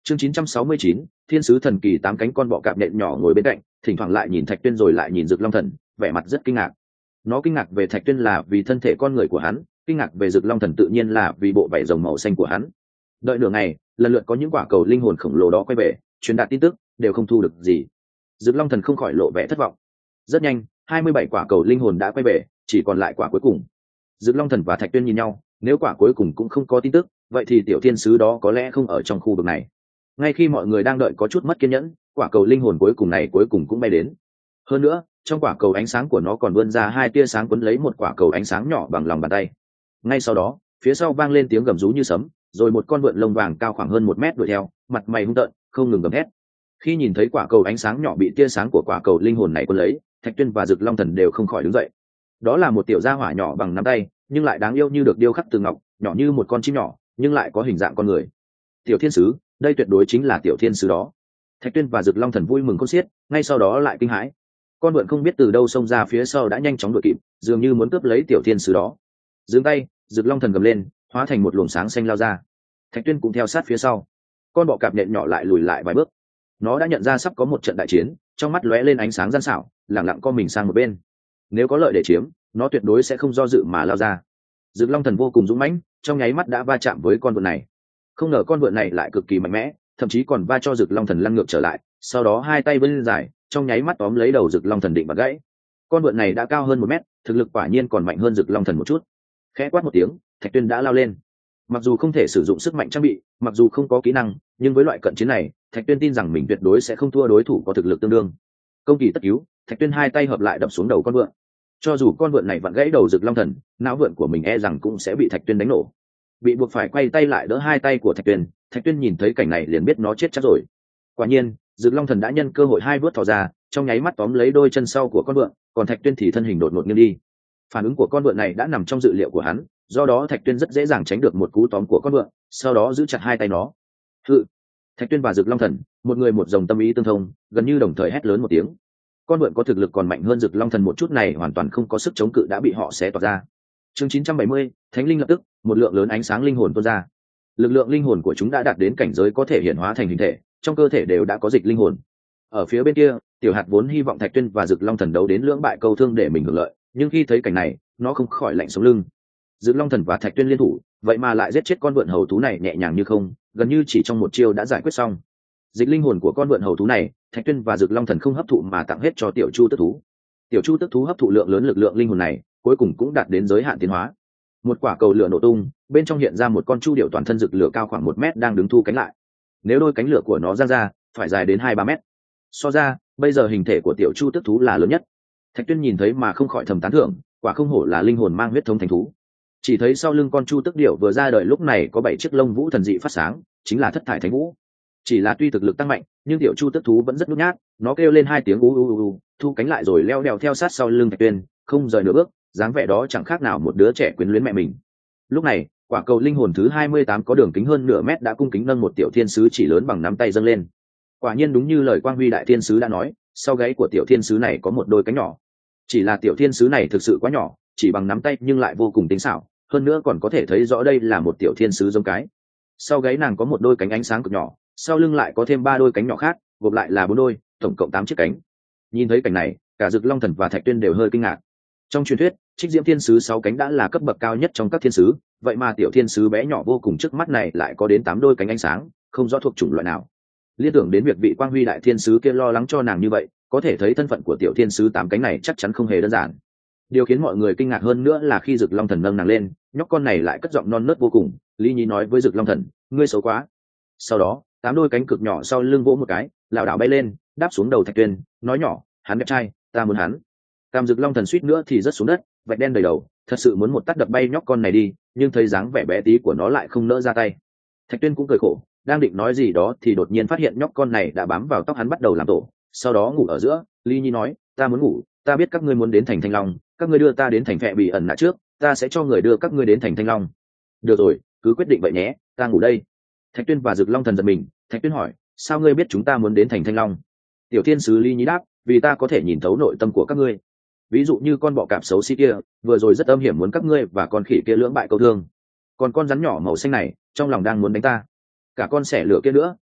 Chương 969, thiên sứ thần kỳ 8 cánh. Con bọ cạp nhện nhỏ ngồi bên cạnh, thỉnh thoảng lại nhìn Thạch Tuyên rồi lại nhìn Dực Long Thần, vẻ mặt rất kinh ngạc. Nó kinh ngạc về Thạch Tuyên là vì thân thể con người của hắn, kinh ngạc về Dực Long Thần tự nhiên là vì bộ vảy rồng màu xanh của hắn. Đợi nửa ngày, lần lượt có những quả cầu linh hồn khổng lồ đó quay về, truyền đạt tin tức, đều không thu được gì. Dực Long Thần không khỏi lộ vẻ thất vọng. Rất nhanh, 27 quả cầu linh hồn đã quay về, chỉ còn lại quả cuối cùng. Dực Long Thần và Thạch Tuyên nhìn nhau, nếu quả cuối cùng cũng không có tin tức, vậy thì tiểu thiên sứ đó có lẽ không ở trong khu vực này. Ngay khi mọi người đang đợi có chút mất kiên nhẫn, quả cầu linh hồn cuối cùng này cuối cùng cũng bay đến. Hơn nữa, trong quả cầu ánh sáng của nó còn vươn ra hai tia sáng quấn lấy một quả cầu ánh sáng nhỏ bằng lòng bàn tay. Ngay sau đó, phía sau vang lên tiếng gầm rú như sấm, rồi một con vượn lông vàng cao khoảng hơn 1 mét đuổi theo, mặt mày hung tợn, không ngừng gầm thét. Khi nhìn thấy quả cầu ánh sáng nhỏ bị tia sáng của quả cầu linh hồn này quấn lấy, Thạch Tuyên và Dực Long Thần đều không khỏi đứng dậy. Đó là một tiểu gia hỏa nhỏ bằng nắm tay, nhưng lại đáng yêu như được điêu khắc từ ngọc, nhỏ như một con chim nhỏ, nhưng lại có hình dạng con người. Tiểu thiên sứ, đây tuyệt đối chính là tiểu thiên sứ đó. Thạch Tuyên và Dực Long Thần vui mừng khôn xiết, ngay sau đó lại kinh hãi. Con vượn không biết từ đâu xông ra phía sau đã nhanh chóng đuổi kịp, dường như muốn cướp lấy tiểu thiên sứ đó. Giương tay, Dực Long Thần gầm lên, hóa thành một luồng sáng xanh lao ra. Thạch Tuyên cũng theo sát phía sau. Con bọ cạp nhện nhỏ lại lùi lại vài bước. Nó đã nhận ra sắp có một trận đại chiến, trong mắt lóe lên ánh sáng gian xảo, lẳng lặng co mình sang một bên. Nếu có lợi để chiếm, nó tuyệt đối sẽ không do dự mà lao ra. Dực Long Thần vô cùng dũng mãnh, trong nháy mắt đã va chạm với con vượn này. Không ngờ con vượn này lại cực kỳ mạnh mẽ, thậm chí còn va cho Dực Long Thần lăn ngược trở lại, sau đó hai tay vươn dài, trong nháy mắt tóm lấy đầu Dực Long Thần định bật gãy. Con vượn này đã cao hơn 1 mét, thực lực quả nhiên còn mạnh hơn Dực Long Thần một chút. Khẽ quát một tiếng, Thạch Tuyên đã lao lên. Mặc dù không thể sử dụng sức mạnh trang bị, mặc dù không có kỹ năng, nhưng với loại cận chiến này, Thạch Tuyên tin rằng mình tuyệt đối sẽ không thua đối thủ có thực lực tương đương. Công kỳ tất cứu, Thạch Tuyên hai tay hợp lại đập xuống đầu con vượn. Cho dù con vượn này vặn gãy đầu Dực Long Thần, não vượn của mình e rằng cũng sẽ bị Thạch Tuyên đánh nổ. Bị buộc phải quay tay lại đỡ hai tay của Thạch Tuyên nhìn thấy cảnh này liền biết nó chết chắc rồi. Quả nhiên, Dực Long Thần đã nhân cơ hội hai vuốt thò ra, trong nháy mắt tóm lấy đôi chân sau của con vượn, còn Thạch Tuyên thì thân hình đột ngột nghiêng đi. Phản ứng của con vượn này đã nằm trong dự liệu của hắn, do đó Thạch Tuyên rất dễ dàng tránh được một cú tóm của con vượn, sau đó giữ chặt hai tay nó. Hự! Thạch Tuyên và Dực Long Thần, một người một dòng tâm ý tương thông, gần như đồng thời hét lớn một tiếng. Con vượn có thực lực còn mạnh hơn Dực Long Thần một chút này hoàn toàn không có sức chống cự đã bị họ xé toạc ra. Chương 970, Thánh linh lập tức, một lượng lớn ánh sáng linh hồn tuôn ra. Lực lượng linh hồn của chúng đã đạt đến cảnh giới có thể hiện hóa thành hình thể, trong cơ thể đều đã có dịch linh hồn. Ở phía bên kia, Tiểu Hạt vốn hy vọng Thạch Tuyên và Dực Long Thần đấu đến lưỡng bại câu thương để mình hưởng lợi, nhưng khi thấy cảnh này, nó không khỏi lạnh sống lưng. Dực Long Thần và Thạch Tuyên liên thủ, vậy mà lại giết chết con vượn hầu thú này nhẹ nhàng như không, gần như chỉ trong một chiêu đã giải quyết xong. Dịch linh hồn của con vượn hầu thú này, Thạch Tuyên và Dực Long Thần không hấp thụ mà tặng hết cho Tiểu Chu Tức thú. Tiểu Chu Tức thú hấp thụ lượng lớn lực lượng linh hồn này, cuối cùng cũng đạt đến giới hạn tiến hóa. Một quả cầu lửa nổ tung, bên trong hiện ra một con chu điểu toàn thân rực lửa cao khoảng 1 mét đang đứng thu cánh lại. Nếu đôi cánh lửa của nó giang ra, phải dài đến 2-3 mét. So ra, bây giờ hình thể của Tiểu Chu Tức thú là lớn nhất. Thạch Tuyên nhìn thấy mà không khỏi thầm tán thưởng, quả không hổ là linh hồn mang huyết thống thành thú. Chỉ thấy sau lưng con Chu Tức điểu vừa ra đời lúc này có 7 chiếc lông vũ thần dị phát sáng, chính là Thất Thải Thánh Vũ. Chỉ là tuy thực lực tăng mạnh, nhưng Tiểu Chu Tức thú vẫn rất nhút nhát, nó kêu lên 2 tiếng u u u, thu cánh lại rồi leo đèo theo sát sau lưng Thạch Tuyên, không rời nửa bước, dáng vẻ đó chẳng khác nào một đứa trẻ quyến luyến mẹ mình. Lúc này, quả cầu linh hồn thứ 28 có đường kính hơn nửa mét đã cung kính nâng một tiểu thiên sứ chỉ lớn bằng nắm tay dâng lên. Quả nhiên đúng như lời Quang Huy đại thiên sứ đã nói, sau gáy của tiểu thiên sứ này có một đôi cánh nhỏ. Chỉ là tiểu thiên sứ này thực sự quá nhỏ, chỉ bằng nắm tay nhưng lại vô cùng tinh xảo, hơn nữa còn có thể thấy rõ đây là một tiểu thiên sứ giống cái. Sau gáy nàng có một đôi cánh ánh sáng cực nhỏ, sau lưng lại có thêm 3 đôi cánh nhỏ khác, gộp lại là 4 đôi, tổng cộng 8 chiếc cánh. Nhìn thấy cảnh này, cả Dực Long Thần và Thạch Tuyên đều hơi kinh ngạc. Trong truyền thuyết, Trích Diễm Thiên Sứ 6 cánh đã là cấp bậc cao nhất trong các thiên sứ, vậy mà tiểu thiên sứ bé nhỏ vô cùng trước mắt này lại có đến 8 đôi cánh ánh sáng, không rõ thuộc chủng loại nào. Liên tưởng đến việc vị Quang Huy đại thiên sứ kia lo lắng cho nàng như vậy, có thể thấy thân phận của tiểu thiên sứ 8 cánh này chắc chắn không hề đơn giản. Điều khiến mọi người kinh ngạc hơn nữa là khi Dực Long Thần nâng nàng lên, nhóc con này lại cất giọng non nớt vô cùng, Lý Nhi nói với Dực Long Thần, ngươi xấu quá. Sau đó, 8 đôi cánh cực nhỏ sau lưng vỗ một cái, lảo đảo bay lên, đáp xuống đầu Thạch Tuyên, nói nhỏ, hắn đẹp trai, ta muốn hắn. Cam Dực Long Thần suýt nữa thì rớt xuống đất, vạch đen đầy đầu, thật sự muốn một tát đập bay nhóc con này đi, nhưng thấy dáng vẻ bé tí của nó lại không nỡ ra tay. Thạch Tuyên cũng cười khổ, đang định nói gì đó thì đột nhiên phát hiện nhóc con này đã bám vào tóc hắn bắt đầu làm tổ, sau đó ngủ ở giữa. Ly Nhi nói, ta muốn ngủ, ta biết các ngươi muốn đến thành Thanh Long, các ngươi đưa ta đến thành Phệ Bỉ ẩn nạ trước, ta sẽ cho người đưa các ngươi đến thành Thanh Long. Được rồi, cứ quyết định vậy nhé, ta ngủ đây. Thạch Tuyên và Dực Long Thần giật mình. Thạch Tuyên hỏi, sao ngươi biết chúng ta muốn đến thành Thanh Long? Tiểu thiên sứ Ly Nhi đáp, vì ta có thể nhìn thấu nội tâm của các ngươi. Ví dụ như con bọ cạp xấu xí kia, vừa rồi rất âm hiểm muốn các ngươi và con khỉ kia lưỡng bại câu thương. Còn con rắn nhỏ màu xanh này, trong lòng đang muốn đánh ta. Cả con sẻ lửa kia nữa,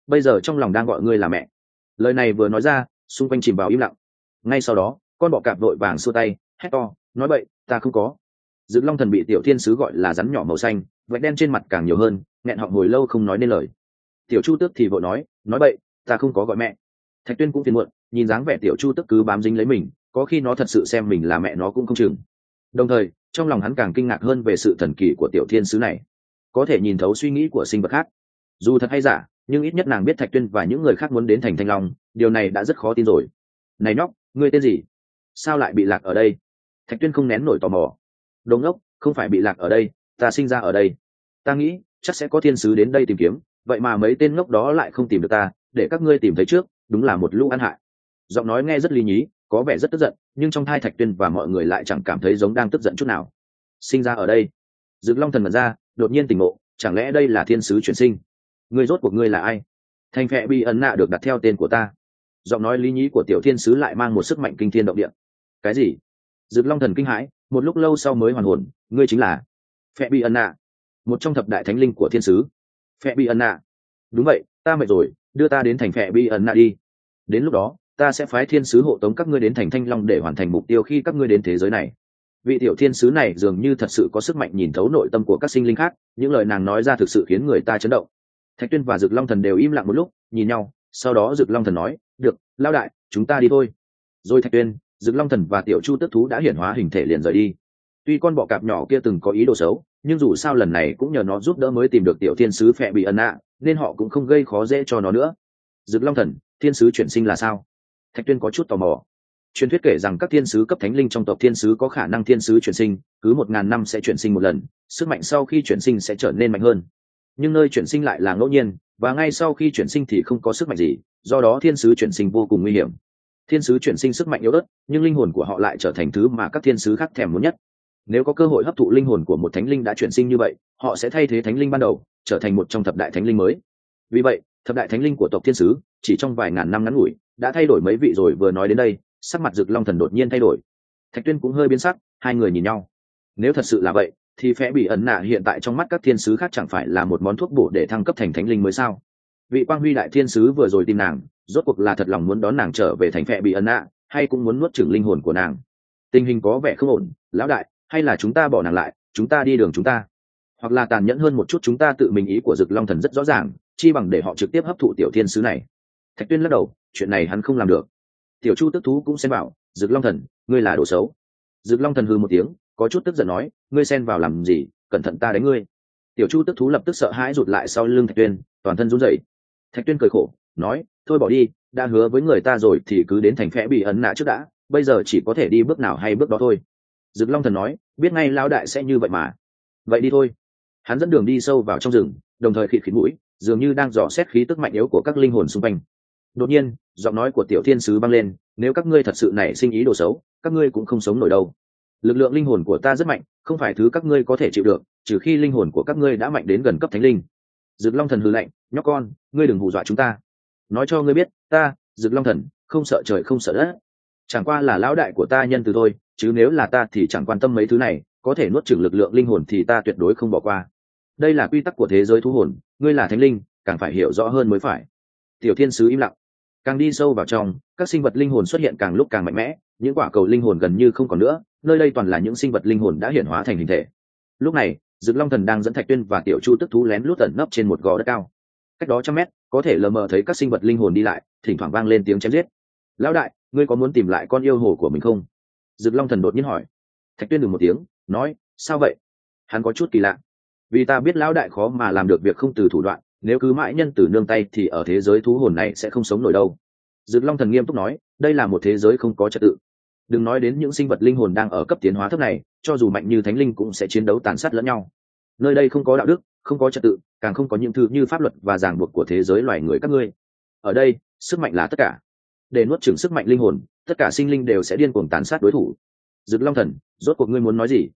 bây giờ trong lòng đang gọi ngươi là mẹ. Lời này vừa nói ra, xung quanh chìm vào im lặng. Ngay sau đó con bọ cạp vội vàng xua tay hét to nói bậy, ta không có. Dực Long Thần bị tiểu thiên sứ gọi là rắn nhỏ màu xanh, vạch đen trên mặt càng nhiều hơn, nghẹn họng hồi lâu không nói nên lời. Tiểu Chu Tước thì vội nói bậy, ta không có gọi mẹ. Thạch Tuyên cũng phiền muộn, nhìn dáng vẻ tiểu Chu Tước cứ bám dính lấy mình, có khi nó thật sự xem mình là mẹ nó cũng không chừng. Đồng thời trong lòng hắn càng kinh ngạc hơn về sự thần kỳ của tiểu thiên sứ này, có thể nhìn thấu suy nghĩ của sinh vật khác. Dù thật hay giả, nhưng ít nhất nàng biết Thạch Tuyên và những người khác muốn đến thành Thanh Long, điều này đã rất khó tin rồi. Này nhóc, ngươi tên gì? Sao lại bị lạc ở đây? Thạch Tuyên không nén nổi tò mò. Đồ ngốc, không phải bị lạc ở đây, ta sinh ra ở đây. Ta nghĩ chắc sẽ có thiên sứ đến đây tìm kiếm, vậy mà mấy tên ngốc đó lại không tìm được ta, để các ngươi tìm thấy trước, đúng là một lũ ăn hại. Giọng nói nghe rất lý nhí, có vẻ rất tức giận, nhưng trong tai Thạch Tuyên và mọi người lại chẳng cảm thấy giống đang tức giận chút nào. Sinh ra ở đây? Dực Long Thần mở ra, đột nhiên tỉnh ngộ, chẳng lẽ đây là thiên sứ chuyển sinh? Ngươi rốt cuộc ngươi là ai? Thành Phệ Bi ẩn nạ được đặt theo tên của ta. Giọng nói lý nhí của tiểu thiên sứ lại mang một sức mạnh kinh thiên động địa. Cái gì? Dực Long Thần kinh hãi, một lúc lâu sau mới hoàn hồn. Ngươi chính là Phệ Bi ẩn nạ, một trong thập đại thánh linh của thiên sứ. Phệ Bi ẩn nạ? Đúng vậy, ta mệt rồi, đưa ta đến thành Phệ Bi ẩn nạ đi. Đến lúc đó ta sẽ phái thiên sứ hộ tống các ngươi đến thành Thanh Long để hoàn thành mục tiêu khi các ngươi đến thế giới này. Vị tiểu thiên sứ này dường như thật sự có sức mạnh nhìn thấu nội tâm của các sinh linh khác, những lời nàng nói ra thực sự khiến người ta chấn động. Thạch Tuyên và Dực Long Thần đều im lặng một lúc, nhìn nhau, sau đó Dực Long Thần nói, được, lão đại, chúng ta đi thôi. Rồi Thạch Tuyên, Dực Long Thần và tiểu Chu Tước thú đã hiển hóa hình thể liền rời đi. Tuy con bọ cạp nhỏ kia từng có ý đồ xấu, nhưng dù sao lần này cũng nhờ nó giúp đỡ mới tìm được tiểu thiên sứ Phệ Bị ẩn nạ, nên họ cũng không gây khó dễ cho nó nữa. Dực Long Thần, thiên sứ chuyển sinh là sao? Thạch Tuyên có chút tò mò. Truyền thuyết kể rằng các thiên sứ cấp thánh linh trong tộc thiên sứ có khả năng thiên sứ chuyển sinh, cứ 1000 năm sẽ chuyển sinh một lần, sức mạnh sau khi chuyển sinh sẽ trở nên mạnh hơn. Nhưng nơi chuyển sinh lại là ngẫu nhiên, và ngay sau khi chuyển sinh thì không có sức mạnh gì, do đó thiên sứ chuyển sinh vô cùng nguy hiểm. Thiên sứ chuyển sinh sức mạnh yếu ớt, nhưng linh hồn của họ lại trở thành thứ mà các thiên sứ khác thèm muốn nhất. Nếu có cơ hội hấp thụ linh hồn của một thánh linh đã chuyển sinh như vậy, họ sẽ thay thế thánh linh ban đầu, trở thành một trong thập đại thánh linh mới. Vì vậy, thập đại thánh linh của tộc thiên sứ chỉ trong vài ngàn năm ngắn ngủi đã thay đổi mấy vị rồi. Vừa nói đến đây, sắc mặt Dực Long Thần đột nhiên thay đổi. Thạch Tuyên cũng hơi biến sắc, hai người nhìn nhau. Nếu thật sự là vậy, thì Phệ Bị ẩn nạ hiện tại trong mắt các thiên sứ khác chẳng phải là một món thuốc bổ để thăng cấp thành thánh linh mới sao? Vị Quang Huy đại thiên sứ vừa rồi tìm nàng, rốt cuộc là thật lòng muốn đón nàng trở về thành Phệ Bị ẩn nạ, hay cũng muốn nuốt chửng linh hồn của nàng? Tình hình có vẻ không ổn, lão đại, hay là chúng ta bỏ nàng lại, chúng ta đi đường chúng ta? Hoặc là tàn nhẫn hơn một chút, chúng ta tự mình ý của Dực Long Thần rất rõ ràng, chi bằng để họ trực tiếp hấp thụ tiểu thiên sứ này. Thạch Tuyên lắc đầu, chuyện này hắn không làm được. Tiểu Chu Tước thú cũng xen vào, Dực Long Thần, ngươi là đồ xấu. Dực Long Thần hừ một tiếng, có chút tức giận nói, ngươi xen vào làm gì, cẩn thận ta đánh ngươi. Tiểu Chu Tước thú lập tức sợ hãi rụt lại sau lưng Thạch Tuyên, toàn thân run rẩy. Thạch Tuyên cười khổ, nói, thôi bỏ đi, đã hứa với người ta rồi thì cứ đến thành Phệ Bị ẩn nạ trước đã, bây giờ chỉ có thể đi bước nào hay bước đó thôi. Dực Long Thần nói, biết ngay lão đại sẽ như vậy mà. Vậy đi thôi. Hắn dẫn đường đi sâu vào trong rừng, đồng thời khịt khịt mũi, dường như đang dò xét khí tức mạnh yếu của các linh hồn xung quanh. Đột nhiên, giọng nói của tiểu thiên sứ vang lên, nếu các ngươi thật sự nảy sinh ý đồ xấu, các ngươi cũng không sống nổi đâu. Lực lượng linh hồn của ta rất mạnh, không phải thứ các ngươi có thể chịu được, trừ khi linh hồn của các ngươi đã mạnh đến gần cấp thánh linh. Dực Long Thần hừ lạnh, nhóc con, ngươi đừng hù dọa chúng ta. Nói cho ngươi biết, ta, Dực Long Thần, không sợ trời không sợ đất. Chẳng qua là lão đại của ta nhân từ thôi, chứ nếu là ta thì chẳng quan tâm mấy thứ này, có thể nuốt chửng lực lượng linh hồn thì ta tuyệt đối không bỏ qua. Đây là quy tắc của thế giới thú hồn, ngươi là thánh linh, càng phải hiểu rõ hơn mới phải. Tiểu thiên sứ im lặng. Càng đi sâu vào trong, các sinh vật linh hồn xuất hiện càng lúc càng mạnh mẽ, những quả cầu linh hồn gần như không còn nữa, nơi đây toàn là những sinh vật linh hồn đã hiển hóa thành hình thể. Lúc này, Dực Long Thần đang dẫn Thạch Tuyên và tiểu Chu Tước thú lén lút ẩn nấp trên một gò đất cao. Cách đó 100 mét, có thể lờ mờ thấy các sinh vật linh hồn đi lại, thỉnh thoảng vang lên tiếng chém giết. Lão đại, ngươi có muốn tìm lại con yêu hồ của mình không? Dực Long Thần đột nhiên hỏi. Thạch Tuyên đừng một tiếng, nói, sao vậy? Hắn có chút kỳ lạ. Vì ta biết lão đại khó mà làm được việc không từ thủ đoạn, nếu cứ mãi nhân từ nương tay thì ở thế giới thú hồn này sẽ không sống nổi đâu. Dực Long Thần nghiêm túc nói, đây là một thế giới không có trật tự. Đừng nói đến những sinh vật linh hồn đang ở cấp tiến hóa thấp này, cho dù mạnh như thánh linh cũng sẽ chiến đấu tàn sát lẫn nhau. Nơi đây không có đạo đức, không có trật tự, càng không có những thứ như pháp luật và ràng buộc của thế giới loài người các ngươi. Ở đây, sức mạnh là tất cả. Để nuốt chửng sức mạnh linh hồn, tất cả sinh linh đều sẽ điên cuồng tàn sát đối thủ. Dực Long Thần, rốt cuộc ngươi muốn nói gì?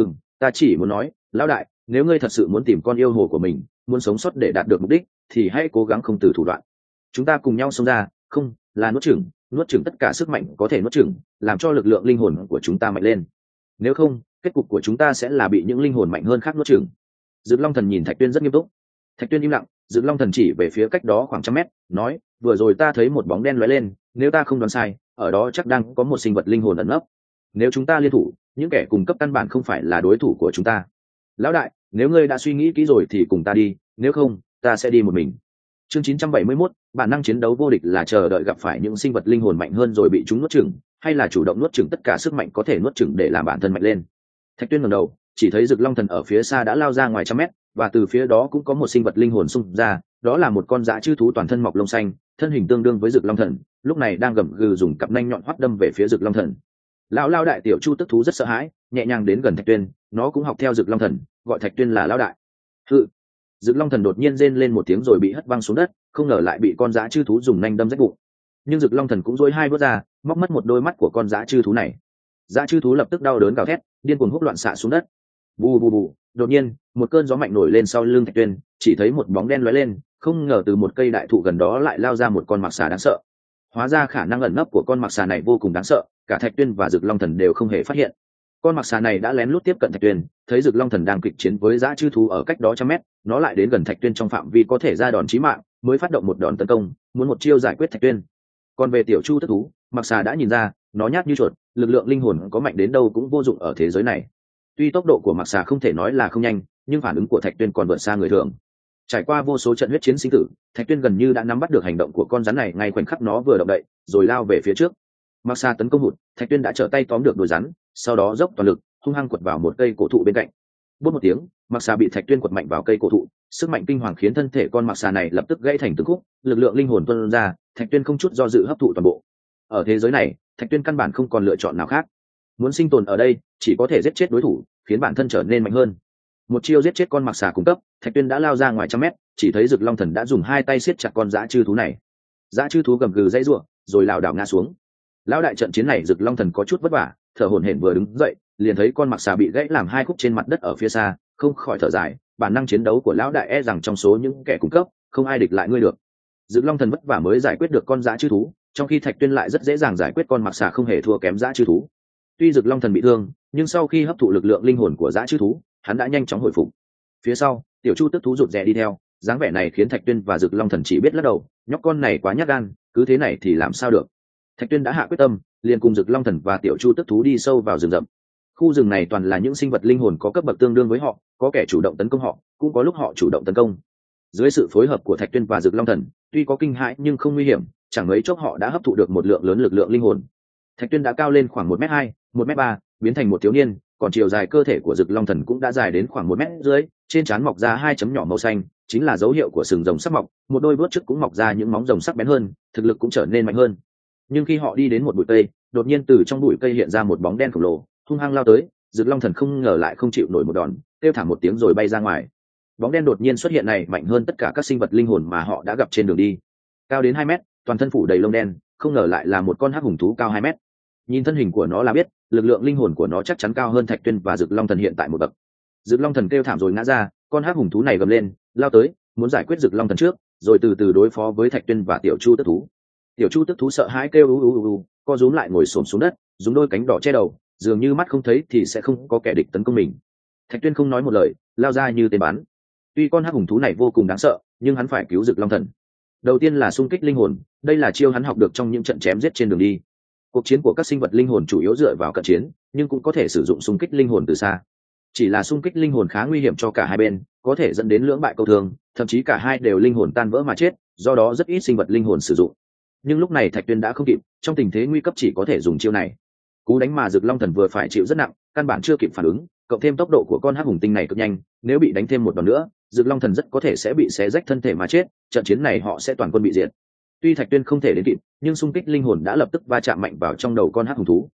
Ta chỉ muốn nói, lão đại, nếu ngươi thật sự muốn tìm con yêu hồ của mình, muốn sống sót để đạt được mục đích, thì hãy cố gắng không từ thủ đoạn. Chúng ta cùng nhau xông ra, không là nuốt chửng tất cả sức mạnh có thể nuốt chửng, làm cho lực lượng linh hồn của chúng ta mạnh lên. Nếu không, kết cục của chúng ta sẽ là bị những linh hồn mạnh hơn khác nuốt chửng. Dực Long Thần nhìn Thạch Tuyên rất nghiêm túc. Thạch Tuyên im lặng, Dực Long Thần chỉ về phía cách đó khoảng 100 mét, nói, vừa rồi ta thấy một bóng đen lóe lên, nếu ta không đoán sai, ở đó chắc đang có một sinh vật linh hồn ẩn nấp. Nếu chúng ta liên thủ, những kẻ cùng cấp căn bản không phải là đối thủ của chúng ta. Lão đại, nếu ngươi đã suy nghĩ kỹ rồi thì cùng ta đi, nếu không, ta sẽ đi một mình. Chương 971, bản năng chiến đấu vô địch là chờ đợi gặp phải những sinh vật linh hồn mạnh hơn rồi bị chúng nuốt chửng, hay là chủ động nuốt chửng tất cả sức mạnh có thể nuốt chửng để làm bản thân mạnh lên. Thạch Tuyên ngẩng đầu, chỉ thấy Dực Long Thần ở phía xa đã lao ra ngoài 100 mét, và từ phía đó cũng có một sinh vật linh hồn xung ra, đó là một con dã chư thú toàn thân mọc lông xanh, thân hình tương đương với Dực Long Thần, lúc này đang gầm gừ dùng cặp nanh nhọn hoắt đâm về phía Dực Long Thần. Lão lao đại tiểu chu tức thú rất sợ hãi, nhẹ nhàng đến gần Thạch Tuyên, nó cũng học theo Dực Long Thần, gọi Thạch Tuyên là lão đại. Hự! Dực Long Thần đột nhiên rên lên một tiếng rồi bị hất văng xuống đất, không ngờ lại bị con dã chư thú dùng nanh đâm rách bụng. Nhưng Dực Long Thần cũng duỗi hai bước ra, móc mất một đôi mắt của con dã chư thú này. Dã chư thú lập tức đau đớn gào thét, điên cuồng húc loạn xạ xuống đất. Bù bù bù, đột nhiên, một cơn gió mạnh nổi lên sau lưng Thạch Tuyên, chỉ thấy một bóng đen lóe lên, không ngờ từ một cây đại thụ gần đó lại lao ra một con mặc xà đáng sợ. Hóa ra khả năng ẩn nấp của con mặc xà này vô cùng đáng sợ, cả Thạch Tuyên và Dực Long Thần đều không hề phát hiện. Con mặc xà này đã lén lút tiếp cận Thạch Tuyên, thấy Dực Long Thần đang kịch chiến với dã chư thú ở cách đó 100 mét, nó lại đến gần Thạch Tuyên trong phạm vi có thể ra đòn chí mạng, mới phát động một đòn tấn công, muốn một chiêu giải quyết Thạch Tuyên. Còn về tiểu chu tức thú, mặc xà đã nhìn ra, nó nhát như chuột, lực lượng linh hồn có mạnh đến đâu cũng vô dụng ở thế giới này. Tuy tốc độ của mặc xà không thể nói là không nhanh, nhưng phản ứng của Thạch Tuyên còn vượt xa người thường. Trải qua vô số trận huyết chiến sinh tử, Thạch Tuyên gần như đã nắm bắt được hành động của con rắn này ngay khoảnh khắc nó vừa động đậy, rồi lao về phía trước. Mặc xà tấn công hụt, Thạch Tuyên đã trở tay tóm được đuôi rắn, sau đó dốc toàn lực, hung hăng quật vào một cây cổ thụ bên cạnh. Bút một tiếng, mặc xà bị Thạch Tuyên quật mạnh vào cây cổ thụ, sức mạnh kinh hoàng khiến thân thể con mặc xà này lập tức gãy thành từng khúc, lực lượng linh hồn tuôn ra, Thạch Tuyên không chút do dự hấp thụ toàn bộ. Ở thế giới này, Thạch Tuyên căn bản không còn lựa chọn nào khác. Muốn sinh tồn ở đây, chỉ có thể giết chết đối thủ, khiến bản thân trở nên mạnh hơn. Một chiêu giết chết con mặc xà cung cấp, Thạch Tuyên đã lao ra ngoài 100 mét, chỉ thấy Dực Long Thần đã dùng hai tay siết chặt con dã chư thú này. Dã chư thú gầm gừ dãy rủa, rồi lảo đảo ngã xuống. Lão đại, trận chiến này Dực Long Thần có chút vất vả, thở hổn hển vừa đứng dậy, liền thấy con mặc xà bị gãy làm hai khúc trên mặt đất ở phía xa, không khỏi thở dài, bản năng chiến đấu của lão đại e rằng trong số những kẻ cung cấp, không ai địch lại ngươi được. Dực Long Thần vất vả mới giải quyết được con dã chư thú, trong khi Thạch Tuyên lại rất dễ dàng giải quyết con mặc xà không hề thua kém dã chư thú. Tuy Dực Long Thần bị thương, nhưng sau khi hấp thụ lực lượng linh hồn của dã chư thú, hắn đã nhanh chóng hồi phục. Phía sau, tiểu chu tức thú rụt rè đi theo, dáng vẻ này khiến Thạch Tuyên và Dực Long Thần chỉ biết lắc đầu, nhóc con này quá nhát gan, cứ thế này thì làm sao được. Thạch Tuyên đã hạ quyết tâm, liền cùng Dực Long Thần và tiểu chu tức thú đi sâu vào rừng rậm. Khu rừng này toàn là những sinh vật linh hồn có cấp bậc tương đương với họ, có kẻ chủ động tấn công họ, cũng có lúc họ chủ động tấn công. Dưới sự phối hợp của Thạch Tuyên và Dực Long Thần, tuy có kinh hãi nhưng không nguy hiểm, chẳng mấy chốc họ đã hấp thụ được một lượng lớn lực lượng linh hồn. Thạch Tuyên đã cao lên khoảng 1m2, 1m3, biến thành một thiếu niên, còn chiều dài cơ thể của Dực Long Thần cũng đã dài đến khoảng 1m rưỡi, trên trán mọc ra hai chấm nhỏ màu xanh, chính là dấu hiệu của sừng rồng sắp mọc, một đôi vuốt trước cũng mọc ra những móng rồng sắc bén hơn, thực lực cũng trở nên mạnh hơn. Nhưng khi họ đi đến một bụi cây, đột nhiên từ trong bụi cây hiện ra một bóng đen khổng lồ, hung hăng lao tới, Dực Long Thần không ngờ lại không chịu nổi một đòn, kêu thảm một tiếng rồi bay ra ngoài. Bóng đen đột nhiên xuất hiện này mạnh hơn tất cả các sinh vật linh hồn mà họ đã gặp trên đường đi. Cao đến 2 mét, toàn thân phủ đầy lông đen, không ngờ lại là một con hắc hùng thú cao 2 mét. Nhìn thân hình của nó là biết, lực lượng linh hồn của nó chắc chắn cao hơn Thạch Tuyên và Dực Long Thần hiện tại một bậc. Dực Long Thần kêu thảm rồi ngã ra, con hắc hùng thú này gầm lên, lao tới, muốn giải quyết Dực Long Thần trước, rồi từ từ đối phó với Thạch Tuyên và tiểu chu tức thú. Tiểu chu tức thú sợ hãi kêu u u u, co rúm lại ngồi xổm xuống đất, dùng đôi cánh đỏ che đầu, dường như mắt không thấy thì sẽ không có kẻ địch tấn công mình. Thạch Tuyên không nói một lời, lao ra như tên bắn. Tuy con hắc hùng thú này vô cùng đáng sợ, nhưng hắn phải cứu Dực Long Thần. Đầu tiên là xung kích linh hồn, đây là chiêu hắn học được trong những trận chém giết trên đường đi. Cuộc chiến của các sinh vật linh hồn chủ yếu dựa vào cận chiến, nhưng cũng có thể sử dụng xung kích linh hồn từ xa. Chỉ là xung kích linh hồn khá nguy hiểm cho cả hai bên, có thể dẫn đến lưỡng bại câu thương, thậm chí cả hai đều linh hồn tan vỡ mà chết, do đó rất ít sinh vật linh hồn sử dụng. Nhưng lúc này Thạch Tuyên đã không kịp, trong tình thế nguy cấp chỉ có thể dùng chiêu này. Cú đánh mà Dực Long Thần vừa phải chịu rất nặng, căn bản chưa kịp phản ứng, cộng thêm tốc độ của con hắc hùng tinh này cực nhanh, nếu bị đánh thêm một đòn nữa, Dực Long Thần rất có thể sẽ bị xé rách thân thể mà chết, trận chiến này họ sẽ toàn quân bị diệt. Tuy Thạch Tuyên không thể đến kịp, nhưng xung kích linh hồn đã lập tức va chạm mạnh vào trong đầu con hắc hùng thú.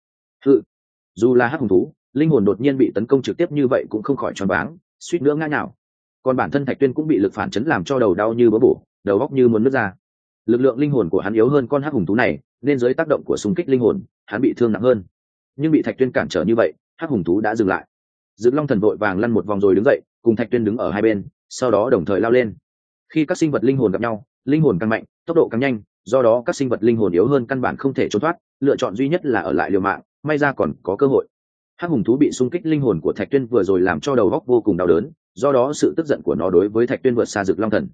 Dù là hắc hùng thú, linh hồn đột nhiên bị tấn công trực tiếp như vậy cũng không khỏi choáng váng, suýt nữa ngã nhào. Còn bản thân Thạch Tuyên cũng bị lực phản chấn làm cho đầu đau như bớ bổ, đầu óc như muốn nứt ra. Lực lượng linh hồn của hắn yếu hơn con hắc hùng thú này, nên dưới tác động của xung kích linh hồn, hắn bị thương nặng hơn. Nhưng bị Thạch Tuyên cản trở như vậy, hắc hùng thú đã dừng lại. Dực Long Thần vội vàng lăn một vòng rồi đứng dậy, cùng Thạch Tuyên đứng ở hai bên, sau đó đồng thời lao lên. Khi các sinh vật linh hồn gặp nhau, linh hồn càng mạnh, tốc độ càng nhanh, do đó các sinh vật linh hồn yếu hơn căn bản không thể trốn thoát, lựa chọn duy nhất là ở lại liều mạng, may ra còn có cơ hội. Hắc hùng thú bị xung kích linh hồn của Thạch Tuyên vừa rồi làm cho đầu óc vô cùng đau đớn, do đó sự tức giận của nó đối với Thạch Tuyên vượt xa Dực Long Thần.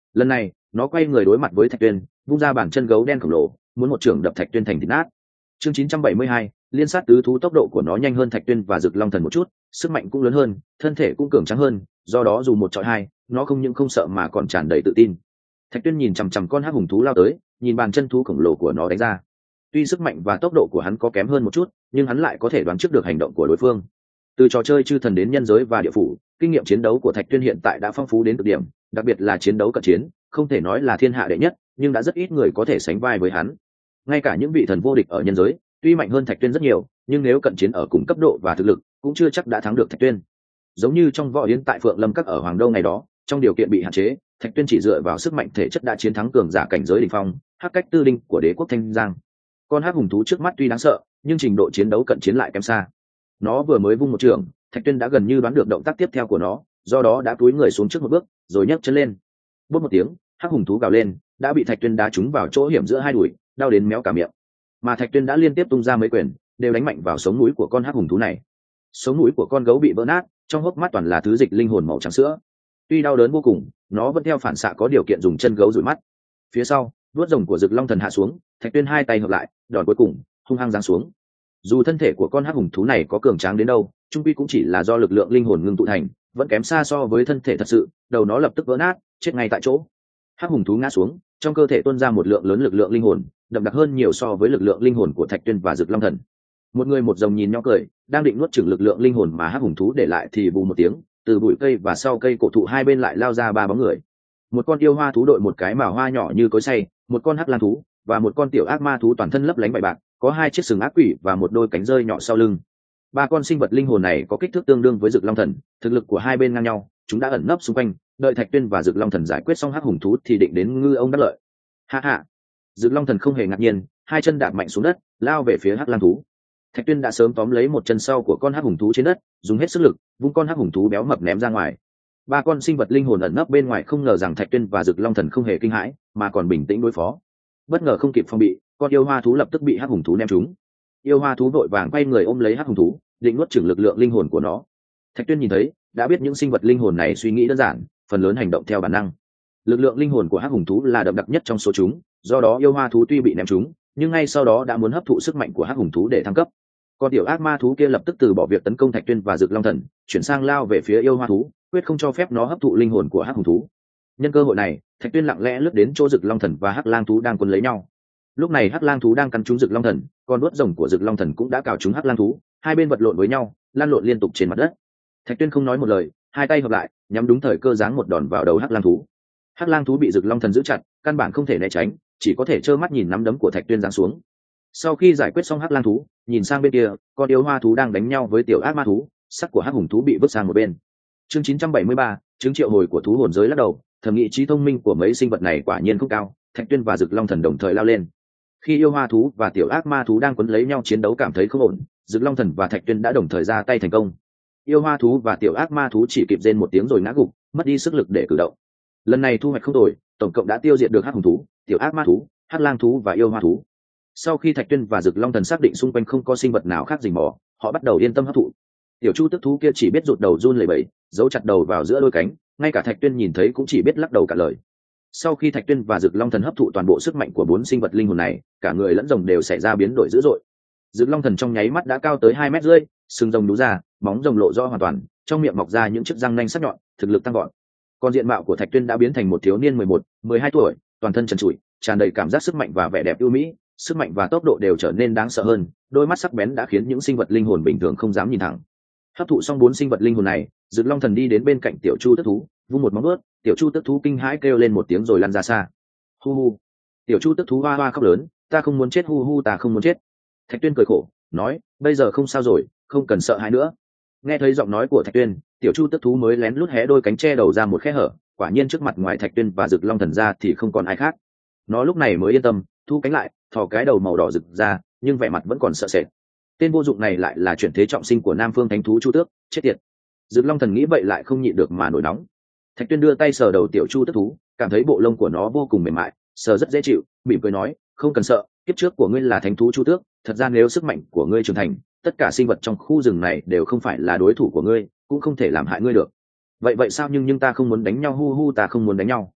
Lần này nó quay người đối mặt với Thạch Tuyên, vung ra bàn chân gấu đen khổng lồ, muốn một chưởng đập Thạch Tuyên thành thịt nát. Chương 972, liên sát tứ thú, tốc độ của nó nhanh hơn Thạch Tuyên và Dực Long Thần một chút, sức mạnh cũng lớn hơn, thân thể cũng cường tráng hơn, do đó dù một chọi hai, nó không những không sợ mà còn tràn đầy tự tin. Thạch Tuyên nhìn chằm chằm con hắc hùng thú lao tới, nhìn bàn chân thú khổng lồ của nó đánh ra. Tuy sức mạnh và tốc độ của hắn có kém hơn một chút, nhưng hắn lại có thể đoán trước được hành động của đối phương. Từ trò chơi chư thần đến nhân giới và địa phủ, kinh nghiệm chiến đấu của Thạch Tuyên hiện tại đã phong phú đến cực điểm, đặc biệt là chiến đấu cận chiến, không thể nói là thiên hạ đệ nhất, nhưng đã rất ít người có thể sánh vai với hắn. Ngay cả những vị thần vô địch ở nhân giới, tuy mạnh hơn Thạch Tuyên rất nhiều, nhưng nếu cận chiến ở cùng cấp độ và thực lực, cũng chưa chắc đã thắng được Thạch Tuyên. Giống như trong võ yến tại Phượng Lâm Các ở Hoàng Đô ngày đó, trong điều kiện bị hạn chế, Thạch Tuyên chỉ dựa vào sức mạnh thể chất đã chiến thắng cường giả cảnh giới đỉnh phong, Hắc Cách Tư Đinh của đế quốc Thanh Giang. Con hắc hùng thú trước mắt tuy đáng sợ, nhưng trình độ chiến đấu cận chiến lại kém xa. Nó vừa mới vung một trường, Thạch Tuyên đã gần như đoán được động tác tiếp theo của nó, do đó đã cúi người xuống trước một bước, rồi nhấc chân lên. Bốp một tiếng, hắc hùng thú gào lên, đã bị Thạch Tuyên đá trúng vào chỗ hiểm giữa hai đùi, đau đến méo cả miệng. Mà Thạch Tuyên đã liên tiếp tung ra mấy quyền, đều đánh mạnh vào sống mũi của con hắc hùng thú này. Sống mũi của con gấu bị vỡ nát, trong hốc mắt toàn là thứ dịch linh hồn màu trắng sữa. Tuy đau đớn vô cùng, nó vẫn theo phản xạ có điều kiện dùng chân gấu dụi mắt. Phía sau, vuốt rồng của Dực Long Thần hạ xuống, Thạch Tuyên hai tay hợp lại, đòn cuối cùng hung hăng giáng xuống. Dù thân thể của con hắc hùng thú này có cường tráng đến đâu, trung quy cũng chỉ là do lực lượng linh hồn ngưng tụ thành, vẫn kém xa so với thân thể thật sự, đầu nó lập tức vỡ nát, chết ngay tại chỗ. Hắc hùng thú ngã xuống, trong cơ thể tuôn ra một lượng lớn lực lượng linh hồn, đậm đặc hơn nhiều so với lực lượng linh hồn của Thạch Tuyên và Dực Long Thần. Một người một rồng nhìn nhau cười, đang định nuốt chửng lực lượng linh hồn mà hắc hùng thú để lại thì bù một tiếng, từ bụi cây và sau cây cổ thụ hai bên lại lao ra ba bóng người. Một con yêu hoa thú đội một cái mào hoa nhỏ như cối xay, một con hắc lang thú và một con tiểu ác ma thú toàn thân lấp lánh bại bạc, có hai chiếc sừng ác quỷ và một đôi cánh rơi nhỏ sau lưng. Ba con sinh vật linh hồn này có kích thước tương đương với Dực Long Thần, thực lực của hai bên ngang nhau, chúng đã ẩn nấp xung quanh, đợi Thạch Tuyên và Dực Long Thần giải quyết xong hắc hùng thú thì định đến ngư ông đắc lợi. Ha ha! Dực Long Thần không hề ngạc nhiên, hai chân đạp mạnh xuống đất, lao về phía hắc lang thú. Thạch Tuyên đã sớm tóm lấy một chân sau của con hắc hùng thú trên đất, dùng hết sức lực, vung con hắc hùng thú béo mập ném ra ngoài. Ba con sinh vật linh hồn ẩn nấp bên ngoài không ngờ rằng Thạch Tuyên và Dực Long Thần không hề kinh hãi, mà còn bình tĩnh đối phó. Bất ngờ không kịp phòng bị, con yêu hoa thú lập tức bị hắc hùng thú ném trúng. Yêu hoa thú vội vàng quay người ôm lấy hắc hùng thú, định nuốt chửng lực lượng linh hồn của nó. Thạch Tuyên nhìn thấy, đã biết những sinh vật linh hồn này suy nghĩ đơn giản, phần lớn hành động theo bản năng. Lực lượng linh hồn của hắc hùng thú là đậm đặc nhất trong số chúng, do đó yêu hoa thú tuy bị ném trúng, nhưng ngay sau đó đã muốn hấp thụ sức mạnh của hắc hùng thú để thăng cấp. Con tiểu ác ma thú kia lập tức từ bỏ việc tấn công Thạch Tuyên và Dực Long Thần, chuyển sang lao về phía yêu hoa thú, quyết không cho phép nó hấp thụ linh hồn của hắc hùng thú. Nhân cơ hội này, Thạch Tuyên lặng lẽ lướt đến chỗ Dực Long Thần và hắc lang thú đang quấn lấy nhau. Lúc này hắc lang thú đang cắn trúng Dực Long Thần, con đuốt rồng của Dực Long Thần cũng đã cào trúng hắc lang thú, hai bên vật lộn với nhau, lăn lộn liên tục trên mặt đất. Thạch Tuyên không nói một lời, hai tay hợp lại, nhắm đúng thời cơ giáng một đòn vào đầu hắc lang thú. Hắc lang thú bị Dực Long Thần giữ chặt, căn bản không thể né tránh, chỉ có thể trơ mắt nhìn nắm đấm của Thạch Tuyên giáng xuống. Sau khi giải quyết xong hắc lang thú, nhìn sang bên kia, con yêu hoa thú đang đánh nhau với tiểu ác ma thú, sắc của hắc hùng thú bị vứt sang một bên. Chương 973, chứng triệu hồi của thú hồn giới lắc đầu, thẩm nghĩ trí thông minh của mấy sinh vật này quả nhiên không cao. Thạch Tuyên và Dực Long Thần đồng thời lao lên. Khi yêu hoa thú và tiểu ác ma thú đang quấn lấy nhau chiến đấu cảm thấy không ổn, Dực Long Thần và Thạch Tuyên đã đồng thời ra tay thành công. Yêu hoa thú và tiểu ác ma thú chỉ kịp rên một tiếng rồi ngã gục, mất đi sức lực để cử động. Lần này thu hoạch không tồi, tổng cộng đã tiêu diệt được hắc hùng thú, tiểu ác ma thú, hắc lang thú và yêu hoa thú. Sau khi Thạch Tuyên và Dực Long Thần xác định xung quanh không có sinh vật nào khác rình mò, họ bắt đầu yên tâm hấp thụ. Tiểu chu tức thú kia chỉ biết rụt đầu run lẩy bẩy, giấu chặt đầu vào giữa đôi cánh, ngay cả Thạch Tuyên nhìn thấy cũng chỉ biết lắc đầu cả lời. Sau khi Thạch Tuyên và Dực Long Thần hấp thụ toàn bộ sức mạnh của bốn sinh vật linh hồn này, cả người lẫn rồng đều xảy ra biến đổi dữ dội. Dực Long Thần trong nháy mắt đã cao tới 2,5 mét, sừng rồng đú ra, móng rồng lộ rõ hoàn toàn, trong miệng mọc ra những chiếc răng nanh sắc nhọn, thực lực tăng vọt. Còn diện mạo của Thạch Tuyên đã biến thành một thiếu niên 11, 12 tuổi, toàn thân trần trụi, tràn đầy cảm giác sức mạnh và vẻ đẹp ưu mỹ, sức mạnh và tốc độ đều trở nên đáng sợ hơn, đôi mắt sắc bén đã khiến những sinh vật linh hồn bình thường không dám nhìn thẳng. Hấp thụ xong 4 sinh vật linh hồn này, Dực Long Thần đi đến bên cạnh tiểu chu tức thú, vung một móng vuốt, tiểu chu tức thú kinh hãi kêu lên một tiếng rồi lăn ra xa. Hu hu. Tiểu chu tức thú hoa hoa khóc lớn, ta không muốn chết, hu hu, ta không muốn chết. Thạch Tuyên cười khổ, nói, bây giờ không sao rồi, không cần sợ hãi nữa. Nghe thấy giọng nói của Thạch Tuyên, tiểu chu tức thú mới lén lút hé đôi cánh che đầu ra một khe hở, quả nhiên trước mặt ngoài Thạch Tuyên và Dực Long Thần ra thì không còn ai khác. Nó lúc này mới yên tâm, thu cánh lại, thò cái đầu màu đỏ rực ra, nhưng vẻ mặt vẫn còn sợ sệt. Tên vô dụng này lại là chuyển thế trọng sinh của Nam Phương Thánh thú Chu Tước, chết tiệt. Dực Long Thần nghĩ vậy lại không nhịn được mà nổi nóng. Thạch Tuyên đưa tay sờ đầu tiểu chu tức thú, cảm thấy bộ lông của nó vô cùng mềm mại, sờ rất dễ chịu, mỉm cười nói, không cần sợ, kiếp trước của ngươi là thánh thú Chu Tước, thật ra nếu sức mạnh của ngươi trưởng thành, tất cả sinh vật trong khu rừng này đều không phải là đối thủ của ngươi, cũng không thể làm hại ngươi được. Vậy sao nhưng ta không muốn đánh nhau, hu hu, ta không muốn đánh nhau.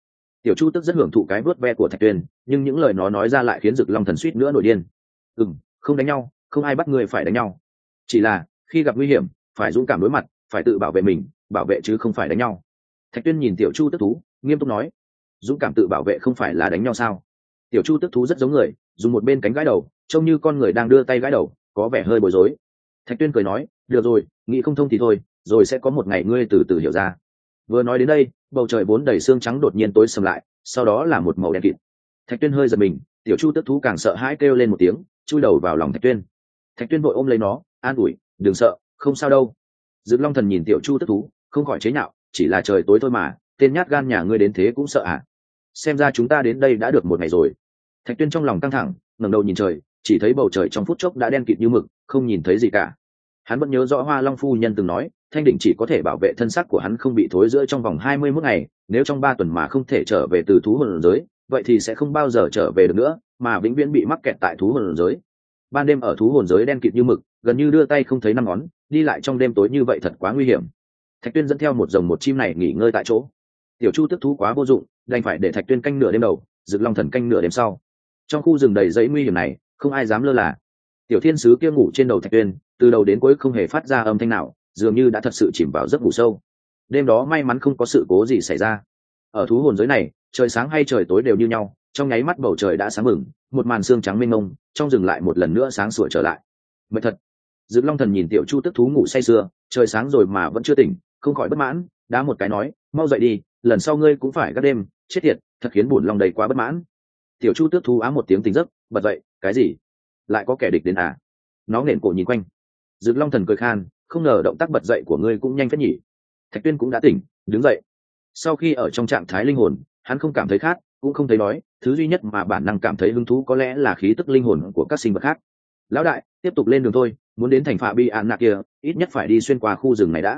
Tiểu Chu tức rất hưởng thụ cái vuốt ve của Thạch Tuyên, nhưng những lời nó nói ra lại khiến Dực Long Thần suýt nữa nổi điên. Không đánh nhau, không ai bắt người phải đánh nhau, chỉ là khi gặp nguy hiểm phải dũng cảm đối mặt, phải tự bảo vệ mình, bảo vệ chứ không phải đánh nhau. Thạch Tuyên nhìn Tiểu Chu tức thú nghiêm túc nói. Dũng cảm tự bảo vệ không phải là đánh nhau sao? Tiểu Chu tức thú rất giống người, dùng một bên cánh gãi đầu, trông như con người đang đưa tay gãi đầu, có vẻ hơi bối rối. Thạch Tuyên cười nói, được rồi, nghĩ không thông thì thôi, rồi sẽ có một ngày ngươi từ từ hiểu ra. Vừa nói đến đây, bầu trời vốn đầy sương trắng đột nhiên tối sầm lại, sau đó là một màu đen kịt. Thạch Tuyên hơi giật mình, Tiểu Chu tức thú càng sợ hãi kêu lên một tiếng, chui đầu vào lòng Thạch Tuyên. Thạch Tuyên vội ôm lấy nó, an ủi, đừng sợ, không sao đâu. Dực Long Thần nhìn Tiểu Chu tức thú, không khỏi chế nhạo, chỉ là trời tối thôi mà, tên nhát gan nhà ngươi đến thế cũng sợ à? Xem ra chúng ta đến đây đã được một ngày rồi. Thạch Tuyên trong lòng căng thẳng, ngẩng đầu nhìn trời, chỉ thấy bầu trời trong phút chốc đã đen kịt như mực, không nhìn thấy gì cả. Hắn vẫn nhớ rõ Hoa Long phu nhân từng nói, Thanh Đỉnh chỉ có thể bảo vệ thân xác của hắn không bị thối rữa trong vòng 21 ngày, nếu trong 3 tuần mà không thể trở về từ thú hồn giới, vậy thì sẽ không bao giờ trở về được nữa, mà vĩnh viễn bị mắc kẹt tại thú hồn giới. Ban đêm ở thú hồn giới đen kịt như mực, gần như đưa tay không thấy năm ngón, đi lại trong đêm tối như vậy thật quá nguy hiểm. Thạch Tuyên dẫn theo một rồng một chim này nghỉ ngơi tại chỗ. Tiểu Chu tức thú quá vô dụng, đành phải để Thạch Tuyên canh nửa đêm đầu, Dực Long Thần canh nửa đêm sau. Trong khu rừng đầy rẫy nguy hiểm này, không ai dám lơ là. Tiểu thiên sứ kia ngủ trên đầu Thạch Tuyên, từ đầu đến cuối không hề phát ra âm thanh nào, dường như đã thật sự chìm vào giấc ngủ sâu. Đêm đó may mắn không có sự cố gì xảy ra. Ở thú hồn giới này, trời sáng hay trời tối đều như nhau, trong nháy mắt bầu trời đã sáng bừng, một màn sương trắng mênh mông, trong rừng lại một lần nữa sáng sủa trở lại. Mệt thật. Dực Long Thần nhìn Tiểu Chu tức thú ngủ say sưa, trời sáng rồi mà vẫn chưa tỉnh, không khỏi bất mãn, đá một cái nói, mau dậy đi, lần sau ngươi cũng phải gác đêm, chết tiệt, thật khiến bổn lòng đầy quá bất mãn. Tiểu Chu tước thú á một tiếng tỉnh giấc, bật dậy, cái gì? Lại có kẻ địch đến à? Nó nghển cổ nhìn quanh. Dực Long Thần cười khan, không ngờ động tác bật dậy của ngươi cũng nhanh phết nhỉ. Thạch Tuyên cũng đã tỉnh, đứng dậy. Sau khi ở trong trạng thái linh hồn, hắn không cảm thấy khát, cũng không thấy đói, thứ duy nhất mà bản năng cảm thấy hứng thú có lẽ là khí tức linh hồn của các sinh vật khác. Lão đại, tiếp tục lên đường thôi, muốn đến thành Phạ Bi An Nạc kia, ít nhất phải đi xuyên qua khu rừng này đã.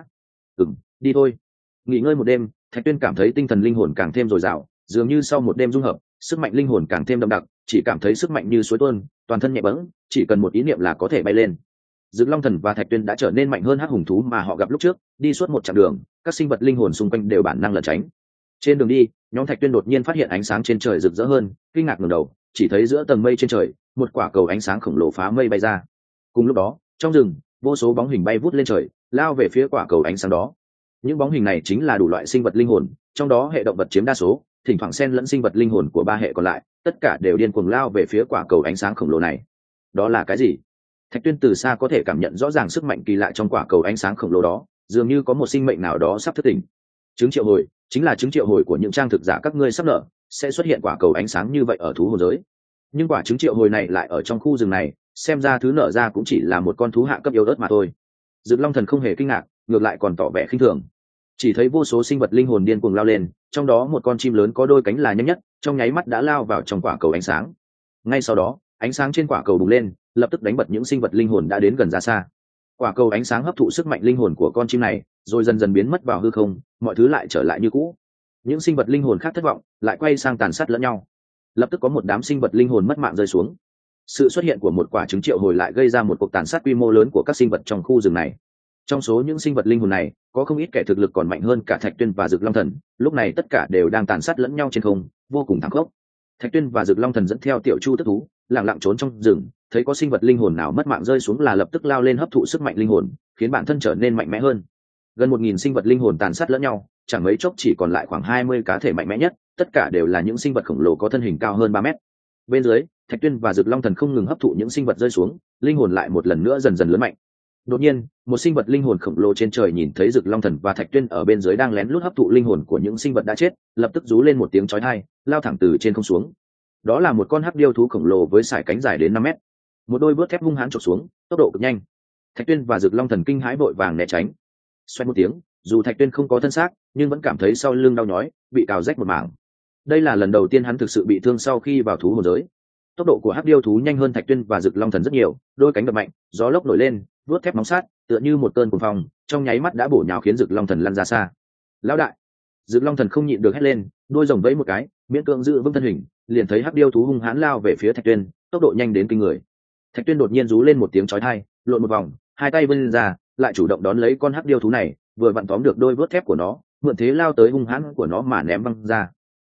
Đi thôi. Nghỉ ngơi một đêm, Thạch Tuyên cảm thấy tinh thần linh hồn càng thêm dồi dào, dường như sau một đêm dung hợp, sức mạnh linh hồn càng thêm đậm đặc, chỉ cảm thấy sức mạnh như suối tuôn, toàn thân nhẹ bẫng, chỉ cần một ý niệm là có thể bay lên. Dực Long Thần và Thạch Tuyên đã trở nên mạnh hơn hắc hùng thú mà họ gặp lúc trước, đi suốt một chặng đường, các sinh vật linh hồn xung quanh đều bản năng lẩn tránh. Trên đường đi, nhóm Thạch Tuyên đột nhiên phát hiện ánh sáng trên trời rực rỡ hơn, kinh ngạc ngẩng đầu, chỉ thấy giữa tầng mây trên trời, một quả cầu ánh sáng khổng lồ phá mây bay ra. Cùng lúc đó, trong rừng, vô số bóng hình bay vút lên trời, lao về phía quả cầu ánh sáng đó. Những bóng hình này chính là đủ loại sinh vật linh hồn, trong đó hệ động vật chiếm đa số, thỉnh thoảng xen lẫn sinh vật linh hồn của 3 hệ còn lại, tất cả đều điên cuồng lao về phía quả cầu ánh sáng khổng lồ này. Đó là cái gì? Thạch Tuyên từ xa có thể cảm nhận rõ ràng sức mạnh kỳ lạ trong quả cầu ánh sáng khổng lồ đó, dường như có một sinh mệnh nào đó sắp thức tỉnh. Trứng triệu hồi chính là trứng triệu hồi của những trang thực giả các ngươi sắp nở, sẽ xuất hiện quả cầu ánh sáng như vậy ở thú hồn giới. Nhưng quả trứng triệu hồi này lại ở trong khu rừng này, xem ra thứ nở ra cũng chỉ là một con thú hạ cấp yếu ớt mà thôi. Dực Long Thần không hề kinh ngạc, ngược lại còn tỏ vẻ khinh thường. Chỉ thấy vô số sinh vật linh hồn điên cuồng lao lên, trong đó một con chim lớn có đôi cánh là nhanh nhất, trong nháy mắt đã lao vào trong quả cầu ánh sáng. Ngay sau đó, ánh sáng trên quả cầu bùng lên, lập tức đánh bật những sinh vật linh hồn đã đến gần ra xa. Quả cầu ánh sáng hấp thụ sức mạnh linh hồn của con chim này, rồi dần dần biến mất vào hư không, mọi thứ lại trở lại như cũ. Những sinh vật linh hồn khác thất vọng, lại quay sang tàn sát lẫn nhau. Lập tức có một đám sinh vật linh hồn mất mạng rơi xuống. Sự xuất hiện của một quả trứng triệu hồi lại gây ra một cuộc tàn sát quy mô lớn của các sinh vật trong khu rừng này. Trong số những sinh vật linh hồn này, có không ít kẻ thực lực còn mạnh hơn cả Thạch Tuyên và Dực Long Thần, lúc này tất cả đều đang tàn sát lẫn nhau trên không, vô cùng thảm khốc. Thạch Tuyên và Dực Long Thần dẫn theo Tiểu Chu tức thú, lặng lặng trốn trong rừng, thấy có sinh vật linh hồn nào mất mạng rơi xuống là lập tức lao lên hấp thụ sức mạnh linh hồn, khiến bản thân trở nên mạnh mẽ hơn. Gần 1000 sinh vật linh hồn tàn sát lẫn nhau, chẳng mấy chốc chỉ còn lại khoảng 20 cá thể mạnh mẽ nhất, tất cả đều là những sinh vật khổng lồ có thân hình cao hơn 3 mét. Bên dưới, Thạch Tuyên và Dực Long Thần không ngừng hấp thụ những sinh vật rơi xuống, linh hồn lại một lần nữa dần dần lớn mạnh. Đột nhiên, một sinh vật linh hồn khổng lồ trên trời nhìn thấy Dực Long Thần và Thạch Tuyên ở bên dưới đang lén lút hấp thụ linh hồn của những sinh vật đã chết, lập tức rú lên một tiếng chói tai, lao thẳng từ trên không xuống. Đó là một con hắc điêu thú khổng lồ với sải cánh dài đến 5 mét, một đôi bước thép hung hãn chộp xuống, tốc độ cực nhanh. Thạch Tuyên và Dực Long Thần kinh hãi vội vàng né tránh. Xoẹt một tiếng, dù Thạch Tuyên không có thân xác, nhưng vẫn cảm thấy sau lưng đau nhói, bị cào rách một mảng. Đây là lần đầu tiên hắn thực sự bị thương sau khi vào thú hồn giới. Tốc độ của hắc điêu thú nhanh hơn Thạch Tuyên và Dực Long Thần rất nhiều, đôi cánh đập mạnh, gió lốc nổi lên, vuốt thép nóng sát, tựa như một cơn cuồng phong, trong nháy mắt đã bổ nhào khiến Dực Long Thần lăn ra xa. Lão đại! Dực Long Thần không nhịn được hét lên, đôi rồng vẫy một cái, miễn cưỡng giữ vững thân hình, liền thấy hắc điêu thú hung hãn lao về phía Thạch Tuyên, tốc độ nhanh đến kinh người. Thạch Tuyên đột nhiên rú lên một tiếng chói tai, lộn một vòng, hai tay vươn ra, lại chủ động đón lấy con hắc điêu thú này, vừa vặn tóm được đôi vớt thép của nó, mượn thế lao tới hung hãn của nó mà ném văng ra.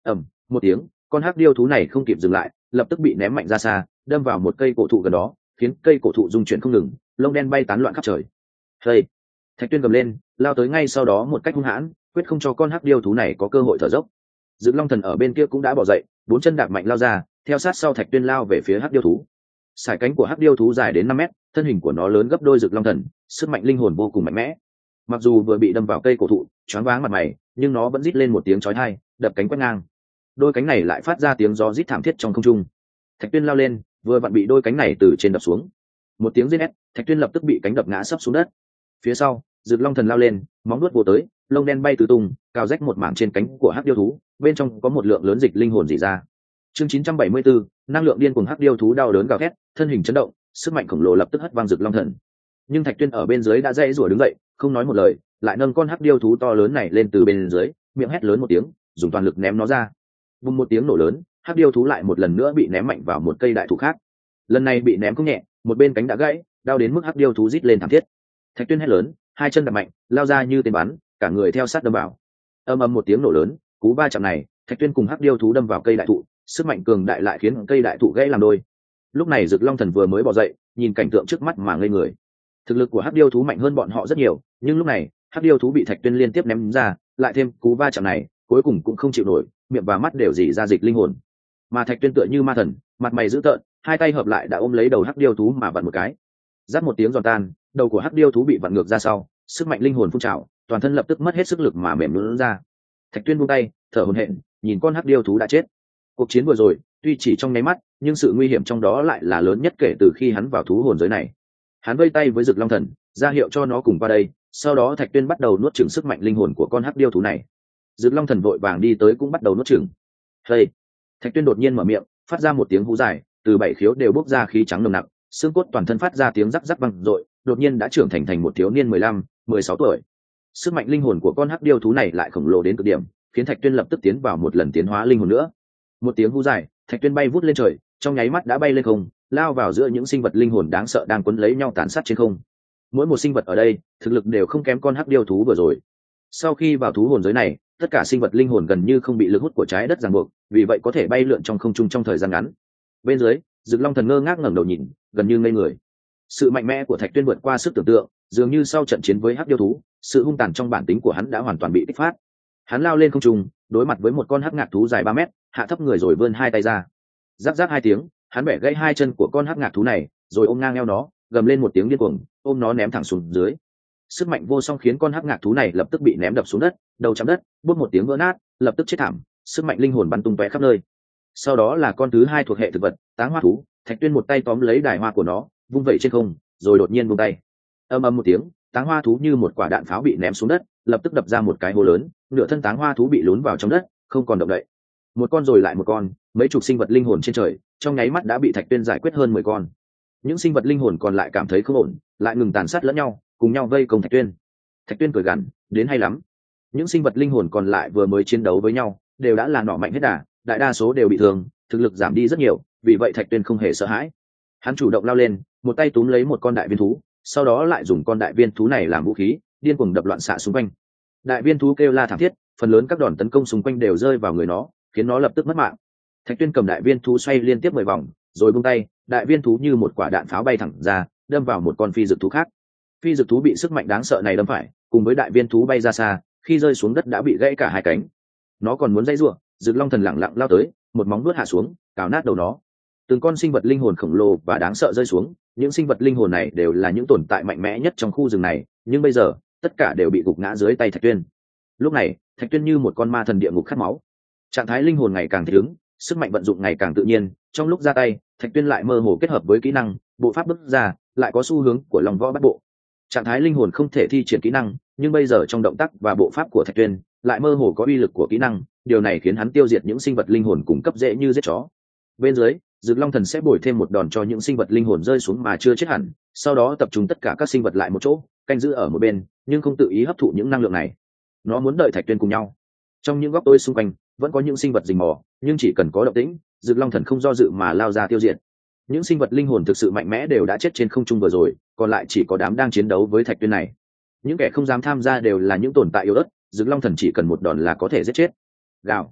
Một tiếng, con hắc điêu thú này không kịp dừng lại, lập tức bị ném mạnh ra xa, đâm vào một cây cổ thụ gần đó, khiến cây cổ thụ rung chuyển không ngừng, lông đen bay tán loạn khắp trời. Hey! Thạch Tuyên gầm lên, lao tới ngay sau đó một cách hung hãn, quyết không cho con hắc điêu thú này có cơ hội thở dốc. Dực Long Thần ở bên kia cũng đã bỏ dậy, bốn chân đạp mạnh lao ra, theo sát sau Thạch Tuyên lao về phía hắc điêu thú. Sải cánh của hắc điêu thú dài đến 5 mét, thân hình của nó lớn gấp đôi Dực Long Thần, sức mạnh linh hồn vô cùng mạnh mẽ. Mặc dù vừa bị đâm vào cây cổ thụ, choáng váng mặt mày, nhưng nó vẫn rít lên một tiếng chói tai, đập cánh quét ngang. Đôi cánh này lại phát ra tiếng gió rít thảm thiết trong không trung. Thạch Tuyên lao lên, vừa vặn bị đôi cánh này từ trên đập xuống. Một tiếng rít hét, Thạch Tuyên lập tức bị cánh đập ngã sấp xuống đất. Phía sau, Dực Long Thần lao lên, móng vuốt vồ tới, lông đen bay tứ tung, cào rách một mảng trên cánh của hắc điêu thú, bên trong có một lượng lớn dịch linh hồn rỉ ra. Chương 974, năng lượng điên cuồng hắc điêu thú đau đớn gào thét, thân hình chấn động, sức mạnh khổng lồ lập tức hất văng Dực Long Thần. Nhưng Thạch Tuyên ở bên dưới đã dãy rủa đứng dậy, không nói một lời, lại nâng con hắc điêu thú to lớn này lên từ bên dưới, miệng hét lớn một tiếng, dùng toàn lực ném nó ra. Bùng một tiếng nổ lớn, hắc điêu thú lại một lần nữa bị ném mạnh vào một cây đại thụ khác. Lần này bị ném không nhẹ, một bên cánh đã gãy, đau đến mức hắc điêu thú rít lên thảm thiết. Thạch Tuyên hét lớn, hai chân đập mạnh, lao ra như tên bắn, cả người theo sát đâm vào. Ầm ầm một tiếng nổ lớn, cú va chạm này, Thạch Tuyên cùng hắc điêu thú đâm vào cây đại thụ, sức mạnh cường đại lại khiến cây đại thụ gãy làm đôi. Lúc này Dực Long Thần vừa mới bò dậy, nhìn cảnh tượng trước mắt mà ngây người. Thực lực của hắc điêu thú mạnh hơn bọn họ rất nhiều, nhưng lúc này hắc điêu thú bị Thạch Tuyên liên tiếp ném ra, lại thêm cú va chạm này, cuối cùng cũng không chịu nổi, miệng và mắt đều rỉ ra dịch linh hồn. Mà Thạch Tuyên tựa như ma thần, mặt mày dữ tợn, hai tay hợp lại đã ôm lấy đầu hắc điêu thú mà vặn một cái. Rát một tiếng giòn tan, đầu của hắc điêu thú bị vặn ngược ra sau, sức mạnh linh hồn phun trào, toàn thân lập tức mất hết sức lực mà mềm nhũn ra. Thạch Tuyên buông tay, thở hổn hển, nhìn con hắc điêu thú đã chết. Cuộc chiến vừa rồi, tuy chỉ trong nháy mắt, nhưng sự nguy hiểm trong đó lại là lớn nhất kể từ khi hắn vào thú hồn giới này. Hắn vây tay với Dực Long Thần, ra hiệu cho nó cùng qua đây, sau đó Thạch Tuyên bắt đầu nuốt chửng sức mạnh linh hồn của con hắc điêu thú này. Dực Long Thần vội vàng đi tới cũng bắt đầu nuốt chửng. Hey! Thạch Tuyên đột nhiên mở miệng, phát ra một tiếng hú dài, từ bảy khiếu đều bốc ra khí trắng nồng nặc, xương cốt toàn thân phát ra tiếng rắc rắc vang dội, đột nhiên đã trưởng thành một thiếu niên 15, 16 tuổi. Sức mạnh linh hồn của con hắc điêu thú này lại khổng lồ đến cực điểm, khiến Thạch Tuyên lập tức tiến vào một lần tiến hóa linh hồn nữa. Một tiếng hú dài, Thạch Tuyên bay vút lên trời, trong nháy mắt đã bay lên không, lao vào giữa những sinh vật linh hồn đáng sợ đang quấn lấy nhau tàn sát trên không. Mỗi một sinh vật ở đây, thực lực đều không kém con hắc điêu thú vừa rồi. Sau khi vào thú hồn giới này, tất cả sinh vật linh hồn gần như không bị lực hút của trái đất ràng buộc, vì vậy có thể bay lượn trong không trung trong thời gian ngắn. Bên dưới, Dực Long Thần ngơ ngác ngẩng đầu nhìn, gần như ngây người. Sự mạnh mẽ của Thạch Tuyên vượt qua sức tưởng tượng, dường như sau trận chiến với hắc điêu thú, sự hung tàn trong bản tính của hắn đã hoàn toàn bị kích phát. Hắn lao lên không trung, đối mặt với một con hắc ngạc thú dài 3 mét, hạ thấp người rồi vươn hai tay ra. Rắc rắc hai tiếng, hắn bẻ gãy hai chân của con hắc ngạc thú này, rồi ôm ngang eo nó, gầm lên một tiếng điên cuồng, ôm nó ném thẳng xuống dưới. Sức mạnh vô song khiến con hắc ngạc thú này lập tức bị ném đập xuống đất, đầu chạm đất, bút một tiếng vỡ nát, lập tức chết thảm, sức mạnh linh hồn bắn tung tóe khắp nơi. Sau đó là con thứ hai thuộc hệ thực vật, Táng Hoa thú. Thạch Tuyên một tay tóm lấy đài hoa của nó, vung vẩy trên không, rồi đột nhiên buông tay. Ầm ầm một tiếng, Táng Hoa thú như một quả đạn pháo bị ném xuống đất, lập tức đập ra một cái hố lớn, nửa thân Táng Hoa thú bị lún vào trong đất, không còn động đậy. Một con rồi lại một con, mấy chục sinh vật linh hồn trên trời, trong nháy mắt đã bị Thạch Tuyên giải quyết hơn 10 con. Những sinh vật linh hồn còn lại cảm thấy không ổn, lại ngừng tàn sát lẫn nhau, cùng nhau vây công Thạch Tuyên. Thạch Tuyên cười gằn, đến hay lắm. Những sinh vật linh hồn còn lại vừa mới chiến đấu với nhau, đều đã là nỏ mạnh hết đà, đại đa số đều bị thương, thực lực giảm đi rất nhiều, vì vậy Thạch Tuyên không hề sợ hãi. Hắn chủ động lao lên, một tay túm lấy một con đại viên thú, sau đó lại dùng con đại viên thú này làm vũ khí, điên cuồng đập loạn xạ xung quanh. Đại viên thú kêu la thảm thiết, phần lớn các đòn tấn công xung quanh đều rơi vào người nó, khiến nó lập tức mất mạng. Thạch Tuyên cầm đại viên thú xoay liên tiếp 10 vòng, rồi buông tay, đại viên thú như một quả đạn pháo bay thẳng ra, đâm vào một con phi dực thú khác. Phi dực thú bị sức mạnh đáng sợ này đâm phải, cùng với đại viên thú bay ra xa, khi rơi xuống đất đã bị gãy cả hai cánh. Nó còn muốn dãy rủa, Dực Long Thần lẳng lặng lao tới, một móng vuốt hạ xuống, cào nát đầu nó. Từng con sinh vật linh hồn khổng lồ và đáng sợ rơi xuống, những sinh vật linh hồn này đều là những tồn tại mạnh mẽ nhất trong khu rừng này, nhưng bây giờ, tất cả đều bị gục ngã dưới tay Thạch Tuyên. Lúc này, Thạch Tuyên như một con ma thần địa ngục khát máu. Trạng thái linh hồn ngày càng thích ứng, sức mạnh vận dụng ngày càng tự nhiên, trong lúc ra tay, Thạch Tuyên lại mơ hồ kết hợp với kỹ năng, bộ pháp bước ra, lại có xu hướng của lòng võ bắt bộ. Trạng thái linh hồn không thể thi triển kỹ năng, nhưng bây giờ trong động tác và bộ pháp của Thạch Tuyên, lại mơ hồ có uy lực của kỹ năng, điều này khiến hắn tiêu diệt những sinh vật linh hồn cung cấp dễ như giết chó. Bên dưới, Dực Long Thần sẽ bồi thêm một đòn cho những sinh vật linh hồn rơi xuống mà chưa chết hẳn, sau đó tập trung tất cả các sinh vật lại một chỗ, canh giữ ở một bên, nhưng không tự ý hấp thụ những năng lượng này. Nó muốn đợi Thạch Tuyên cùng nhau. Trong những góc tối xung quanh, vẫn có những sinh vật rình mò, nhưng chỉ cần có động tĩnh, Dực Long Thần không do dự mà lao ra tiêu diệt. Những sinh vật linh hồn thực sự mạnh mẽ đều đã chết trên không trung vừa rồi, còn lại chỉ có đám đang chiến đấu với Thạch Tuyên này. Những kẻ không dám tham gia đều là những tồn tại yếu ớt, Dực Long Thần chỉ cần một đòn là có thể giết chết. Gào.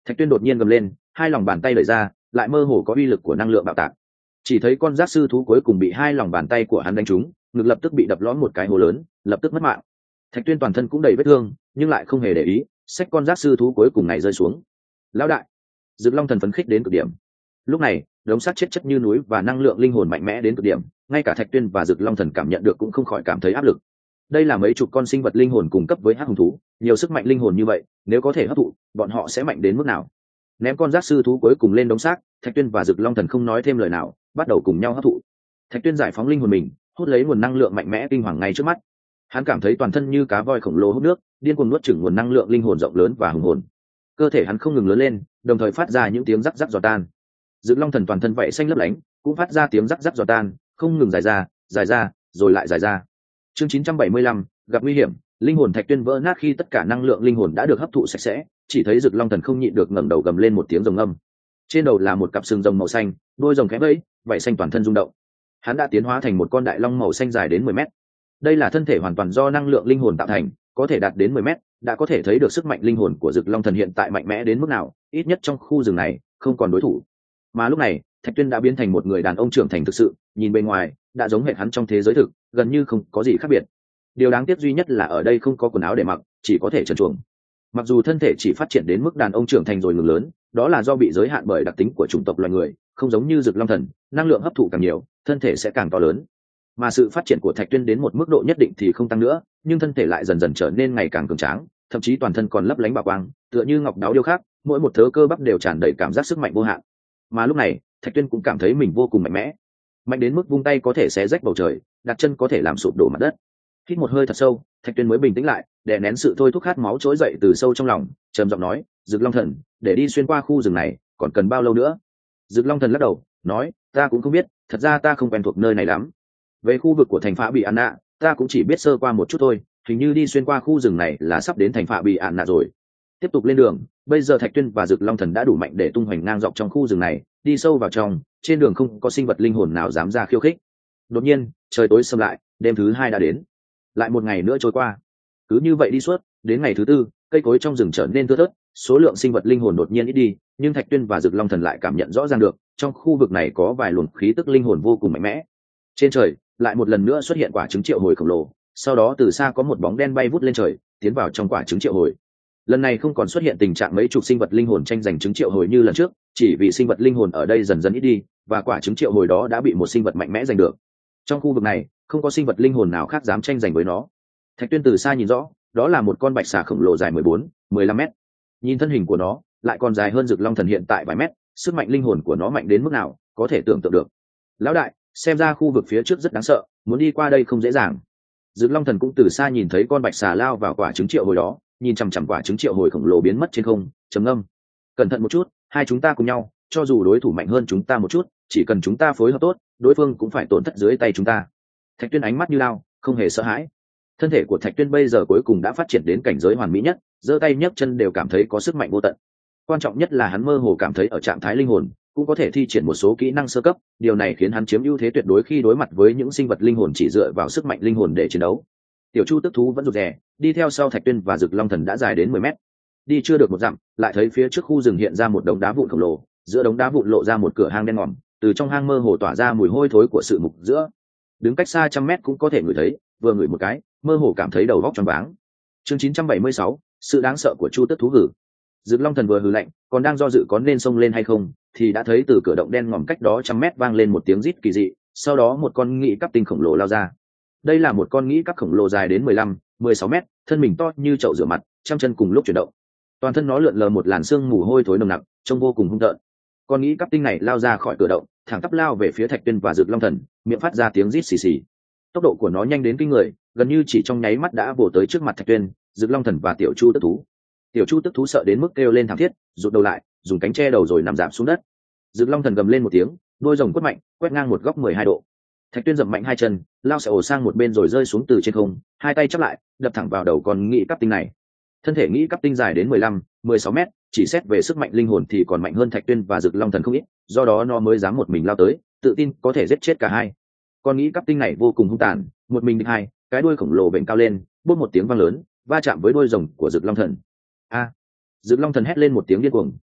Thạch Tuyên đột nhiên gầm lên, hai lòng bàn tay đẩy ra, lại mơ hồ có uy lực của năng lượng bạo tạc. Chỉ thấy con giác sư thú cuối cùng bị hai lòng bàn tay của hắn đánh trúng, ngực lập tức bị đập lõm một cái hố lớn, lập tức mất mạng. Thạch Tuyên toàn thân cũng đầy vết thương, nhưng lại không hề để ý, xách con giác sư thú cuối cùng này rơi xuống. Lão đại! Dực Long Thần phấn khích đến cực điểm. Lúc này, đống sắt chết chất như núi và năng lượng linh hồn mạnh mẽ đến cực điểm, ngay cả Thạch Tuyên và Dực Long Thần cảm nhận được cũng không khỏi cảm thấy áp lực. Đây là mấy chục con sinh vật linh hồn cùng cấp với hắc hùng thú, nhiều sức mạnh linh hồn như vậy, nếu có thể hấp thụ, bọn họ sẽ mạnh đến mức nào? Ném con giác sư thú cuối cùng lên đống xác, Thạch Tuyên và Dực Long Thần không nói thêm lời nào, bắt đầu cùng nhau hấp thụ. Thạch Tuyên giải phóng linh hồn mình, hút lấy nguồn năng lượng mạnh mẽ kinh hoàng ngay trước mắt. Hắn cảm thấy toàn thân như cá voi khổng lồ hút nước, điên cuồng nuốt chửng nguồn năng lượng linh hồn rộng lớn và hùng hồn. Cơ thể hắn không ngừng lớn lên, đồng thời phát ra những tiếng rắc rắc giò tan. Dực Long Thần toàn thân vậy xanh lấp lánh, cũng phát ra tiếng rắc rắc giò tan, không ngừng dài ra, rồi lại dài ra. Chương 975, gặp nguy hiểm, linh hồn Thạch Tuyên vỡ nát khi tất cả năng lượng linh hồn đã được hấp thụ sạch sẽ, chỉ thấy Dực Long Thần không nhịn được ngẩng đầu gầm lên một tiếng rồng âm. Trên đầu là một cặp sừng rồng màu xanh, đuôi rồng khẽ vẫy, vảy xanh toàn thân rung động. Hắn đã tiến hóa thành một con đại long màu xanh dài đến 10 mét. Đây là thân thể hoàn toàn do năng lượng linh hồn tạo thành, có thể đạt đến 10 mét, đã có thể thấy được sức mạnh linh hồn của Dực Long Thần hiện tại mạnh mẽ đến mức nào, ít nhất trong khu rừng này không còn đối thủ. Mà lúc này, Thạch Tuyên đã biến thành một người đàn ông trưởng thành thực sự, nhìn bên ngoài đã giống hệt hắn trong thế giới thực, gần như không có gì khác biệt. Điều đáng tiếc duy nhất là ở đây không có quần áo để mặc, chỉ có thể trần truồng. Mặc dù thân thể chỉ phát triển đến mức đàn ông trưởng thành rồi ngừng lớn, đó là do bị giới hạn bởi đặc tính của chủng tộc loài người, không giống như Dực Long Thần, năng lượng hấp thụ càng nhiều, thân thể sẽ càng to lớn. Mà sự phát triển của Thạch Tuyên đến một mức độ nhất định thì không tăng nữa, nhưng thân thể lại dần dần trở nên ngày càng cường tráng, thậm chí toàn thân còn lấp lánh bảo quang, tựa như ngọc đáo điêu khắc, mỗi một thớ cơ bắp đều tràn đầy cảm giác sức mạnh vô hạn. Mà lúc này, Thạch Tuyên cũng cảm thấy mình vô cùng mạnh mẽ, mạnh đến mức vung tay có thể xé rách bầu trời, đặt chân có thể làm sụp đổ mặt đất. Hít một hơi thật sâu, Thạch Tuyên mới bình tĩnh lại, đè nén sự thôi thúc khát máu trỗi dậy từ sâu trong lòng, trầm giọng nói: "Dực Long Thần, để đi xuyên qua khu rừng này, còn cần bao lâu nữa?" Dực Long Thần lắc đầu, nói: "Ta cũng không biết, thật ra ta không quen thuộc nơi này lắm. Về khu vực của thành Phạ Bị An Nạ, ta cũng chỉ biết sơ qua một chút thôi, hình như đi xuyên qua khu rừng này là sắp đến thành Phạ Bị An Nạ rồi." Tiếp tục lên đường, bây giờ Thạch Tuyên và Dực Long Thần đã đủ mạnh để tung hoành ngang dọc trong khu rừng này, đi sâu vào trong, trên đường không có sinh vật linh hồn nào dám ra khiêu khích. Đột nhiên, trời tối sầm lại, đêm thứ 2 đã đến. Lại một ngày nữa trôi qua. Cứ như vậy đi suốt, đến ngày thứ 4, cây cối trong rừng trở nên thưa thớt, số lượng sinh vật linh hồn đột nhiên ít đi, nhưng Thạch Tuyên và Dực Long Thần lại cảm nhận rõ ràng được, trong khu vực này có vài luồng khí tức linh hồn vô cùng mạnh mẽ. Trên trời, lại một lần nữa xuất hiện quả trứng triệu hồi khổng lồ, sau đó từ xa có một bóng đen bay vút lên trời, tiến vào trong quả trứng triệu hồi. Lần này không còn xuất hiện tình trạng mấy chục sinh vật linh hồn tranh giành trứng triệu hồi như lần trước, chỉ vì sinh vật linh hồn ở đây dần dần ít đi, và quả trứng triệu hồi đó đã bị một sinh vật mạnh mẽ giành được. Trong khu vực này, không có sinh vật linh hồn nào khác dám tranh giành với nó. Thạch Tuyên từ xa nhìn rõ, đó là một con bạch xà khổng lồ dài 14-15 mét. Nhìn thân hình của nó, lại còn dài hơn Dực Long Thần hiện tại vài mét, sức mạnh linh hồn của nó mạnh đến mức nào, có thể tưởng tượng được. Lão đại, xem ra khu vực phía trước rất đáng sợ, muốn đi qua đây không dễ dàng. Dực Long Thần cũng từ xa nhìn thấy con bạch xà lao vào quả trứng triệu hồi đó, nhìn chằm chằm quả trứng triệu hồi khổng lồ biến mất trên không, trầm ngâm. Cẩn thận một chút, hai chúng ta cùng nhau, cho dù đối thủ mạnh hơn chúng ta một chút, chỉ cần chúng ta phối hợp tốt, đối phương cũng phải tổn thất dưới tay chúng ta. Thạch Tuyên ánh mắt như lao, không hề sợ hãi. Thân thể của Thạch Tuyên bây giờ cuối cùng đã phát triển đến cảnh giới hoàn mỹ nhất, giơ tay nhấc chân đều cảm thấy có sức mạnh vô tận. Quan trọng nhất là hắn mơ hồ cảm thấy ở trạng thái linh hồn cũng có thể thi triển một số kỹ năng sơ cấp, điều này khiến hắn chiếm ưu thế tuyệt đối khi đối mặt với những sinh vật linh hồn chỉ dựa vào sức mạnh linh hồn để chiến đấu. Tiểu Chu Tức Thú vẫn rụt rè, đi theo sau Thạch Tuyên và Dực Long Thần đã dài đến 10 mét. Đi chưa được một dặm, lại thấy phía trước khu rừng hiện ra một đống đá vụn khổng lồ, giữa đống đá vụn lộ ra một cửa hang đen ngòm, từ trong hang mơ hồ tỏa ra mùi hôi thối của sự mục giữa. Đứng cách xa trăm mét cũng có thể ngửi thấy, vừa ngửi một cái, mơ hồ cảm thấy đầu óc choáng váng. Chương 976, sự đáng sợ của Chu Tức Thú hử. Dực Long Thần vừa hừ lạnh, còn đang do dự có nên xông lên hay không, thì đã thấy từ cửa động đen ngòm cách đó trăm mét vang lên một tiếng rít kỳ dị, sau đó một con nghĩ cắp tinh khổng lồ lao ra. Đây là một con nghĩ cắp khổng lồ dài đến 15-16 mét, thân mình to như chậu rửa mặt, trăm chân cùng lúc chuyển động. Toàn thân nó lượn lờ một làn sương mù hôi thối nồng nặc, trông vô cùng hung tợn. Con nghĩ cắp tinh này lao ra khỏi cửa động, thẳng tắp lao về phía Thạch Tuyên và Dực Long Thần, miệng phát ra tiếng rít xì xì. Tốc độ của nó nhanh đến kinh người, gần như chỉ trong nháy mắt đã vồ tới trước mặt Thạch Tuyên, Dực Long Thần và Tiểu Chu Tức Thú. Tiểu Chu Tức Thú sợ đến mức kêu lên thảm thiết, rụt đầu lại, dùng cánh che đầu rồi nằm rạp xuống đất. Dực Long Thần gầm lên một tiếng, đôi rồng quất mạnh, quét ngang một góc 12 độ. Thạch Tuyên dậm mạnh hai chân, lao xẻ ổ sang một bên rồi rơi xuống từ trên không, hai tay chắp lại, đập thẳng vào đầu con nghĩ cắp tinh này. Thân thể nghĩ cắp tinh dài đến 15-16 mét, chỉ xét về sức mạnh linh hồn thì còn mạnh hơn Thạch Tuyên và Dực Long Thần không ít, do đó nó mới dám một mình lao tới, tự tin có thể giết chết cả hai. Con nghĩ cắp tinh này vô cùng hung tàn, một mình địch hai, cái đuôi khổng lồ vểnh cao lên, bốp một tiếng vang lớn, va chạm với đuôi rồng của Dực Long Thần. A! Dực Long Thần hét lên một tiếng điên cuồng,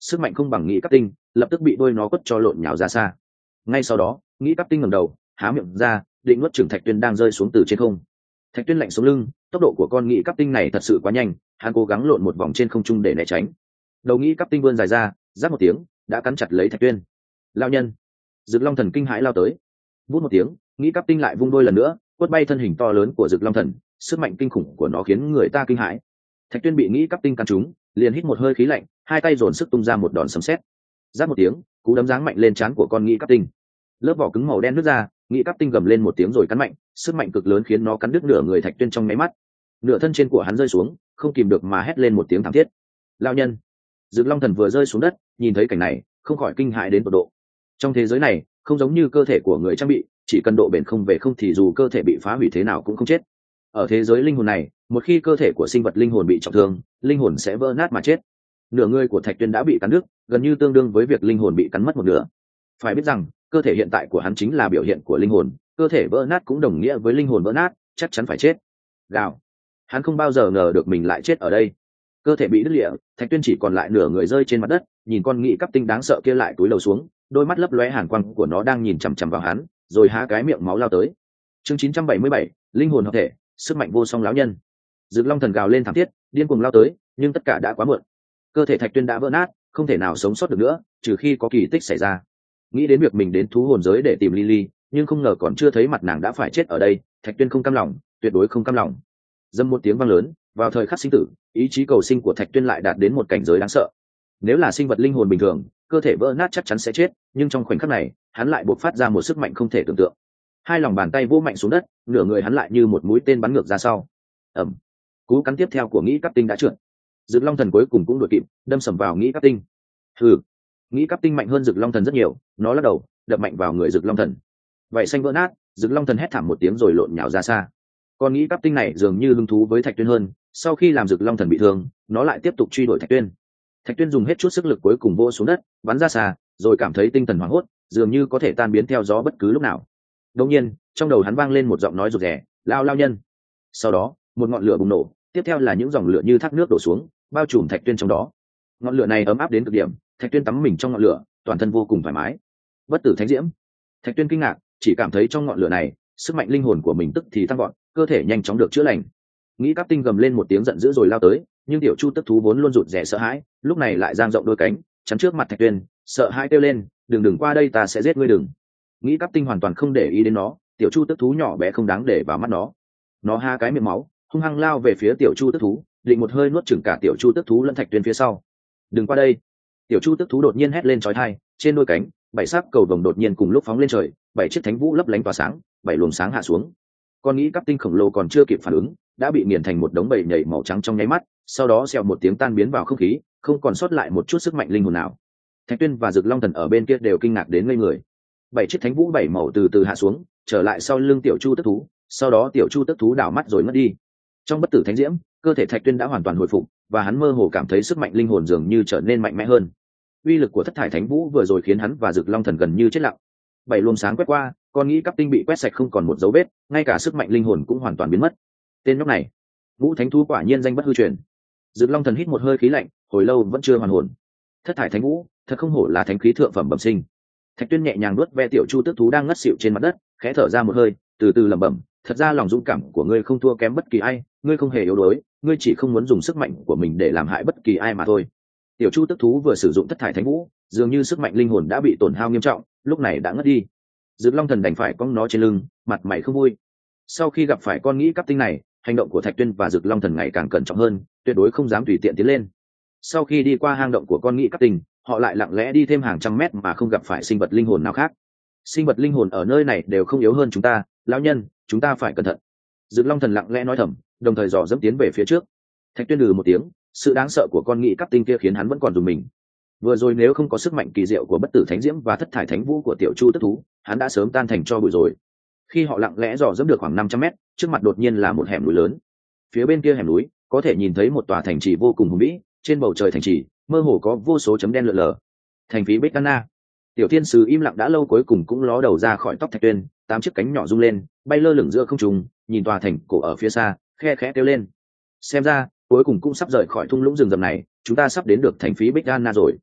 sức mạnh không bằng nghĩ cắp tinh, lập tức bị đôi nó quất cho lộn nhào ra xa. Ngay sau đó nghĩ cắp tinh ngẩng đầu há miệng ra định nuốt chửng Thạch Tuyên đang rơi xuống từ trên không. Thạch Tuyên lạnh sống lưng, tốc độ của con nghĩ cắp tinh này thật sự quá nhanh, hắn cố gắng lộn một vòng trên không trung để né tránh. Đầu nghĩ cắp tinh vươn dài ra, rát một tiếng đã cắn chặt lấy Thạch Tuyên. Lao nhân! Dực Long Thần kinh hãi lao tới. Vút một tiếng, nghĩ cắp tinh lại vung đôi lần nữa, quất bay thân hình to lớn của Dực Long Thần, sức mạnh kinh khủng của nó khiến người ta kinh hãi. Thạch Tuyên bị nghĩ cắp tinh cắn trúng, liền hít một hơi khí lạnh, hai tay dồn sức tung ra một đòn sấm sét. Rát một tiếng, cú đấm giáng mạnh lên trán của con nghĩ cắp tinh. Lớp vỏ cứng màu đen nứt ra, nghĩ cắp tinh gầm lên một tiếng rồi cắn mạnh, sức mạnh cực lớn khiến nó cắn đứt nửa người Thạch Tuyên trong nháy mắt. Nửa thân trên của hắn rơi xuống, không kìm được mà hét lên một tiếng thảm thiết. Lao nhân! Dực Long Thần vừa rơi xuống đất, nhìn thấy cảnh này, không khỏi kinh hãi đến tột độ. Trong thế giới này, không giống như cơ thể của người trang bị, chỉ cần độ bền không về không thì dù cơ thể bị phá hủy thế nào cũng không chết. Ở thế giới linh hồn này, một khi cơ thể của sinh vật linh hồn bị trọng thương, linh hồn sẽ vỡ nát mà chết. Nửa người của Thạch Tuyên đã bị cắn đứt, gần như tương đương với việc linh hồn bị cắn mất một nửa. Phải biết rằng, cơ thể hiện tại của hắn chính là biểu hiện của linh hồn, cơ thể vỡ nát cũng đồng nghĩa với linh hồn vỡ nát, chắc chắn phải chết. Gào! Hắn không bao giờ ngờ được mình lại chết ở đây. Cơ thể bị đứt lìa, Thạch Tuyên chỉ còn lại nửa người rơi trên mặt đất, nhìn con nghĩ cắp tinh đáng sợ kia lại cúi đầu xuống, đôi mắt lấp lóe hàn quang của nó đang nhìn chằm chằm vào hắn, rồi há cái miệng máu lao tới. Chương 977, linh hồn hợp thể, sức mạnh vô song lão nhân. Dực Long Thần gào lên thảm thiết, điên cuồng lao tới, nhưng tất cả đã quá muộn. Cơ thể Thạch Tuyên đã vỡ nát, không thể nào sống sót được nữa, trừ khi có kỳ tích xảy ra. Nghĩ đến việc mình đến thú hồn giới để tìm Lily, nhưng không ngờ còn chưa thấy mặt nàng đã phải chết ở đây, Thạch Tuyên không cam lòng, tuyệt đối không cam lòng. Dâm một tiếng vang lớn, vào thời khắc sinh tử, ý chí cầu sinh của Thạch Tuyên lại đạt đến một cảnh giới đáng sợ. Nếu là sinh vật linh hồn bình thường, cơ thể vỡ nát chắc chắn sẽ chết, nhưng trong khoảnh khắc này, hắn lại bộc phát ra một sức mạnh không thể tưởng tượng. Hai lòng bàn tay vỗ mạnh xuống đất, nửa người hắn lại như một mũi tên bắn ngược ra sau. Ầm! Cú cắn tiếp theo của nghĩ cắp tinh đã trượt. Dực Long Thần cuối cùng cũng đuổi kịp, đâm sầm vào nghĩ cắp tinh. Hừ! Nghĩ cắp tinh mạnh hơn Dực Long Thần rất nhiều, nó lắc đầu, đập mạnh vào người Dực Long Thần. Vảy xanh vỡ nát, Dực Long Thần hét thảm một tiếng rồi lộn nhào ra xa. Con nghĩ cắp tinh này dường như hứng thú với Thạch Tuyên hơn, sau khi làm Dực Long Thần bị thương, nó lại tiếp tục truy đuổi Thạch Tuyên. Thạch Tuyên dùng hết chút sức lực cuối cùng vô xuống đất, bắn ra xa, rồi cảm thấy tinh thần hoảng hốt, dường như có thể tan biến theo gió bất cứ lúc nào. Đột nhiên, trong đầu hắn vang lên một giọng nói rụt rè, "Lao lao nhân." Sau đó, một ngọn lửa bùng nổ, tiếp theo là những dòng lửa như thác nước đổ xuống, bao trùm Thạch Tuyên trong đó. Ngọn lửa này ấm áp đến cực điểm, Thạch Tuyên tắm mình trong ngọn lửa, toàn thân vô cùng thoải mái. Bất tử thánh diễm. Thạch Tuyên kinh ngạc, chỉ cảm thấy trong ngọn lửa này, sức mạnh linh hồn của mình tức thì tăng vọt, cơ thể nhanh chóng được chữa lành. Nghĩ cắp tinh gầm lên một tiếng giận dữ rồi lao tới, nhưng tiểu chu tức thú vốn luôn rụt rè sợ hãi, lúc này lại dang rộng đôi cánh, chắn trước mặt Thạch Tuyên, sợ hãi kêu lên, đừng qua đây, ta sẽ giết ngươi đừng. Nghĩ cắp tinh hoàn toàn không để ý đến nó, tiểu chu tức thú nhỏ bé không đáng để vào mắt nó ha cái miệng máu, hung hăng lao về phía tiểu chu tức thú, định một hơi nuốt chửng cả tiểu chu tức thú lẫn Thạch Tuyên phía sau. Đừng qua đây! Tiểu chu tức thú đột nhiên hét lên chói tai, trên đôi cánh, bảy sắc cầu vồng đột nhiên cùng lúc phóng lên trời, bảy chiếc thánh vũ lấp lánh tỏa sáng, bảy luồng sáng hạ xuống. Con nghĩ cắp tinh khổng lồ còn chưa kịp phản ứng, đã bị nghiền thành một đống bầy nhảy màu trắng trong nháy mắt, sau đó xèo một tiếng tan biến vào không khí, không còn sót lại một chút sức mạnh linh hồn nào. Thạch Tuyên và Dực Long Thần ở bên kia đều kinh ngạc đến ngây người. Bảy chiếc thánh vũ bảy màu từ từ hạ xuống, trở lại sau lưng tiểu chu tức thú, sau đó tiểu chu tức thú đảo mắt rồi mất đi. Trong bất tử thánh diễm, cơ thể Thạch Tuyên đã hoàn toàn hồi phục, và hắn mơ hồ cảm thấy sức mạnh linh hồn dường như trở nên mạnh mẽ hơn. Uy lực của thất thải thánh vũ vừa rồi khiến hắn và Dực Long Thần gần như chết lặng. Bảy luồng sáng quét qua, con nghĩ cắp tinh bị quét sạch không còn một dấu vết, ngay cả sức mạnh linh hồn cũng hoàn toàn biến mất. Tên nhóc này, Vũ Thánh thú quả nhiên danh bất hư truyền. Dực Long Thần hít một hơi khí lạnh, hồi lâu vẫn chưa hoàn hồn. Thất thải thánh vũ, thật không hổ là thánh khí thượng phẩm bẩm sinh. Thạch Tuyên nhẹ nhàng nuốt ve tiểu chu tước thú đang ngất xỉu trên mặt đất, khẽ thở ra một hơi, từ từ lẩm bẩm, thật ra lòng dũng cảm của ngươi không thua kém bất kỳ ai, ngươi không hề yếu đuối, ngươi chỉ không muốn dùng sức mạnh của mình để làm hại bất kỳ ai mà thôi. Tiểu chu tước thú vừa sử dụng thất thải thánh vũ, dường như sức mạnh linh hồn đã bị tổn hao nghiêm trọng, lúc này đã ngất đi. Dực Long Thần đành phải cong nó trên lưng, mặt mày không vui. Sau khi gặp phải con nghĩ cắp tinh này, hành động của Thạch Tuyên và Dực Long Thần ngày càng cẩn trọng hơn, tuyệt đối không dám tùy tiện tiến lên. Sau khi đi qua hang động của con nghĩ cắp tinh, họ lại lặng lẽ đi thêm hàng trăm mét mà không gặp phải sinh vật linh hồn nào khác. Sinh vật linh hồn ở nơi này đều không yếu hơn chúng ta, lão nhân, chúng ta phải cẩn thận. Dực Long Thần lặng lẽ nói thầm, đồng thời dò dẫm tiến về phía trước. Thạch Tuyên một tiếng, sự đáng sợ của con nghĩ cắp tinh kia khiến hắn vẫn còn dùng mình. Vừa rồi nếu không có sức mạnh kỳ diệu của bất tử thánh diễm và thất thải thánh vũ của tiểu chu tức thú, hắn đã sớm tan thành tro bụi rồi. Khi họ lặng lẽ dò dẫm được khoảng 500 mét, trước mặt đột nhiên là một hẻm núi lớn. Phía bên kia hẻm núi, có thể nhìn thấy một tòa thành trì vô cùng hùng vĩ, trên bầu trời thành trì, mơ hồ có vô số chấm đen lượn lờ. Thành phí Bích Anna. Tiểu thiên sứ im lặng đã lâu cuối cùng cũng ló đầu ra khỏi tóc Thạch Tuyên, 8 chiếc cánh nhỏ rung lên, bay lơ lửng giữa không trung, nhìn tòa thành cổ ở phía xa, khe khẽ kêu lên. Xem ra, cuối cùng cũng sắp rời khỏi thung lũng rừng rậm này, chúng ta sắp đến được thành phí Bích Anna rồi.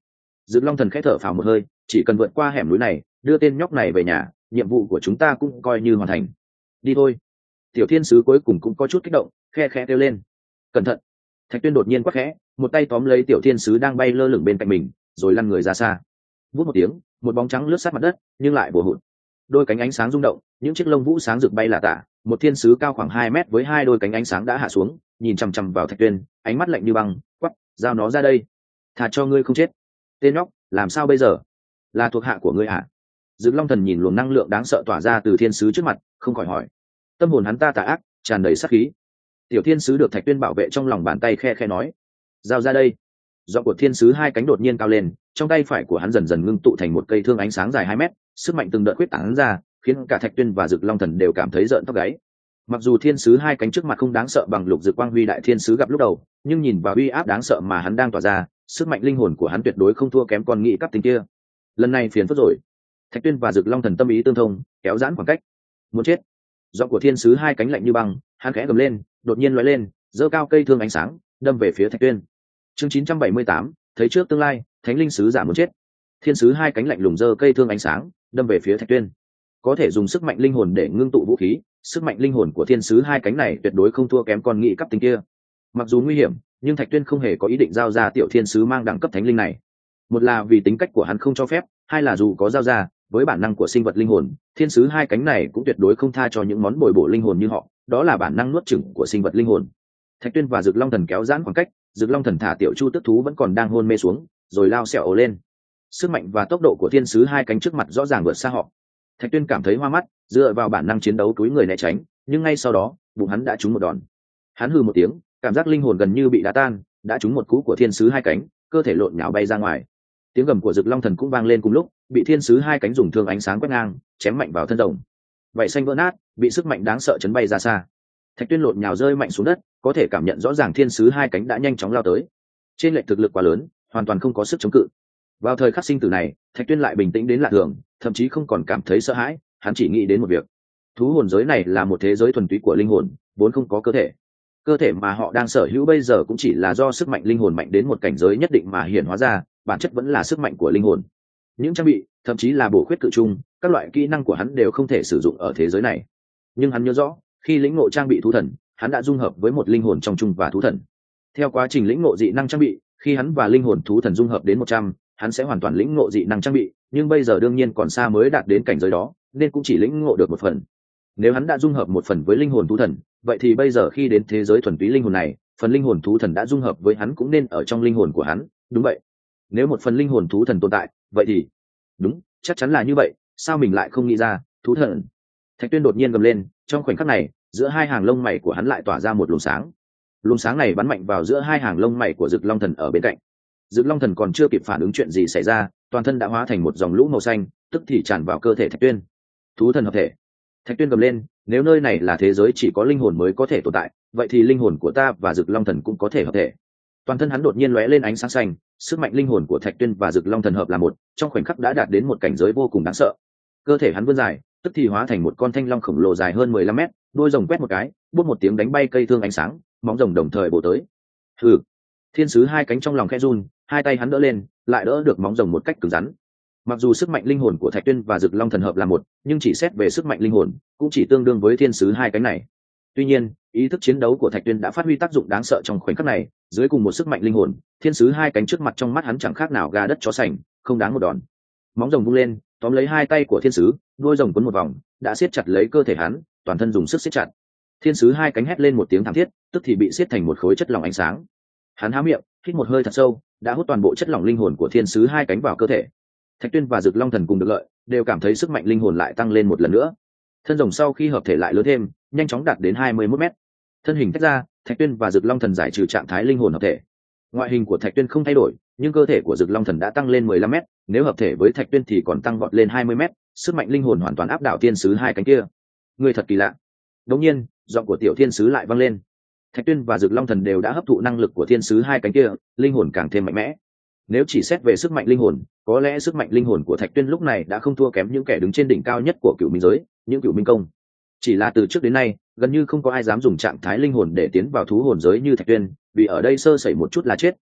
Dực Long Thần khẽ thở phào một hơi, chỉ cần vượt qua hẻm núi này, đưa tên nhóc này về nhà, nhiệm vụ của chúng ta cũng coi như hoàn thành. Đi thôi. Tiểu thiên sứ cuối cùng cũng có chút kích động, khe khẽ kêu lên. Cẩn thận. Thạch Tuyên đột nhiên quát khẽ, một tay tóm lấy tiểu thiên sứ đang bay lơ lửng bên cạnh mình, rồi lăn người ra xa. Vút một tiếng, một bóng trắng lướt sát mặt đất, nhưng lại bùa hụt. Đôi cánh ánh sáng rung động, những chiếc lông vũ sáng rực bay là tả, một thiên sứ cao khoảng 2 mét với 2 đôi cánh ánh sáng đã hạ xuống, nhìn chằm chằm vào Thạch Tuyên, ánh mắt lạnh như băng, quắc, giao nó ra đây. Thà cho ngươi không chết. Tên nhóc, làm sao bây giờ? Là thuộc hạ của ngươi à? Dực Long Thần nhìn luồng năng lượng đáng sợ tỏa ra từ thiên sứ trước mặt, không khỏi hỏi. Tâm hồn hắn ta tà ác, tràn đầy sát khí. Tiểu thiên sứ được Thạch Tuyên bảo vệ trong lòng bàn tay khe nói. Giao ra đây. Giọng của thiên sứ hai cánh đột nhiên cao lên, trong tay phải của hắn dần dần ngưng tụ thành một cây thương ánh sáng dài 2 mét, sức mạnh từng đợt quyết tán ra, khiến cả Thạch Tuyên và Dực Long Thần đều cảm thấy rợn tóc gáy. Mặc dù thiên sứ hai cánh trước mặt không đáng sợ bằng Lục Dực Quang Huy đại thiên sứ gặp lúc đầu, nhưng nhìn vào uy áp đáng sợ mà hắn đang tỏa ra, sức mạnh linh hồn của hắn tuyệt đối không thua kém con nghị cấp tính kia. Lần này phiền phức rồi. Thạch Tuyên và Dực Long Thần tâm ý tương thông, kéo giãn khoảng cách. Muốn chết. Giọng của thiên sứ hai cánh lạnh như băng, hắn khẽ gầm lên, đột nhiên lóe lên, giơ cao cây thương ánh sáng, đâm về phía Thạch Tuyên. Chương 978, thấy trước tương lai, thánh linh sứ giả muốn chết. Thiên sứ hai cánh lạnh lùng giơ cây thương ánh sáng, đâm về phía Thạch Tuyên. Có thể dùng sức mạnh linh hồn để ngưng tụ vũ khí, sức mạnh linh hồn của thiên sứ hai cánh này tuyệt đối không thua kém con nghị cấp tính kia. Mặc dù nguy hiểm, nhưng Thạch Tuyên không hề có ý định giao ra tiểu thiên sứ mang đẳng cấp thánh linh này. Một là vì tính cách của hắn không cho phép, hai là dù có giao ra, với bản năng của sinh vật linh hồn, thiên sứ hai cánh này cũng tuyệt đối không tha cho những món bồi bổ linh hồn như họ, đó là bản năng nuốt chửng của sinh vật linh hồn. Thạch Tuyên và Dực Long Thần kéo giãn khoảng cách, Dực Long Thần thả tiểu chu tức thú vẫn còn đang hôn mê xuống, rồi lao xẹo ồ lên. Sức mạnh và tốc độ của thiên sứ hai cánh trước mặt rõ ràng vượt xa họ. Thạch Tuyên cảm thấy hoa mắt, dựa vào bản năng chiến đấu túi người né tránh, nhưng ngay sau đó, bụng hắn đã trúng một đòn. Hắn hừ một tiếng, cảm giác linh hồn gần như bị đá tan, đã trúng một cú của thiên sứ hai cánh, cơ thể lộn nhào bay ra ngoài. Tiếng gầm của Dực Long Thần cũng vang lên cùng lúc, bị thiên sứ hai cánh dùng thương ánh sáng quét ngang, chém mạnh vào thân rồng. Vảy xanh vỡ nát, bị sức mạnh đáng sợ chấn bay ra xa. Thạch Tuyên lộn nhào rơi mạnh xuống đất, có thể cảm nhận rõ ràng thiên sứ hai cánh đã nhanh chóng lao tới. Trên lệch thực lực quá lớn, hoàn toàn không có sức chống cự. Vào thời khắc sinh tử này, Thạch Tuyên lại bình tĩnh đến lạ thường, thậm chí không còn cảm thấy sợ hãi, hắn chỉ nghĩ đến một việc. Thú hồn giới này là một thế giới thuần túy của linh hồn, vốn không có cơ thể. Cơ thể mà họ đang sở hữu bây giờ cũng chỉ là do sức mạnh linh hồn mạnh đến một cảnh giới nhất định mà hiển hóa ra, bản chất vẫn là sức mạnh của linh hồn. Những trang bị, thậm chí là bổ khuyết cự trung, các loại kỹ năng của hắn đều không thể sử dụng ở thế giới này. Nhưng hắn nhớ rõ, khi lĩnh ngộ trang bị thú thần, hắn đã dung hợp với một linh hồn trong chung và thú thần. Theo quá trình lĩnh ngộ dị năng trang bị, khi hắn và linh hồn thú thần dung hợp đến 100, hắn sẽ hoàn toàn lĩnh ngộ dị năng trang bị, nhưng bây giờ đương nhiên còn xa mới đạt đến cảnh giới đó, nên cũng chỉ lĩnh ngộ được một phần. Nếu hắn đã dung hợp một phần với linh hồn thú thần, vậy thì bây giờ khi đến thế giới thuần túy linh hồn này, phần linh hồn thú thần đã dung hợp với hắn cũng nên ở trong linh hồn của hắn, đúng vậy. Nếu một phần linh hồn thú thần tồn tại, vậy thì đúng, chắc chắn là như vậy, sao mình lại không nghĩ ra, thú thần. Thạch Tuyên đột nhiên gầm lên, trong khoảnh khắc này, giữa hai hàng lông mày của hắn lại tỏa ra một luồng sáng. Luồng sáng này bắn mạnh vào giữa hai hàng lông mày của Dực Long Thần ở bên cạnh. Dực Long Thần còn chưa kịp phản ứng chuyện gì xảy ra, toàn thân đã hóa thành một dòng lũ màu xanh, tức thì tràn vào cơ thể Thạch Tuyên. Thú thần hợp thể. Thạch Tuyên gầm lên, nếu nơi này là thế giới chỉ có linh hồn mới có thể tồn tại, vậy thì linh hồn của ta và Dực Long Thần cũng có thể hợp thể. Toàn thân hắn đột nhiên lóe lên ánh sáng xanh, sức mạnh linh hồn của Thạch Tuyên và Dực Long Thần hợp là một, trong khoảnh khắc đã đạt đến một cảnh giới vô cùng đáng sợ. Cơ thể hắn vươn dài, tức thì hóa thành một con thanh long khổng lồ dài hơn 15 mét, đuôi rồng quét một cái, bút một tiếng đánh bay cây thương ánh sáng, móng rồng đồng thời bổ tới. Hừ. Thiên sứ hai cánh trong lòng khẽ run, hai tay hắn đỡ lên, lại đỡ được móng rồng một cách cứng rắn. Mặc dù sức mạnh linh hồn của Thạch Tuyên và Dực Long Thần hợp là một, nhưng chỉ xét về sức mạnh linh hồn, cũng chỉ tương đương với thiên sứ hai cánh này. Tuy nhiên, ý thức chiến đấu của Thạch Tuyên đã phát huy tác dụng đáng sợ trong khoảnh khắc này, dưới cùng một sức mạnh linh hồn, thiên sứ hai cánh trước mặt trong mắt hắn chẳng khác nào gà đất chó sành, không đáng một đòn. Móng rồng vung lên, tóm lấy hai tay của thiên sứ, đuôi rồng quấn một vòng, đã siết chặt lấy cơ thể hắn, toàn thân dùng sức siết chặt. Thiên sứ hai cánh hét lên một tiếng thảm thiết, tức thì bị siết thành một khối chất lỏng ánh sáng. Hắn há miệng, hít một hơi thật sâu, đã hút toàn bộ chất lỏng linh hồn của thiên sứ hai cánh vào cơ thể. Thạch Tuyên và Dực Long Thần cùng được lợi, đều cảm thấy sức mạnh linh hồn lại tăng lên một lần nữa. Thân rồng sau khi hợp thể lại lớn thêm, nhanh chóng đạt đến 21 mét. Thân hình tách ra, Thạch Tuyên và Dực Long Thần giải trừ trạng thái linh hồn hợp thể. Ngoại hình của Thạch Tuyên không thay đổi, nhưng cơ thể của Dực Long Thần đã tăng lên 15 mét, nếu hợp thể với Thạch Tuyên thì còn tăng vọt lên 20 mét, sức mạnh linh hồn hoàn toàn áp đảo thiên sứ hai cánh kia. Người thật kỳ lạ. Đột nhiên, giọng của tiểu thiên sứ lại vang lên. Thạch Tuyên và Dực Long Thần đều đã hấp thụ năng lực của thiên sứ hai cánh kia, linh hồn càng thêm mạnh mẽ. Nếu chỉ xét về sức mạnh linh hồn, có lẽ sức mạnh linh hồn của Thạch Tuyên lúc này đã không thua kém những kẻ đứng trên đỉnh cao nhất của Cửu Minh giới, những Cửu Minh công. Chỉ là từ trước đến nay, gần như không có ai dám dùng trạng thái linh hồn để tiến vào thú hồn giới như Thạch Tuyên, vì ở đây sơ sẩy một chút là chết,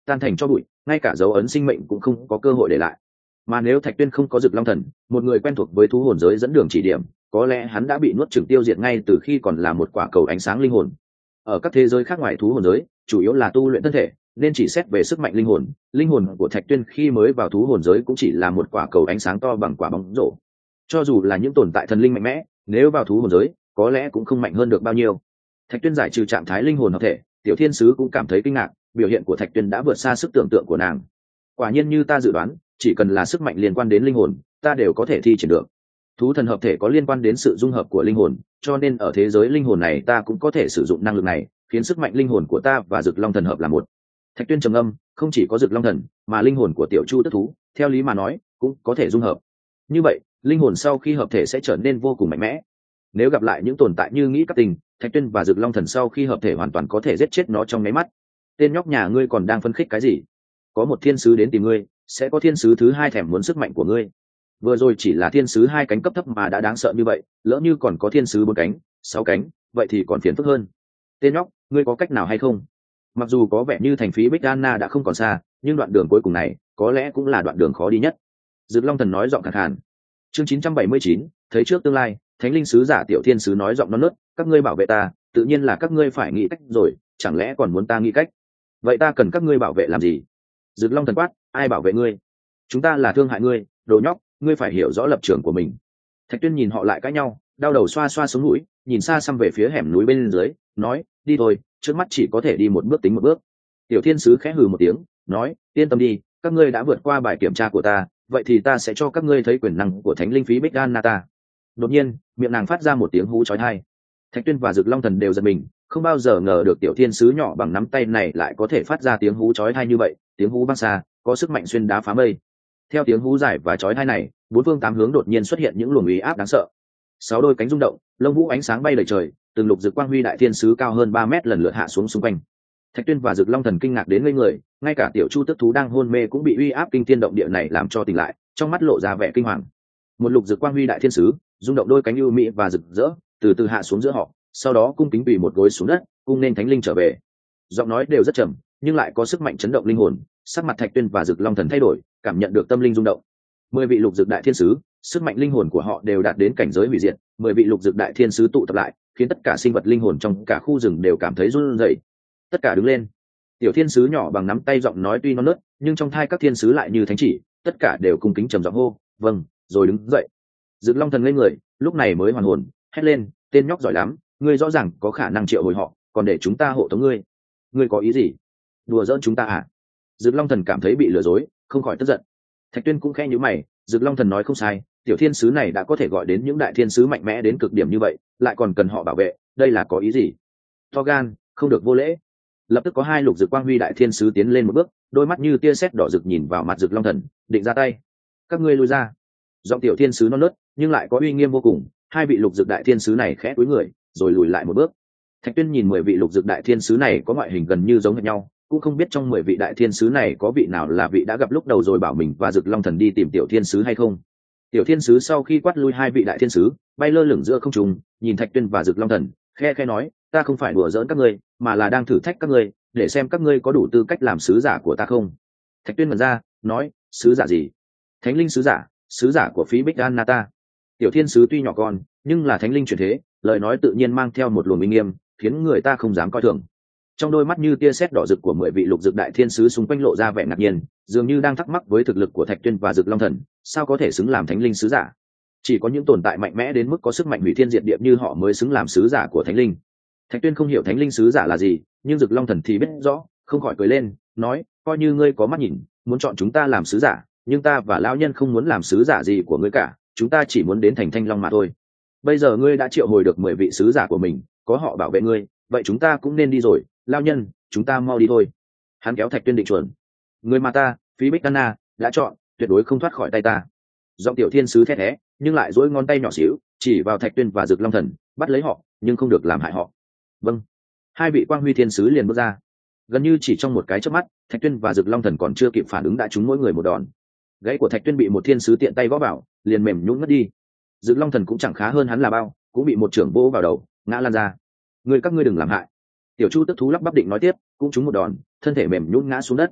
tan thành cho bụi, ngay cả dấu ấn sinh mệnh cũng không có cơ hội để lại. Mà nếu Thạch Tuyên không có Dực Long Thần, một người quen thuộc với thú hồn giới dẫn đường chỉ điểm, có lẽ hắn đã bị nuốt chửng tiêu diệt ngay từ khi còn là một quả cầu ánh sáng linh hồn. Ở các thế giới khác ngoài thú hồn giới, chủ yếu là tu luyện thân thể, nên chỉ xét về sức mạnh linh hồn của Thạch Tuyên khi mới vào thú hồn giới cũng chỉ là một quả cầu ánh sáng to bằng quả bóng rổ. Cho dù là những tồn tại thần linh mạnh mẽ, nếu vào thú hồn giới, có lẽ cũng không mạnh hơn được bao nhiêu. Thạch Tuyên giải trừ trạng thái linh hồn hợp thể, Tiểu Thiên Sứ cũng cảm thấy kinh ngạc, biểu hiện của Thạch Tuyên đã vượt xa sức tưởng tượng của nàng. Quả nhiên như ta dự đoán, chỉ cần là sức mạnh liên quan đến linh hồn, ta đều có thể thi triển được. Thú thần hợp thể có liên quan đến sự dung hợp của linh hồn, cho nên ở thế giới linh hồn này ta cũng có thể sử dụng năng lực này, khiến sức mạnh linh hồn của ta và Dực Long Thần hợp là một. Thạch Tuyên trầm âm, không chỉ có Dực Long Thần, mà linh hồn của Tiểu Chu Tức Thú, theo lý mà nói, cũng có thể dung hợp. Như vậy, linh hồn sau khi hợp thể sẽ trở nên vô cùng mạnh mẽ. Nếu gặp lại những tồn tại như nghĩ các tình, Thạch Tuyên và Dực Long Thần sau khi hợp thể hoàn toàn có thể giết chết nó trong nháy mắt. Tên nhóc nhà ngươi còn đang phân khích cái gì? Có một thiên sứ đến tìm ngươi, sẽ có thiên sứ thứ hai thèm muốn sức mạnh của ngươi. Vừa rồi chỉ là thiên sứ 2 cánh cấp thấp mà đã đáng sợ như vậy, lỡ như còn có thiên sứ 4 cánh, 6 cánh, vậy thì còn phiền phức hơn. Tên nhóc, ngươi có cách nào hay không? Mặc dù có vẻ như thành phí Bích Anna đã không còn xa, nhưng đoạn đường cuối cùng này có lẽ cũng là đoạn đường khó đi nhất. Dực Long Thần nói giọng khàn khàn. Chương 979, thấy trước tương lai, Thánh linh sứ giả Tiểu Thiên sứ nói giọng non nớt, các ngươi bảo vệ ta, tự nhiên là các ngươi phải nghĩ cách rồi, chẳng lẽ còn muốn ta nghĩ cách? Vậy ta cần các ngươi bảo vệ làm gì? Dực Long Thần quát, ai bảo vệ ngươi? Chúng ta là thương hại ngươi, đồ nhóc, ngươi phải hiểu rõ lập trường của mình. Thạch Tuyên nhìn họ lại cãi nhau, đau đầu xoa xoa sống mũi, nhìn xa xăm về phía hẻm núi bên dưới, nói, đi thôi, trước mắt chỉ có thể đi một bước tính một bước. Tiểu Thiên sứ khẽ hừ một tiếng, nói, yên tâm đi, các ngươi đã vượt qua bài kiểm tra của ta, vậy thì ta sẽ cho các ngươi thấy quyền năng của Thánh linh phí Bích Anna. Đột nhiên, miệng nàng phát ra một tiếng hú chói tai. Thạch Tuyên và Dực Long Thần đều giật mình, không bao giờ ngờ được Tiểu Thiên sứ nhỏ bằng nắm tay này lại có thể phát ra tiếng hú chói tai như vậy, tiếng hú vang xa, có sức mạnh xuyên đá phá mây. Theo tiếng hú dài và chói tai này, bốn phương tám hướng đột nhiên xuất hiện những luồng uy áp đáng sợ. 6 đôi cánh rung động, lông vũ ánh sáng bay đầy trời, từng lục dực quang huy đại thiên sứ cao hơn 3 mét lần lượt hạ xuống xung quanh. Thạch Tuyên và Dực Long Thần kinh ngạc đến ngây người, ngay cả Tiểu Chu Tức Thú đang hôn mê cũng bị uy áp kinh thiên động địa này làm cho tỉnh lại, trong mắt lộ ra vẻ kinh hoàng. Một lục dực quang huy đại thiên sứ, rung động đôi cánh ưu mỹ và rực rỡ, từ từ hạ xuống giữa họ, sau đó cung kính quỳ một gối xuống đất, cung nên thánh linh trở về. Giọng nói đều rất trầm, nhưng lại có sức mạnh chấn động linh hồn. Sắc mặt Thạch Tuyên và Dực Long Thần thay đổi, cảm nhận được tâm linh rung động. 10 vị lục dực đại thiên sứ, sức mạnh linh hồn của họ đều đạt đến cảnh giới hủy diệt. 10 vị lục dực đại thiên sứ tụ tập lại, khiến tất cả sinh vật linh hồn trong cả khu rừng đều cảm thấy run rẩy. Tất cả đứng lên. Tiểu thiên sứ nhỏ bằng nắm tay giọng nói tuy non nớt, nhưng trong thai các thiên sứ lại như thánh chỉ, tất cả đều cung kính trầm giọng hô, vâng, rồi đứng dậy. Dực Long Thần ngây người, lúc này mới hoàn hồn, hét lên, tên nhóc giỏi lắm, ngươi rõ ràng có khả năng triệu hồi họ, còn để chúng ta hộ tống ngươi. Ngươi có ý gì? Đùa giỡn chúng ta à? Dực Long Thần cảm thấy bị lừa dối, không khỏi tức giận. Thạch Tuyên cũng khẽ nhíu mày, Dực Long Thần nói không sai, tiểu thiên sứ này đã có thể gọi đến những đại thiên sứ mạnh mẽ đến cực điểm như vậy, lại còn cần họ bảo vệ, đây là có ý gì? To gan, không được vô lễ. Lập tức có 2 lục dực quang huy đại thiên sứ tiến lên một bước, đôi mắt như tia sét đỏ rực nhìn vào mặt Dực Long Thần, định ra tay. Các ngươi lui ra. Giọng tiểu thiên sứ non nớt, nhưng lại có uy nghiêm vô cùng. 2 vị lục dực đại thiên sứ này khẽ cúi người, rồi lùi lại một bước. Thạch Tuyên nhìn 10 vị lục dực đại thiên sứ này có ngoại hình gần như giống hệt nhau, cũng không biết trong 10 vị đại thiên sứ này có vị nào là vị đã gặp lúc đầu rồi bảo mình và Dực Long Thần đi tìm tiểu thiên sứ hay không. Tiểu thiên sứ sau khi quát lui 2 vị đại thiên sứ, bay lơ lửng giữa không trung, nhìn Thạch Tuyên và Dực Long Thần, khẽ nói, ta không phải đùa giỡn các ngươi, mà là đang thử thách các ngươi, để xem các ngươi có đủ tư cách làm sứ giả của ta không. Thạch Tuyên mở ra, nói, sứ giả gì? Thánh linh sứ giả của phí Bích Anna. Tiểu thiên sứ tuy nhỏ con, nhưng là thánh linh chuyển thế, lời nói tự nhiên mang theo một luồng uy nghiêm, khiến người ta không dám coi thường. Trong đôi mắt như tia sét đỏ rực của 10 vị lục dực đại thiên sứ xung quanh lộ ra vẻ ngạc nhiên, dường như đang thắc mắc với thực lực của Thạch Tuyên và Dực Long Thần, sao có thể xứng làm thánh linh sứ giả? Chỉ có những tồn tại mạnh mẽ đến mức có sức mạnh hủy thiên diệt địa như họ mới xứng làm sứ giả của thánh linh. Thạch Tuyên không hiểu thánh linh sứ giả là gì, nhưng Dực Long Thần thì biết rõ, không khỏi cười lên, nói, coi như ngươi có mắt nhìn, muốn chọn chúng ta làm sứ giả, nhưng ta và lão nhân không muốn làm sứ giả gì của ngươi cả, chúng ta chỉ muốn đến thành Thanh Long mà thôi. Bây giờ ngươi đã triệu hồi được 10 vị sứ giả của mình, có họ bảo vệ ngươi, vậy chúng ta cũng nên đi rồi, lão nhân, chúng ta mau đi thôi. Hắn kéo Thạch Tuyên định chuẩn. Người mà ta, phí Bích Anna, đã chọn, tuyệt đối không thoát khỏi tay ta. Giọng tiểu thiên sứ thét thé, nhưng lại duỗi ngón tay nhỏ xíu, chỉ vào Thạch Tuyên và Dực Long Thần, bắt lấy họ, nhưng không được làm hại họ. Vâng. 2 vị quang huy thiên sứ liền bước ra. Gần như chỉ trong một cái chớp mắt, Thạch Tuyên và Dực Long Thần còn chưa kịp phản ứng đã trúng mỗi người một đòn. Gãy của Thạch Tuyên bị một thiên sứ tiện tay võ vào, liền mềm nhũn ngất đi. Dực Long Thần cũng chẳng khá hơn hắn là bao, cũng bị một trưởng vỗ vào đầu, ngã lăn ra. Các ngươi đừng làm hại. Tiểu Chu Tức Thú lắp bắp định nói tiếp, cũng trúng một đòn, thân thể mềm nhũn ngã xuống đất.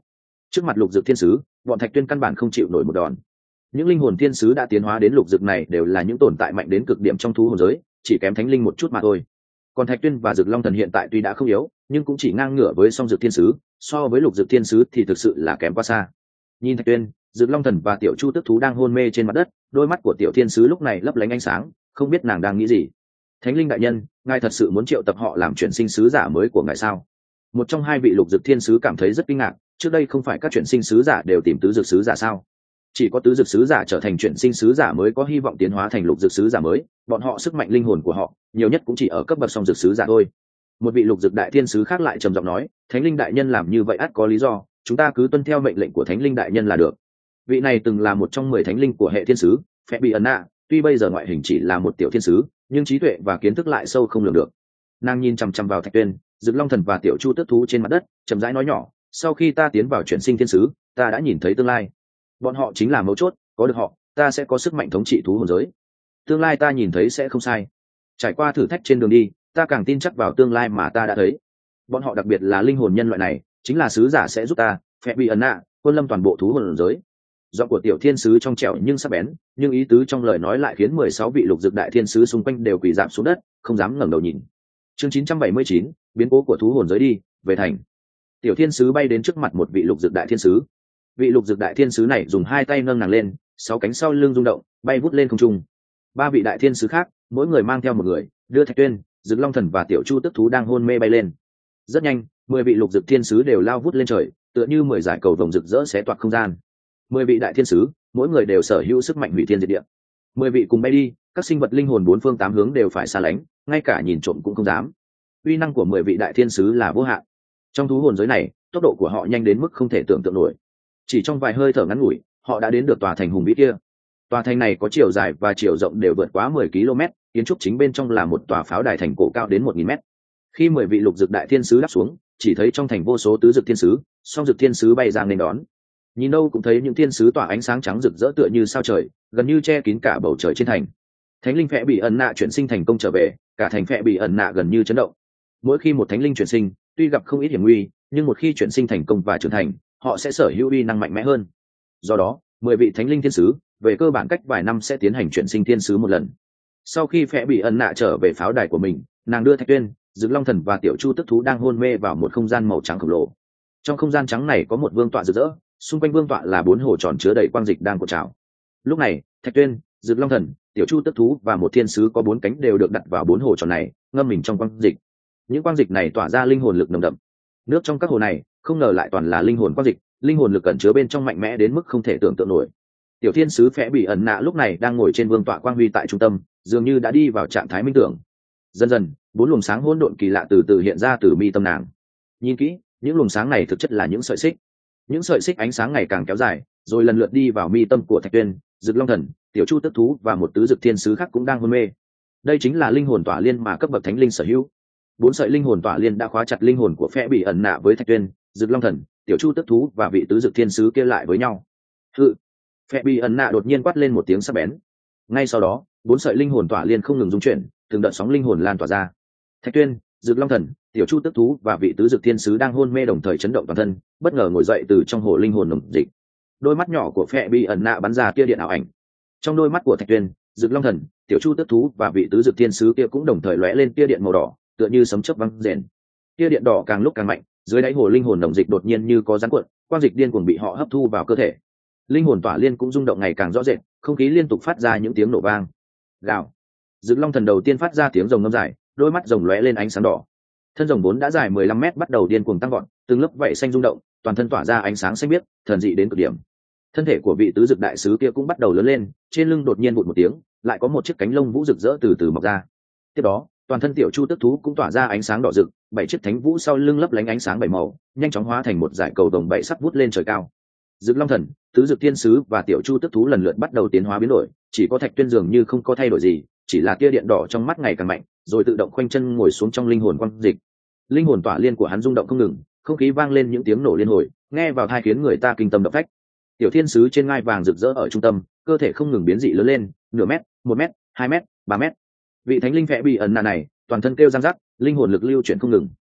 Trước mặt lục dực thiên sứ, bọn Thạch Tuyên căn bản không chịu nổi một đòn. Những linh hồn thiên sứ đã tiến hóa đến lục dực này đều là những tồn tại mạnh đến cực điểm trong thú hồn giới, chỉ kém thánh linh một chút mà thôi. Còn Thạch Tuyên và Dực Long Thần hiện tại tuy đã không yếu, nhưng cũng chỉ ngang ngửa với song dực thiên sứ, so với lục dực thiên sứ thì thực sự là kém quá xa. Nhìn Thạch Tuyên, Dực Long Thần và Tiểu Chu Tức Thú đang hôn mê trên mặt đất, đôi mắt của Tiểu Thiên Sứ lúc này lấp lánh ánh sáng, không biết nàng đang nghĩ gì. Thánh linh đại nhân, ngài thật sự muốn triệu tập họ làm chuyển sinh sứ giả mới của ngài sao? Một trong hai vị lục dực thiên sứ cảm thấy rất kinh ngạc, trước đây không phải các chuyển sinh sứ giả đều tìm tứ dực sứ giả sao? Chỉ có tứ dực sứ giả trở thành chuyển sinh sứ giả mới có hy vọng tiến hóa thành lục dực sứ giả mới, bọn họ sức mạnh linh hồn của họ nhiều nhất cũng chỉ ở cấp bậc song dực sứ giả thôi. Một vị lục dực đại thiên sứ khác lại trầm giọng nói, thánh linh đại nhân làm như vậy ắt có lý do, chúng ta cứ tuân theo mệnh lệnh của thánh linh đại nhân là được. Vị này từng là một trong 10 thánh linh của hệ thiên sứ Phệ Bị ẩn nạ, tuy bây giờ ngoại hình chỉ là một tiểu thiên sứ nhưng trí tuệ và kiến thức lại sâu không lường được. Nàng nhìn chằm chằm vào Thạch Tuyên, Dực Long Thần và Tiểu Chu Tước Thú trên mặt đất, chậm rãi nói nhỏ, sau khi ta tiến vào chuyển sinh thiên sứ, ta đã nhìn thấy tương lai. Bọn họ chính là mấu chốt, có được họ, ta sẽ có sức mạnh thống trị thú hồn giới. Tương lai ta nhìn thấy sẽ không sai. Trải qua thử thách trên đường đi, ta càng tin chắc vào tương lai mà ta đã thấy. Bọn họ đặc biệt là linh hồn nhân loại này, chính là sứ giả sẽ giúp ta, Phệ Bị ẩn nạ, quân lâm toàn bộ thú hồn giới. Giọng của tiểu thiên sứ trong trẻo nhưng sắc bén, nhưng ý tứ trong lời nói lại khiến 16 vị lục dực đại thiên sứ xung quanh đều quỳ rạp xuống đất, không dám ngẩng đầu nhìn. Chương 979, biến cố của thú hồn giới đi, về thành. Tiểu thiên sứ bay đến trước mặt một vị lục dực đại thiên sứ. Vị lục dực đại thiên sứ này dùng hai tay nâng nàng lên, 6 cánh sau lưng rung động, bay vút lên không trung. Ba vị đại thiên sứ khác, mỗi người mang theo một người, đưa Thạch Tuyên, Dực Long Thần và Tiểu Chu Tức Thú đang hôn mê bay lên. Rất nhanh, 10 vị lục dực thiên sứ đều lao vút lên trời, tựa như 10 giải cầu vồng rực rỡ xé toạc không gian. 10 vị đại thiên sứ, mỗi người đều sở hữu sức mạnh hủy thiên diệt địa. 10 vị cùng bay đi, các sinh vật linh hồn bốn phương tám hướng đều phải xa lánh, ngay cả nhìn trộm cũng không dám. Uy năng của 10 vị đại thiên sứ là vô hạn. Trong thú hồn giới này, tốc độ của họ nhanh đến mức không thể tưởng tượng nổi. Chỉ trong vài hơi thở ngắn ngủi, họ đã đến được tòa thành hùng vĩ kia. Tòa thành này có chiều dài và chiều rộng đều vượt quá 10 km, kiến trúc chính bên trong là một tòa pháo đài thành cổ cao đến 1000 mét. Khi 10 vị lục dực đại thiên sứ đáp xuống, chỉ thấy trong thành vô số tứ dực thiên sứ, song dực thiên sứ bay ra nên đón. Nhìn đâu cũng thấy những thiên sứ tỏa ánh sáng trắng rực rỡ tựa như sao trời, gần như che kín cả bầu trời trên thành. Thánh linh Phệ Bị ẩn nạ chuyển sinh thành công trở về, cả thành Phệ Bị ẩn nạ gần như chấn động. Mỗi khi một thánh linh chuyển sinh, tuy gặp không ít hiểm nguy, nhưng một khi chuyển sinh thành công và trưởng thành, họ sẽ sở hữu uy năng mạnh mẽ hơn. Do đó, 10 vị thánh linh thiên sứ, về cơ bản cách vài năm sẽ tiến hành chuyển sinh thiên sứ một lần. Sau khi Phệ Bị ẩn nạ trở về pháo đài của mình, nàng đưa Thạch Tuyên, Dực Long Thần và Tiểu Chu Tức Thú đang hôn mê vào một không gian màu trắng khổng lồ. Trong không gian trắng này có một vương tọa rực rỡ, xung quanh vương tọa là 4 hồ tròn chứa đầy quang dịch đang cuộn trào. Lúc này, Thạch Tuyên, Dực Long Thần, Tiểu Chu Tức Thú và một thiên sứ có 4 cánh đều được đặt vào 4 hồ tròn này, ngâm mình trong quang dịch. Những quang dịch này tỏa ra linh hồn lực nồng đậm. Nước trong các hồ này, không ngờ lại toàn là linh hồn quang dịch, linh hồn lực ẩn chứa bên trong mạnh mẽ đến mức không thể tưởng tượng nổi. Tiểu thiên sứ Phệ Bị ẩn nạ lúc này đang ngồi trên vương tọa quang huy tại trung tâm, dường như đã đi vào trạng thái minh tưởng. Dần dần, 4 luồng sáng hỗn độn kỳ lạ từ từ hiện ra từ mi tâm nàng. Nhìn kỹ, những luồng sáng này thực chất là những sợi xích. Những sợi xích ánh sáng ngày càng kéo dài, rồi lần lượt đi vào mi tâm của Thạch Tuyên, Dực Long Thần, Tiểu Chu Tức Thú và một tứ dực thiên sứ khác cũng đang hôn mê. Đây chính là linh hồn tỏa liên mà cấp bậc thánh linh sở hữu. 4 sợi linh hồn tỏa liên đã khóa chặt linh hồn của Phệ Bị ẩn nạ với Thạch Tuyên, Dực Long Thần, Tiểu Chu Tức Thú và vị tứ dực thiên sứ kia lại với nhau. Hự! Phệ Bị ẩn nạ đột nhiên quát lên một tiếng sắc bén. Ngay sau đó, 4 sợi linh hồn tỏa liên không ngừng rung chuyển, từng đợt sóng linh hồn lan tỏa ra. Thạch Tuyên, Dực Long Thần, Tiểu Chu Tức Thú và vị tứ dực thiên sứ đang hôn mê đồng thời chấn động toàn thân, bất ngờ ngồi dậy từ trong hồ linh hồn nồng dịch. Đôi mắt nhỏ của Phệ Bị ẩn nạ bắn ra tia điện ảo ảnh. Trong đôi mắt của Thạch Tuyên, Dực Long Thần, Tiểu Chu Tức Thú và vị tứ dực thiên sứ kia cũng đồng thời lóe lên tia điện màu đỏ, tựa như sấm chớp vang rền. Tia điện đỏ càng lúc càng mạnh, dưới đáy hồ linh hồn nồng dịch đột nhiên như có rắn cuộn, quang dịch điên cuồng bị họ hấp thu vào cơ thể. Linh hồn tỏa liên cũng rung động ngày càng rõ rệt, không khí liên tục phát ra những tiếng nổ vang. Gào. Dực Long Thần đầu tiên phát ra tiếng rồng ngâm dài, đôi mắt rồng lóe lên ánh sáng đỏ. Thân rồng vốn đã dài 15 mét bắt đầu điên cuồng tăng vọt, từng lớp vảy xanh rung động, toàn thân tỏa ra ánh sáng xanh biếc, thần dị đến cực điểm. Thân thể của vị tứ dực đại sứ kia cũng bắt đầu lớn lên, trên lưng đột nhiên vụt một tiếng, lại có một chiếc cánh lông vũ rực rỡ từ từ mọc ra. Tiếp đó, toàn thân Tiểu Chu Tức Thú cũng tỏa ra ánh sáng đỏ rực, 7 chiếc thánh vũ sau lưng lấp lánh ánh sáng 7 màu, nhanh chóng hóa thành một dải cầu vồng 7 sắc vút lên trời cao. Dực Long Thần, tứ dực thiên sứ và Tiểu Chu Tức Thú lần lượt bắt đầu tiến hóa biến đổi, chỉ có Thạch Tuyên dường như không có thay đổi gì, chỉ là tia điện đỏ trong mắt ngày càng mạnh, rồi tự động khoanh chân ngồi xuống trong linh hồn quang dịch. Linh hồn tỏa liên của hắn rung động không ngừng, không khí vang lên những tiếng nổ liên hồi, nghe vào tai khiến người ta kinh tâm động phách. Tiểu thiên sứ trên ngai vàng rực rỡ ở trung tâm, cơ thể không ngừng biến dị lớn lên, nửa mét, 1 mét, 2 mét, 3 mét. Vị thánh linh Phệ Bị ẩn nạ này, toàn thân kêu răng rắc, linh hồn lực lưu chuyển không ngừng.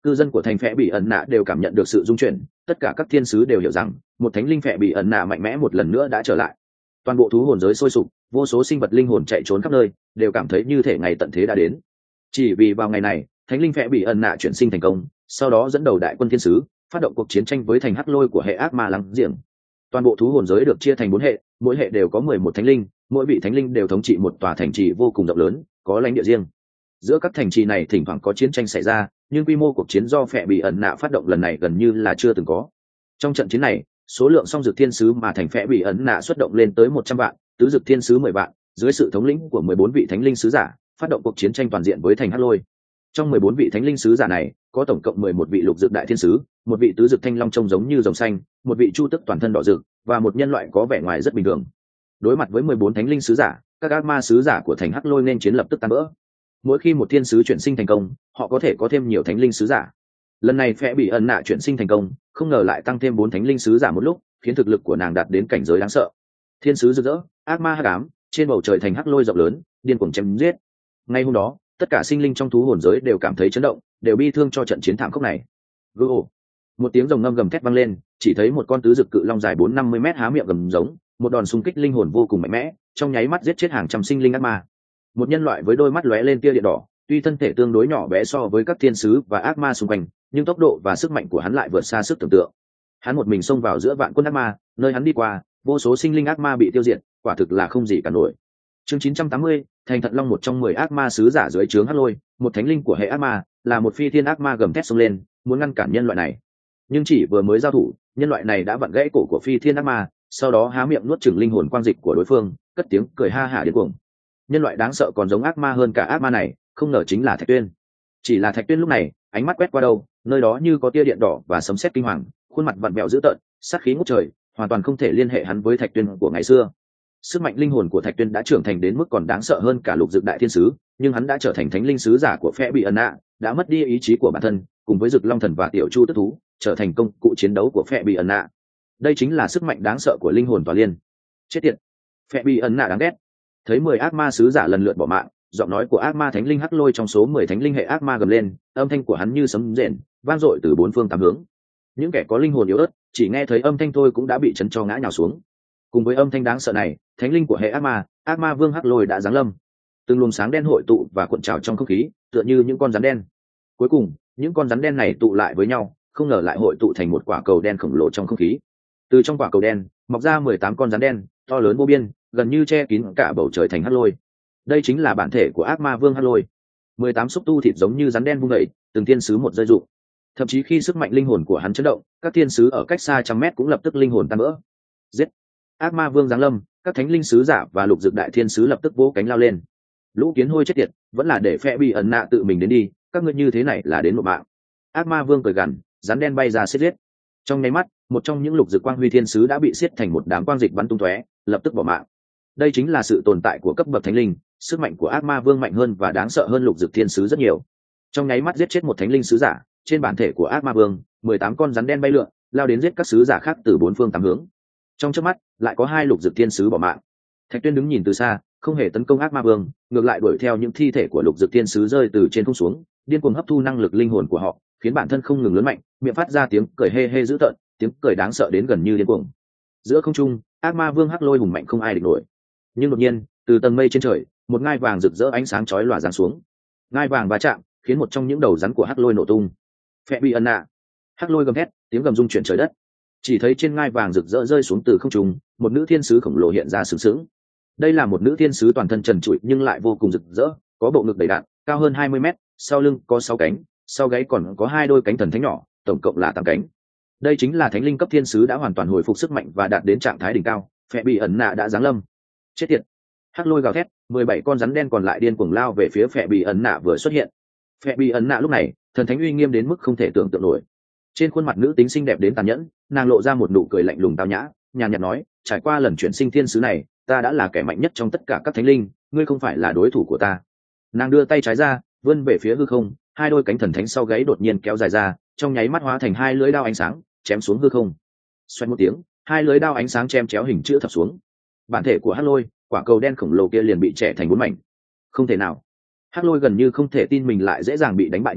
Cư dân của thành Phệ Bị ẩn nạ đều cảm nhận được sự rung chuyển, tất cả các thiên sứ đều hiểu rằng một thánh linh Phệ Bị ẩn nạ mạnh mẽ một lần nữa đã trở lại. Toàn bộ thú hồn giới sôi sục, vô số sinh vật linh hồn chạy trốn khắp nơi, đều cảm thấy như thể ngày tận thế đã đến. Chỉ vì vào ngày này, thánh linh Phệ Bị ẩn nạ chuyển sinh thành công, sau đó dẫn đầu đại quân thiên sứ phát động cuộc chiến tranh với thành hắc lôi của hệ ác ma lắng giềng. Toàn bộ thú hồn giới được chia thành 4 hệ, mỗi hệ đều có 11 thánh linh, mỗi vị thánh linh đều thống trị một tòa thành trì vô cùng rộng lớn, có lãnh địa riêng. Giữa các thành trì này thỉnh thoảng có chiến tranh xảy ra, nhưng quy mô cuộc chiến do Phệ Bị ẩn nạ phát động lần này gần như là chưa từng có. Trong trận chiến này, số lượng song dược thiên sứ mà thành Phệ Bị ẩn nạ xuất động lên tới 100 vạn, tứ dược thiên sứ 10 vạn, dưới sự thống lĩnh của 14 vị thánh linh sứ giả, phát động cuộc chiến tranh toàn diện với thành hắc lôi. Trong 14 vị thánh linh sứ giả này, có tổng cộng 11 vị lục dược đại thiên sứ, một vị tứ dược thanh long trông giống như rồng xanh, một vị chu tức toàn thân đỏ rực, và một nhân loại có vẻ ngoài rất bình thường. Đối mặt với 14 thánh linh sứ giả, các ác ma sứ giả của thành hắc lôi nên chiến lập tức tan vỡ. Mỗi khi một thiên sứ chuyển sinh thành công, họ có thể có thêm nhiều thánh linh sứ giả. Lần này Phệ Bị ẩn nạ chuyển sinh thành công, không ngờ lại tăng thêm 4 thánh linh sứ giả một lúc, khiến thực lực của nàng đạt đến cảnh giới đáng sợ. Thiên sứ rực rỡ, ác ma hắc ám, trên bầu trời thành hắc lôi rộng lớn, điên cuồng chém giết. Ngay hôm đó, tất cả sinh linh trong thú hồn giới đều cảm thấy chấn động, đều bi thương cho trận chiến thảm khốc này. Gô! Một tiếng rồng ngâm gầm thét vang lên, chỉ thấy một con tứ dực cự long dài 4-50 mét há miệng gầm giống, một đòn xung kích linh hồn vô cùng mạnh mẽ, trong nháy mắt giết chết hàng trăm sinh linh ác ma. Một nhân loại với đôi mắt lóe lên tia điện đỏ, tuy thân thể tương đối nhỏ bé so với các thiên sứ và ác ma xung quanh, nhưng tốc độ và sức mạnh của hắn lại vượt xa sức tưởng tượng. Hắn một mình xông vào giữa vạn quân ác ma, nơi hắn đi qua, vô số sinh linh ác ma bị tiêu diệt, quả thực là không gì cả nổi. Chương 980, thành Thận Long, một trong 10 ác ma sứ giả dưới trướng hắc lôi, một thánh linh của hệ ác ma, là một phi thiên ác ma gầm thét xông lên, muốn ngăn cản nhân loại này. Nhưng chỉ vừa mới giao thủ, nhân loại này đã vặn gãy cổ của phi thiên ác ma, sau đó há miệng nuốt chửng linh hồn quang dịch của đối phương, cất tiếng cười ha hả điên cuồng. Nhân loại đáng sợ còn giống ác ma hơn cả ác ma này, không ngờ chính là Thạch Tuyên. Chỉ là Thạch Tuyên lúc này, ánh mắt quét qua đâu, nơi đó như có tia điện đỏ và sấm sét kinh hoàng, khuôn mặt vặn vẹo dữ tợn, sát khí ngút trời, hoàn toàn không thể liên hệ hắn với Thạch Tuyên của ngày xưa. Sức mạnh linh hồn của Thạch Tuyên đã trưởng thành đến mức còn đáng sợ hơn cả lục dực đại thiên sứ, nhưng hắn đã trở thành thánh linh sứ giả của Phệ Bị ẩn nạ, đã mất đi ý chí của bản thân, cùng với Dực Long thần và Tiểu Chu tức thú, trở thành công cụ chiến đấu của Phệ Bị ẩn nạ. Đây chính là sức mạnh đáng sợ của linh hồn tỏa liên. Chết tiệt, Phệ Bị ẩn nạ đáng ghét. Thấy 10 ác ma sứ giả lần lượt bỏ mạng, giọng nói của ác ma thánh linh hắc lôi trong số 10 thánh linh hệ ác ma gầm lên, âm thanh của hắn như sấm rền, vang dội từ 4 phương 8 hướng. Những kẻ có linh hồn yếu ớt, chỉ nghe thấy âm thanh thôi cũng đã bị chấn cho ngã nhào xuống. Cùng với âm thanh đáng sợ này, thánh linh của hệ ác ma vương hắc lôi đã giáng lâm. Từng luồng sáng đen hội tụ và cuộn trào trong không khí, tựa như những con rắn đen. Cuối cùng, những con rắn đen này tụ lại với nhau, không ngờ lại hội tụ thành một quả cầu đen khổng lồ trong không khí. Từ trong quả cầu đen, mọc ra 18 con rắn đen, to lớn vô biên, gần như che kín cả bầu trời thành hắc lôi. Đây chính là bản thể của ác ma vương hắc lôi. 18 xúc tu thịt giống như rắn đen vung dậy, từng thiên sứ một rơi rụng. Thậm chí khi sức mạnh linh hồn của hắn chấn động, các thiên sứ ở cách xa trăm mét cũng lập tức linh hồn tan vỡ. Giết! Ác ma vương giáng lâm, các thánh linh sứ giả và lục dược đại thiên sứ lập tức vỗ cánh lao lên. Lũ kiến hôi chết tiệt, vẫn là để Phệ Bị ẩn nạ tự mình đến đi, các ngươi như thế này là đến một mạng. Ác ma vương cười gằn, rắn đen bay ra xiết giết. Trong nháy mắt, một trong những lục dược quang huy thiên sứ đã bị xiết thành một đám quang dịch bắn tung tóe, lập tức bỏ mạng. Đây chính là sự tồn tại của cấp bậc thánh linh, sức mạnh của ác ma vương mạnh hơn và đáng sợ hơn lục dược thiên sứ rất nhiều. Trong nháy mắt giết chết một thánh linh sứ giả, trên bản thể của ác ma vương, 18 con rắn đen bay lượn, lao đến giết các sứ giả khác từ 4 phương 8 hướng. Trong chớp mắt, lại có 2 lục dược thiên sứ bỏ mạng. Thạch Tuyên đứng nhìn từ xa, không hề tấn công ác ma vương, ngược lại đuổi theo những thi thể của lục dược thiên sứ rơi từ trên không xuống, điên cuồng hấp thu năng lực linh hồn của họ, khiến bản thân không ngừng lớn mạnh, miệng phát ra tiếng cười hê hê dữ tợn, tiếng cười đáng sợ đến gần như điên cuồng. Giữa không trung, ác ma vương hắc lôi hùng mạnh không ai địch nổi. Nhưng đột nhiên, từ tầng mây trên trời, một ngai vàng rực rỡ ánh sáng chói lòa giáng xuống. Ngai vàng va chạm, khiến một trong những đầu rắn của hắc lôi nổ tung. Phệ Bị ẩn nạ! Hắc lôi gầm thét, tiếng gầm rung chuyển trời đất. Chỉ thấy trên ngai vàng rực rỡ rơi xuống từ không trung, một nữ thiên sứ khổng lồ hiện ra sướng sướng. Đây là một nữ thiên sứ toàn thân trần trụi nhưng lại vô cùng rực rỡ, có bộ ngực đầy đặn, cao hơn 20 mét, sau lưng có 6 cánh, sau gáy còn có 2 đôi cánh thần thánh nhỏ, tổng cộng là 8 cánh. Đây chính là thánh linh cấp thiên sứ đã hoàn toàn hồi phục sức mạnh và đạt đến trạng thái đỉnh cao. Phệ Bị ẩn nạ đã giáng lâm. Chết tiệt! Hắc lôi gào thét, 17 con rắn đen còn lại điên cuồng lao về phía Phệ Bị ẩn nạ vừa xuất hiện. Phệ Bị ẩn nạ lúc này, thần thánh uy nghiêm đến mức không thể tưởng tượng nổi. Trên khuôn mặt nữ tính xinh đẹp đến tàn nhẫn, nàng lộ ra một nụ cười lạnh lùng tao nhã, nhàn nhạt nói, trải qua lần chuyển sinh thiên sứ này, ta đã là kẻ mạnh nhất trong tất cả các thánh linh, ngươi không phải là đối thủ của ta. Nàng đưa tay trái ra, vươn về phía hư không, 2 đôi cánh thần thánh sau gáy đột nhiên kéo dài ra, trong nháy mắt hóa thành 2 lưỡi đao ánh sáng, chém xuống hư không. Xoẹt một tiếng, 2 lưỡi đao ánh sáng chém chéo hình chữ thập xuống. Bản thể của hắc lôi, quả cầu đen khổng lồ kia liền bị chẻ thành 4 mảnh. Không thể nào! Hắc lôi gần như không thể tin mình lại dễ dàng bị đánh bại như vậy,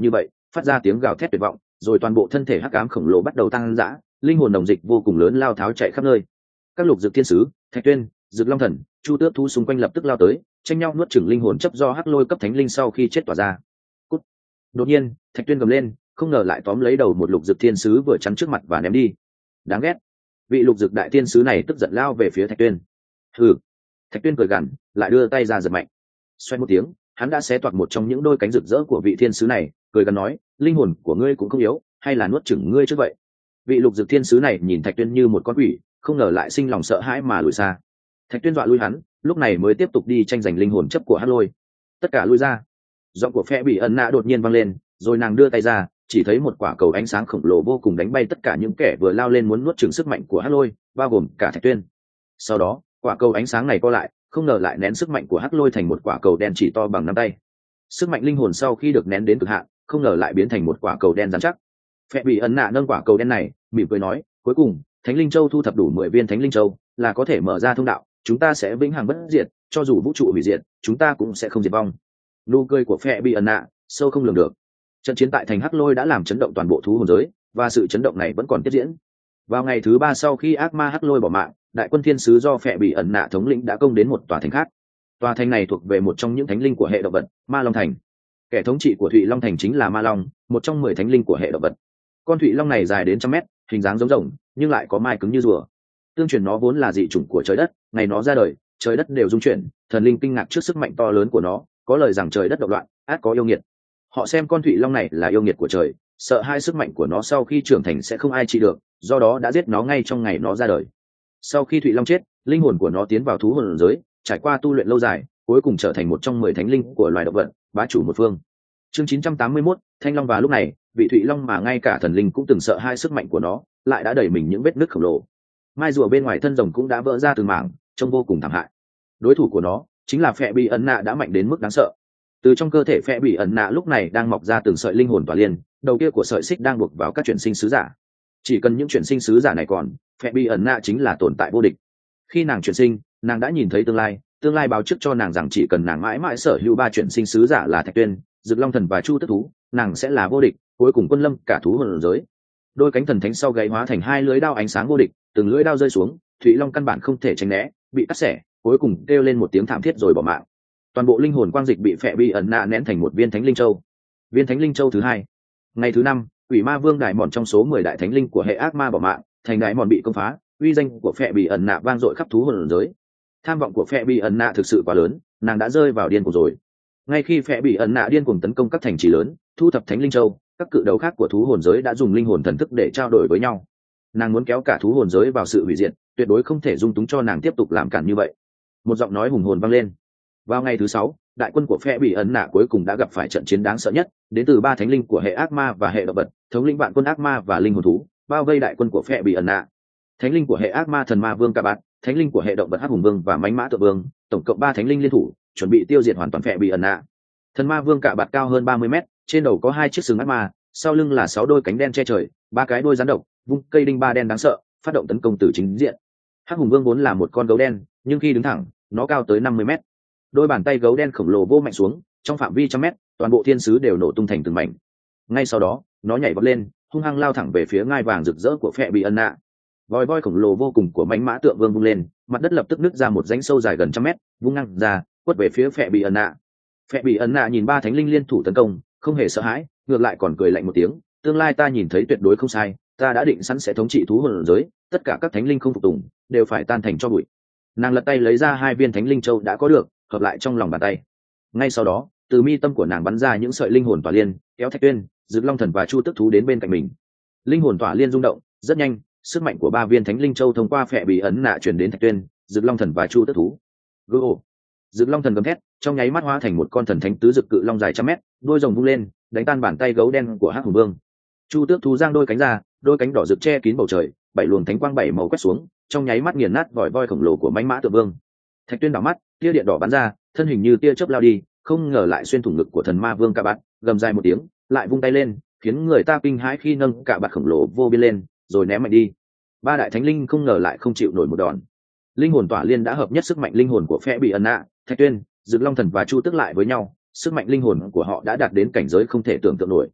phát ra tiếng gào thét tuyệt vọng, rồi toàn bộ thân thể hắc ám khổng lồ bắt đầu tăng dã, linh hồn đồng dịch vô cùng lớn lao tháo chạy khắp nơi. Các lục dược thiên sứ, Thạch Tuyên, Dực Long Thần, Chu Tước thú xung quanh lập tức lao tới, tranh nhau nuốt chửng linh hồn chấp do hắc lôi cấp thánh linh sau khi chết tỏa ra. Cút. Đột nhiên, Thạch Tuyên gầm lên, không ngờ lại tóm lấy đầu một lục dược thiên sứ vừa chắn trước mặt và ném đi. Đáng ghét. Vị lục dược đại thiên sứ này tức giận lao về phía Thạch Tuyên. Hừ. Thạch Tuyên cười gằn, lại đưa tay ra giật mạnh. Xoay một tiếng, hắn đã xé toạc một trong những đôi cánh rực rỡ của vị thiên sứ này, cười gằn nói, linh hồn của ngươi cũng không yếu, hay là nuốt chửng ngươi trước vậy. Vị lục dược thiên sứ này nhìn Thạch Tuyên như một con quỷ, không ngờ lại sinh lòng sợ hãi mà lùi xa. Thạch Tuyên dọa lui hắn, lúc này mới tiếp tục đi tranh giành linh hồn chấp của Hắc Lôi. Tất cả lui ra. Giọng của Phe Bị ẩn nạ đột nhiên vang lên, rồi nàng đưa tay ra, chỉ thấy một quả cầu ánh sáng khổng lồ vô cùng đánh bay tất cả những kẻ vừa lao lên muốn nuốt chửng sức mạnh của Hắc Lôi, bao gồm cả Thạch Tuyên. Sau đó, quả cầu ánh sáng này co lại, không ngờ lại nén sức mạnh của Hắc Lôi thành một quả cầu đen chỉ to bằng nắm tay. Sức mạnh linh hồn sau khi được nén đến cực hạn, không ngờ lại biến thành một quả cầu đen rắn chắc. Phe Bị ẩn nạ nâng quả cầu đen này, mỉm cười nói, cuối cùng Thánh Linh Châu thu thập đủ 10 viên Thánh Linh Châu là có thể mở ra thông đạo, chúng ta sẽ vĩnh hằng bất diệt, cho dù vũ trụ hủy diệt, chúng ta cũng sẽ không diệt vong. Nụ cười của Phe Bị ẩn nạ sâu không lường được. Trận chiến tại thành Hắc Lôi đã làm chấn động toàn bộ thú hồn giới, và sự chấn động này vẫn còn tiếp diễn. Vào ngày thứ 3 sau khi ác ma Hắc Lôi bỏ mạng, đại quân thiên sứ do Phe Bị ẩn nạ thống lĩnh đã công đến một tòa thành khác. Tòa thành này thuộc về một trong những thánh linh của hệ động vật, Ma Long Thành. Kẻ thống trị của Thụy Long Thành chính là Ma Long, một trong 10 thánh linh của hệ động vật. Con Thụy Long này dài đến trăm mét, hình dáng giống rồng, nhưng lại có mai cứng như rùa. Tương truyền nó vốn là dị chủng của trời đất, ngày nó ra đời, trời đất đều rung chuyển, thần linh kinh ngạc trước sức mạnh to lớn của nó, có lời rằng trời đất động loạn, ắt có yêu nghiệt. Họ xem con Thụy Long này là yêu nghiệt của trời, sợ hai sức mạnh của nó sau khi trưởng thành sẽ không ai trị được, do đó đã giết nó ngay trong ngày nó ra đời. Sau khi Thụy Long chết, linh hồn của nó tiến vào thú hồn giới, trải qua tu luyện lâu dài, cuối cùng trở thành một trong 10 thánh linh của loài động vật, bá chủ một phương. Chương 981, Thanh Long. Và lúc này, vị Thụy Long mà ngay cả thần linh cũng từng sợ hai sức mạnh của nó, lại đã đẩy mình những vết nứt khổng lồ. Mai rùa bên ngoài thân rồng cũng đã vỡ ra từng mảng, trông vô cùng thảm hại. Đối thủ của nó chính là Phe Bị ẩn nạ đã mạnh đến mức đáng sợ. Từ trong cơ thể Phe Bị ẩn nạ lúc này đang mọc ra từng sợi linh hồn tỏa liên, đầu kia của sợi xích đang buộc vào các chuyển sinh sứ giả. Chỉ cần những chuyển sinh sứ giả này còn, Phe Bị ẩn nạ chính là tồn tại vô địch. Khi nàng chuyển sinh, nàng đã nhìn thấy tương lai báo trước cho nàng rằng chỉ cần nàng mãi mãi sở hữu 3 chuyển sinh sứ giả là Thạch Tuyên, Dực Long Thần và Chu Tước thú, nàng sẽ là vô địch, cuối cùng quân lâm cả thú hồn giới. Đôi cánh thần thánh sau gáy hóa thành 2 lưỡi đao ánh sáng vô địch, từng lưỡi đao rơi xuống, Thụy Long căn bản không thể tránh né, bị cắt xẻ, cuối cùng kêu lên một tiếng thảm thiết rồi bỏ mạng. Toàn bộ linh hồn quang dịch bị Phe Bị ẩn nạ nén thành một viên Thánh Linh Châu. Viên Thánh Linh Châu thứ 2. Ngày thứ 5, Quỷ Ma Vương Đại Mòn trong số 10 đại thánh linh của hệ ác ma bỏ mạng, thành Đại Mòn bị công phá, uy danh của Phe Bị ẩn nạ vang dội khắp thú hồn giới. Tham vọng của Phe Bị ẩn nạ thực sự quá lớn, nàng đã rơi vào điên cuồng rồi. Ngay khi Phe Bị ẩn nạ điên cuồng tấn công các thành trì lớn, thu thập Thánh Linh Châu, các cự đấu khác của thú hồn giới đã dùng linh hồn thần thức để trao đổi với nhau. Nàng muốn kéo cả thú hồn giới vào sự hủy diệt, tuyệt đối không thể dung túng cho nàng tiếp tục làm cản như vậy. Một giọng nói hùng hồn vang lên. Vào ngày thứ 6, đại quân của Phe Bị ẩn nạ cuối cùng đã gặp phải trận chiến đáng sợ nhất, đến từ 3 thánh linh của hệ ác ma và hệ động vật, thống lĩnh vạn quân ác ma và linh hồn thú, bao vây đại quân của Phe Bị ẩn nạ. Thánh linh của hệ ác ma Thần Ma Vương Cả Bạt, thánh linh của hệ động vật Hắc Hùng Vương và Mãnh Mã Tượng Vương, tổng cộng 3 thánh linh liên thủ, chuẩn bị tiêu diệt hoàn toàn Phe Bị ẩn nạ. Thần Ma Vương Cả Bạt cao hơn 30 mét, trên đầu có 2 chiếc sừng ác ma, sau lưng là 6 đôi cánh đen che trời, 3 cái đuôi rắn độc, vung cây đinh ba đen đáng sợ, phát động tấn công từ chính diện. Hắc Hùng Vương vốn là một con gấu đen, nhưng khi đứng thẳng, nó cao tới 50 mét. Đôi bàn tay gấu đen khổng lồ vô mạnh xuống, trong phạm vi trăm mét, toàn bộ thiên sứ đều nổ tung thành từng mảnh. Ngay sau đó, nó nhảy vọt lên, hung hăng lao thẳng về phía ngai vàng rực rỡ của Phe Bị ẩn nạ. Vòi voi khổng lồ vô cùng của Mãnh Mã Tượng Vương vung lên, mặt đất lập tức nứt ra một rãnh sâu dài gần trăm mét, vung ngang ra, quất về phía Phe Bị ẩn nạ. Phe Bị ẩn nạ nhìn 3 thánh linh liên thủ tấn công, không hề sợ hãi, ngược lại còn cười lạnh một tiếng, tương lai ta nhìn thấy tuyệt đối không sai, ta đã định sẵn sẽ thống trị thú hồn giới, tất cả các thánh linh không phục tùng đều phải tan thành cho bụi. Nàng lật tay lấy ra 2 viên Thánh Linh Châu đã có được, hợp lại trong lòng bàn tay. Ngay sau đó, từ mi tâm của nàng bắn ra những sợi linh hồn tỏa liên, kéo Thạch Tuyên, Dực Long Thần và Chu Tước thú đến bên cạnh mình. Linh hồn tỏa liên rung động, rất nhanh, sức mạnh của 3 viên Thánh Linh Châu thông qua Phe Bị ẩn nạ truyền đến Thạch Tuyên, Dực Long Thần và Chu Tước thú. Gô! Dực Long Thần gầm thét, trong nháy mắt hóa thành một con thần thánh tứ dực cự long dài trăm mét, đôi rồng vung lên, đánh tan bàn tay gấu đen của Hắc Hùng Vương. Chu Tước thú giang đôi cánh ra, đôi cánh đỏ rực che kín bầu trời, 7 luồng thánh quang 7 màu quét xuống, trong nháy mắt nghiền nát vòi voi khổng lồ của Mãnh Mã Tượng Vương. Thạch Tuyên đảo mắt, tia điện đỏ bắn ra, thân hình như tia chớp lao đi, không ngờ lại xuyên thủng ngực của Thần Ma Vương Cả Bạt, gầm dài một tiếng, lại vung tay lên, khiến người ta kinh hãi khi nâng Cả Bạt khổng lồ vô biên lên, rồi ném mạnh đi. 3 đại thánh linh không ngờ lại không chịu nổi một đòn. Linh hồn tỏa liên đã hợp nhất sức mạnh linh hồn của Phe Bị ẩn nạ, Thạch Tuyên, Dực Long Thần và Chu Tước lại với nhau, sức mạnh linh hồn của họ đã đạt đến cảnh giới không thể tưởng tượng nổi.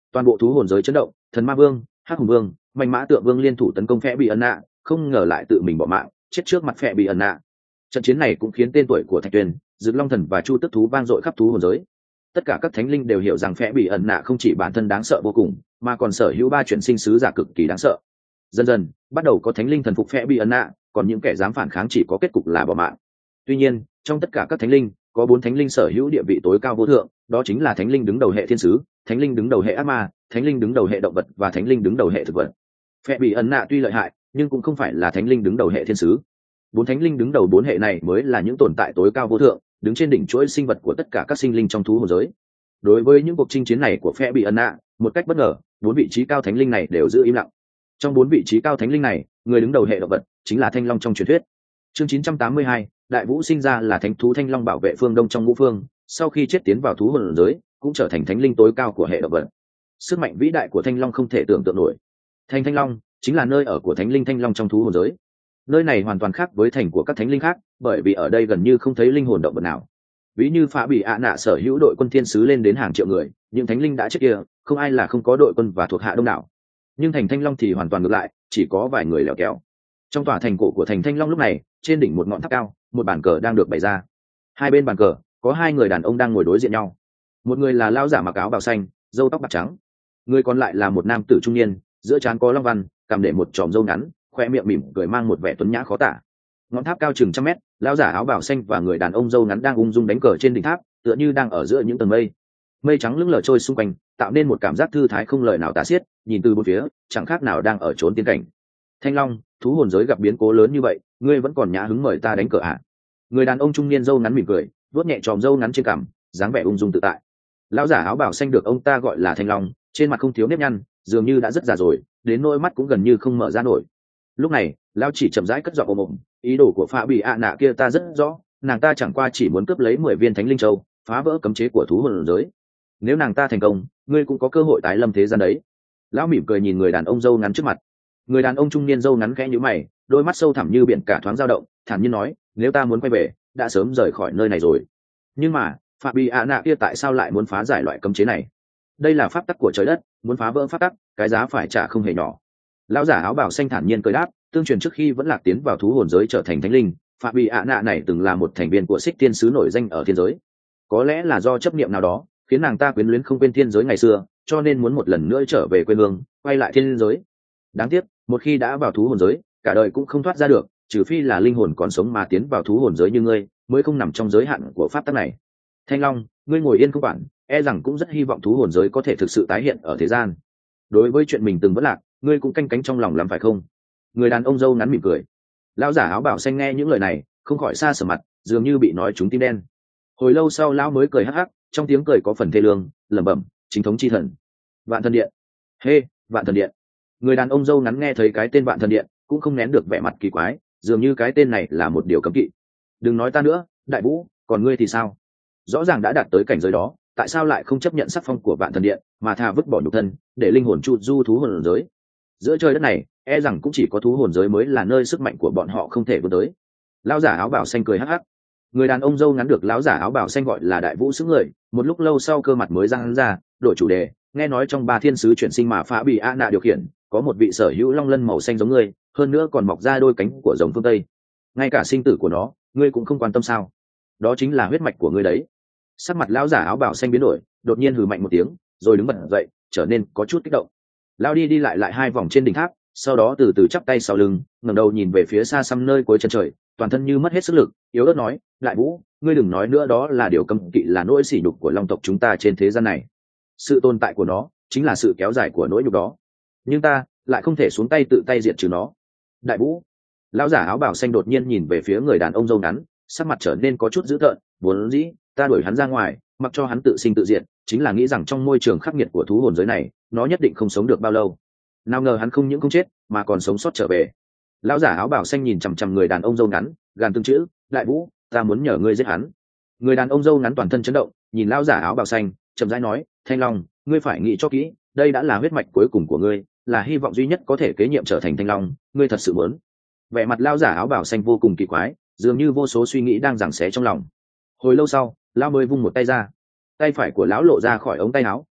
Toàn bộ thú hồn giới chấn động, thần ma vương, hắc hùng vương, mạnh mã tượng vương liên thủ tấn công phe bị ẩn nạ, không ngờ lại tự mình bỏ mạng, chết trước mặt phe bị ẩn nạ. Trận chiến này cũng khiến tên tuổi của Thạch Tuyền, Dực Long Thần và Chu Tức Thú vang dội khắp thú hồn giới. Tất cả các thánh linh đều hiểu rằng phe bị ẩn nạ không chỉ bản thân đáng sợ vô cùng, mà còn sở hữu 3 chuyển sinh sứ giả cực kỳ đáng sợ. Dần dần, bắt đầu có thánh linh thần phục phe bị ẩn nạ, còn những kẻ dám phản kháng chỉ có kết cục là bỏ mạng. Tuy nhiên, trong tất cả các thánh linh, có 4 thánh linh sở hữu địa vị tối cao vô thượng, đó chính là thánh linh đứng đầu hệ thiên sứ, thánh linh đứng đầu hệ ác ma, thánh linh đứng đầu hệ động vật và thánh linh đứng đầu hệ thực vật. Phe bị ẩn nạ tuy lợi hại, nhưng cũng không phải là thánh linh đứng đầu hệ thiên sứ. 4 thánh linh đứng đầu 4 hệ này mới là những tồn tại tối cao vô thượng, đứng trên đỉnh chuỗi sinh vật của tất cả các sinh linh trong thú hồn giới. Đối với những cuộc chinh chiến này của phe bị ẩn nạ, một cách bất ngờ, 4 vị trí cao thánh linh này đều giữ im lặng. Trong 4 vị trí cao thánh linh này, người đứng đầu hệ động vật chính là thanh long trong truyền thuyết. Chương 982, Đại Vũ sinh ra là thánh thú thanh long bảo vệ phương đông trong ngũ phương, sau khi chết tiến vào thú hồn giới, cũng trở thành thánh linh tối cao của hệ động vật. Sức mạnh vĩ đại của thanh long không thể tưởng tượng nổi. Thành thanh long chính là nơi ở của thánh linh thanh long trong thú hồn giới. Nơi này hoàn toàn khác với thành của các thánh linh khác, bởi vì ở đây gần như không thấy linh hồn động vật nào. Ví như Phá Bị ạ nạ sở hữu đội quân thiên sứ lên đến hàng triệu người, những thánh linh đã chết kia, không ai là không có đội quân và thuộc hạ đông đảo. Nhưng thành thanh long thì hoàn toàn ngược lại, chỉ có vài người lèo kéo. Trong tòa thành cổ của thành thanh long lúc này, trên đỉnh một ngọn tháp cao, một bàn cờ đang được bày ra. Hai bên bàn cờ có 2 người đàn ông đang ngồi đối diện nhau. Một người là lão giả mặc áo bào xanh, râu tóc bạc trắng. Người còn lại là một nam tử trung niên, giữa trán có long văn, cằm để một chòm râu ngắn, khoe miệng mỉm cười mang một vẻ tuấn nhã khó tả. Ngọn tháp cao chừng 100 mét, lão giả áo bào xanh và người đàn ông râu ngắn đang ung dung đánh cờ trên đỉnh tháp, tựa như đang ở giữa những tầng mây. Mây trắng lững lờ trôi xung quanh, tạo nên một cảm giác thư thái không lời nào tả xiết, nhìn từ bốn phía, chẳng khác nào đang ở chốn tiên cảnh. Thanh long, thú hồn giới gặp biến cố lớn như vậy, ngươi vẫn còn nhã hứng mời ta đánh cờ à? Người đàn ông trung niên râu ngắn mỉm cười, vuốt nhẹ chòm râu ngắn trên cằm, dáng vẻ ung dung tự tại. Lão giả áo bào xanh được ông ta gọi là Thanh long, trên mặt không thiếu nếp nhăn, dường như đã rất già rồi, đến nỗi mắt cũng gần như không mở ra nổi. Lúc này, lão chỉ chậm rãi cất giọng ồm ồm, ý đồ của Phá Bị ạ nạ kia ta rất rõ, nàng ta chẳng qua chỉ muốn cướp lấy 10 viên thánh linh châu, phá vỡ cấm chế của thú hồn giới. Nếu nàng ta thành công, ngươi cũng có cơ hội tái lâm thế gian đấy. Lão mỉm cười nhìn người đàn ông râu ngắn trước mặt. Người đàn ông trung niên râu ngắn khẽ nhíu mày, đôi mắt sâu thẳm như biển cả thoáng dao động, thản nhiên nói, nếu ta muốn quay về, đã sớm rời khỏi nơi này rồi. Nhưng mà, Phá Bị ạ nạ kia tại sao lại muốn phá giải loại cấm chế này? Đây là pháp tắc của trời đất, muốn phá vỡ pháp tắc, cái giá phải trả không hề nhỏ. Lão giả áo bào xanh thản nhiên cười đáp, tương truyền trước khi vẫn lạc tiến vào thú hồn giới trở thành thánh linh, Phá Bị ạ nạ này từng là một thành viên của Xích Thiên sứ nổi danh ở thiên giới. Có lẽ là do chấp niệm nào đó, khiến nàng ta quyến luyến không quên thiên giới ngày xưa, cho nên muốn một lần nữa trở về quê hương, quay lại thiên giới. Đáng tiếc, một khi đã vào thú hồn giới, cả đời cũng không thoát ra được, trừ phi là linh hồn còn sống mà tiến vào thú hồn giới như ngươi, mới không nằm trong giới hạn của pháp tắc này. Thanh long, ngươi ngồi yên không quản, e rằng cũng rất hy vọng thú hồn giới có thể thực sự tái hiện ở thế gian. Đối với chuyện mình từng vất lạc, ngươi cũng canh cánh trong lòng lắm phải không? Người đàn ông râu ngắn mỉm cười. Lão giả áo bảo xanh nghe những lời này, không khỏi xa sờ mặt, dường như bị nói trúng tim đen. Hồi lâu sau lão mới cười hắc hắc, trong tiếng cười có phần thê lương, lẩm bẩm, chính thống chi thần, Vạn Thần Điện. Hê, Vạn Thần Điện. Người đàn ông râu ngắn nghe thấy cái tên Vạn Thần Điện, cũng không nén được vẻ mặt kỳ quái, dường như cái tên này là một điều cấm kỵ. Đừng nói ta nữa, Đại Vũ, còn ngươi thì sao? Rõ ràng đã đạt tới cảnh giới đó, tại sao lại không chấp nhận sắc phong của Vạn Thần Điện, mà thà vứt bỏ nhục thân, để linh hồn chu du thú hồn giới? Giữa trời đất này, e rằng cũng chỉ có thú hồn giới mới là nơi sức mạnh của bọn họ không thể vươn tới. Lão giả áo bào xanh cười hắc hắc. Người đàn ông râu ngắn được lão giả áo bào xanh gọi là Đại Vũ xứng người, một lúc lâu sau cơ mặt mới răng ra, đổi chủ đề, nghe nói trong 3 thiên sứ chuyển sinh mà Phá Bị ạ nạ điều khiển, có một vị sở hữu long lân màu xanh giống ngươi, hơn nữa còn mọc ra đôi cánh của giống phương Tây. Ngay cả sinh tử của nó, ngươi cũng không quan tâm sao? Đó chính là huyết mạch của ngươi đấy. Sắc mặt lão giả áo bào xanh biến đổi, đột nhiên hừ mạnh một tiếng, rồi đứng bật dậy, trở nên có chút kích động. Lão đi lại 2 vòng trên đỉnh tháp, sau đó từ từ chắp tay sau lưng, ngẩng đầu nhìn về phía xa xăm nơi cuối chân trời, toàn thân như mất hết sức lực, yếu ớt nói, Đại Vũ, ngươi đừng nói nữa, đó là điều cấm kỵ, là nỗi sỉ nhục của long tộc chúng ta trên thế gian này. Sự tồn tại của nó chính là sự kéo dài của nỗi nhục đó, nhưng ta lại không thể xuống tay tự tay diệt trừ nó. Đại Vũ. Lão giả áo bào xanh đột nhiên nhìn về phía người đàn ông râu ngắn, sắc mặt trở nên có chút dữ tợn, vốn dĩ ta đuổi hắn ra ngoài, mặc cho hắn tự sinh tự diệt, chính là nghĩ rằng trong môi trường khắc nghiệt của thú hồn giới này, nó nhất định không sống được bao lâu. Nào ngờ hắn không những không chết, mà còn sống sót trở về. Lão giả áo bào xanh nhìn chằm chằm người đàn ông râu ngắn, gàn từng chữ, Đại Vũ, ta muốn nhờ ngươi giết hắn. Người đàn ông râu ngắn toàn thân chấn động, nhìn lão giả áo bào xanh, chậm rãi nói, Thanh Long, ngươi phải nghĩ cho kỹ, đây đã là huyết mạch cuối cùng của ngươi, là hy vọng duy nhất có thể kế nhiệm trở thành Thanh Long, ngươi thật sự muốn? Vẻ mặt lão giả áo bào xanh vô cùng kỳ quái, dường như vô số suy nghĩ đang giằng xé trong lòng. Hồi lâu sau, lão mới vung một tay ra, tay phải của lão lộ ra khỏi ống tay áo,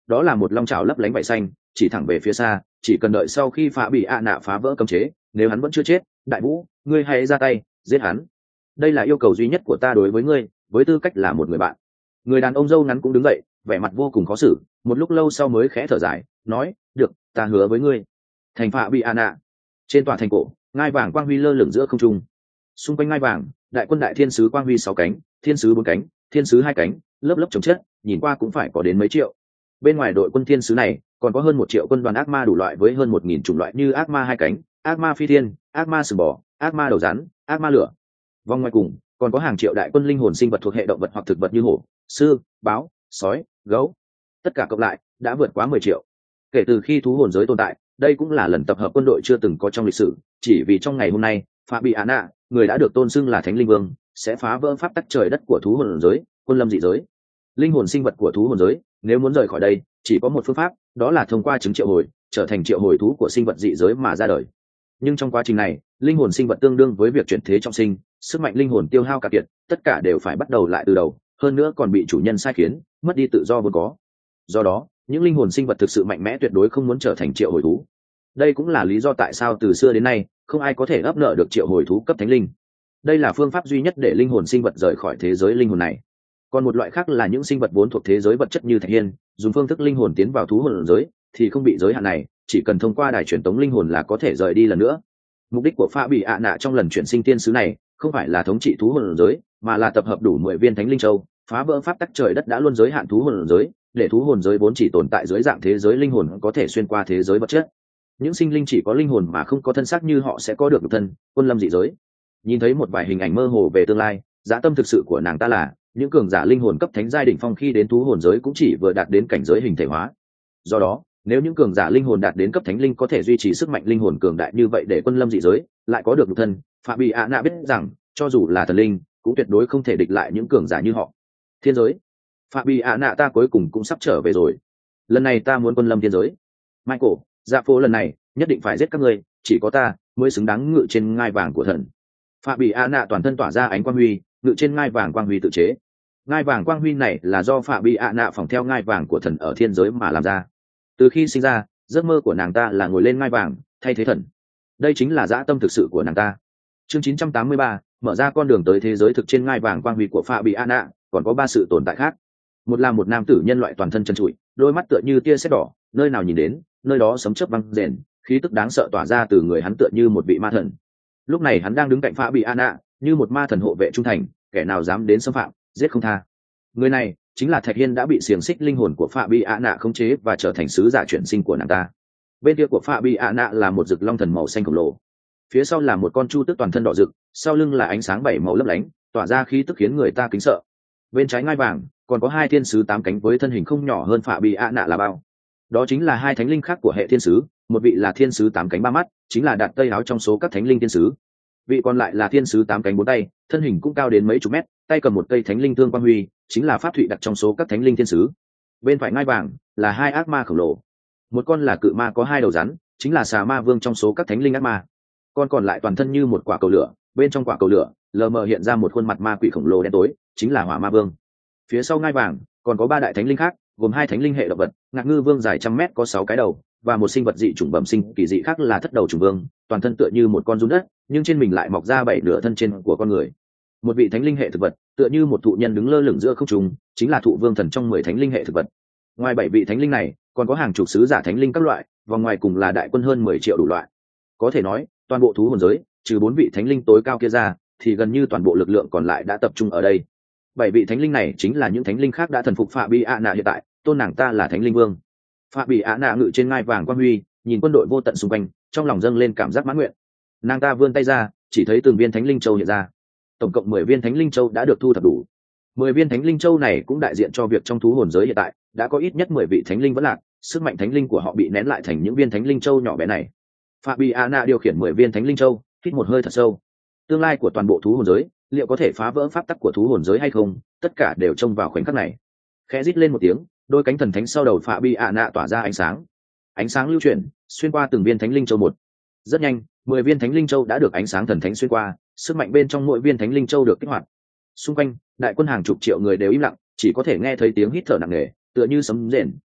đó là một long trào lấp lánh vảy xanh, chỉ thẳng về phía xa, chỉ cần đợi sau khi phá bị ạ nạ phá vỡ cấm chế, nếu hắn vẫn chưa chết, đại vũ, ngươi hãy ra tay giết hắn. Đây là yêu cầu duy nhất của ta đối với ngươi, với tư cách là một người bạn. Người đàn ông râu ngắn cũng đứng dậy, vẻ mặt vô cùng khó xử, một lúc lâu sau mới khẽ thở dài, nói, được, ta hứa với ngươi. Thành phạ bị an ạ. Trên tòa thành cổ, ngai vàng quang huy lơ lửng giữa không trung. Xung quanh ngai vàng, đại quân đại thiên sứ quang huy 6 cánh, thiên sứ 4 cánh, thiên sứ 2 cánh, lớp lớp chồng chất, nhìn qua cũng phải có đến mấy triệu. Bên ngoài đội quân thiên sứ này, còn có hơn 1 triệu quân đoàn ác ma đủ loại với hơn 1000 chủng loại như ác ma 2 cánh, ác ma phi thiên, ác ma sừng bò, ác ma đầu rắn, ác ma lửa. Vòng ngoài cùng, còn có hàng triệu đại quân linh hồn sinh vật thuộc hệ động vật hoặc thực vật như hổ, sư, báo, sói, gấu. Tất cả cộng lại đã vượt quá 10 triệu. Kể từ khi thú hồn giới tồn tại, đây cũng là lần tập hợp quân đội chưa từng có trong lịch sử, chỉ vì trong ngày hôm nay, Fabiana, người đã được tôn xưng là Thánh Linh Vương, sẽ phá vỡ pháp tắc trời đất của thú hồn giới, quân lâm dị giới. Linh hồn sinh vật của thú hồn giới, nếu muốn rời khỏi đây, chỉ có một phương pháp, đó là thông qua trứng triệu hồi, trở thành triệu hồi thú của sinh vật dị giới mà ra đời. Nhưng trong quá trình này, linh hồn sinh vật tương đương với việc chuyển thế trọng sinh, sức mạnh linh hồn tiêu hao cả kiệt, tất cả đều phải bắt đầu lại từ đầu, hơn nữa còn bị chủ nhân sai khiến, mất đi tự do vốn có. Do đó, những linh hồn sinh vật thực sự mạnh mẽ tuyệt đối không muốn trở thành triệu hồi thú. Đây cũng là lý do tại sao từ xưa đến nay, không ai có thể ấp nợ được triệu hồi thú cấp thánh linh. Đây là phương pháp duy nhất để linh hồn sinh vật rời khỏi thế giới linh hồn này. Còn một loại khác là những sinh vật vốn thuộc thế giới vật chất như thạch hiên, dùng phương thức linh hồn tiến vào thú hồn giới, thì không bị giới hạn này, chỉ cần thông qua đài truyền tống linh hồn là có thể rời đi lần nữa. Mục đích của Pha Bị ạ nạ trong lần chuyển sinh tiên sứ này, không phải là thống trị thú hồn giới, mà là tập hợp đủ 10 viên thánh linh châu, phá vỡ pháp tắc trời đất đã luôn giới hạn thú hồn giới, để thú hồn giới vốn chỉ tồn tại dưới dạng thế giới linh hồn có thể xuyên qua thế giới vật chất. Những sinh linh chỉ có linh hồn mà không có thân xác như họ sẽ có được thân, quân lâm dị giới. Nhìn thấy một vài hình ảnh mơ hồ về tương lai, giá tâm thực sự của nàng ta là những cường giả linh hồn cấp thánh giai đỉnh phong khi đến thú hồn giới cũng chỉ vừa đạt đến cảnh giới hình thể hóa. Do đó, nếu những cường giả linh hồn đạt đến cấp thánh linh có thể duy trì sức mạnh linh hồn cường đại như vậy để quân lâm dị giới, lại có được nhục thân, Phạm Bị ạ nạ biết rằng, cho dù là thần linh, cũng tuyệt đối không thể địch lại những cường giả như họ. Thiên giới, Phạm Bị ạ nạ ta cuối cùng cũng sắp trở về rồi. Lần này ta muốn quân lâm thiên giới. Michael, dạ phố lần này nhất định phải giết các ngươi, chỉ có ta mới xứng đáng ngự trên ngai vàng của thần. Phạm Bị ạ nạ toàn thân tỏa ra ánh quang huy, ngự trên ngai vàng quang huy tự chế. Ngai vàng quang huy này là do Phạm Bị ạ nạ phỏng theo ngai vàng của thần ở thiên giới mà làm ra. Từ khi sinh ra, giấc mơ của nàng ta là ngồi lên ngai vàng thay thế thần. Đây chính là dã tâm thực sự của nàng ta. Chương 983, mở ra con đường tới thế giới thực. Trên ngai vàng quang huy của Phạm Bị ạ nạ còn có 3 sự tồn tại khác. Một là một nam tử nhân loại toàn thân trần trụi, đôi mắt tựa như tia sét đỏ, nơi nào nhìn đến nơi đó sấm chớp văng rền, khí tức đáng sợ tỏa ra từ người hắn tựa như một vị ma thần. Lúc này hắn đang đứng cạnh Phạm Bị ạ nạ, như một ma thần hộ vệ trung thành, kẻ nào dám đến xâm phạm, giết không tha. Người này chính là Thạch Hiên đã bị xiềng xích linh hồn của Phạm Bị ạ nạ khống chế và trở thành sứ giả chuyển sinh của nàng ta. Bên kia của Phạm Bị ạ nạ là một rực long thần màu xanh khổng lồ, phía sau là một con chu tước toàn thân đỏ rực, sau lưng là ánh sáng 7 màu lấp lánh, tỏa ra khí tức khiến người ta kính sợ. Bên trái ngai vàng còn có 2 thiên sứ 8 cánh với thân hình không nhỏ hơn Phạm Bị ạ nạ là bao. Đó chính là 2 thánh linh khác của hệ thiên sứ, một vị là thiên sứ 8 cánh 3 mắt, chính là đạt tây áo trong số các thánh linh thiên sứ. Vị còn lại là thiên sứ 8 cánh 4 tay, thân hình cũng cao đến mấy chục mét, tay cầm một cây thánh linh thương quang huy, chính là pháp thụy đặt trong số các thánh linh thiên sứ. Bên phải ngai vàng là 2 ác ma khổng lồ, một con là cự ma có 2 đầu rắn, chính là xà ma vương trong số các thánh linh ác ma. Con còn lại toàn thân như một quả cầu lửa, bên trong quả cầu lửa lờ mờ hiện ra một khuôn mặt ma quỷ khổng lồ đen tối, chính là hỏa ma vương. Phía sau ngai vàng còn có 3 đại thánh linh khác, gồm 2 thánh linh hệ động vật, ngạc ngư vương dài trăm mét có 6 cái đầu, và một sinh vật dị chủng bẩm sinh kỳ dị khác là thất đầu trùng vương, toàn thân tựa như một con giun đất, nhưng trên mình lại mọc ra 7 nửa thân trên của con người. Một vị thánh linh hệ thực vật, tựa như một thụ nhân đứng lơ lửng giữa không trung, chính là thụ vương thần trong 10 thánh linh hệ thực vật. Ngoài 7 vị thánh linh này, còn có hàng chục sứ giả thánh linh các loại, vòng ngoài cùng là đại quân hơn 10 triệu đủ loại. Có thể nói, toàn bộ thú hồn giới, trừ 4 vị thánh linh tối cao kia ra, thì gần như toàn bộ lực lượng còn lại đã tập trung ở đây. 7 vị thánh linh này chính là những thánh linh khác đã thần phục Phạm Bị ạ nạ hiện tại, tôn nàng ta là Thánh Linh Vương. Phạm Bị ạ nạ ngự trên ngai vàng quang huy, nhìn quân đội vô tận xung quanh, trong lòng dâng lên cảm giác mãn nguyện. Nàng ta vươn tay ra, chỉ thấy từng viên thánh linh châu hiện ra. Tổng cộng 10 viên thánh linh châu đã được thu thập đủ. 10 viên thánh linh châu này cũng đại diện cho việc trong thú hồn giới hiện tại đã có ít nhất 10 vị thánh linh vẫn lạc, sức mạnh thánh linh của họ bị nén lại thành những viên thánh linh châu nhỏ bé này. Phạm Bị ạ nạ điều khiển 10 viên thánh linh châu, hít một hơi thật sâu. Tương lai của toàn bộ thú hồn giới, liệu có thể phá vỡ pháp tắc của thú hồn giới hay không, tất cả đều trông vào khoảnh khắc này. Khẽ rít lên một tiếng, đôi cánh thần thánh sau đầu Phạm Bị ạ nạ tỏa ra ánh sáng lưu chuyển xuyên qua từng viên thánh linh châu một. Rất nhanh, 10 viên thánh linh châu đã được ánh sáng thần thánh xuyên qua, sức mạnh bên trong mỗi viên thánh linh châu được kích hoạt. Xung quanh, đại quân hàng chục triệu người đều im lặng, chỉ có thể nghe thấy tiếng hít thở nặng nề, tựa như sấm rền,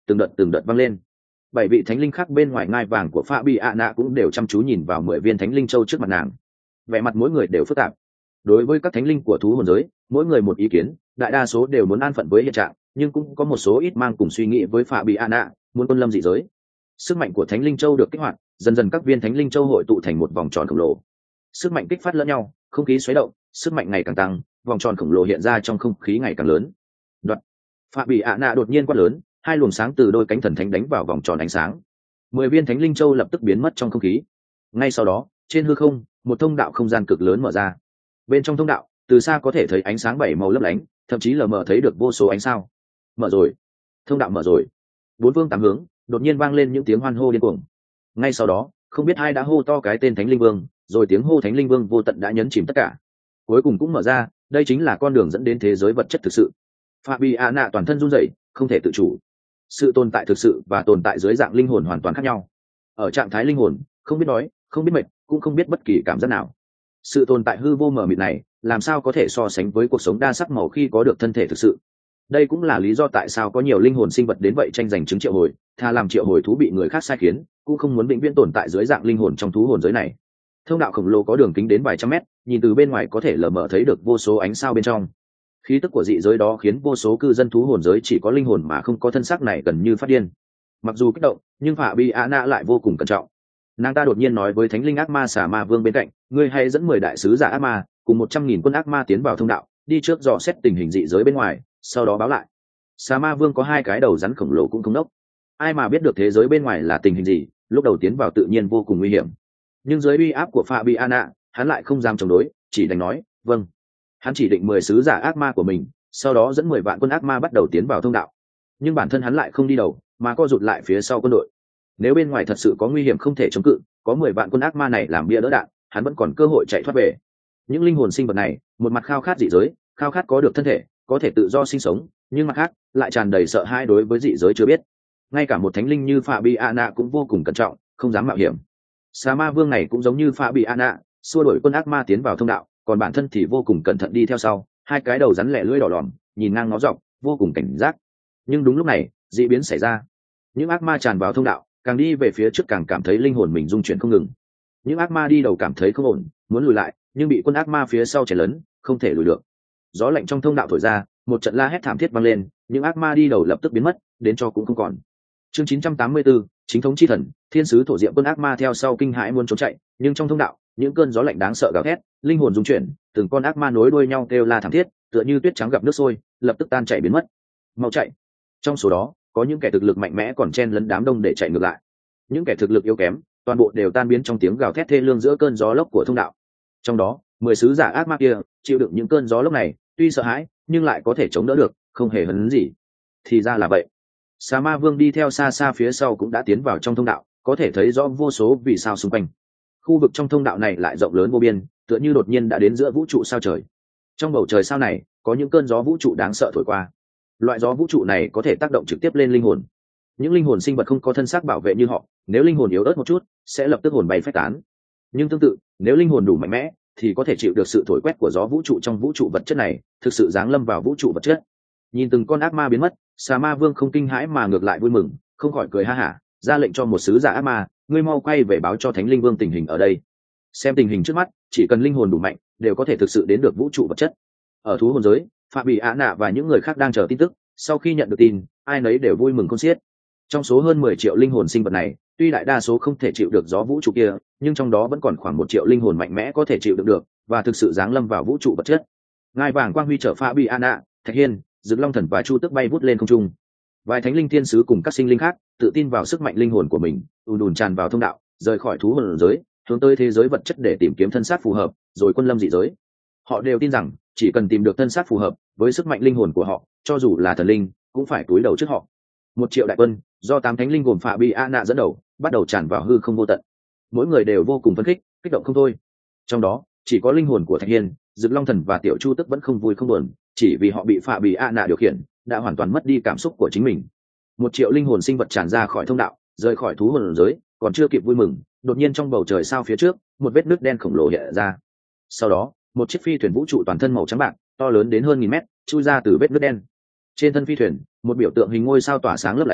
từng đợt vang lên. 7 vị thánh linh khác bên ngoài ngai vàng của Fabiana cũng đều chăm chú nhìn vào 10 viên thánh linh châu trước mặt nàng. Vẻ mặt mỗi người đều phức tạp. Đối với các thánh linh của thú hồn giới, mỗi người một ý kiến, đại đa số đều muốn an phận với hiện trạng, nhưng cũng có một số ít mang cùng suy nghĩ với Fabiana, muốn quân lâm dị giới. Sức mạnh của thánh linh châu được kích hoạt, dần dần các viên thánh linh châu hội tụ thành một vòng tròn khổng lồ. Sức mạnh kích phát lẫn nhau, không khí xoáy động, sức mạnh ngày càng tăng, vòng tròn khổng lồ hiện ra trong không khí ngày càng lớn. Đoạt. Fabiana đột nhiên quát lớn, hai luồng sáng từ đôi cánh thần thánh đánh vào vòng tròn ánh sáng. 10 viên thánh linh châu lập tức biến mất trong không khí. Ngay sau đó, trên hư không, một thông đạo không gian cực lớn mở ra. Bên trong thông đạo, từ xa có thể thấy ánh sáng 7 màu lấp lánh, thậm chí lờ mờ thấy được vô số ánh sao. Mở rồi, thông đạo mở rồi. Bốn phương tám hướng đột nhiên vang lên những tiếng hoan hô điên cuồng. Ngay sau đó, không biết ai đã hô to cái tên Thánh Linh Vương, rồi tiếng hô Thánh Linh Vương vô tận đã nhấn chìm tất cả. Cuối cùng cũng mở ra, đây chính là con đường dẫn đến thế giới vật chất thực sự. Fabiana toàn thân run rẩy, không thể tự chủ. Sự tồn tại thực sự và tồn tại dưới dạng linh hồn hoàn toàn khác nhau. Ở trạng thái linh hồn, không biết nói, không biết mệt, cũng không biết bất kỳ cảm giác nào. Sự tồn tại hư vô mờ mịt này, làm sao có thể so sánh với cuộc sống đa sắc màu khi có được thân thể thực sự. Đây cũng là lý do tại sao có nhiều linh hồn sinh vật đến vậy tranh giành chứng triệu hồi, thà làm triệu hồi thú bị người khác sai khiến, cũng không muốn vĩnh viễn tồn tại dưới dạng linh hồn trong thú hồn giới này. Thông đạo khổng lồ có đường kính đến vài trăm mét, nhìn từ bên ngoài có thể lờ mờ thấy được vô số ánh sao bên trong. Khí tức của dị giới đó khiến vô số cư dân thú hồn giới chỉ có linh hồn mà không có thân xác này gần như phát điên. Mặc dù kích động, nhưng Fabiana lại vô cùng cẩn trọng. Nàng ta đột nhiên nói với thánh linh ác ma xà ma vương bên cạnh, ngươi hãy dẫn 10 đại sứ giả ác ma cùng 100.000 quân ác ma tiến vào thông đạo, đi trước dò xét tình hình dị giới bên ngoài, sau đó báo lại. Xà ma vương có 2 cái đầu rắn khổng lồ cũng không đốc. Ai mà biết được thế giới bên ngoài là tình hình gì, lúc đầu tiến vào tự nhiên vô cùng nguy hiểm. Nhưng dưới uy áp của Fabiana, hắn lại không dám chống đối, chỉ đành nói, vâng. Hắn chỉ định 10 sứ giả ác ma của mình, sau đó dẫn 10 vạn quân ác ma bắt đầu tiến vào thông đạo. Nhưng bản thân hắn lại không đi đầu, mà co rụt lại phía sau quân đội. Nếu bên ngoài thật sự có nguy hiểm không thể chống cự, có 10 vạn quân ác ma này làm bia đỡ đạn, hắn vẫn còn cơ hội chạy thoát về. Những linh hồn sinh vật này, một mặt khao khát dị giới, khao khát có được thân thể, có thể tự do sinh sống, nhưng mặt khác lại tràn đầy sợ hãi đối với dị giới chưa biết. Ngay cả một thánh linh như Fabiana cũng vô cùng cẩn trọng, không dám mạo hiểm. Xà ma vương này cũng giống như Fabiana, xua đuổi quân ác ma tiến vào thông đạo, còn bản thân thì vô cùng cẩn thận đi theo sau, 2 cái đầu rắn lẻ lưỡi đỏ lòm, nhìn ngang ngó dọc, vô cùng cảnh giác. Nhưng đúng lúc này, dị biến xảy ra. Những ác ma tràn vào thông đạo, càng đi về phía trước càng cảm thấy linh hồn mình rung chuyển không ngừng. Những ác ma đi đầu cảm thấy không ổn, muốn lùi lại, nhưng bị quân ác ma phía sau chèn lớn, không thể lùi được. Gió lạnh trong thông đạo thổi ra, một trận la hét thảm thiết vang lên, những ác ma đi đầu lập tức biến mất, đến cho cũng không còn. Chương 984, chính thống chi thần, thiên sứ thổ diệm quân ác ma theo sau kinh hãi muốn trốn chạy, nhưng trong thông đạo, những cơn gió lạnh đáng sợ gào thét, linh hồn rung chuyển, từng con ác ma nối đuôi nhau kêu la thảm thiết, tựa như tuyết trắng gặp nước sôi, lập tức tan chảy biến mất. Mau chạy! Trong số đó, có những kẻ thực lực mạnh mẽ còn chen lấn đám đông để chạy ngược lại. Những kẻ thực lực yếu kém, toàn bộ đều tan biến trong tiếng gào thét thê lương giữa cơn gió lốc của thông đạo. Trong đó, 10 sứ giả ác ma kia chịu đựng những cơn gió lốc này, tuy sợ hãi, nhưng lại có thể chống đỡ được, không hề hấn gì. Thì ra là vậy. Xà ma vương đi theo xa xa phía sau cũng đã tiến vào trong thông đạo, có thể thấy rõ vô số vì sao xung quanh. Khu vực trong thông đạo này lại rộng lớn vô biên, tựa như đột nhiên đã đến giữa vũ trụ sao trời. Trong bầu trời sao này, có những cơn gió vũ trụ đáng sợ thổi qua. Loại gió vũ trụ này có thể tác động trực tiếp lên linh hồn. Những linh hồn sinh vật không có thân xác bảo vệ như họ, nếu linh hồn yếu ớt một chút, sẽ lập tức hồn bay phách tán. Nhưng tương tự, nếu linh hồn đủ mạnh mẽ, thì có thể chịu được sự thổi quét của gió vũ trụ trong vũ trụ vật chất này, thực sự giáng lâm vào vũ trụ vật chất. Nhìn từng con ác ma biến mất, Xà ma vương không kinh hãi mà ngược lại vui mừng, không khỏi cười ha hả, ra lệnh cho một sứ giả ác ma, ngươi mau quay về báo cho thánh linh vương tình hình ở đây. Xem tình hình trước mắt, chỉ cần linh hồn đủ mạnh, đều có thể thực sự đến được vũ trụ vật chất. Ở thú hồn giới, Fabiana và những người khác đang chờ tin tức, sau khi nhận được tin, ai nấy đều vui mừng khôn xiết. Trong số hơn 10 triệu linh hồn sinh vật này, tuy đại đa số không thể chịu được gió vũ trụ kia, nhưng trong đó vẫn còn khoảng 1 triệu linh hồn mạnh mẽ có thể chịu đựng được và thực sự giáng lâm vào vũ trụ vật chất. Ngai vàng quang huy chở Fabiana, Thạch Hiên, Dực Long Thần và Chu Tước bay vút lên không trung. Vài thánh linh thiên sứ cùng các sinh linh khác tự tin vào sức mạnh linh hồn của mình, ùn tràn vào thông đạo, rời khỏi thú hồn giới, hướng tới thế giới vật chất để tìm kiếm thân xác phù hợp, rồi quân lâm dị giới. Họ đều tin rằng chỉ cần tìm được thân xác phù hợp với sức mạnh linh hồn của họ, cho dù là thần linh cũng phải cúi đầu trước họ. 1 triệu đại quân do 8 thánh linh gồm Fabiana dẫn đầu, bắt đầu tràn vào hư không vô tận. Mỗi người đều vô cùng phấn khích, kích động không thôi. Trong đó, chỉ có linh hồn của Thạch Hiên, Dực Long Thần và Tiểu Chu Tức vẫn không vui không buồn, chỉ vì họ bị Fabiana điều khiển, đã hoàn toàn mất đi cảm xúc của chính mình. 1 triệu linh hồn sinh vật tràn ra khỏi thông đạo, rời khỏi thú hồn giới, còn chưa kịp vui mừng, đột nhiên trong bầu trời sao phía trước, một vết nứt đen khổng lồ hiện ra. Sau đó, một chiếc phi thuyền vũ trụ toàn thân màu trắng bạc, to lớn đến hơn 1000 mét, chui ra từ vết nứt đen. Trên thân phi thuyền, một biểu tượng hình ngôi sao tỏa sáng lấp lánh,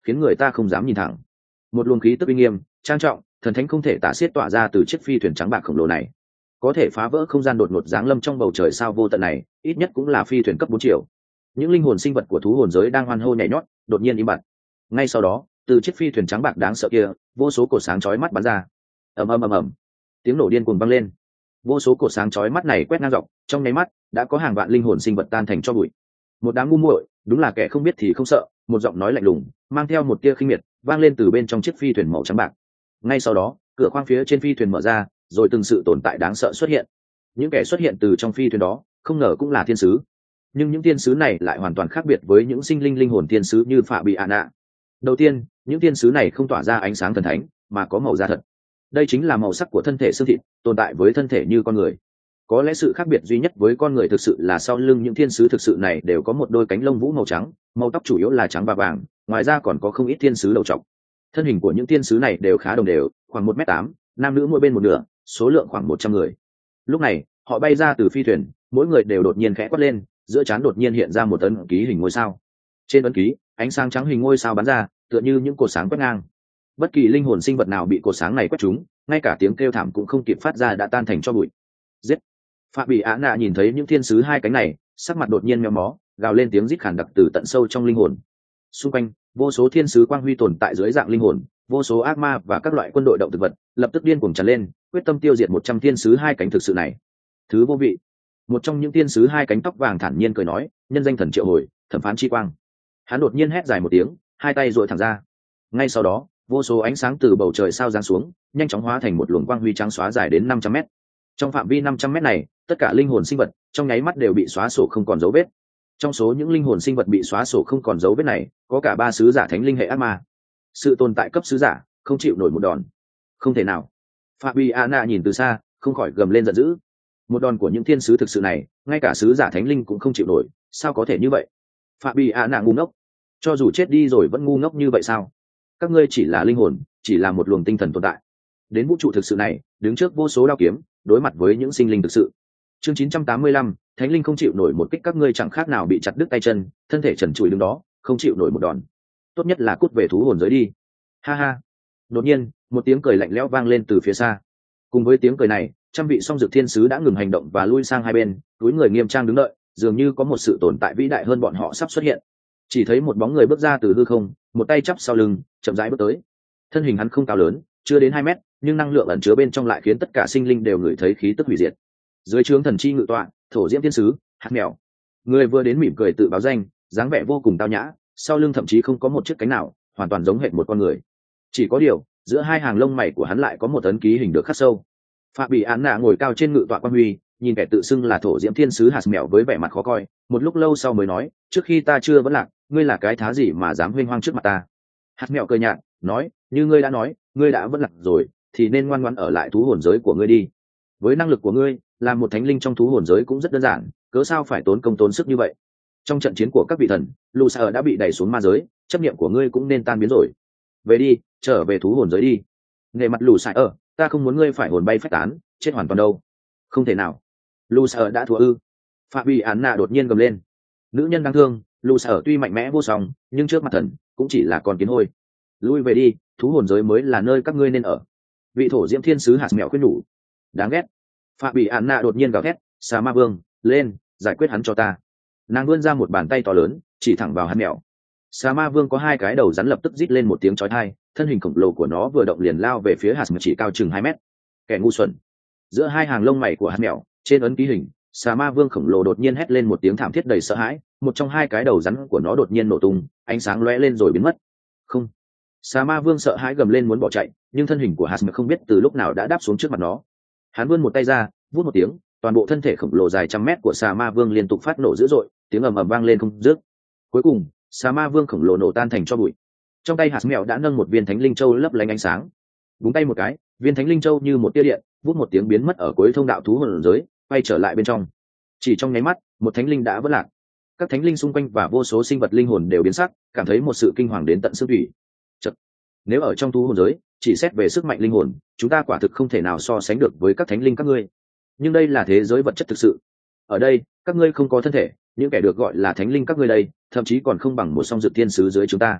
khiến người ta không dám nhìn thẳng. Một luồng khí tức uy nghiêm trang trọng thần thánh không thể tả xiết tỏa ra từ chiếc phi thuyền trắng bạc khổng lồ này, có thể phá vỡ không gian đột ngột giáng lâm trong bầu trời sao vô tận này, ít nhất cũng là phi thuyền cấp 4 triệu. Những linh hồn sinh vật của thú hồn giới đang hoan hô nhảy nhót đột nhiên im bặt. Ngay sau đó, từ chiếc phi thuyền trắng bạc đáng sợ kia, vô số cột sáng chói mắt bắn ra. Ầm ầm ầm ầm, tiếng nổ điên cuồng vang lên. Vô số cột sáng chói mắt này quét ngang dọc, trong nháy mắt đã có hàng vạn linh hồn sinh vật tan thành tro bụi. Một đám ngu muội, đúng là kẻ không biết thì không sợ, một giọng nói lạnh lùng mang theo một tia khinh miệt vang lên từ bên trong chiếc phi thuyền màu trắng bạc. Ngay sau đó, cửa khoang phía trên phi thuyền mở ra, rồi từng sự tồn tại đáng sợ xuất hiện. Những kẻ xuất hiện từ trong phi thuyền đó không ngờ cũng là thiên sứ, nhưng những thiên sứ này lại hoàn toàn khác biệt với những sinh linh linh hồn thiên sứ như Phạ Bị Ạn Nạ. Đầu tiên, những thiên sứ này không tỏa ra ánh sáng thần thánh mà có màu da thật. Đây chính là màu sắc của thân thể xương thịt tồn tại với thân thể như con người. Có lẽ sự khác biệt duy nhất với con người thực sự là sau lưng những thiên sứ thực sự này đều có một đôi cánh lông vũ màu trắng, màu tóc chủ yếu là trắng và vàng, ngoài ra còn có không ít thiên sứ đầu trọc. Thân hình của những thiên sứ này đều khá đồng đều, khoảng 1m8, nam nữ mỗi bên một nửa, số lượng khoảng 100 người. Lúc này, họ bay ra từ phi thuyền, mỗi người đều đột nhiên khẽ quát lên, giữa trán đột nhiên hiện ra một ấn ký hình ngôi sao. Trên ấn ký, ánh sáng trắng hình ngôi sao bắn ra, tựa như những cột sáng quét ngang. Bất kỳ linh hồn sinh vật nào bị cột sáng này quét trúng, ngay cả tiếng kêu thảm cũng không kịp phát ra đã tan thành tro bụi. Giết! Phạm Bị Ạn Nạ nhìn thấy những thiên sứ hai cánh này, sắc mặt đột nhiên méo mó, gào lên tiếng rít khàn đặc từ tận sâu trong linh hồn. Xung quanh, vô số thiên sứ quang huy tồn tại dưới dạng linh hồn, vô số ác ma và các loại quân đội động thực vật lập tức điên cuồng tràn lên, quyết tâm tiêu diệt 100 thiên sứ hai cánh thực sự này. Thứ vô vị! Một trong những thiên sứ hai cánh tóc vàng thản nhiên cười nói, nhân danh thần triệu hồi, thẩm phán chi quang. Hắn đột nhiên hét dài một tiếng, hai tay duỗi thẳng ra. Ngay sau đó, vô số ánh sáng từ bầu trời sao giáng xuống, nhanh chóng hóa thành một luồng quang huy trắng xóa dài đến 500 mét. Trong phạm vi 500 mét này, tất cả linh hồn sinh vật trong nháy mắt đều bị xóa sổ không còn dấu vết. Trong số những linh hồn sinh vật bị xóa sổ không còn dấu vết này, có cả 3 sứ giả thánh linh hệ ác ma. Sự tồn tại cấp sứ giả không chịu nổi một đòn. Không thể nào! Phạm Bị Ạn Nạ nhìn từ xa, không khỏi gầm lên giận dữ. Một đòn của những thiên sứ thực sự này, ngay cả sứ giả thánh linh cũng không chịu nổi, sao có thể như vậy? Phạm Bị Ạn Nạ ngu ngốc, cho dù chết đi rồi vẫn ngu ngốc như vậy sao? Các ngươi chỉ là linh hồn, chỉ là một luồng tinh thần tồn tại. Đến vũ trụ thực sự này, đứng trước vô số đao kiếm, đối mặt với những sinh linh thực sự. Chương 985, thánh linh không chịu nổi một kích, các ngươi chẳng khác nào bị chặt đứt tay chân, thân thể trần trụi đứng đó, không chịu nổi một đòn. Tốt nhất là cút về thú hồn giới đi. Ha ha. Đột nhiên, một tiếng cười lạnh lẽo vang lên từ phía xa. Cùng với tiếng cười này, trăm vị song dược thiên sứ đã ngừng hành động và lui sang hai bên, túi người nghiêm trang đứng đợi, dường như có một sự tồn tại vĩ đại hơn bọn họ sắp xuất hiện. Chỉ thấy một bóng người bước ra từ hư không, một tay chắp sau lưng, chậm rãi bước tới. Thân hình hắn không cao lớn, chưa đến 2 mét, nhưng năng lượng ẩn chứa bên trong lại khiến tất cả sinh linh đều ngửi thấy khí tức hủy diệt. Dưới trướng thần chi ngự tọa, thổ diễm thiên sứ, hạt mèo. Người vừa đến mỉm cười tự báo danh, dáng vẻ vô cùng tao nhã, sau lưng thậm chí không có một chiếc cánh nào, hoàn toàn giống hệt một con người. Chỉ có điều, giữa hai hàng lông mày của hắn lại có một ấn ký hình được khắc sâu. Phạm Bị Ạn Nạ ngồi cao trên ngự tọa quan huy, nhìn kẻ tự xưng là thổ diễm thiên sứ hạt mèo với vẻ mặt khó coi, một lúc lâu sau mới nói, trước khi ta chưa vẫn lạc, ngươi là cái thá gì mà dám huênh hoang trước mặt ta? Hạt mèo cười nhạt, nói, như ngươi đã nói, ngươi đã vẫn lạc rồi, thì nên ngoan ngoãn ở lại thú hồn giới của ngươi đi. Với năng lực của ngươi, làm một thánh linh trong thú hồn giới cũng rất đơn giản, cớ sao phải tốn công tốn sức như vậy? Trong trận chiến của các vị thần, Lucifer đã bị đẩy xuống ma giới, chấp niệm của ngươi cũng nên tan biến rồi. Về đi, trở về thú hồn giới đi. Nề mặt Lucifer, ta không muốn ngươi phải hồn bay phách tán, chết hoàn toàn đâu. Không thể nào. Lucifer đã thua ư? Phạm Bị Ạn Nạ đột nhiên gầm lên. Nữ nhân đáng thương, Lucifer tuy mạnh mẽ vô song, nhưng trước mặt thần cũng chỉ là con kiến hôi. Lui về đi, thú hồn giới mới là nơi các ngươi nên ở. Vị thổ diễm thiên sứ hạt mèo khuyên nhủ. Đáng ghét. Phạm Bị Ạn Nạ đột nhiên gào thét, xà ma vương, lên, giải quyết hắn cho ta. Nàng vươn ra một bàn tay to lớn, chỉ thẳng vào hạt mèo. Xà ma vương có 2 cái đầu rắn lập tức rít lên một tiếng chói tai, thân hình khổng lồ của nó vừa động liền lao về phía hạt mèo chỉ cao chừng 2 mét. Kẻ ngu xuẩn. Giữa hai hàng lông mày của hạt mèo, trên ấn ký hình, xà ma vương khổng lồ đột nhiên hét lên một tiếng thảm thiết đầy sợ hãi, một trong 2 cái đầu rắn của nó đột nhiên nổ tung, ánh sáng lóe lên rồi biến mất. Không. Xà ma vương sợ hãi gầm lên muốn bỏ chạy, nhưng thân hình của hạt mèo không biết từ lúc nào đã đáp xuống trước mặt nó. Hắn vươn một tay ra, vút một tiếng, toàn bộ thân thể khổng lồ dài trăm mét của xà ma vương liên tục phát nổ dữ dội, tiếng ầm ầm vang lên không dứt. Cuối cùng, xà ma vương khổng lồ nổ tan thành tro bụi. Trong tay hạt mèo đã nâng một viên thánh linh châu lấp lánh ánh sáng. Búng tay một cái, viên thánh linh châu như một tia điện, vút một tiếng biến mất ở cuối thông đạo thú hồn giới, quay trở lại bên trong. Chỉ trong nháy mắt, một thánh linh đã vỡ lạc. Các thánh linh xung quanh và vô số sinh vật linh hồn đều biến sắc, cảm thấy một sự kinh hoàng đến tận xương thủy. Chật. Nếu ở trong thú hồn giới, chỉ xét về sức mạnh linh hồn, chúng ta quả thực không thể nào so sánh được với các thánh linh các ngươi. Nhưng đây là thế giới vật chất thực sự. Ở đây, các ngươi không có thân thể, những kẻ được gọi là thánh linh các ngươi đây, thậm chí còn không bằng một song dược thiên sứ dưới chúng ta.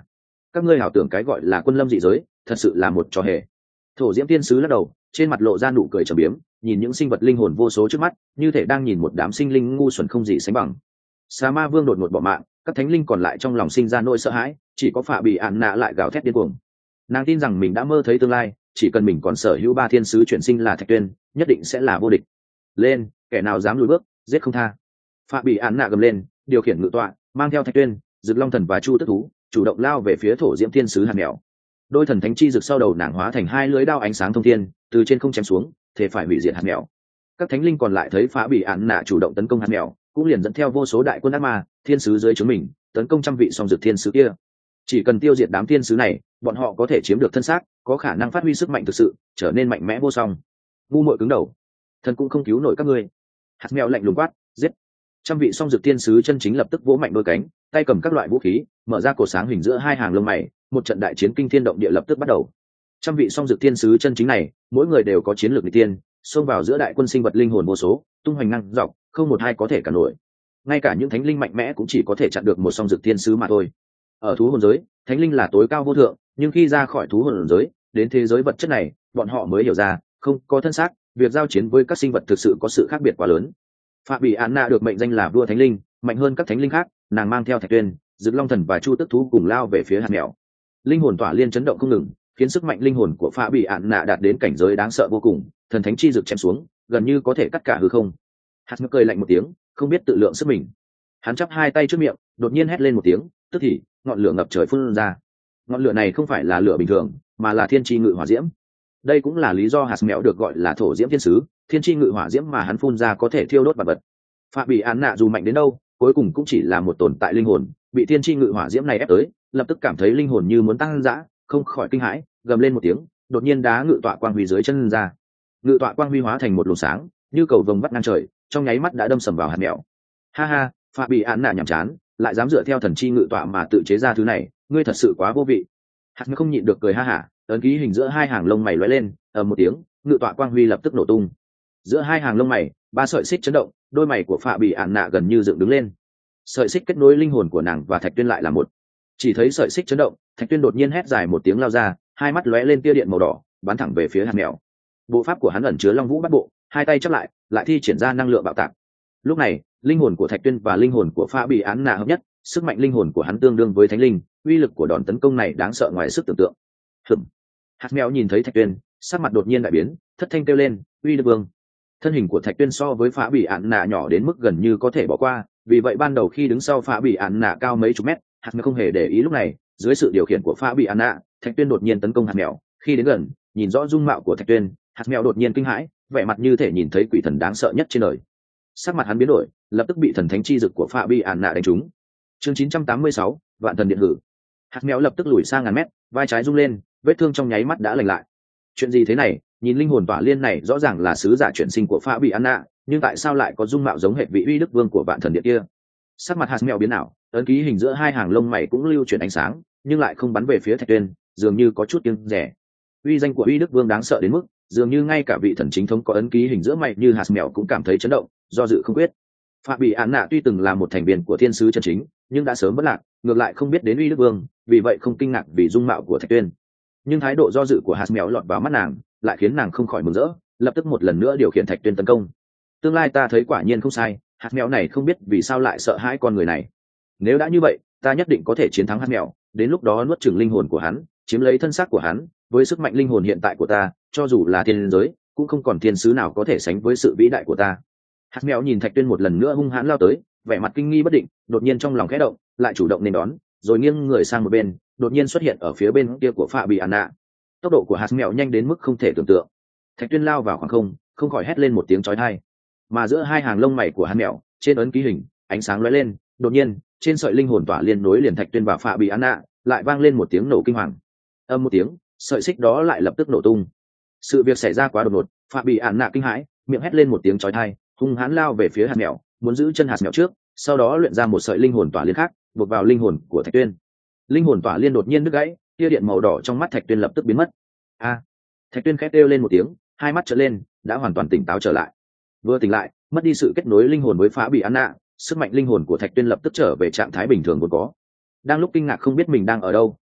các ngươi hảo tưởng cái gọi là quân lâm dị giới thật sự là một trò hề. Thổ diễm thiên sứ lắc đầu, trên mặt lộ ra nụ cười trầm biếm, nhìn những sinh vật linh hồn vô số trước mắt, như thể đang nhìn một đám sinh linh ngu xuẩn không gì sánh bằng. Sa ma vương đột ngột bỏ mạng, các thánh linh còn lại trong lòng sinh ra nỗi sợ hãi, chỉ có Phạ Bị Ản Nạ lại gào thét điên cuồng. Nàng tin rằng mình đã mơ thấy tương lai, chỉ cần mình còn sở hữu 3 thiên sứ chuyển sinh là Thạch Tuyên, nhất định sẽ là vô địch. Lên, kẻ nào dám lùi bước, giết không tha. Phạ Bị Ản Nạ gầm lên, điều khiển ngự tọa, mang theo Thạch Tuyên, Dực Long Thần và Chu Tức Thú, chủ động lao về phía Thổ Diễm Thiên Sứ Hàn Mèo. Đôi thần thánh chi rực sau đầu nàng hóa thành 2 lưỡi đao ánh sáng thông thiên, từ trên không chém xuống, thế phải hủy diệt Hàn Mèo. Các thánh linh còn lại thấy Phạ Bị Ản Nạ chủ động tấn công Hàn Mèo, cũng liền dẫn theo vô số đại quân ác ma, thiên sứ dưới chúng mình, tấn công trăm vị song dược thiên sứ kia. Chỉ cần tiêu diệt đám thiên sứ này, bọn họ có thể chiếm được thân xác, có khả năng phát huy sức mạnh thực sự, trở nên mạnh mẽ vô song. Ngu muội cứng đầu, thần cũng không cứu nổi các ngươi. Hạt mèo lạnh lùng quát, giết. Trăm vị song dược thiên sứ chân chính lập tức vỗ mạnh đôi cánh, tay cầm các loại vũ khí, mở ra cột sáng hình giữa 2 hàng lông mày, một trận đại chiến kinh thiên động địa lập tức bắt đầu. Trăm vị song dược thiên sứ chân chính này, mỗi người đều có chiến lược nghịch tiên, xông vào giữa đại quân sinh vật linh hồn vô số, tung hoành ngang dọc, không một ai có thể cản nổi. Ngay cả những thánh linh mạnh mẽ cũng chỉ có thể chặn được một song dược thiên sứ mà thôi. Ở thú hồn giới, thánh linh là tối cao vô thượng, nhưng khi ra khỏi thú hồn giới, đến thế giới vật chất này, bọn họ mới hiểu ra, không có thân xác, việc giao chiến với các sinh vật thực sự có sự khác biệt quá lớn. Phạ Bị Ản Nạ được mệnh danh là vua thánh linh, mạnh hơn các thánh linh khác, nàng mang theo Thạch Tuyên, Dực Long Thần và Chu Tức Thú cùng lao về phía Hàn Mèo. Linh hồn tỏa liên chấn động không ngừng, khiến sức mạnh linh hồn của Phạ Bị Ản Nạ đạt đến cảnh giới đáng sợ vô cùng, thần thánh chi rực chém xuống, gần như có thể cắt cả hư không. Hạt Mèo cười lạnh một tiếng, không biết tự lượng sức mình. Hắn chắp 2 tay trước miệng, đột nhiên hét lên một tiếng, tức thì ngọn lửa ngập trời phun ra. Ngọn lửa này không phải là lửa bình thường, mà là thiên chi ngự hỏa diễm. Đây cũng là lý do hạt mèo được gọi là thổ diễm thiên sứ, thiên chi ngự hỏa diễm mà hắn phun ra có thể thiêu đốt vật vật. Phạ Bị Ản Nạ dù mạnh đến đâu, cuối cùng cũng chỉ là một tồn tại linh hồn, bị thiên chi ngự hỏa diễm này ép tới, lập tức cảm thấy linh hồn như muốn tăng dã, không khỏi kinh hãi, gầm lên một tiếng, đột nhiên đá ngự tọa quang huy dưới chân ra. Ngự tọa quang huy hóa thành một luồng sáng, như cầu vồng vắt ngang trời, trong nháy mắt đã đâm sầm vào hạt mèo. Ha ha, Phạ Bị Ản Nạ nhảm chán, lại dám dựa theo thần chi ngự tọa mà tự chế ra thứ này, ngươi thật sự quá vô vị. Hạt Mèo không nhịn được cười ha hả, ấn ký hình giữa 2 hàng lông mày lóe lên, ầm một tiếng, ngự tọa quang huy lập tức nổ tung. Giữa 2 hàng lông mày, 3 sợi xích chấn động, đôi mày của Phạ Bị Ản Nạ gần như dựng đứng lên. Sợi xích kết nối linh hồn của nàng và Thạch Tuyên lại là một. Chỉ thấy sợi xích chấn động, Thạch Tuyên đột nhiên hét dài một tiếng lao ra, 2 mắt lóe lên tia điện màu đỏ, bắn thẳng về phía Hạt Mèo. Bộ pháp của hắn ẩn chứa Long Vũ Bát Bộ, 2 tay chắp lại thi triển ra năng lượng bạo tạc. Lúc này, linh hồn của Thạch Tuyên và linh hồn của Phạ Bị Ản Nạ hợp nhất, sức mạnh linh hồn của hắn tương đương với thánh linh, uy lực của đòn tấn công này đáng sợ ngoài sức tưởng tượng. Hạt Mèo nhìn thấy Thạch Tuyên, sắc mặt đột nhiên đại biến, thất thanh kêu lên, uy đức vương. Thân hình của Thạch Tuyên so với Phạ Bị Ản Nạ nhỏ đến mức gần như có thể bỏ qua, vì vậy ban đầu khi đứng sau Phạ Bị Ản Nạ cao mấy chục mét, Hạt Mèo không hề để ý. Lúc này, dưới sự điều khiển của Phạ Bị Ản Nạ, Thạch Tuyên đột nhiên tấn công Hạt Mèo. Khi đến gần, nhìn rõ dung mạo của Thạch Tuyên, Hạt Mèo đột nhiên kinh hãi, vẻ mặt như thể nhìn thấy quỷ thần đáng sợ nhất trên đời. Sắc mặt hắn biến đổi, lập tức bị thần thánh chi dực của Phạ Bị Ản Nạ đánh trúng. Chương 986, Vạn Thần Điện Hử. Hạt Mèo lập tức lùi sang ngàn mét, vai trái rung lên, vết thương trong nháy mắt đã lành lại. Chuyện gì thế này? Nhìn linh hồn tỏa liên này rõ ràng là sứ giả chuyển sinh của Phạ Bị Ản Nạ, nhưng tại sao lại có dung mạo giống hệt vị uy đức vương của Vạn Thần Điện kia? Sắc mặt Hạt Mèo biến ảo, ấn ký hình giữa 2 hàng lông mày cũng lưu chuyển ánh sáng, nhưng lại không bắn về phía Thạch Tuyên, dường như có chút kiêng dè. Uy danh của uy đức vương đáng sợ đến mức, dường như ngay cả vị thần chính thống có ấn ký hình giữa mày như Hạt Mèo cũng cảm thấy chấn động, do dự không quyết. Phạ Bị Ản Nạ tuy từng là một thành viên của thiên sứ chân chính, nhưng đã sớm mất lạc, ngược lại không biết đến uy đức vương, vì vậy không kinh ngạc vì dung mạo của Thạch Tuyên. Nhưng thái độ do dự của Hạt Mèo lọt vào mắt nàng, lại khiến nàng không khỏi mừng rỡ, lập tức một lần nữa điều khiển Thạch Tuyên tấn công. Tương lai ta thấy quả nhiên không sai, Hạt Mèo này không biết vì sao lại sợ hãi con người này. Nếu đã như vậy, ta nhất định có thể chiến thắng Hạt Mèo, đến lúc đó nuốt chửng linh hồn của hắn, chiếm lấy thân xác của hắn, với sức mạnh linh hồn hiện tại của ta, cho dù là thiên giới, cũng không còn thiên sứ nào có thể sánh với sự vĩ đại của ta. Hạt Mèo nhìn Thạch Tuyên một lần nữa hung hãn lao tới, vẻ mặt kinh nghi bất định, đột nhiên trong lòng khẽ động, lại chủ động nên đón, rồi nghiêng người sang một bên, đột nhiên xuất hiện ở phía bên kia của Phạ Bị Ản Nạ. Tốc độ của Hạt Mèo nhanh đến mức không thể tưởng tượng. Thạch Tuyên lao vào khoảng không, không khỏi hét lên một tiếng chói tai. Mà giữa 2 hàng lông mày của Hạt Mèo, trên ấn ký hình, ánh sáng lóe lên, đột nhiên, trên sợi linh hồn tỏa liên nối liền Thạch Tuyên và Phạ Bị Ản Nạ, lại vang lên một tiếng nổ kinh hoàng. Âm một tiếng, sợi xích đó lại lập tức nổ tung. Sự việc xảy ra quá đột ngột, Phạ Bị Ản Nạ kinh hãi, miệng hét lên một tiếng chói tai, hung hãn lao về phía Hạt Mèo, muốn giữ chân Hạt Mèo trước, sau đó luyện ra một sợi linh hồn tỏa liên khác, buộc vào linh hồn của Thạch Tuyên. Linh hồn tỏa liên đột nhiên đứt gãy, tia điện màu đỏ trong mắt Thạch Tuyên lập tức biến mất. A! Thạch Tuyên khẽ kêu lên một tiếng, 2 mắt trợn lên, đã hoàn toàn tỉnh táo trở lại. Vừa tỉnh lại, mất đi sự kết nối linh hồn với Phạ Bị Ản Nạ, sức mạnh linh hồn của Thạch Tuyên lập tức trở về trạng thái bình thường vốn có. Đang lúc kinh ngạc không biết mình đang ở đâu,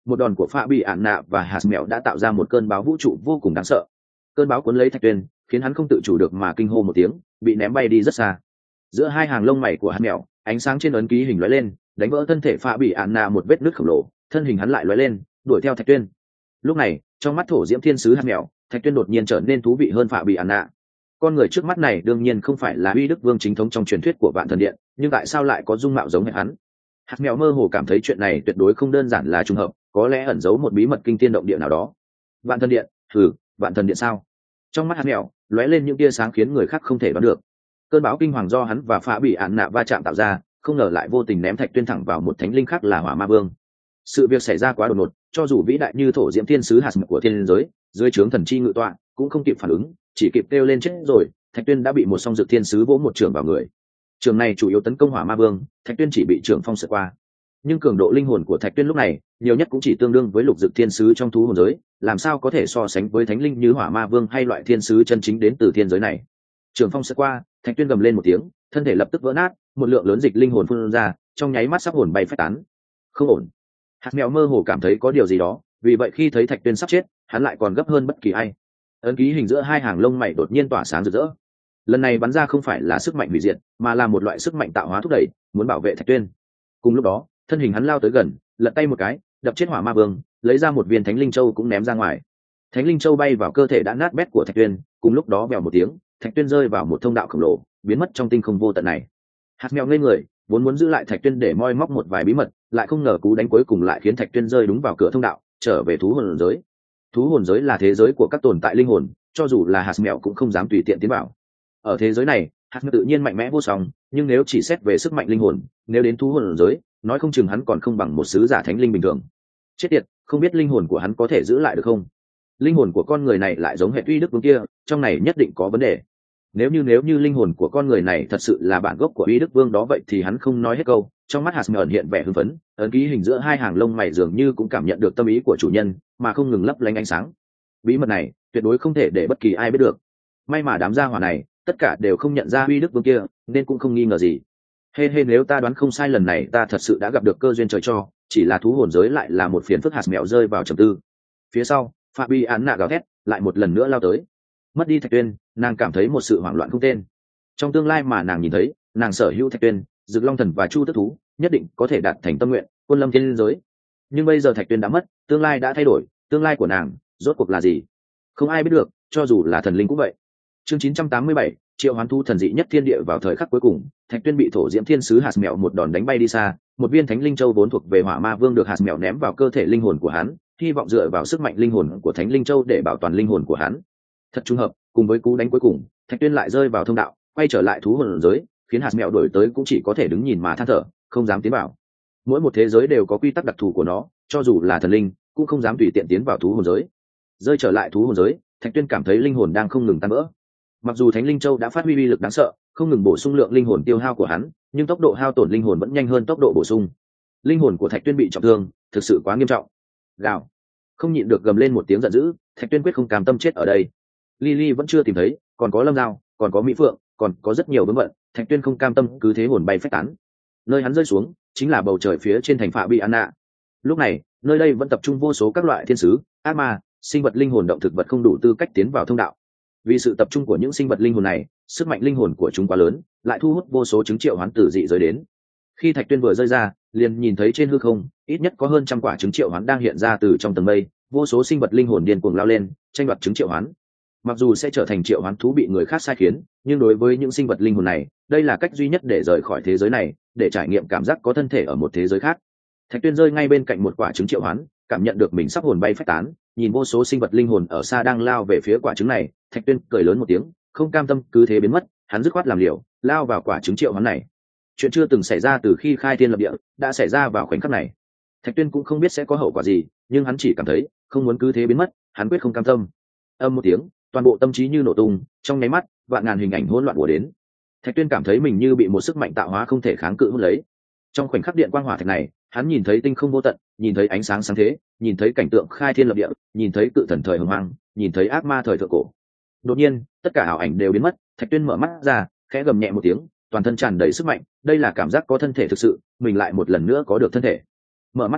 một đòn của pha bị ạn nạ và hạt mèo đã tạo ra một cơn bão vũ trụ vô cùng đáng sợ. Cơn bão cuốn lấy Thạch Tuyên, khiến hắn không tự chủ được mà kinh hô một tiếng, bị ném bay đi rất xa. Giữa hai hàng lông mày của hạt mèo, ánh sáng trên ấn ký hình lóe lên, đánh vỡ thân thể pha bị ạn nạ một vết nứt khổng lồ, thân hình hắn lại lóe lên, đuổi theo Thạch Tuyên. Lúc này, trong mắt thổ diễm thiên sứ hạt mèo, Thạch Tuyên đột nhiên trở nên thú vị hơn pha bị ạn nạ. Con người trước mắt này đương nhiên không phải là uy đức vương chính thống trong truyền thuyết của Vạn Thần Điện, nhưng tại sao lại có dung mạo giống hệt hắn? Hạt mèo mơ hồ cảm thấy chuyện này tuyệt đối không đơn giản là trùng hợp, có lẽ ẩn giấu một bí mật kinh thiên động địa nào đó. Vạn Thần Điện? Vạn Thần Điện sao? Trong mắt hạt mèo lóe lên những tia sáng khiến người khác không thể đoán được. Cơn bão kinh hoàng do hắn và Phá Bị Ản Nạ va chạm tạo ra, không ngờ lại vô tình ném Thạch Tuyên thẳng vào một thánh linh khác là Hỏa Ma Vương. Sự việc xảy ra quá đột ngột, cho dù vĩ đại như thổ diễm thiên sứ hạt của thiên giới, dưới trướng thần chi ngự tọa, cũng không kịp phản ứng, chỉ kịp kêu lên chết rồi. Thạch Tuyên đã bị một song dược thiên sứ vỗ một trường vào người. Trường này chủ yếu tấn công Hỏa Ma Vương, Thạch Tuyên chỉ bị trường phong sượt qua. Nhưng cường độ linh hồn của Thạch Tuyên lúc này nhiều nhất cũng chỉ tương đương với lục dực thiên sứ trong thú hồn giới, làm sao có thể so sánh với thánh linh như Hỏa Ma Vương hay loại thiên sứ chân chính đến từ thiên giới này. Trường phong sượt qua, Thạch Tuyên gầm lên một tiếng, thân thể lập tức vỡ nát, một lượng lớn dịch linh hồn phun ra, trong nháy mắt sắp hồn bay phách tán. Không ổn. Hạt mèo mơ hồ cảm thấy có điều gì đó, vì vậy khi thấy Thạch Tuyên sắp chết, hắn lại còn gấp hơn bất kỳ ai. Ấn ký hình giữa hai hàng lông mày đột nhiên tỏa sáng rực rỡ. Lần này bắn ra không phải là sức mạnh hủy diệt, mà là một loại sức mạnh tạo hóa thúc đẩy, muốn bảo vệ Thạch Tuyên. Cùng lúc đó, thân hình hắn lao tới gần, lật tay một cái, đập chết Hỏa Ma Vương, lấy ra một viên Thánh Linh Châu cũng ném ra ngoài. Thánh Linh Châu bay vào cơ thể đã nát bét của Thạch Tuyên, cùng lúc đó bèo một tiếng, Thạch Tuyên rơi vào một thông đạo khổng lồ, biến mất trong tinh không vô tận này. Hạt mèo ngây người, vốn muốn giữ lại Thạch Tuyên để moi móc một vài bí mật, lại không ngờ cú đánh cuối cùng lại khiến Thạch Tuyên rơi đúng vào cửa thông đạo, trở về thú hồn giới. Thú hồn giới là thế giới của các tồn tại linh hồn, cho dù là hạt mèo cũng không dám tùy tiện tiến vào. Ở thế giới này, hạt mèo tự nhiên mạnh mẽ vô song, nhưng nếu chỉ xét về sức mạnh linh hồn, nếu đến thú hồn giới, nói không chừng hắn còn không bằng một sứ giả thánh linh bình thường. Chết tiệt, không biết linh hồn của hắn có thể giữ lại được không? Linh hồn của con người này lại giống hệ uy đức vương kia, trong này nhất định có vấn đề. Nếu như linh hồn của con người này thật sự là bản gốc của uy đức vương đó, vậy thì hắn không nói hết câu. Trong mắt hạt mèo ẩn hiện vẻ hưng phấn, ấn ký hình giữa hai hàng lông mày dường như cũng cảm nhận được tâm ý của chủ nhân, mà không ngừng lấp lánh ánh sáng. Bí mật này tuyệt đối không thể để bất kỳ ai biết được. May mà đám gia hỏa này tất cả đều không nhận ra uy đức vương kia, nên cũng không nghi ngờ gì. Nếu ta đoán không sai, lần này ta thật sự đã gặp được cơ duyên trời cho, chỉ là thú hồn giới lại là một phiền phức. Hạt mèo rơi vào trầm tư. Phía sau, Phạm Bi án nạ gào thét, lại một lần nữa lao tới. Mất đi Thạch Tuyên, nàng cảm thấy một sự hoảng loạn không tên. Trong tương lai mà nàng nhìn thấy, nàng sở hữu Thạch Tuyên, Dực Long Thần và Chu Tước Thú, nhất định có thể đạt thành tâm nguyện, quân lâm thiên giới. Nhưng bây giờ Thạch Tuyên đã mất, tương lai đã thay đổi, tương lai của nàng rốt cuộc là gì? Không ai biết được, cho dù là thần linh cũng vậy. Chương 987, triệu hoán thu thần dị nhất thiên địa. Vào thời khắc cuối cùng, Thạch Tuyên bị thổ diễm thiên sứ hạt mèo một đòn đánh bay đi xa. Một viên thánh linh châu vốn thuộc về Hỏa Ma Vương được hạt mèo ném vào cơ thể linh hồn của hắn, hy vọng dựa vào sức mạnh linh hồn của thánh linh châu để bảo toàn linh hồn của hắn. Thật trùng hợp, cùng với cú đánh cuối cùng, Thạch Tuyên lại rơi vào thông đạo, quay trở lại thú hồn giới, khiến hạt mèo đổi tới cũng chỉ có thể đứng nhìn mà than thở, không dám tiến vào. Mỗi một thế giới đều có quy tắc đặc thù của nó, cho dù là thần linh cũng không dám tùy tiện tiến vào thú hồn giới. Rơi trở lại thú hồn giới, Thạch Tuyên cảm thấy linh hồn đang không ngừng tan vỡ. Mặc dù Thánh Linh Châu đã phát huy uy lực đáng sợ, không ngừng bổ sung lượng linh hồn tiêu hao của hắn, nhưng tốc độ hao tổn linh hồn vẫn nhanh hơn tốc độ bổ sung. Linh hồn của Thạch Tuyên bị trọng thương, thực sự quá nghiêm trọng. Gào, không nhịn được gầm lên một tiếng giận dữ, Thạch Tuyên quyết không cam tâm chết ở đây. Lily vẫn chưa tìm thấy, còn có Lâm Giao, còn có Mỹ Phượng, còn có rất nhiều vướng bận. Thạch Tuyên không cam tâm cứ thế hồn bay phách tán. Nơi hắn rơi xuống chính là bầu trời phía trên thành Phạ Bi Anna. Lúc này, nơi đây vẫn tập trung vô số các loại thiên sứ, ác ma, sinh vật linh hồn, động thực vật không đủ tư cách tiến vào thông đạo. Vì sự tập trung của những sinh vật linh hồn này, sức mạnh linh hồn của chúng quá lớn, lại thu hút vô số trứng triệu hoán tử dị giới đến. Khi Thạch Tuyên vừa rơi ra, liền nhìn thấy trên hư không ít nhất có hơn trăm quả trứng triệu hoán đang hiện ra từ trong tầng mây. Vô số sinh vật linh hồn điên cuồng lao lên, tranh đoạt trứng triệu hoán. Mặc dù sẽ trở thành triệu hoán thú bị người khác sai khiến, nhưng đối với những sinh vật linh hồn này, đây là cách duy nhất để rời khỏi thế giới này, để trải nghiệm cảm giác có thân thể ở một thế giới khác. Thạch Tuyên rơi ngay bên cạnh một quả trứng triệu hoán, cảm nhận được mình sắp hồn bay phách tán, nhìn vô số sinh vật linh hồn ở xa đang lao về phía quả trứng này, Thạch Tuyên cười lớn một tiếng, không cam tâm cứ thế biến mất, hắn dứt khoát làm liều, lao vào quả trứng triệu hoán này. Chuyện chưa từng xảy ra từ khi khai thiên lập địa, đã xảy ra vào khoảnh khắc này. Thạch Tuyên cũng không biết sẽ có hậu quả gì, nhưng hắn chỉ cảm thấy không muốn cứ thế biến mất, hắn quyết không cam tâm. Âm một tiếng, toàn bộ tâm trí như nổ tung, trong nháy mắt, vạn ngàn hình ảnh hỗn loạn ùa đến. Thạch Tuyên cảm thấy mình như bị một sức mạnh tạo hóa không thể kháng cự hút lấy. Trong khoảnh khắc điện quang hỏa thạch này, hắn nhìn thấy tinh không vô tận, nhìn thấy ánh sáng sáng thế, nhìn thấy cảnh tượng khai thiên lập địa, nhìn thấy cự thần thời hồng hoang, nhìn thấy ác ma thời thượng cổ. Đột nhiên, tất cả ảo ảnh đều biến mất, Thạch Tuyên mở mắt ra, khẽ gầm nhẹ một tiếng, toàn thân tràn đầy sức mạnh, đây là cảm giác có thân thể thực sự, mình lại một lần nữa có được thân thể. Mở mắt ra,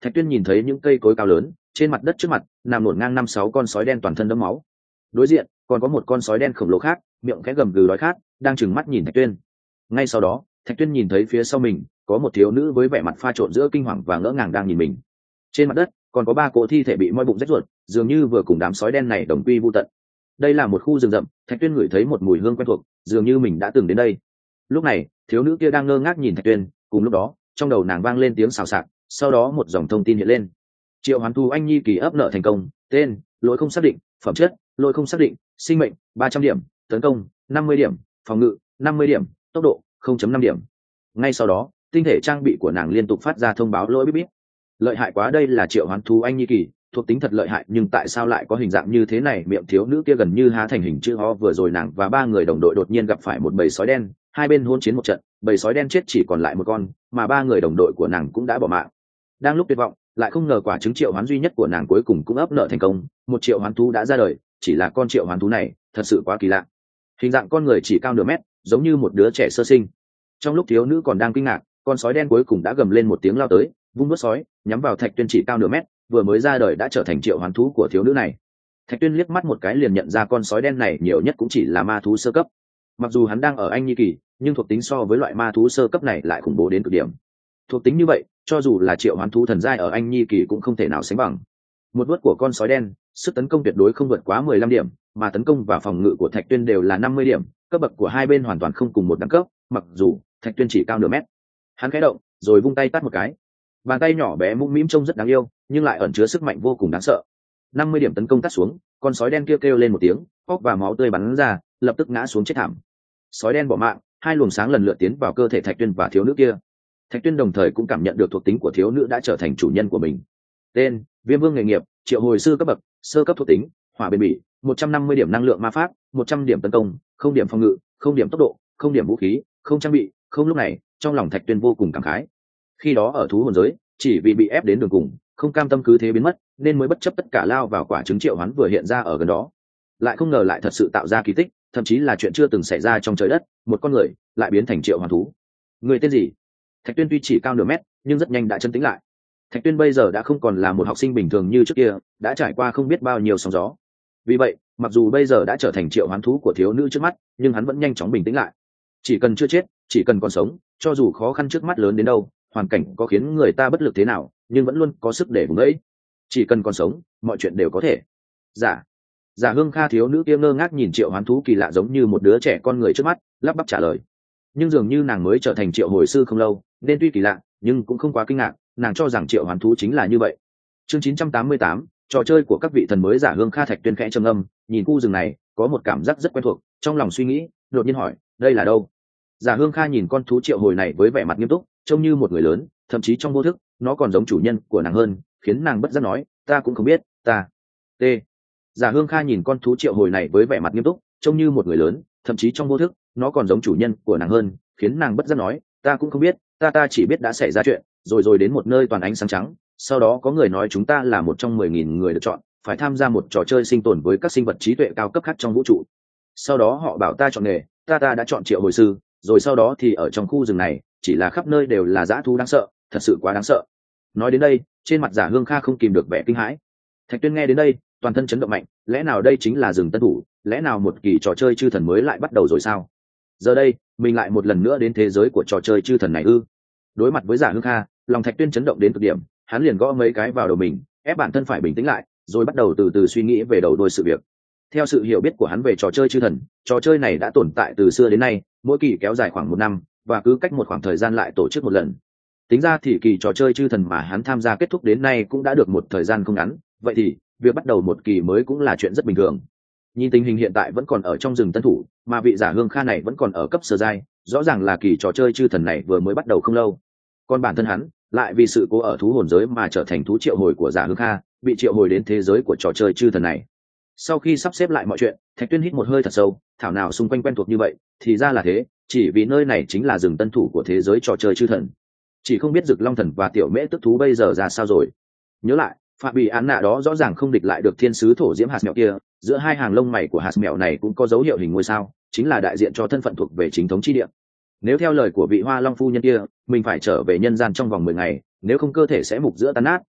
Thạch Tuyên nhìn thấy những cây cối cao lớn trên mặt đất trước mặt nằm ngổn ngang 5-6 con sói đen toàn thân đẫm máu. Đối diện còn có một con sói đen khổng lồ khác, miệng khẽ gầm gừ đói khát, đang trừng mắt nhìn Thạch Tuyên. Ngay sau đó, Thạch Tuyên nhìn thấy phía sau mình có một thiếu nữ với vẻ mặt pha trộn giữa kinh hoàng và ngỡ ngàng đang nhìn mình. Trên mặt đất còn có 3 cỗ thi thể bị moi bụng rách ruột, dường như vừa cùng đám sói đen này đồng quy vu tận. Đây là một khu rừng rậm, Thạch Tuyên ngửi thấy một mùi hương quen thuộc, dường như mình đã từng đến đây. Lúc này, thiếu nữ kia đang ngơ ngác nhìn Thạch Tuyên, cùng lúc đó, trong đầu nàng vang lên tiếng xào xạc, sau đó một dòng thông tin hiện lên. Triệu Hoán Thú Anh Nhi kỳ ấp nợ thành công, tên, lỗi không xác định, phẩm chất, lỗi không xác định, sinh mệnh 300 điểm, tấn công 50 điểm, phòng ngự 50 điểm, tốc độ 0.5 điểm. Ngay sau đó, tinh thể trang bị của nàng liên tục phát ra thông báo lỗi bíp bíp. Lợi hại quá, đây là Triệu Hoán Thú Anh Nhi kỳ, thuộc tính thật lợi hại, nhưng tại sao lại có hình dạng như thế này? Miệng thiếu nữ kia gần như há thành hình chữ O. Vừa rồi nàng và 3 người đồng đội đột nhiên gặp phải một bầy sói đen, hai bên hỗn chiến một trận, bầy sói đen chết chỉ còn lại một con, mà 3 người đồng đội của nàng cũng đã bỏ mạng. Đang lúc tuyệt vọng, lại không ngờ quả trứng triệu hoán duy nhất của nàng cuối cùng cũng ấp nợ thành công, một triệu hoán thú đã ra đời. Chỉ là con triệu hoán thú này thật sự quá kỳ lạ, hình dạng con người chỉ cao nửa mét, giống như một đứa trẻ sơ sinh. Trong lúc thiếu nữ còn đang kinh ngạc, con sói đen cuối cùng đã gầm lên một tiếng lao tới, vung đuốt sói nhắm vào Thạch Tuyên chỉ cao nửa mét, vừa mới ra đời đã trở thành triệu hoán thú của thiếu nữ này. Thạch Tuyên liếc mắt một cái liền nhận ra con sói đen này nhiều nhất cũng chỉ là ma thú sơ cấp. Mặc dù hắn đang ở Anh Nhi kỳ, nhưng thuộc tính so với loại ma thú sơ cấp này lại khủng bố đến cực điểm. Thuộc tính như vậy, cho dù là triệu hoán thú thần giai ở Anh Nhi kỳ cũng không thể nào sánh bằng. Một vuốt của con sói đen, sức tấn công tuyệt đối không vượt quá 15 điểm, mà tấn công và phòng ngự của Thạch Tuyên đều là 50 điểm, cấp bậc của hai bên hoàn toàn không cùng một đẳng cấp. Mặc dù Thạch Tuyên chỉ cao nửa mét, hắn khẽ động, rồi vung tay tát một cái. Bàn tay nhỏ bé mũm mĩm trông rất đáng yêu, nhưng lại ẩn chứa sức mạnh vô cùng đáng sợ. 50 điểm tấn công tát xuống, con sói đen kia kêu lên một tiếng, óc và máu tươi bắn ra, lập tức ngã xuống chết thảm. Sói đen bỏ mạng, hai luồng sáng lần lượt tiến vào cơ thể Thạch Tuyên và thiếu nữ kia. Thạch Tuyên đồng thời cũng cảm nhận được thuộc tính của thiếu nữ đã trở thành chủ nhân của mình. Tên: Viêm Vương, nghề nghiệp triệu hồi sư cấp bậc, sơ cấp, thuộc tính hỏa bền bỉ, 150 điểm năng lượng ma pháp, 100 điểm tấn công, 0 điểm phòng ngự, 0 điểm tốc độ, 0 điểm vũ khí, không trang bị, không. Lúc này, trong lòng Thạch Tuyên vô cùng cảm khái. Khi đó ở thú hồn giới, chỉ vì bị ép đến đường cùng, không cam tâm cứ thế biến mất, nên mới bất chấp tất cả lao vào quả trứng triệu hoán vừa hiện ra ở gần đó. Lại không ngờ lại thật sự tạo ra kỳ tích, thậm chí là chuyện chưa từng xảy ra trong trời đất, một con người lại biến thành triệu hoán thú. Người tên gì? Thạch Tuyên tuy chỉ cao nửa mét, nhưng rất nhanh đã trấn tĩnh lại. Thạch Tuyên bây giờ đã không còn là một học sinh bình thường như trước kia, đã trải qua không biết bao nhiêu sóng gió. Vì vậy, mặc dù bây giờ đã trở thành triệu hoán thú của thiếu nữ trước mắt, nhưng hắn vẫn nhanh chóng bình tĩnh lại. Chỉ cần chưa chết, chỉ cần còn sống, cho dù khó khăn trước mắt lớn đến đâu, hoàn cảnh có khiến người ta bất lực thế nào, nhưng vẫn luôn có sức để vùng ấy. Chỉ cần còn sống, mọi chuyện đều có thể. Giả Hương Kha thiếu nữ kia ngơ ngác nhìn triệu hoán thú kỳ lạ giống như một đứa trẻ con người trước mắt, lắp bắp trả lời. Nhưng dường như nàng mới trở thành triệu hồi sư không lâu, nên tuy kỳ lạ, nhưng cũng không quá kinh ngạc, nàng cho rằng triệu hoán thú chính là như vậy. Chương 988, trò chơi của các vị thần mới. Giả Hương Kha Thạch Tuyên khẽ trầm ngâm, nhìn khu rừng này, có một cảm giác rất quen thuộc, trong lòng suy nghĩ, đột nhiên hỏi, đây là đâu? Giả Hương Kha nhìn con thú triệu hồi này với vẻ mặt nghiêm túc, trông như một người lớn, thậm chí trong vô thức, nó còn giống chủ nhân của nàng hơn, khiến nàng bất giác nói, ta cũng không biết, ta. T. Giả Hương Kha nhìn con thú triệu hồi này với vẻ mặt nghiêm túc, trông như một người lớn, thậm chí trong vô thức, nó còn giống chủ nhân của nàng hơn, khiến nàng bất giác nói, ta cũng không biết, ta chỉ biết đã xảy ra chuyện, rồi đến một nơi toàn ánh sáng trắng, sau đó có người nói chúng ta là một trong 10.000 người được chọn, phải tham gia một trò chơi sinh tồn với các sinh vật trí tuệ cao cấp khác trong vũ trụ. Sau đó họ bảo ta chọn nghề, ta đã chọn triệu hồi sư, rồi sau đó thì ở trong khu rừng này, chỉ là khắp nơi đều là dã thú đáng sợ, thật sự quá đáng sợ. Nói đến đây, trên mặt Giả Hương Kha không kìm được vẻ kinh hãi. Thạch Tuyên nghe đến đây, toàn thân chấn động mạnh, lẽ nào đây chính là rừng tân thủ, lẽ nào một kỳ trò chơi chư thần mới lại bắt đầu rồi sao? Giờ đây, mình lại một lần nữa đến thế giới của trò chơi chư thần này ư? Đối mặt với Giả Hương Kha, lòng Thạch Tuyên chấn động đến cực điểm, hắn liền gõ mấy cái vào đầu mình, ép bản thân phải bình tĩnh lại, rồi bắt đầu từ từ suy nghĩ về đầu đuôi sự việc. Theo sự hiểu biết của hắn về trò chơi chư thần, trò chơi này đã tồn tại từ xưa đến nay, mỗi kỳ kéo dài khoảng 1 năm, và cứ cách một khoảng thời gian lại tổ chức một lần. Tính ra thì kỳ trò chơi chư thần mà hắn tham gia kết thúc đến nay cũng đã được một thời gian không ngắn, vậy thì việc bắt đầu một kỳ mới cũng là chuyện rất bình thường. Nhìn tình hình hiện tại vẫn còn ở trong rừng tân thủ, mà vị Giả Hương Kha này vẫn còn ở cấp sơ giai, rõ ràng là kỳ trò chơi chư thần này vừa mới bắt đầu không lâu. Còn bản thân hắn lại vì sự cố ở thú hồn giới mà trở thành thú triệu hồi của Giả Hương Kha, bị triệu hồi đến thế giới của trò chơi chư thần này. Sau khi sắp xếp lại mọi chuyện, Thạch Tuyên hít một hơi thật sâu, thảo nào xung quanh quen thuộc như vậy, thì ra là thế, chỉ vì nơi này chính là rừng tân thủ của thế giới trò chơi chư thần. Chỉ không biết Dực Long Thần và Tiểu Mễ Tức Thú bây giờ ra sao rồi. Nhớ lại, Phạm Bì Án Nạ đó rõ ràng không địch lại được thiên sứ thổ diễm hạt mèo kia, giữa hai hàng lông mày của hạt mèo này cũng có dấu hiệu hình ngôi sao, chính là đại diện cho thân phận thuộc về chính thống chi địa. Nếu theo lời của vị Hoa Long phu nhân kia, mình phải trở về nhân gian trong vòng 10 ngày, nếu không cơ thể sẽ mục giữa tan nát,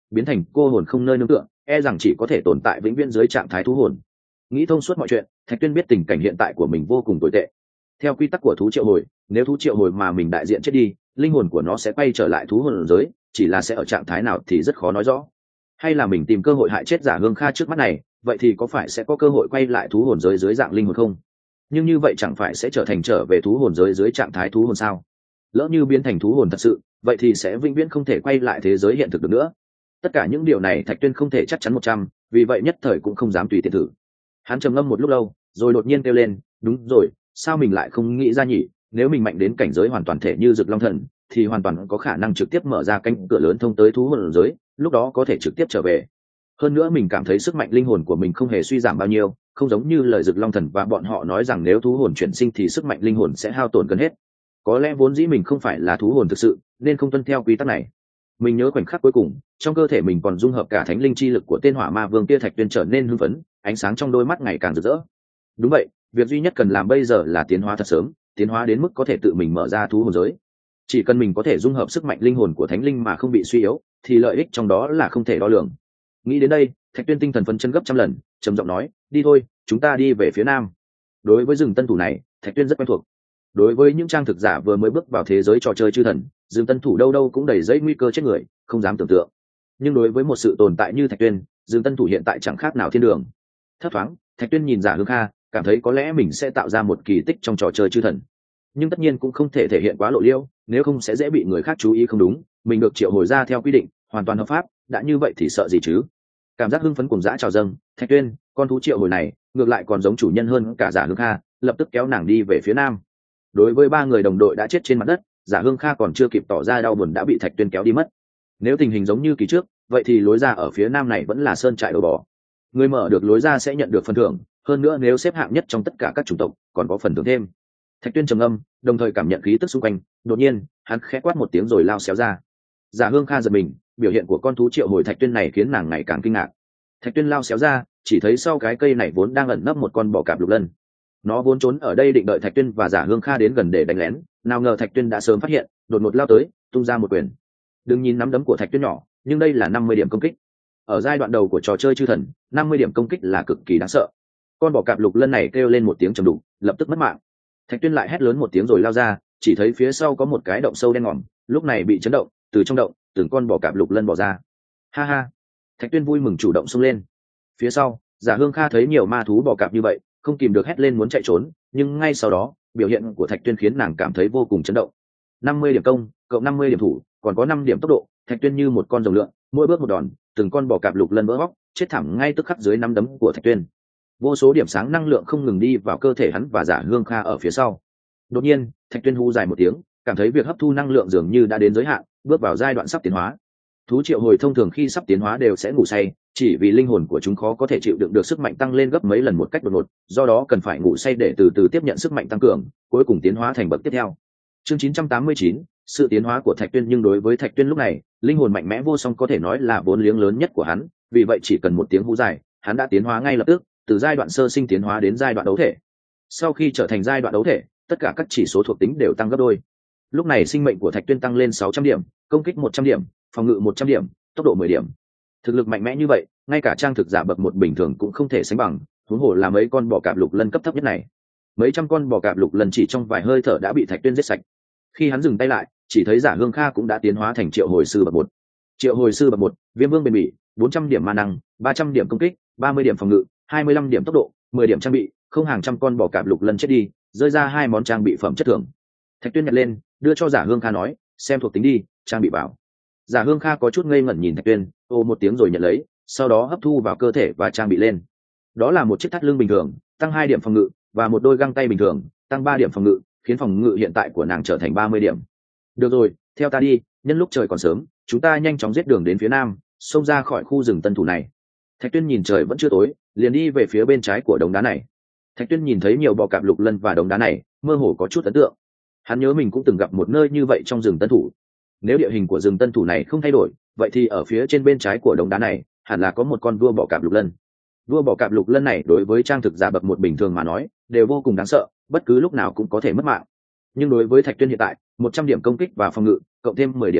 biến thành cô hồn không nơi nương tựa, e rằng chỉ có thể tồn tại vĩnh viễn dưới trạng thái thú hồn. Nghĩ thông suốt mọi chuyện, Thạch Tuyên biết tình cảnh hiện tại của mình vô cùng tồi tệ. Theo quy tắc của thú triệu hồi, nếu thú triệu hồi mà mình đại diện chết đi, linh hồn của nó sẽ quay trở lại thú hồn giới, chỉ là sẽ ở trạng thái nào thì rất khó nói rõ. Hay là mình tìm cơ hội hại chết Giả Hương Kha trước mắt này, vậy thì có phải sẽ có cơ hội quay lại thú hồn giới dưới dạng linh hồn không? Nhưng như vậy chẳng phải sẽ trở về thú hồn giới dưới trạng thái thú hồn sao? Lỡ như biến thành thú hồn thật sự, vậy thì sẽ vĩnh viễn không thể quay lại thế giới hiện thực được nữa. Tất cả những điều này Thạch Tuyên không thể chắc chắn 100, vì vậy nhất thời cũng không dám tùy tiện thử. Hắn trầm ngâm một lúc lâu, rồi đột nhiên kêu lên, đúng rồi, sao mình lại không nghĩ ra nhỉ? Nếu mình mạnh đến cảnh giới hoàn toàn thể như Dực Long Thần, thì hoàn toàn có khả năng trực tiếp mở ra cánh cửa lớn thông tới thú hồn giới, lúc đó có thể trực tiếp trở về. Hơn nữa mình cảm thấy sức mạnh linh hồn của mình không hề suy giảm bao nhiêu, không giống như lời Dực Long Thần và bọn họ nói rằng nếu thú hồn chuyển sinh thì sức mạnh linh hồn sẽ hao tổn gần hết. Có lẽ vốn dĩ mình không phải là thú hồn thực sự, nên không tuân theo quy tắc này. Mình nhớ khoảnh khắc cuối cùng, trong cơ thể mình còn dung hợp cả thánh linh chi lực của tên Hỏa Ma Vương kia. Thạch Tuyên trở nên hưng phấn, ánh sáng trong đôi mắt ngày càng rực rỡ. Đúng vậy, việc duy nhất cần làm bây giờ là tiến hóa thật sớm, tiến hóa đến mức có thể tự mình mở ra thú hồn giới. Chỉ cần mình có thể dung hợp sức mạnh linh hồn của thánh linh mà không bị suy yếu, thì lợi ích trong đó là không thể đo lường. Nghĩ đến đây, Thạch Tuyên tinh thần phấn chấn gấp trăm lần, trầm giọng nói, đi thôi, chúng ta đi về phía nam. Đối với rừng tân thủ này, Thạch Tuyên rất quen thuộc. Đối với những trang thực giả vừa mới bước vào thế giới trò chơi chư thần, rừng tân thủ đâu đâu cũng đầy dẫy nguy cơ chết người, không dám tưởng tượng. Nhưng đối với một sự tồn tại như Thạch Tuyên, rừng tân thủ hiện tại chẳng khác nào thiên đường. Thấp thoáng, Thạch Tuyên nhìn Giả Hương Kha, cảm thấy có lẽ mình sẽ tạo ra một kỳ tích trong trò chơi chư thần. Nhưng tất nhiên cũng không thể thể hiện quá lộ liễu, nếu không sẽ dễ bị người khác chú ý không đúng. Mình được triệu hồi ra theo quy định, hoàn toàn hợp pháp, đã như vậy thì sợ gì chứ? Cảm giác hưng phấn cùng dã trào dâng, Thạch Tuyên, con thú triệu hồi này ngược lại còn giống chủ nhân hơn cả Giả Hương Kha, lập tức kéo nàng đi về phía nam. Đối với ba người đồng đội đã chết trên mặt đất, Giả Hương Kha còn chưa kịp tỏ ra đau buồn đã bị Thạch Tuyên kéo đi mất. Nếu tình hình giống như kỳ trước, vậy thì lối ra ở phía nam này vẫn là sơn trại đầu bò. Người mở được lối ra sẽ nhận được phần thưởng, hơn nữa nếu xếp hạng nhất trong tất cả các chủng tộc, còn có phần thưởng thêm. Thạch Tuyên trầm âm, đồng thời cảm nhận khí tức xung quanh, đột nhiên, hắn khẽ quát một tiếng rồi lao xéo ra. Giả Hương Kha giật mình, biểu hiện của con thú triệu hồi Thạch Tuyên này khiến nàng ngày càng kinh ngạc. Thạch Tuyên lao xéo ra, chỉ thấy sau cái cây này vốn đang ẩn nấp một con bò cạp lục lân. Nó vốn trốn ở đây định đợi Thạch Tuyên và Giả Hương Kha đến gần để đánh lén, nào ngờ Thạch Tuyên đã sớm phát hiện, đột ngột lao tới, tung ra một quyền. Đừng nhìn nắm đấm của Thạch Tuyên nhỏ, nhưng đây là 50 điểm công kích. Ở giai đoạn đầu của trò chơi chư thần, 50 điểm công kích là cực kỳ đáng sợ. Con bò cạp lục lân này kêu lên một tiếng trầm đục, lập tức mất mạng. Thạch Tuyên lại hét lớn một tiếng rồi lao ra, chỉ thấy phía sau có một cái động sâu đen ngòm, lúc này bị chấn động, từ trong động, từng con bò cạp lục lân bò ra. Ha ha! Thạch Tuyên vui mừng chủ động xông lên. Phía sau, Giả Hương Kha thấy nhiều ma thú bò cạp như vậy, không kìm được hét lên muốn chạy trốn, nhưng ngay sau đó, biểu hiện của Thạch Tuyên khiến nàng cảm thấy vô cùng chấn động. 50 điểm công, cộng 50 điểm thủ, còn có 5 điểm tốc độ, Thạch Tuyên như một con rồng lượn, mỗi bước một đòn, từng con bò cạp lục lân vỡ bóc, chết thảm ngay tức khắc dưới nắm đấm của Thạch Tuyên. Vô số điểm sáng năng lượng không ngừng đi vào cơ thể hắn và Giả Hương Kha ở phía sau. Đột nhiên, Thạch Tuyên hú dài một tiếng, cảm thấy việc hấp thu năng lượng dường như đã đến giới hạn, bước vào giai đoạn sắp tiến hóa. Thú triệu hồi thông thường khi sắp tiến hóa đều sẽ ngủ say, chỉ vì linh hồn của chúng khó có thể chịu đựng được sức mạnh tăng lên gấp mấy lần một cách đột ngột, do đó cần phải ngủ say để từ từ tiếp nhận sức mạnh tăng cường, cuối cùng tiến hóa thành bậc tiếp theo. Chương 989, sự tiến hóa của Thạch Tuyên. Nhưng đối với Thạch Tuyên lúc này, linh hồn mạnh mẽ vô song có thể nói là vốn liếng lớn nhất của hắn, vì vậy chỉ cần một tiếng hú dài, hắn đã tiến hóa ngay lập tức, từ giai đoạn sơ sinh tiến hóa đến giai đoạn đấu thể. Sau khi trở thành giai đoạn đấu thể, tất cả các chỉ số thuộc tính đều tăng gấp đôi. Lúc này sinh mệnh của Thạch Tuyên tăng lên 600 điểm, công kích 100 điểm, phòng ngự 100 điểm, tốc độ 10 điểm. Thực lực mạnh mẽ như vậy, ngay cả trang thực giả bậc một bình thường cũng không thể sánh bằng, huống hồ là mấy con bò cạp lục lân cấp thấp nhất này. Mấy trăm con bò cạp lục lân chỉ trong vài hơi thở đã bị Thạch Tuyên giết sạch. Khi hắn dừng tay lại, chỉ thấy Giả Hương Kha cũng đã tiến hóa thành triệu hồi sư bậc 1. Triệu hồi sư bậc 1, Viêm Vương bền bỉ, 400 điểm ma năng, 300 điểm công kích, 30 điểm phòng ngự, 25 điểm tốc độ, 10 điểm trang bị, không hàng trăm con bò cạp lục lân chết đi, rơi ra 2 món trang bị phẩm chất thưởng. Thạch Tuyên nhặt lên, đưa cho Giả Hương Kha nói, xem thuộc tính đi, trang bị bảo. Giả Hương Kha có chút ngây ngẩn nhìn Thạch Tuyên, ô một tiếng rồi nhận lấy, sau đó hấp thu vào cơ thể và trang bị lên. Đó là một chiếc thắt lưng bình thường, tăng 2 điểm phòng ngự, và một đôi găng tay bình thường, tăng 3 điểm phòng ngự, khiến phòng ngự hiện tại của nàng trở thành 30 điểm. Được rồi, theo ta đi, nhân lúc trời còn sớm, chúng ta nhanh chóng giết đường đến phía nam, xông ra khỏi khu rừng tân thủ này. Thạch Tuyên nhìn trời vẫn chưa tối, liền đi về phía bên trái của đống đá này. Thạch Tuyên nhìn thấy nhiều bò cạp lục lân và đống đá này, mơ hồ có chút ấn tượng. Hắn nhớ mình cũng từng gặp một nơi như vậy trong rừng tân thủ. Nếu địa hình của rừng tân thủ này không thay đổi, vậy thì ở phía trên bên trái của đống đá này hẳn là có một con vua bò cạp lục lân. Vua bò cạp lục lân này đối với trang thực giả bậc một bình thường mà nói đều vô cùng đáng sợ, bất cứ lúc nào cũng có thể mất mạng. Nhưng đối với Thạch Tuyên hiện tại, 100 điểm công kích và phòng ngự, cộng thêm 10 điểm tốc độ,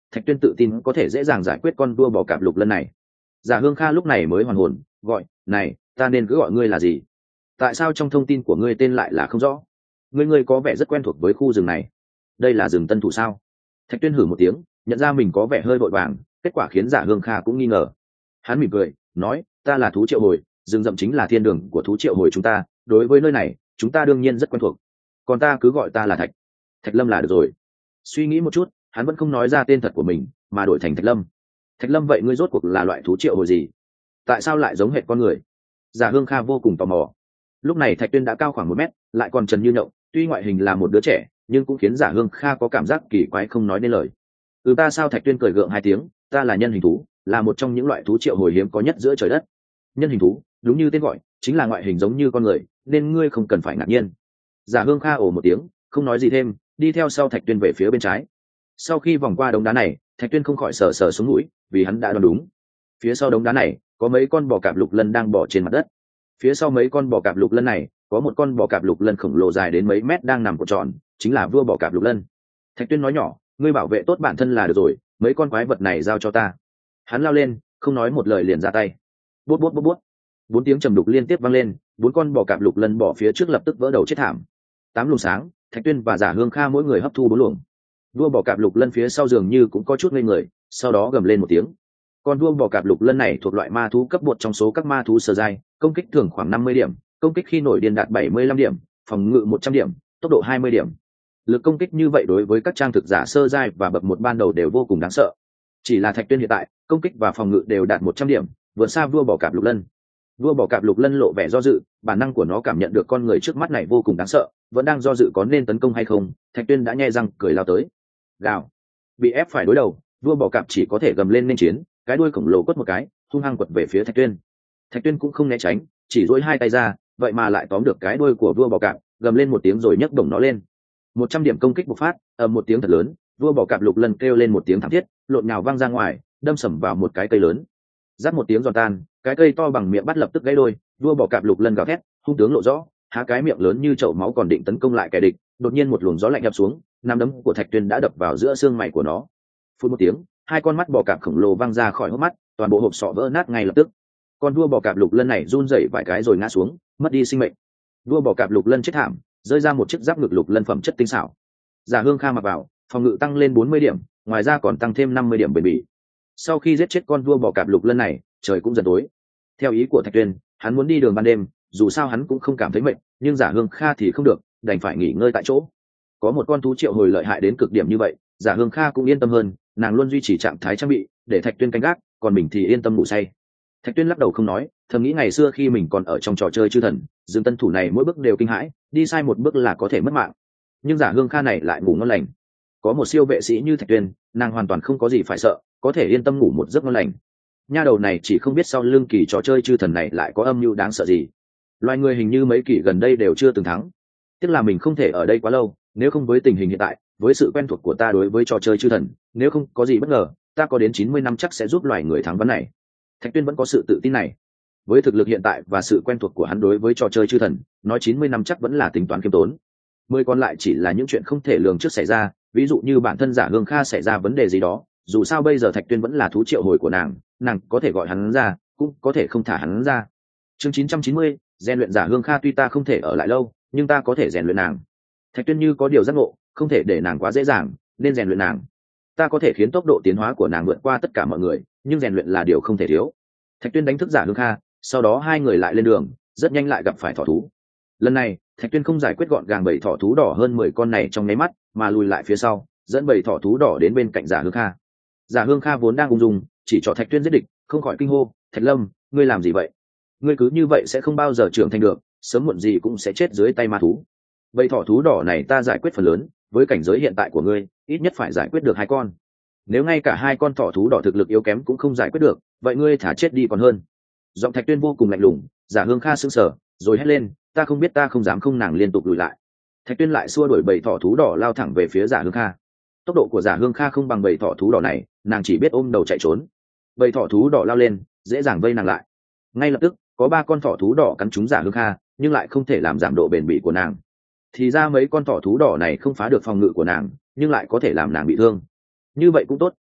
Thạch Tuyên tự tin có thể dễ dàng giải quyết con đua bò cạp lục lân này. Giả Hương Kha lúc này mới hoàn hồn, gọi, này, ta nên cứ gọi ngươi là gì? Tại sao trong thông tin của ngươi tên lại là không rõ? Ngươi có vẻ rất quen thuộc với khu rừng này. Đây là rừng Tân Thủ sao? Thạch Tuyên hử một tiếng, nhận ra mình có vẻ hơi vội vàng, kết quả khiến Giả Hương Kha cũng nghi ngờ. Hắn mỉm cười, nói, ta là thú triệu hồi, rừng rậm chính là thiên đường của thú triệu hồi chúng ta, đối với nơi này, chúng ta đương nhiên rất quen thuộc. Còn ta cứ gọi ta là Thạch Lâm là được rồi. Suy nghĩ một chút, hắn vẫn không nói ra tên thật của mình, mà đổi thành Thạch Lâm. Thạch Lâm, vậy ngươi rốt cuộc là loại thú triệu hồi gì? Tại sao lại giống hệt con người? Giả Hương Kha vô cùng tò mò. Lúc này Thạch Tuyên đã cao khoảng 1 mét, lại còn trần như nhộng, tuy ngoại hình là một đứa trẻ, nhưng cũng khiến Giả Hương Kha có cảm giác kỳ quái không nói nên lời. Ta sao? Thạch Tuyên cười gượng 2 tiếng, ta là nhân hình thú, là một trong những loại thú triệu hồi hiếm có nhất giữa trời đất. Nhân hình thú, đúng như tên gọi, chính là ngoại hình giống như con người, nên ngươi không cần phải ngạc nhiên. Giả Hương Kha ồ một tiếng, không nói gì thêm, đi theo sau Thạch Tuyên về phía bên trái. Sau khi vòng qua đống đá này, Thạch Tuyên không khỏi sờ sờ xuống mũi, vì hắn đã đoán đúng. Phía sau đống đá này có mấy con bò cạp lục lân đang bò trên mặt đất. Phía sau mấy con bò cạp lục lân này có một con bò cạp lục lân khổng lồ dài đến mấy mét đang nằm cuộn tròn, chính là vua bò cạp lục lân. Thạch Tuyên nói nhỏ, ngươi bảo vệ tốt bản thân là được rồi, mấy con quái vật này giao cho ta. Hắn lao lên, không nói một lời liền ra tay. Bút bút bút bút, 4 tiếng trầm đục liên tiếp vang lên, 4 con bò cạp lục lân bò phía trước lập tức vỡ đầu chết thảm. 8 luồng sáng, Thạch Tuyên và Giả Hương Kha mỗi người hấp thu 4 luồng. Vua bò cạp lục lân phía sau dường như cũng có chút ngây người, sau đó gầm lên một tiếng. Con vua bò cạp lục lân này thuộc loại ma thú cấp 1 trong số các ma thú sơ giai, công kích thường khoảng 50 điểm, công kích khi nổi điên đạt 75 điểm, phòng ngự 100 điểm, tốc độ 20 điểm. Lực công kích như vậy đối với các trang thực giả sơ giai và bậc 1 ban đầu đều vô cùng đáng sợ. Chỉ là Thạch Tuyên hiện tại, công kích và phòng ngự đều đạt 100 điểm, vượt xa vua bò cạp lục lân. Vua bò cạp lục lân lộ vẻ do dự, bản năng của nó cảm nhận được con người trước mắt này vô cùng đáng sợ, vẫn đang do dự có nên tấn công hay không. Thạch Tuyên đã nhe răng cười lao tới. Gào. Bị ép phải đối đầu, vua bò cạp chỉ có thể gầm lên nên chiến, cái đuôi khổng lồ quất một cái, hung hăng quật về phía Thạch Tuyên. Thạch Tuyên cũng không né tránh, chỉ duỗi 2 tay ra, vậy mà lại tóm được cái đuôi của vua bò cạp, gầm lên một tiếng rồi nhấc bổng nó lên. 100 điểm công kích bộc phát, ầm một tiếng thật lớn, vua bò cạp lục lân kêu lên một tiếng thảm thiết, lộn nhào văng ra ngoài, đâm sầm vào một cái cây lớn. Rát một tiếng giòn tan, cái cây to bằng miệng bắt lập tức gãy đôi, vua bò cạp lục lân gào thét, hung tướng lộ rõ, há cái miệng lớn như chậu máu còn định tấn công lại kẻ địch, đột nhiên một luồng gió lạnh ập xuống, nắm đấm của Thạch Tuyên đã đập vào giữa xương mày của nó. Phun một tiếng, 2 con mắt bò cạp khổng lồ văng ra khỏi hốc mắt, toàn bộ hộp sọ vỡ nát ngay lập tức. Con vua bò cạp lục lân này run rẩy vài cái rồi ngã xuống, mất đi sinh mệnh. Vua bò cạp lục lân chết thảm, rơi ra một chiếc giáp ngực lục lân phẩm chất tinh xảo. Giả Hương Kha mặc vào, phòng ngự tăng lên 40 điểm, ngoài ra còn tăng thêm 50 điểm bền bỉ. Sau khi giết chết con vua bò cạp lục lân này, trời cũng dần tối. Theo ý của Thạch Tuyên, hắn muốn đi đường ban đêm, dù sao hắn cũng không cảm thấy mệt, nhưng Giả Hương Kha thì không được, đành phải nghỉ ngơi tại chỗ. Có một con thú triệu hồi lợi hại đến cực điểm như vậy, Giả Hương Kha cũng yên tâm hơn, nàng luôn duy trì trạng thái trang bị, để Thạch Tuyên canh gác, còn mình thì yên tâm ngủ say. Thạch Tuyên lắc đầu không nói, thầm nghĩ ngày xưa khi mình còn ở trong trò chơi chư thần, Dương Tân Thủ này mỗi bước đều kinh hãi, đi sai một bước là có thể mất mạng. Nhưng Giả Hương Kha này lại ngủ ngon lành. Có một siêu vệ sĩ như Thạch Tuyên, nàng hoàn toàn không có gì phải sợ, có thể yên tâm ngủ một giấc ngon lành. Nha đầu này chỉ không biết sau lưng kỳ trò chơi chư thần này lại có âm mưu đáng sợ gì. Loài người hình như mấy kỳ gần đây đều chưa từng thắng. Tiếc là mình không thể ở đây quá lâu, nếu không với tình hình hiện tại, với sự quen thuộc của ta đối với trò chơi chư thần, nếu không có gì bất ngờ, ta có đến 90 năm chắc sẽ giúp loài người thắng ván này. Thạch Tuyên vẫn có sự tự tin này. Với thực lực hiện tại và sự quen thuộc của hắn đối với trò chơi chư thần, nói 90 năm chắc vẫn là tính toán khiêm tốn. 10 còn lại chỉ là những chuyện không thể lường trước xảy ra, ví dụ như bản thân Giả Hương Kha xảy ra vấn đề gì đó, dù sao bây giờ Thạch Tuyên vẫn là thú triệu hồi của nàng có thể gọi hắn ra, cũng có thể không thả hắn ra. Chương 990, rèn luyện Giả Hương Kha. Tuy ta không thể ở lại lâu, nhưng ta có thể rèn luyện nàng. Thạch Tuyên như có điều giác ngộ, không thể để nàng quá dễ dàng, nên rèn luyện nàng. Ta có thể khiến tốc độ tiến hóa của nàng vượt qua tất cả mọi người, nhưng rèn luyện là điều không thể thiếu. Thạch Tuyên đánh thức Giả Hương Kha, sau đó 2 người lại lên đường, rất nhanh lại gặp phải thỏ thú. Lần này, Thạch Tuyên không giải quyết gọn gàng bầy thỏ thú đỏ hơn 10 con này trong nháy mắt, mà lùi lại phía sau, dẫn bầy thỏ thú đỏ đến bên cạnh Giả Hương Kha. Giả Hương Kha vốn đang ung dung, chỉ cho Thạch Tuyên giết địch, không khỏi kinh hô, "Thạch Lâm, ngươi làm gì vậy? Ngươi cứ như vậy sẽ không bao giờ trưởng thành được, sớm muộn gì cũng sẽ chết dưới tay ma thú. Bầy thỏ thú đỏ này ta giải quyết phần lớn, với cảnh giới hiện tại của ngươi, ít nhất phải giải quyết được 2 con. Nếu ngay cả 2 con thỏ thú đỏ thực lực yếu kém cũng không giải quyết được, vậy ngươi thả chết đi còn hơn." Giọng Thạch Tuyên vô cùng lạnh lùng. Giả Hương Kha sững sờ, rồi hét lên, "Ta không biết, ta không dám." Không, nàng liên tục lùi lại. Thạch Tuyên lại xua đuổi bầy thỏ thú đỏ lao thẳng về phía Giả Hương Kha. Tốc độ của Giả Hương Kha không bằng bầy thỏ thú đỏ này, nàng chỉ biết ôm đầu chạy trốn. Bầy thỏ thú đỏ lao lên, dễ dàng vây nàng lại. Ngay lập tức, có 3 con thỏ thú đỏ cắn trúng Giả Hương Kha, nhưng lại không thể làm giảm độ bền bỉ của nàng. Thì ra mấy con thỏ thú đỏ này không phá được phòng ngự của nàng, nhưng lại có thể làm nàng bị thương. Như vậy cũng tốt,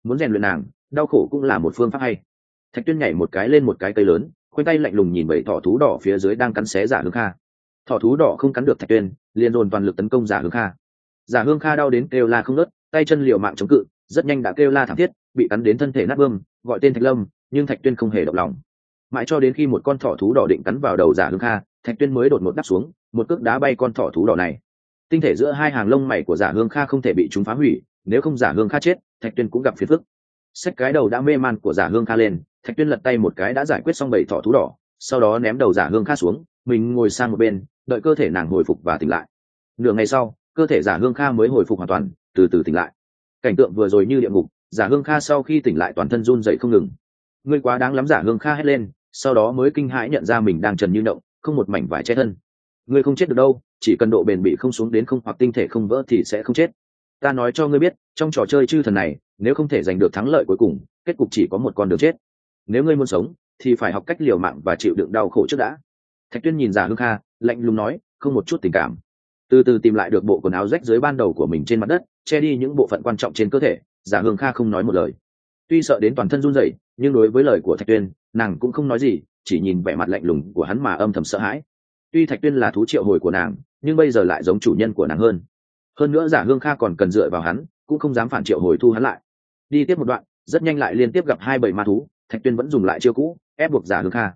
muốn rèn luyện nàng, đau khổ cũng là một phương pháp hay. Thạch Tuyên nhảy một cái lên một cái cây lớn, khoanh tay lạnh lùng nhìn bảy thỏ thú đỏ phía dưới đang cắn xé Giả Hương Kha. Thỏ thú đỏ không cắn được Thạch Tuyên, liền dồn toàn lực tấn công Giả Hương Kha. Giả Hương Kha đau đến kêu la không ngớt, tay chân liều mạng chống cự, rất nhanh đã kêu la thảm thiết, bị cắn đến thân thể nát bươm, gọi tên Thạch Lâm, nhưng Thạch Tuyên không hề động lòng. Mãi cho đến khi một con thỏ thú đỏ định cắn vào đầu Giả Hương Kha, Thạch Tuyên mới đột ngột đáp xuống, một cước đá bay con thỏ thú đỏ này. Tinh thể giữa hai hàng lông mày của Giả Hương Kha không thể bị chúng phá hủy, nếu không Giả Hương Kha chết, Thạch Tuyên cũng gặp phiền phức. Xách cái đầu đã mê man của Giả Hương Kha lên, Thạch Tuyên lật tay một cái đã giải quyết xong bảy thỏ thú đỏ, sau đó ném đầu Giả Hương Kha xuống, mình ngồi sang một bên, đợi cơ thể nàng hồi phục và tỉnh lại. Nửa ngày sau, cơ thể Giả Hương Kha mới hồi phục hoàn toàn, từ từ tỉnh lại. Cảnh tượng vừa rồi như địa ngục, Giả Hương Kha sau khi tỉnh lại toàn thân run rẩy không ngừng. Ngươi quá đáng lắm, Giả Hương Kha hét lên, sau đó mới kinh hãi nhận ra mình đang trần như động, không một mảnh vải che thân. Ngươi không chết được đâu, chỉ cần độ bền bị không xuống đến không hoặc tinh thể không vỡ thì sẽ không chết. Ta nói cho ngươi biết, trong trò chơi chư thần này, nếu không thể giành được thắng lợi cuối cùng, kết cục chỉ có một con đường chết. Nếu ngươi muốn sống, thì phải học cách liều mạng và chịu đựng đau khổ trước đã. Thạch Tuyên nhìn Giả Hương Kha, lạnh lùng nói, không một chút tình cảm. Từ từ tìm lại được bộ quần áo rách dưới ban đầu của mình trên mặt đất, che đi những bộ phận quan trọng trên cơ thể. Giả Hương Kha không nói một lời. Tuy sợ đến toàn thân run rẩy, nhưng đối với lời của Thạch Tuyên, nàng cũng không nói gì, chỉ nhìn vẻ mặt lạnh lùng của hắn mà âm thầm sợ hãi. Tuy Thạch Tuyên là thú triệu hồi của nàng, nhưng bây giờ lại giống chủ nhân của nàng hơn nữa Giả Hương Kha còn cần dựa vào hắn, cũng không dám phản triệu hồi thu hắn lại. Đi tiếp một đoạn, rất nhanh lại liên tiếp gặp hai bầy ma thú. Thạch Tuyên vẫn dùng lại chiêu cũ, ép buộc Giả Hương Kha.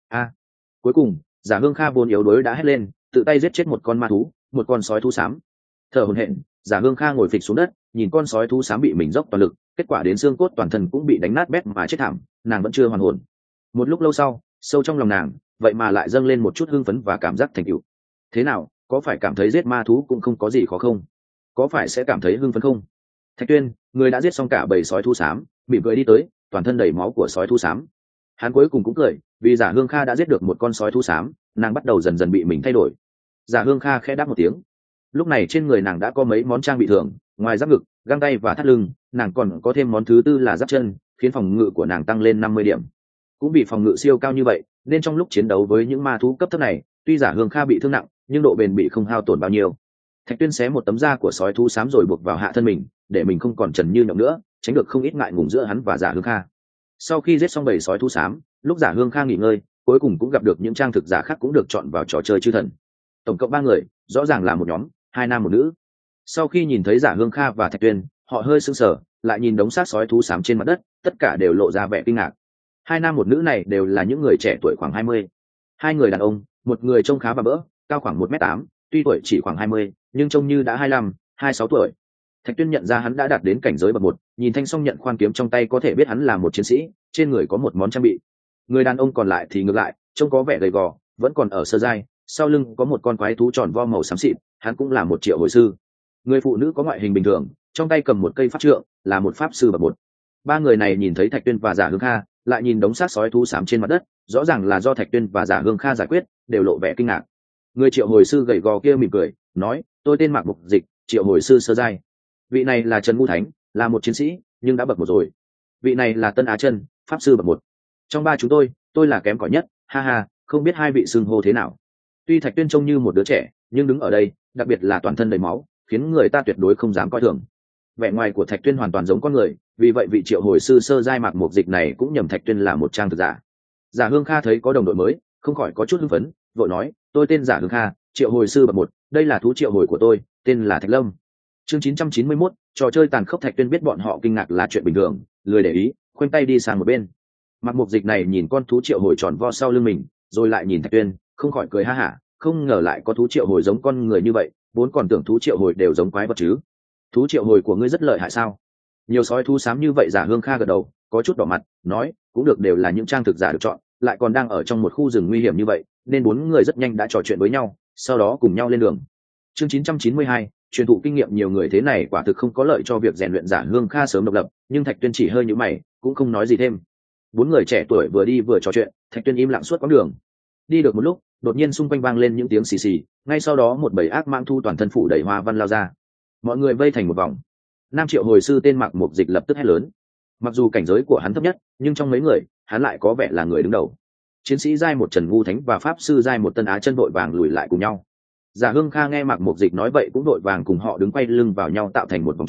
Cuối cùng Giả Hương Kha vốn yếu đuối đã hét lên, tự tay giết chết một con ma thú, một con sói thú xám. Thở hổn hển, Giả Hương Kha ngồi phịch xuống đất, nhìn con sói thú xám bị mình dốc toàn lực, kết quả đến xương cốt toàn thân cũng bị đánh nát bét mà chết thảm, nàng vẫn chưa hoàn hồn. Một lúc lâu sau, sâu trong lòng nàng, vậy mà lại dâng lên một chút hưng phấn và cảm giác thành tựu. Thế nào, có phải cảm thấy giết ma thú cũng không có gì khó không? Có phải sẽ cảm thấy hưng phấn không? Thạch Tuyên, người đã giết xong cả bầy sói thú xám, bị cười đi tới, toàn thân đầy máu của sói thú xám. Hắn cuối cùng cũng cười, vì Giả Hương Kha đã giết được một con sói thú xám, nàng bắt đầu dần dần bị mình thay đổi. Giả Hương Kha khẽ đáp một tiếng. Lúc này trên người nàng đã có mấy món trang bị thường, ngoài giáp ngực, găng tay và thắt lưng, nàng còn có thêm món thứ tư là giáp chân, khiến phòng ngự của nàng tăng lên 50 điểm. Cũng vì phòng ngự siêu cao như vậy, nên trong lúc chiến đấu với những ma thú cấp thấp này, tuy Giả Hương Kha bị thương nặng, nhưng độ bền bị không hao tổn bao nhiêu. Thạch Tuyên xé một tấm da của sói thú xám rồi buộc vào hạ thân mình, để mình không còn trần như nhộng nữa, tránh được không ít ngại ngùng giữa hắn và Giả Hương Kha. Sau khi giết xong bầy sói thú xám, lúc Giả Hương Kha nghỉ ngơi, cuối cùng cũng gặp được những trang thực giả khác cũng được chọn vào trò chơi chư thần. Tổng cộng 3 người, rõ ràng là một nhóm, 2 nam một nữ. Sau khi nhìn thấy Giả Hương Kha và Thạch Tuyên, họ hơi sững sờ, lại nhìn đống xác sói thú xám trên mặt đất, tất cả đều lộ ra vẻ kinh ngạc. 2 nam một nữ này đều là những người trẻ tuổi khoảng 20. 2 người đàn ông, một người trông khá bà bỡ, cao khoảng 1m8, tuy tuổi chỉ khoảng 20, nhưng trông như đã 25, 26 tuổi. Thạch Tuyên nhận ra hắn đã đạt đến cảnh giới bậc 1, nhìn thanh song nhận khoan kiếm trong tay có thể biết hắn là một chiến sĩ, trên người có một món trang bị. Người đàn ông còn lại thì ngược lại, trông có vẻ gầy gò, vẫn còn ở sơ giai, sau lưng có một con quái thú tròn vo màu xám xịt, hắn cũng là một triệu hồi sư. Người phụ nữ có ngoại hình bình thường, trong tay cầm một cây pháp trượng, là một pháp sư bậc 1. 3 người này nhìn thấy Thạch Tuyên và Giả Hương Kha, lại nhìn đống xác sói thú xám trên mặt đất, rõ ràng là do Thạch Tuyên và Giả Hương Kha giải quyết, đều lộ vẻ kinh ngạc. Người triệu hồi sư gầy gò kia mỉm cười, nói, tôi tên Mạc Mục Dịch, triệu hồi sư sơ giai. Vị này là Trần Ngũ Thánh, là một chiến sĩ, nhưng đã bậc 1 rồi. Vị này là Tân Á Chân, pháp sư bậc 1. Trong 3 chúng tôi là kém cỏi nhất, ha ha, không biết hai vị xưng hô thế nào. Tuy Thạch Tuyên trông như một đứa trẻ, nhưng đứng ở đây, đặc biệt là toàn thân đầy máu, khiến người ta tuyệt đối không dám coi thường. Vẻ ngoài của Thạch Tuyên hoàn toàn giống con người, vì vậy vị triệu hồi sư sơ giai Mạc Mục Dịch này cũng nhầm Thạch Tuyên là một trang thực giả. Giả Hương Kha thấy có đồng đội mới, không khỏi có chút hưng phấn, vội nói, tôi tên Giả Hương Kha, triệu hồi sư bậc 1, đây là thú triệu hồi của tôi, tên là Thạch Lâm. Chương 991, trò chơi tàn khốc. Thạch Tuyên biết bọn họ kinh ngạc là chuyện bình thường, lười để ý, khoanh tay đi sang một bên. Mạc Mục Dịch này nhìn con thú triệu hồi tròn vo sau lưng mình, rồi lại nhìn Thạch Tuyên, không khỏi cười ha hả, không ngờ lại có thú triệu hồi giống con người như vậy, vốn còn tưởng thú triệu hồi đều giống quái vật chứ. Thú triệu hồi của ngươi rất lợi hại sao? Nhiều sói thú xám như vậy. Giả Hương Kha gật đầu, có chút đỏ mặt, nói, cũng được, đều là những trang thực giả được chọn, lại còn đang ở trong một khu rừng nguy hiểm như vậy, nên 4 người rất nhanh đã trò chuyện với nhau, sau đó cùng nhau lên đường. Chương 992, truyền thụ kinh nghiệm. Nhiều người thế này quả thực không có lợi cho việc rèn luyện. Giả Hương Kha sớm độc lập, nhưng Thạch Tuyên chỉ hơi nhíu mày, cũng không nói gì thêm. 4 người trẻ tuổi vừa đi vừa trò chuyện, Thạch Tuyên im lặng suốt quãng đường. Đi được một lúc, đột nhiên xung quanh vang lên những tiếng xì xì, ngay sau đó một bầy ác mãng thu toàn thân phủ đầy hoa văn lao ra. Mọi người vây thành một vòng. Nam triệu hồi sư tên Mạc Mục Dịch lập tức hét lớn. Mặc dù cảnh giới của hắn thấp nhất, nhưng trong mấy người, hắn lại có vẻ là người đứng đầu. Chiến sĩ giai 1 Trần Ngũ Thánh và pháp sư giai 1 Tân Á Chân vội vàng lùi lại cùng nhau. Giả Hương Kha nghe Mạc Mục Dịch nói vậy cũng vội vàng cùng họ đứng quay lưng vào nhau tạo thành một vòng tròn,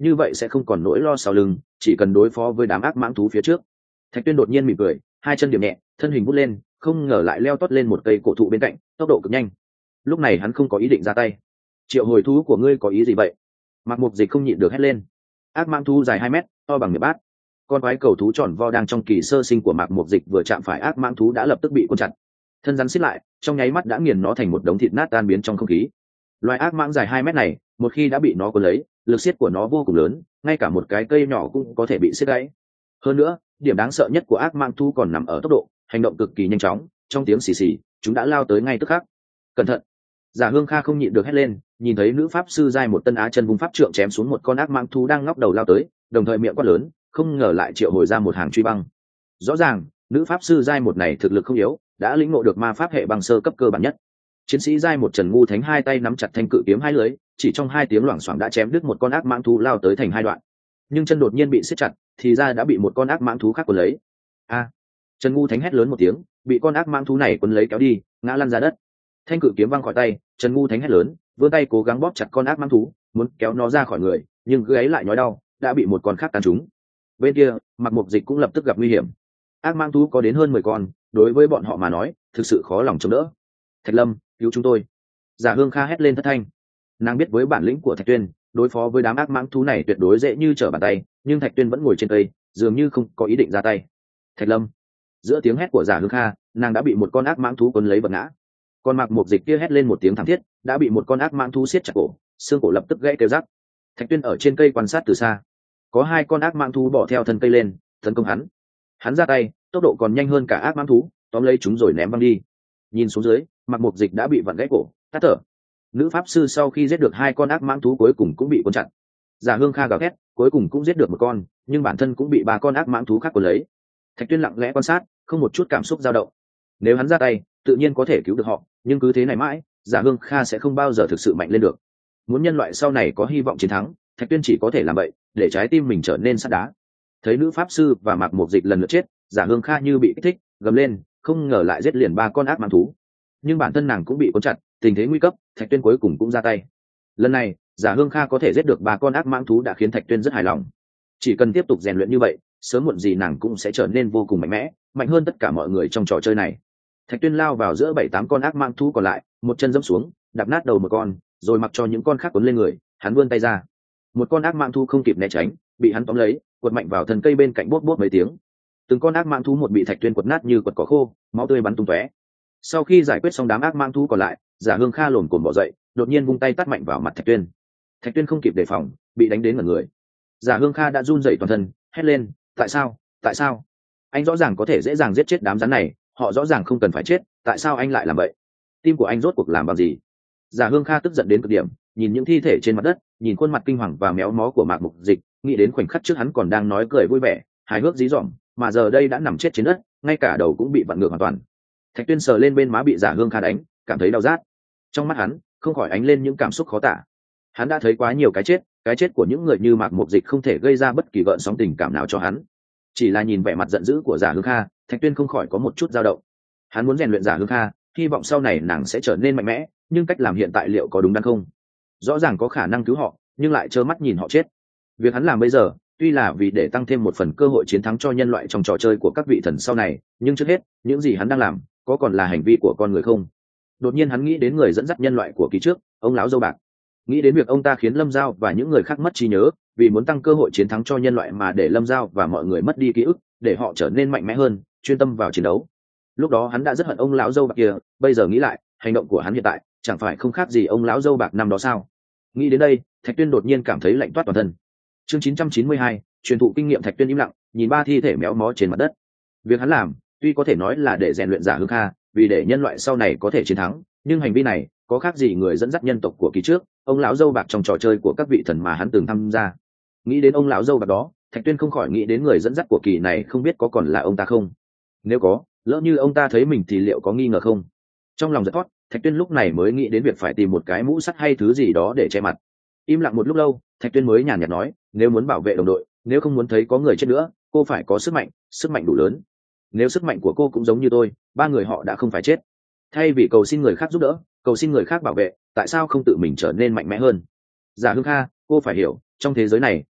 như vậy sẽ không còn nỗi lo sau lưng, chỉ cần đối phó với đám ác mãng thú phía trước. Thạch Tuyên đột nhiên mỉm cười, hai chân điểm nhẹ, thân hình vút lên, không ngờ lại leo tót lên một cây cổ thụ bên cạnh, tốc độ cực nhanh. Lúc này hắn không có ý định ra tay. Triệu hồi thú của ngươi có ý gì vậy? Mạc Mục Dịch không nhịn được hét lên. Ác mãng thú dài 2 mét, to bằng miệng bát. Con quái cầu thú tròn vo đang trong kỳ sơ sinh của Mạc Mục Dịch vừa chạm phải ác mãng thú đã lập tức bị cuốn chặt. Thân rắn xiết lại, trong nháy mắt đã nghiền nó thành một đống thịt nát tan biến trong không khí. Loài ác mãng dài 2 mét này, một khi đã bị nó cuốn lấy, lực xiết của nó vô cùng lớn, ngay cả một cái cây nhỏ cũng có thể bị xiết gãy. Hơn nữa, điểm đáng sợ nhất của ác mãng thú còn nằm ở tốc độ, hành động cực kỳ nhanh chóng, trong tiếng xì xì, chúng đã lao tới ngay tức khắc. Cẩn thận! Giả Hương Kha không nhịn được hét lên, nhìn thấy nữ pháp sư giai một tân á chân vung pháp trượng chém xuống một con ác mãng thú đang ngóc đầu lao tới, đồng thời miệng quát lớn, không ngờ lại triệu hồi ra một hàng truy băng. Rõ ràng, nữ pháp sư giai một này thực lực không yếu, đã lĩnh ngộ được ma pháp hệ băng sơ cấp cơ bản nhất. Chiến sĩ giai một Trần Ngu Thánh hai tay nắm chặt thanh cự kiếm hai lưới, chỉ trong 2 tiếng loảng xoảng đã chém đứt một con ác mãng thú lao tới thành 2 đoạn. Nhưng chân đột nhiên bị siết chặt, thì ra đã bị một con ác mãng thú khác cuốn lấy. A! Trần Ngu Thánh hét lớn một tiếng, bị con ác mãng thú này cuốn lấy kéo đi, ngã lăn ra đất. Thanh cự kiếm văng khỏi tay, Trần Ngu Thánh hét lớn, vươn tay cố gắng bóp chặt con ác mãng thú, muốn kéo nó ra khỏi người, nhưng gáy lại nhói đau, đã bị một con khác tàn trúng. Bên kia, Mạc Mục Dịch cũng lập tức gặp nguy hiểm. Ác mãng thú có đến hơn 10 con, đối với bọn họ mà nói, thực sự khó lòng chống đỡ. Thạch Lâm, cứu chúng tôi! Giả Hương Kha hét lên thất thanh. Nàng biết với bản lĩnh của Thạch Tuyên, đối phó với đám ác mãng thú này tuyệt đối dễ như trở bàn tay, nhưng Thạch Tuyên vẫn ngồi trên cây, dường như không có ý định ra tay. Thạch Lâm! Giữa tiếng hét của Giả Hương Kha, nàng đã bị một con ác mãng thú cuốn lấy vật ngã. Còn Mạc Mục Dịch kia hét lên một tiếng thảm thiết, đã bị một con ác mãng thú siết chặt cổ, xương cổ lập tức gãy kêu rắc. Thạch Tuyên ở trên cây quan sát từ xa, có 2 con ác mãng thú bỏ theo thân cây lên, tấn công hắn. Hắn ra tay, tốc độ còn nhanh hơn cả ác mãng thú, tóm lấy chúng rồi ném văng đi. Nhìn xuống dưới, Mạc Mục Dịch đã bị vặn gãy cổ, tắt thở. Nữ pháp sư sau khi giết được 2 con ác mãng thú cuối cùng cũng bị cuốn chặt. Giả Hương Kha gào thét, cuối cùng cũng giết được một con, nhưng bản thân cũng bị 3 con ác mãng thú khác cuốn lấy. Thạch Tuyên lặng lẽ quan sát, không một chút cảm xúc dao động. Nếu hắn ra tay, tự nhiên có thể cứu được họ, nhưng cứ thế này mãi, Giả Hương Kha sẽ không bao giờ thực sự mạnh lên được. Muốn nhân loại sau này có hy vọng chiến thắng, Thạch Tuyên chỉ có thể làm vậy, để trái tim mình trở nên sắt đá. Thấy nữ pháp sư và Mạc Mục Dịch lần lượt chết, Giả Hương Kha như bị kích thích, gầm lên, không ngờ lại giết liền 3 con ác mãng thú. Nhưng bản thân nàng cũng bị cuốn chặt, tình thế nguy cấp, Thạch Tuyên cuối cùng cũng ra tay. Lần này, Giả Hương Kha có thể giết được 3 con ác mãng thú đã khiến Thạch Tuyên rất hài lòng. Chỉ cần tiếp tục rèn luyện như vậy, sớm muộn gì nàng cũng sẽ trở nên vô cùng mạnh mẽ, mạnh hơn tất cả mọi người trong trò chơi này. Thạch Tuyên lao vào giữa 7-8 con ác mãng thú còn lại, một chân giẫm xuống, đạp nát đầu một con, rồi mặc cho những con khác cuốn lên người, hắn vươn tay ra. Một con ác mãng thú không kịp né tránh, bị hắn tóm lấy, quật mạnh vào thân cây bên cạnh bốt bốt mấy tiếng. Từng con ác mãng thú một bị Thạch Tuyên quật nát như quật cỏ khô, máu tươi bắn tung tóe. Sau khi giải quyết xong đám ác mãng thú còn lại, Giả Hương Kha lồm cồm bò dậy, đột nhiên vung tay tát mạnh vào mặt Thạch Tuyên. Thạch Tuyên không kịp đề phòng, bị đánh đến ngẩn người. Giả Hương Kha đã run rẩy toàn thân, hét lên, tại sao, tại sao? Anh rõ ràng có thể dễ dàng giết chết đám rắn này, họ rõ ràng không cần phải chết, tại sao anh lại làm vậy? Tim của anh rốt cuộc làm bằng gì? Giả Hương Kha tức giận đến cực điểm, nhìn những thi thể trên mặt đất, nhìn khuôn mặt kinh hoàng và méo mó của Mạc Mục Dịch, nghĩ đến khoảnh khắc trước hắn còn đang nói cười vui vẻ, hài hước dí dỏm, mà giờ đây đã nằm chết trên đất, ngay cả đầu cũng bị vặn ngược hoàn toàn. Thạch Tuyên sờ lên bên má bị Giả Hương Kha đánh, cảm thấy đau rát. Trong mắt hắn không khỏi ánh lên những cảm xúc khó tả. Hắn đã thấy quá nhiều cái chết của những người như Mạc Mục Dịch không thể gây ra bất kỳ gợn sóng tình cảm nào cho hắn. Chỉ là nhìn vẻ mặt giận dữ của Giả Hương Kha, Thạch Tuyên không khỏi có một chút dao động. Hắn muốn rèn luyện Giả Hương Kha, hy vọng sau này nàng sẽ trở nên mạnh mẽ, nhưng cách làm hiện tại liệu có đúng đắn không? Rõ ràng có khả năng cứu họ, nhưng lại trơ mắt nhìn họ chết. Việc hắn làm bây giờ, tuy là vì để tăng thêm một phần cơ hội chiến thắng cho nhân loại trong trò chơi của các vị thần sau này, nhưng trước hết, những gì hắn đang làm, có còn là hành vi của con người không? Đột nhiên hắn nghĩ đến người dẫn dắt nhân loại của kỳ trước, ông lão dâu bạc. Nghĩ đến việc ông ta khiến Lâm Giao và những người khác mất trí nhớ, vì muốn tăng cơ hội chiến thắng cho nhân loại mà để Lâm Giao và mọi người mất đi ký ức, để họ trở nên mạnh mẽ hơn, chuyên tâm vào chiến đấu. Lúc đó hắn đã rất hận ông lão dâu bạc kia, bây giờ nghĩ lại, hành động của hắn hiện tại chẳng phải không khác gì ông lão dâu bạc năm đó sao? Nghĩ đến đây, Thạch Tuyên đột nhiên cảm thấy lạnh toát toàn thân. Chương 992, truyền thụ kinh nghiệm. Thạch Tuyên im lặng, nhìn 3 thi thể méo mó trên mặt đất. Việc hắn làm, tuy có thể nói là để rèn luyện Giả Hương Kha, vì để nhân loại sau này có thể chiến thắng, nhưng hành vi này có khác gì người dẫn dắt nhân tộc của kỳ trước, ông lão dâu bạc trong trò chơi của các vị thần mà hắn từng tham gia. Nghĩ đến ông lão dâu bạc đó, Thạch Tuyên không khỏi nghĩ đến người dẫn dắt của kỳ này, không biết có còn là ông ta không? Nếu có, lỡ như ông ta thấy mình thì liệu có nghi ngờ không? Trong lòng giật thót, Thạch Tuyên lúc này mới nghĩ đến việc phải tìm một cái mũ sắt hay thứ gì đó để che mặt. Im lặng một lúc lâu, Thạch Tuyên mới nhàn nhạt nói, nếu muốn bảo vệ đồng đội, nếu không muốn thấy có người chết nữa, cô phải có sức mạnh đủ lớn. Nếu sức mạnh của cô cũng giống như tôi, 3 người họ đã không phải chết. Thay vì cầu xin người khác giúp đỡ, cầu xin người khác bảo vệ, tại sao không tự mình trở nên mạnh mẽ hơn? Giả Hương Kha, cô phải hiểu, trong thế giới này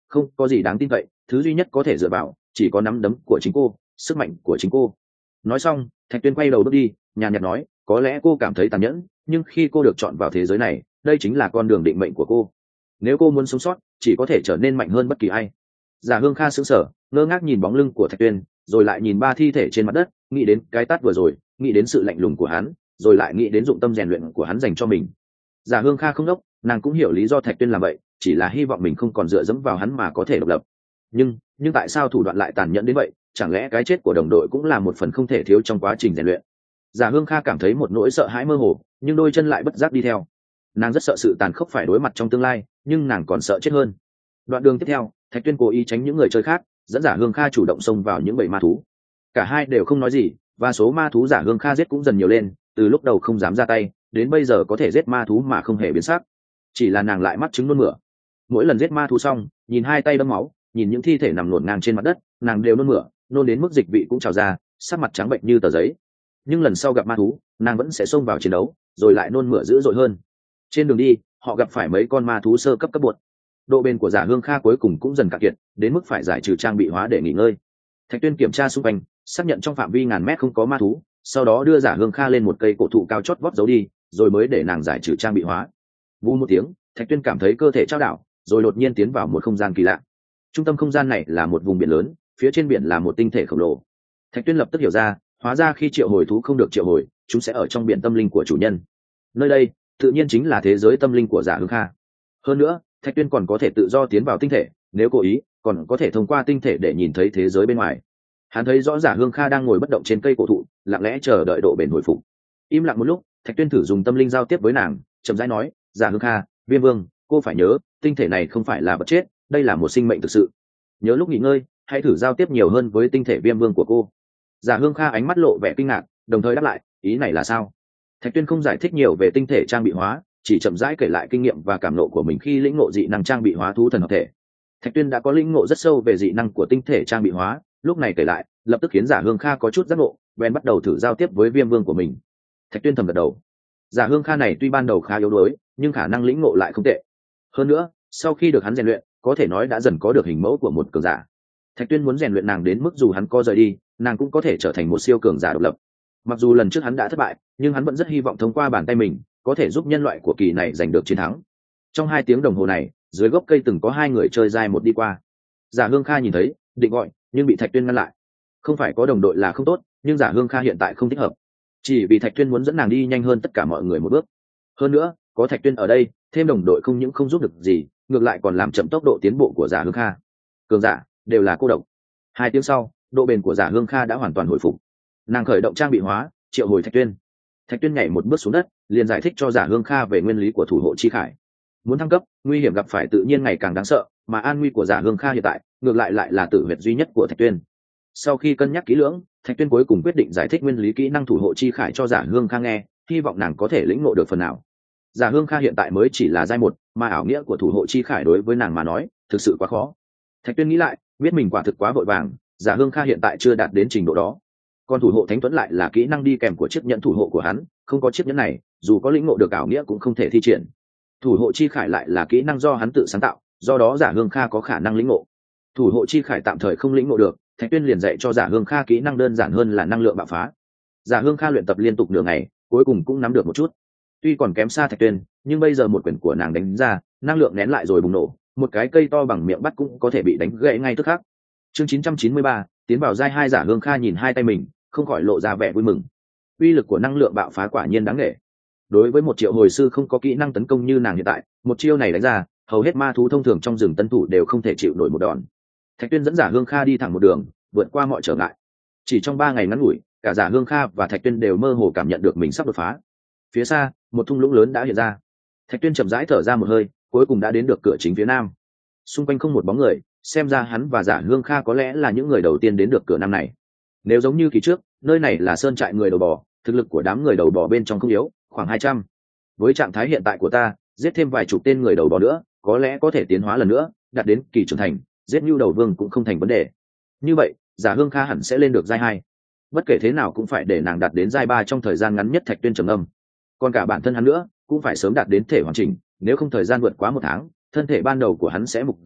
không có gì đáng tin cậy, thứ duy nhất có thể dựa vào chỉ có nắm đấm của chính cô, sức mạnh của chính cô. Nói xong, Thạch Tuyên quay đầu bước đi, nhàn nhạt nói, có lẽ cô cảm thấy tàn nhẫn, nhưng khi cô được chọn vào thế giới này, đây chính là con đường định mệnh của cô. Nếu cô muốn sống sót, chỉ có thể trở nên mạnh hơn bất kỳ ai. Giả Hương Kha sững sờ, ngơ ngác nhìn bóng lưng của Thạch Tuyên, rồi lại nhìn ba thi thể trên mặt đất, nghĩ đến cái tát vừa rồi, nghĩ đến sự lạnh lùng của hắn, rồi lại nghĩ đến dụng tâm rèn luyện của hắn dành cho mình. Giả Hương Kha không đốc, nàng cũng hiểu lý do Thạch Tuyên làm vậy, chỉ là hy vọng mình không còn dựa dẫm vào hắn mà có thể độc lập. Nhưng tại sao thủ đoạn lại tàn nhẫn đến vậy? Chẳng lẽ cái chết của đồng đội cũng là một phần không thể thiếu trong quá trình rèn luyện? Giả Hương Kha cảm thấy một nỗi sợ hãi mơ hồ, nhưng đôi chân lại bất giác đi theo. Nàng rất sợ sự tàn khốc phải đối mặt trong tương lai, nhưng nàng còn sợ chết hơn. Đoạn đường tiếp theo, Thạch Tuyên cố ý tránh những người chơi khác, dẫn Giả Hương Kha chủ động xông vào những bầy ma thú. Cả hai đều không nói gì, và số ma thú Giả Hương Kha giết cũng dần nhiều lên, từ lúc đầu không dám ra tay, đến bây giờ có thể giết ma thú mà không hề biến sắc. Chỉ là nàng lại mắc chứng nôn mửa. Mỗi lần giết ma thú xong, nhìn hai tay đẫm máu, nhìn những thi thể nằm ngổn ngang trên mặt đất, nàng đều nôn mửa, nôn đến mức dịch vị cũng trào ra, sắc mặt trắng bệnh như tờ giấy. Nhưng lần sau gặp ma thú, nàng vẫn sẽ xông vào chiến đấu, rồi lại nôn mửa dữ dội hơn. Trên đường đi, họ gặp phải mấy con ma thú sơ cấp cấp bột. Độ bền của Giả Hương Kha cuối cùng cũng dần cạn kiệt, đến mức phải giải trừ trang bị hóa để nghỉ ngơi. Thạch Tuyên kiểm tra xung quanh, xác nhận trong phạm vi ngàn mét không có ma thú, sau đó đưa Giả Hương Kha lên một cây cổ thụ cao chót vót giấu đi, rồi mới để nàng giải trừ trang bị hóa. Vù một tiếng, Thạch Tuyên cảm thấy cơ thể trao đảo, rồi đột nhiên tiến vào một không gian kỳ lạ. Trung tâm không gian này là một vùng biển lớn, phía trên biển là một tinh thể khổng lồ. Thạch Tuyên lập tức hiểu ra, hóa ra khi triệu hồi thú không được triệu hồi, chúng sẽ ở trong biển tâm linh của chủ nhân. Nơi đây tự nhiên chính là thế giới tâm linh của Giả Hương Kha. Hơn nữa, Thạch Tuyên còn có thể tự do tiến vào tinh thể, nếu cố ý còn có thể thông qua tinh thể để nhìn thấy thế giới bên ngoài. Hắn thấy rõ Giả Hương Kha đang ngồi bất động trên cây cổ thụ, lặng lẽ chờ đợi độ bền hồi phục. Im lặng một lúc, Thạch Tuyên thử dùng tâm linh giao tiếp với nàng, chậm rãi nói, Giả Hương Kha, Viêm Vương, cô phải nhớ, tinh thể này không phải là vật chết, đây là một sinh mệnh thực sự. Nhớ lúc nghỉ ngơi, hãy thử giao tiếp nhiều hơn với tinh thể Viêm Vương của cô. Giả Hương Kha ánh mắt lộ vẻ kinh ngạc, đồng thời đáp lại, ý này là sao? Thạch Tuyên không giải thích nhiều về tinh thể trang bị hóa, chỉ chậm rãi kể lại kinh nghiệm và cảm nộ của mình khi lĩnh ngộ dị năng trang bị hóa thú thần hợp thể. Thạch Tuyên đã có lĩnh ngộ rất sâu về dị năng của tinh thể trang bị hóa, lúc này kể lại, lập tức khiến Giả Hương Kha có chút giác ngộ, bèn bắt đầu thử giao tiếp với Viêm Vương của mình. Thạch Tuyên thầm gật đầu. Giả Hương Kha này tuy ban đầu khá yếu đuối, nhưng khả năng lĩnh ngộ lại không tệ. Hơn nữa, sau khi được hắn rèn luyện, có thể nói đã dần có được hình mẫu của một cường giả. Thạch Tuyên muốn rèn luyện nàng đến mức dù hắn có rời đi, nàng cũng có thể trở thành một siêu cường giả độc lập. Mặc dù lần trước hắn đã thất bại, nhưng hắn vẫn rất hy vọng thông qua bàn tay mình có thể giúp nhân loại của kỳ này giành được chiến thắng. Trong 2 tiếng đồng hồ này, dưới gốc cây từng có 2 người chơi dai một đi qua. Giả Hương Kha nhìn thấy, định gọi, nhưng bị Thạch Tuyên ngăn lại. Không phải có đồng đội là không tốt, nhưng Giả Hương Kha hiện tại không thích hợp. Chỉ vì Thạch Tuyên muốn dẫn nàng đi nhanh hơn tất cả mọi người một bước. Hơn nữa, có Thạch Tuyên ở đây, thêm đồng đội không những không giúp được gì, ngược lại còn làm chậm tốc độ tiến bộ của Giả Hương Kha. Cường giả đều là cô độc. 2 tiếng sau, độ bền của Giả Hương Kha đã hoàn toàn hồi phục. Nàng khởi động trang bị hóa, triệu hồi Thạch Tuyên. Thạch Tuyên nhảy một bước xuống đất, liền giải thích cho Giả Hương Kha về nguyên lý của thủ hộ chi khải. Muốn thăng cấp, nguy hiểm gặp phải tự nhiên ngày càng đáng sợ, mà an nguy của Giả Hương Kha hiện tại, ngược lại là tử huyệt duy nhất của Thạch Tuyên. Sau khi cân nhắc kỹ lưỡng, Thạch Tuyên cuối cùng quyết định giải thích nguyên lý kỹ năng thủ hộ chi khải cho Giả Hương Kha nghe, hy vọng nàng có thể lĩnh ngộ được phần nào. Giả Hương Kha hiện tại mới chỉ là giai 1, mà ảo nghĩa của thủ hộ chi khải đối với nàng mà nói, thực sự quá khó. Thạch Tuyên nghĩ lại, biết mình quả thực quá vội vàng, Giả Hương Kha hiện tại chưa đạt đến trình độ đó. Còn thủ hộ thánh tuấn lại là kỹ năng đi kèm của chiếc nhẫn thủ hộ của hắn, không có chiếc nhẫn này, dù có lĩnh ngộ được ảo nghĩa cũng không thể thi triển. Thủ hộ chi khải lại là kỹ năng do hắn tự sáng tạo, do đó Giả Hương Kha có khả năng lĩnh ngộ. Thủ hộ chi khải tạm thời không lĩnh ngộ được, Thạch Tuyên liền dạy cho Giả Hương Kha kỹ năng đơn giản hơn là năng lượng bạo phá. Giả Hương Kha luyện tập liên tục nửa ngày, cuối cùng cũng nắm được một chút. Tuy còn kém xa Thạch Tuyên, nhưng bây giờ một quyền của nàng đánh ra, năng lượng nén lại rồi bùng nổ, một cái cây to bằng miệng bắt cũng có thể bị đánh gãy ngay tức khắc. Chương 993, tiến vào giai 2. Giả Hương Kha nhìn hai tay mình, không khỏi lộ ra vẻ vui mừng. Uy lực của năng lượng bạo phá quả nhiên đáng nể. Đối với một triệu hồi sư không có kỹ năng tấn công như nàng hiện tại, một chiêu này đánh ra, hầu hết ma thú thông thường trong rừng tân thủ đều không thể chịu nổi một đòn. Thạch Tuyên dẫn Giả Hương Kha đi thẳng một đường, vượt qua mọi trở ngại. Chỉ trong 3 ngày ngắn ngủi, cả Giả Hương Kha và Thạch Tuyên đều mơ hồ cảm nhận được mình sắp đột phá. Phía xa, một thung lũng lớn đã hiện ra. Thạch Tuyên chậm rãi thở ra một hơi, cuối cùng đã đến được cửa chính phía nam. Xung quanh không một bóng người, xem ra hắn và Giả Hương Kha có lẽ là những người đầu tiên đến được cửa nam này. Nếu giống như kỳ trước, nơi này là sơn trại người đầu bò, thực lực của đám người đầu bò bên trong không yếu, khoảng 200. Với trạng thái hiện tại của ta, giết thêm vài chục tên người đầu bò nữa, có lẽ có thể tiến hóa lần nữa, đạt đến kỳ trưởng thành, giết Nưu Đầu Vương cũng không thành vấn đề. Như vậy, Giả Hương Kha hẳn sẽ lên được giai 2. Bất kể thế nào cũng phải để nàng đạt đến giai 3 trong thời gian ngắn nhất. Thạch Tuyên trầm âm. Còn cả bản thân hắn nữa, cũng phải sớm đạt đến thể hoàn chỉnh, nếu không thời gian vượt quá 1 tháng, thân thể ban đầu của hắn sẽ mục giữa,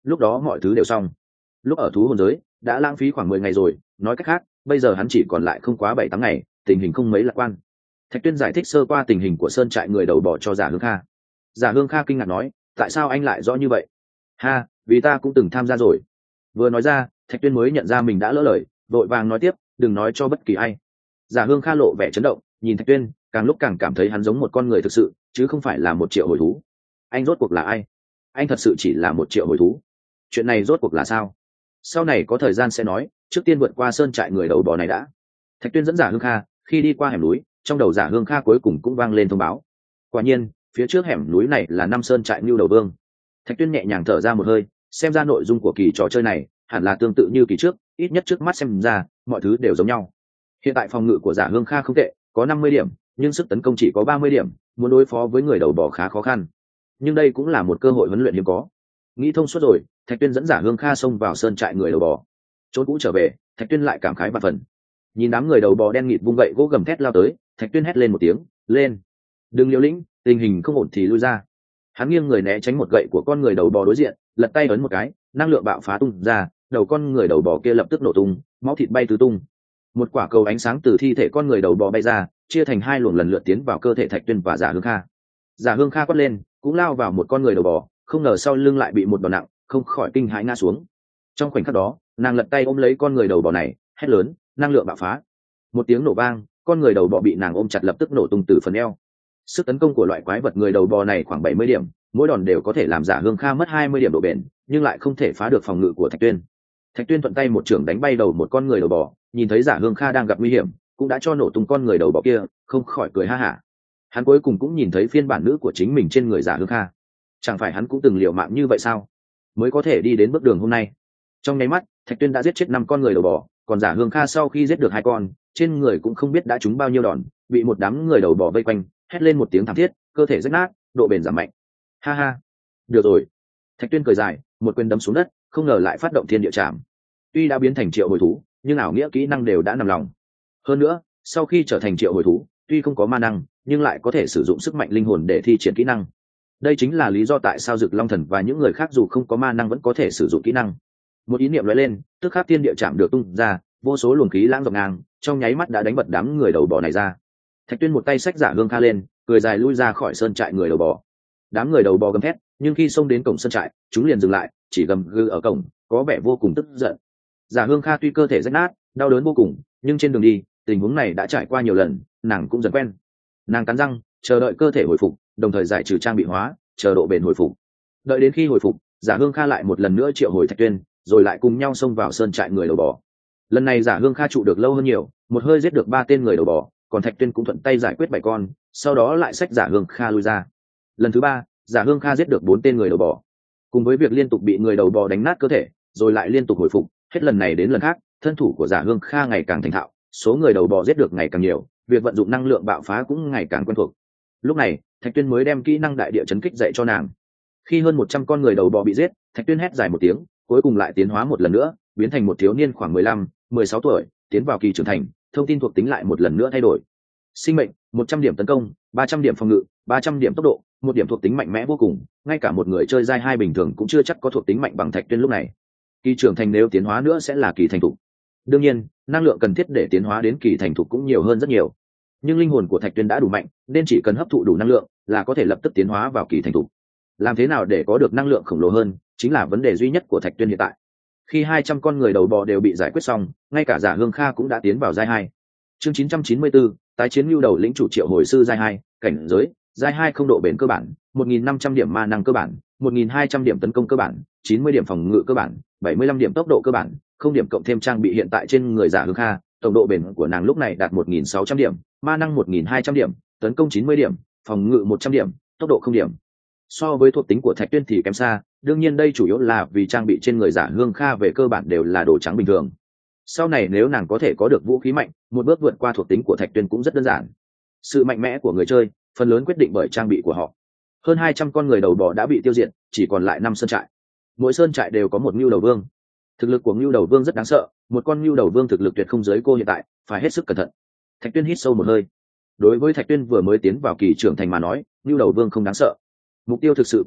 lúc đó mọi thứ đều xong. Lúc ở thú hồn giới đã lãng phí khoảng 10 ngày rồi, nói cách khác bây giờ hắn chỉ còn lại không quá 7-8 ngày, tình hình không mấy lạc quan. Thạch Tuyên giải thích sơ qua tình hình của sơn trại người đầu bò cho Giả Hương Kha. Giả Hương Kha kinh ngạc nói, tại sao anh lại rõ như vậy? Ha, vì ta cũng từng tham gia rồi. Vừa nói ra, Thạch Tuyên mới nhận ra mình đã lỡ lời, vội vàng nói tiếp, đừng nói cho bất kỳ ai. Giả Hương Kha lộ vẻ chấn động, nhìn Thạch Tuyên, càng lúc càng cảm thấy hắn giống một con người thực sự, chứ không phải là một triệu hồi thú. Anh rốt cuộc là ai? Anh thật sự chỉ là một triệu hồi thú? Chuyện này rốt cuộc là sao? Sau này có thời gian sẽ nói, trước tiên vượt qua sơn trại người đầu bò này đã. Thạch Tuyên dẫn Giả Hương Kha, khi đi qua hẻm núi, trong đầu Giả Hương Kha cuối cùng cũng vang lên thông báo. Quả nhiên, phía trước hẻm núi này là năm sơn trại Ngưu Đầu Vương. Thạch Tuyên nhẹ nhàng thở ra một hơi, xem ra nội dung của kỳ trò chơi này hẳn là tương tự như kỳ trước, ít nhất trước mắt xem ra mọi thứ đều giống nhau. Hiện tại phòng ngự của Giả Hương Kha không tệ, có 50 điểm, nhưng sức tấn công chỉ có 30 điểm, muốn đối phó với người đầu bò khá khó khăn. Nhưng đây cũng là một cơ hội huấn luyện hiếm có. Nghĩ thông suốt rồi, Thạch Tuyên dẫn Giả Hương Kha xông vào sơn trại người đầu bò. Trốn cũ trở về, Thạch Tuyên lại cảm khái vạn phần. Nhìn đám người đầu bò đen nghịt vung gậy gỗ gầm thét lao tới, Thạch Tuyên hét lên một tiếng, lên, đừng liều lĩnh, tình hình không ổn thì lui ra. Hắn nghiêng người né tránh một gậy của con người đầu bò đối diện, lật tay ấn một cái, năng lượng bạo phá tung ra, đầu con người đầu bò kia lập tức nổ tung, máu thịt bay tứ tung. Một quả cầu ánh sáng từ thi thể con người đầu bò bay ra, chia thành hai luồng lần lượt tiến vào cơ thể Thạch Tuyên và Giả Hương Kha. Giả Hương Kha quát lên, cũng lao vào một con người đầu bò, không ngờ sau lưng lại bị một đòn nặng, không khỏi kinh hãi ngã xuống. Trong khoảnh khắc đó, nàng lật tay ôm lấy con người đầu bò này, hét lớn, năng lượng bạo phá. Một tiếng nổ vang, con người đầu bò bị nàng ôm chặt lập tức nổ tung từ phần eo. Sức tấn công của loại quái vật người đầu bò này khoảng 70 điểm, mỗi đòn đều có thể làm Giả Hương Kha mất 20 điểm độ bền, nhưng lại không thể phá được phòng ngự của Thạch Tuyên. Thạch Tuyên thuận tay một chưởng đánh bay đầu một con người đầu bò, nhìn thấy Giả Hương Kha đang gặp nguy hiểm, cũng đã cho nổ tung con người đầu bò kia, không khỏi cười ha hả. Hắn cuối cùng cũng nhìn thấy phiên bản nữ của chính mình trên người Giả Hương Kha. Chẳng phải hắn cũng từng liều mạng như vậy sao, mới có thể đi đến bước đường hôm nay. Trong nháy mắt, Thạch Tuyên đã giết chết 5 con người đầu bò, còn Giả Hương Kha sau khi giết được 2 con, trên người cũng không biết đã trúng bao nhiêu đòn, bị một đám người đầu bò vây quanh, hét lên một tiếng thảm thiết, cơ thể rách nát, độ bền giảm mạnh. Ha ha, được rồi. Thạch Tuyên cười dài, một quyền đấm xuống đất, không ngờ lại phát động thiên địa trảm. Tuy đã biến thành triệu hồi thú, nhưng ảo nghĩa kỹ năng đều đã nằm lòng. Hơn nữa, sau khi trở thành triệu hồi thú, tuy không có ma năng, nhưng lại có thể sử dụng sức mạnh linh hồn để thi triển kỹ năng. Đây chính là lý do tại sao Dực Long Thần và những người khác dù không có ma năng vẫn có thể sử dụng kỹ năng. Một ý niệm lóe lên, tức khắc thiên địa trảm được tung ra, vô số luồng khí lãng dọc ngang, trong nháy mắt đã đánh bật đám người đầu bò này ra. Thạch Tuyên một tay xách Giả Hương Kha lên, cười dài lui ra khỏi sơn trại người đầu bò. Đám người đầu bò gầm thét, nhưng khi xông đến cổng sơn trại, chúng liền dừng lại, chỉ gầm gừ ở cổng, có vẻ vô cùng tức giận. Giả Hương Kha tuy cơ thể rách nát, đau đớn vô cùng, nhưng trên đường đi, tình huống này đã trải qua nhiều lần, nàng cũng dần quen. Nàng cắn răng, chờ đợi cơ thể hồi phục, đồng thời giải trừ trang bị hóa, chờ độ bền hồi phục. Đợi đến khi hồi phục, Giả Hương Kha lại một lần nữa triệu hồi Thạch Tuyên, rồi lại cùng nhau xông vào sơn trại người đầu bò. Lần này Giả Hương Kha trụ được lâu hơn nhiều, một hơi giết được 3 tên người đầu bò, còn Thạch Tuyên cũng thuận tay giải quyết 7 con, sau đó lại xách Giả Hương Kha lui ra. Lần thứ 3, Giả Hương Kha giết được 4 tên người đầu bò. Cùng với việc liên tục bị người đầu bò đánh nát cơ thể, rồi lại liên tục hồi phục, hết lần này đến lần khác, thân thủ của Giả Hương Kha ngày càng thành thạo, số người đầu bò giết được ngày càng nhiều, việc vận dụng năng lượng bạo phá cũng ngày càng quen thuộc. Lúc này, Thạch Tuyên mới đem kỹ năng đại địa chấn kích dạy cho nàng. Khi hơn 100 con người đầu bò bị giết, Thạch Tuyên hét dài một tiếng, cuối cùng lại tiến hóa một lần nữa, biến thành một thiếu niên khoảng 15-16 tuổi, tiến vào kỳ trưởng thành, thông tin thuộc tính lại một lần nữa thay đổi. Sinh mệnh 100 điểm tấn công, 300 điểm phòng ngự, 300 điểm tốc độ, 1 điểm thuộc tính mạnh mẽ vô cùng, ngay cả một người chơi giai 2 bình thường cũng chưa chắc có thuộc tính mạnh bằng Thạch Tuyên lúc này. Kỳ trưởng thành nếu tiến hóa nữa sẽ là kỳ thành thục. Đương nhiên, năng lượng cần thiết để tiến hóa đến kỳ thành thục cũng nhiều hơn rất nhiều. Nhưng linh hồn của Thạch Tuyên đã đủ mạnh, nên chỉ cần hấp thụ đủ năng lượng là có thể lập tức tiến hóa vào kỳ thành thục. Làm thế nào để có được năng lượng khổng lồ hơn, chính là vấn đề duy nhất của Thạch Tuyên hiện tại. Khi 200 con người đầu bò đều bị giải quyết xong, ngay cả Giả Hương Kha cũng đã tiến vào giai 2. Chương 994, tái chiến lưu đầu lĩnh chủ triệu hồi sư giai 2, cảnh giới, giai 2 không độ bền cơ bản, 1500 điểm ma năng cơ bản, 1200 điểm tấn công cơ bản, 90 điểm phòng ngự cơ bản, 75 điểm tốc độ cơ bản, không điểm cộng thêm trang bị hiện tại trên người Giả Hương Kha, tổng độ bền của nàng lúc này đạt 1600 điểm, ma năng 1200 điểm, tấn công 90 điểm, phòng ngự 100 điểm, tốc độ 0 điểm. So với thuộc tính của Thạch Tuyên thì kém xa, đương nhiên đây chủ yếu là vì trang bị trên người Giả Hương Kha về cơ bản đều là đồ trắng bình thường. Sau này nếu nàng có thể có được vũ khí mạnh, một bước vượt qua thuộc tính của Thạch Tuyên cũng rất đơn giản. Sự mạnh mẽ của người chơi phần lớn quyết định bởi trang bị của họ. Hơn 200 con người đầu bò đã bị tiêu diệt, chỉ còn lại 5 sơn trại. Mỗi sơn trại đều có một Ngưu Đầu Vương. Thực lực của Ngưu Đầu Vương rất đáng sợ, một con Ngưu Đầu Vương thực lực tuyệt không dưới cô hiện tại, phải hết sức cẩn thận. Thạch Tuyên hít sâu một hơi. Đối với Thạch Tuyên vừa mới tiến vào kỳ trưởng thành mà nói, Ngưu Đầu Vương không đáng sợ. Mục tiêu thực sự của hắn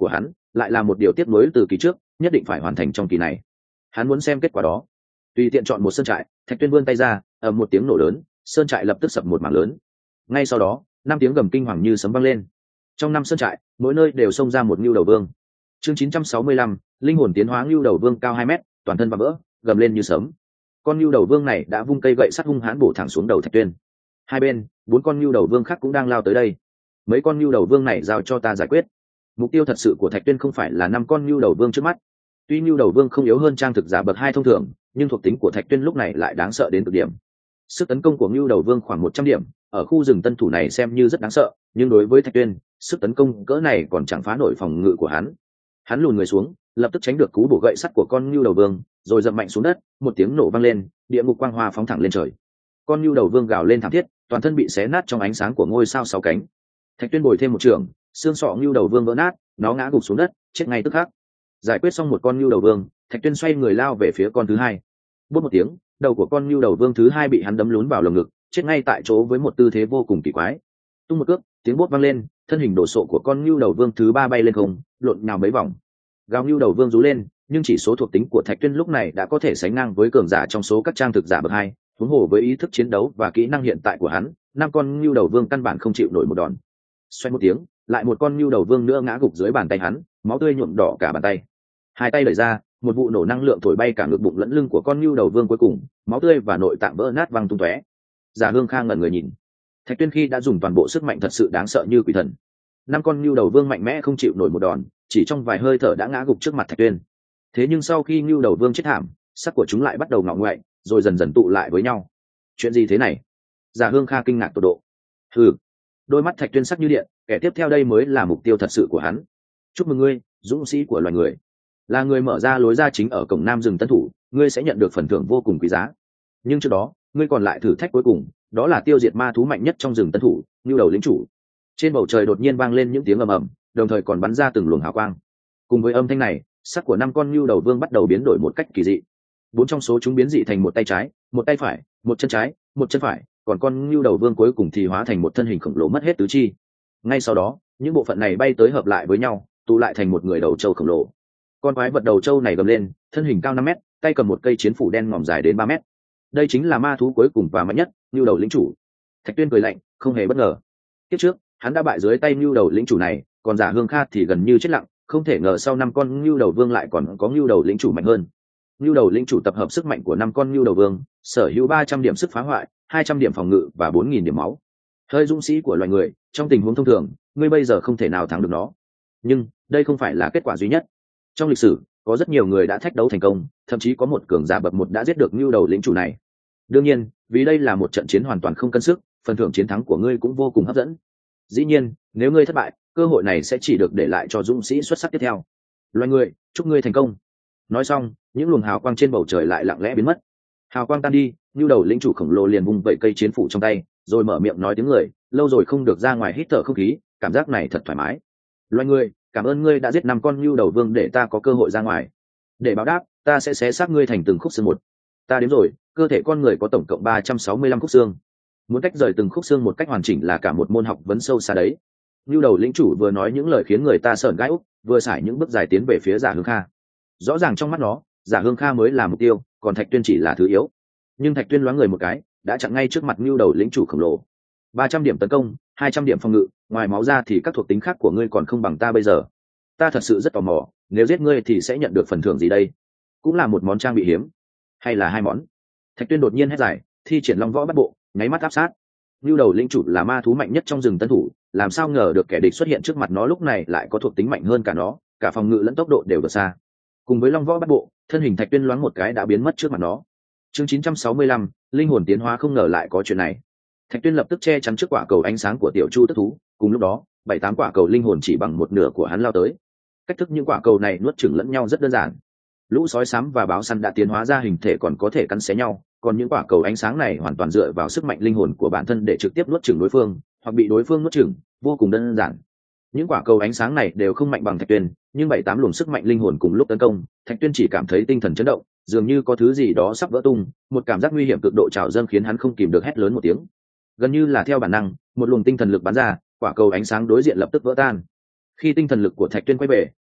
lại là một điều tiếp nối từ kỳ trước, nhất định phải hoàn thành trong kỳ này. Hắn muốn xem kết quả đó. Tùy tiện chọn một sơn trại, Thạch Tuyên vươn tay ra, ầm một tiếng nổ lớn, sơn trại lập tức sập một mảng lớn. Ngay sau đó, 5 tiếng gầm kinh hoàng như sấm vang lên. Trong 5 sơn trại, mỗi nơi đều xông ra một Nưu Đầu Vương. Chương 965, linh hồn tiến hóa Nưu Đầu Vương cao 2 mét, toàn thân vạm vỡ, gầm lên như sấm. Con Nưu Đầu Vương này đã vung cây gậy sắt hung hãn bổ thẳng xuống đầu Thạch Tuyên. Hai bên, 4 con Nưu Đầu Vương khác cũng đang lao tới đây. Mấy con Nưu Đầu Vương này giao cho ta giải quyết. Mục tiêu thật sự của Thạch Tuyên không phải là 5 con Nưu Đầu Vương trước mắt. Tuy Nưu Đầu Vương không yếu hơn trang thực giả bậc 2 thông thường, nhưng thuộc tính của Thạch Tuyên lúc này lại đáng sợ đến cực điểm. Sức tấn công của Nưu Đầu Vương khoảng 100 điểm, ở khu rừng tân thủ này xem như rất đáng sợ, nhưng đối với Thạch Tuyên, sức tấn công cỡ này còn chẳng phá nổi phòng ngự của hắn. Hắn lùn người xuống, lập tức tránh được cú bổ gậy sắt của con Nưu Đầu Vương, rồi dậm mạnh xuống đất, một tiếng nổ vang lên, địa ngục quang hoa phóng thẳng lên trời. Con Nưu Đầu Vương gào lên thảm thiết, toàn thân bị xé nát trong ánh sáng của ngôi sao 6 cánh. Thạch Tuyên bồi thêm một trường, xương sọ Nưu Đầu Vương vỡ nát, nó ngã gục xuống đất, chết ngay tức khắc. Giải quyết xong một con Nưu Đầu Vương, Thạch Tuyên xoay người lao về phía con thứ hai. Bút một tiếng, đầu của con Nưu Đầu Vương thứ hai bị hắn đấm lún vào lồng ngực, chết ngay tại chỗ với một tư thế vô cùng kỳ quái. Tung một cước, tiếng bút vang lên, thân hình đổ sộ của con Nưu Đầu Vương thứ ba bay lên không, lộn nhào mấy vòng. Gào Nưu Đầu Vương rú lên, nhưng chỉ số thuộc tính của Thạch Tuyên lúc này đã có thể sánh ngang với cường giả trong số các trang thực giả bậc 2, huống hồ với ý thức chiến đấu và kỹ năng hiện tại của hắn, 5 con Nưu Đầu Vương căn bản không chịu nổi một đòn. Xoay một tiếng, lại một con Nưu Đầu Vương nữa ngã gục dưới bàn tay hắn, máu tươi nhuộm đỏ cả bàn tay. Hai tay đẩy ra, một vụ nổ năng lượng thổi bay cả ngực bụng lẫn lưng của con Nưu Đầu Vương cuối cùng, máu tươi và nội tạng vỡ nát văng tung tóe. Giả Hương Kha ngẩn người nhìn. Thạch Tuyên khi đã dùng toàn bộ sức mạnh thật sự đáng sợ như quỷ thần. 5 con Nưu Đầu Vương mạnh mẽ không chịu nổi một đòn, chỉ trong vài hơi thở đã ngã gục trước mặt Thạch Tuyên. Thế nhưng sau khi Nưu Đầu Vương chết thảm, sắc của chúng lại bắt đầu ngọ ngoại, rồi dần dần tụ lại với nhau. Chuyện gì thế này? Giả Hương Kha kinh ngạc tột độ. Hừ. Đôi mắt Thạch Tuyên sắc như điện, kẻ tiếp theo đây mới là mục tiêu thật sự của hắn. Chúc mừng ngươi, dũng sĩ của loài người. Là người mở ra lối ra chính ở cổng Nam rừng Tân Thủ, ngươi sẽ nhận được phần thưởng vô cùng quý giá. Nhưng trước đó, ngươi còn lại thử thách cuối cùng, đó là tiêu diệt ma thú mạnh nhất trong rừng Tân Thủ, Nưu Đầu lĩnh chủ. Trên bầu trời đột nhiên vang lên những tiếng ầm ầm, đồng thời còn bắn ra từng luồng hào quang. Cùng với âm thanh này, sắc của 5 con Nưu Đầu Vương bắt đầu biến đổi một cách kỳ dị. 4 trong số chúng biến dị thành một tay trái, một tay phải, một chân trái, một chân phải, còn con Nưu Đầu Vương cuối cùng thì hóa thành một thân hình khổng lồ mất hết tứ chi. Ngay sau đó, những bộ phận này bay tới hợp lại với nhau, tụ lại thành một người đầu trâu khổng lồ. Con quái vật đầu trâu này gầm lên, thân hình cao 5 mét, tay cầm một cây chiến phủ đen ngòm dài đến 3 mét. Đây chính là ma thú cuối cùng và mạnh nhất, Nưu Đầu lĩnh chủ. Thạch Tuyên cười lạnh, không hề bất ngờ. Kiếp trước, hắn đã bại dưới tay Nưu Đầu lĩnh chủ này, còn Giả Hương Kha thì gần như chết lặng, không thể ngờ sau 5 con Nưu Đầu Vương lại còn có Nưu Đầu lĩnh chủ mạnh hơn. Nưu Đầu lĩnh chủ tập hợp sức mạnh của 5 con Nưu Đầu Vương, sở hữu 300 điểm sức phá hoại, 200 điểm phòng ngự và 4000 điểm máu. Hơi dũng sĩ của loài người, trong tình huống thông thường, ngươi bây giờ không thể nào thắng được nó. Nhưng, đây không phải là kết quả duy nhất. Trong lịch sử, có rất nhiều người đã thách đấu thành công, thậm chí có một cường giả bậc 1 đã giết được Nưu Đầu lĩnh chủ này. Đương nhiên, vì đây là một trận chiến hoàn toàn không cân sức, phần thưởng chiến thắng của ngươi cũng vô cùng hấp dẫn. Dĩ nhiên, nếu ngươi thất bại, cơ hội này sẽ chỉ được để lại cho dũng sĩ xuất sắc tiếp theo. Loài người, chúc ngươi thành công. Nói xong, những luồng hào quang trên bầu trời lại lặng lẽ biến mất. Hào quang tan đi, Nưu Đầu lĩnh chủ khổng lồ liền vung vẩy cây chiến phủ trong tay, rồi mở miệng nói tiếng người, lâu rồi không được ra ngoài hít thở không khí, cảm giác này thật thoải mái. Loài người, cảm ơn ngươi đã giết 5 con Nưu Đầu Vương để ta có cơ hội ra ngoài. Để báo đáp, ta sẽ xé xác ngươi thành từng khúc xương một. Ta đếm rồi, cơ thể con người có tổng cộng 365 khúc xương. Muốn tách rời từng khúc xương một cách hoàn chỉnh là cả một môn học vấn sâu xa đấy. Nưu Đầu lĩnh chủ vừa nói những lời khiến người ta sởn gai ốc, vừa xài những bước dài tiến về phía Giả Hương Kha. Rõ ràng trong mắt nó, Giả Hương Kha mới là mục tiêu, còn Thạch Tuyên chỉ là thứ yếu. Nhưng Thạch Tuyên loáng người một cái, đã chặn ngay trước mặt Nưu Đầu lĩnh chủ khổng lồ. 300 điểm tấn công, 200 điểm phòng ngự, ngoài máu ra thì các thuộc tính khác của ngươi còn không bằng ta bây giờ. Ta thật sự rất tò mò, nếu giết ngươi thì sẽ nhận được phần thưởng gì đây? Cũng là một món trang bị hiếm, hay là 2 món? Thạch Tuyên đột nhiên hét dài, thi triển Long Võ Bắt Bộ, nháy mắt áp sát. Nưu Đầu lĩnh chủ là ma thú mạnh nhất trong rừng Tân Thủ, làm sao ngờ được kẻ địch xuất hiện trước mặt nó lúc này lại có thuộc tính mạnh hơn cả nó, cả phòng ngự lẫn tốc độ đều vượt xa. Cùng với Long Võ Bắt Bộ, thân hình Thạch Tuyên loáng một cái đã biến mất trước mặt nó. Chương 965, linh hồn tiến hóa không ngờ lại có chuyện này. Thạch Tuyên lập tức che chắn trước quả cầu ánh sáng của tiểu Chu Tức thú, cùng lúc đó, 7-8 quả cầu linh hồn chỉ bằng một nửa của hắn lao tới. Cách thức những quả cầu này nuốt chửng lẫn nhau rất đơn giản. Lũ sói xám và báo săn đã tiến hóa ra hình thể còn có thể cắn xé nhau, còn những quả cầu ánh sáng này hoàn toàn dựa vào sức mạnh linh hồn của bản thân để trực tiếp nuốt chửng đối phương, hoặc bị đối phương nuốt chửng, vô cùng đơn giản. Những quả cầu ánh sáng này đều không mạnh bằng Thạch Tuyên, nhưng 7-8 luồng sức mạnh linh hồn cùng lúc tấn công, Thạch Tuyên chỉ cảm thấy tinh thần chấn động, dường như có thứ gì đó sắp vỡ tung, một cảm giác nguy hiểm cực độ trào dâng khiến hắn không kìm được hét lớn một tiếng. Gần như là theo bản năng, một luồng tinh thần lực bắn ra, quả cầu ánh sáng đối diện lập tức vỡ tan. Khi tinh thần lực của Thạch Tuyên quay về,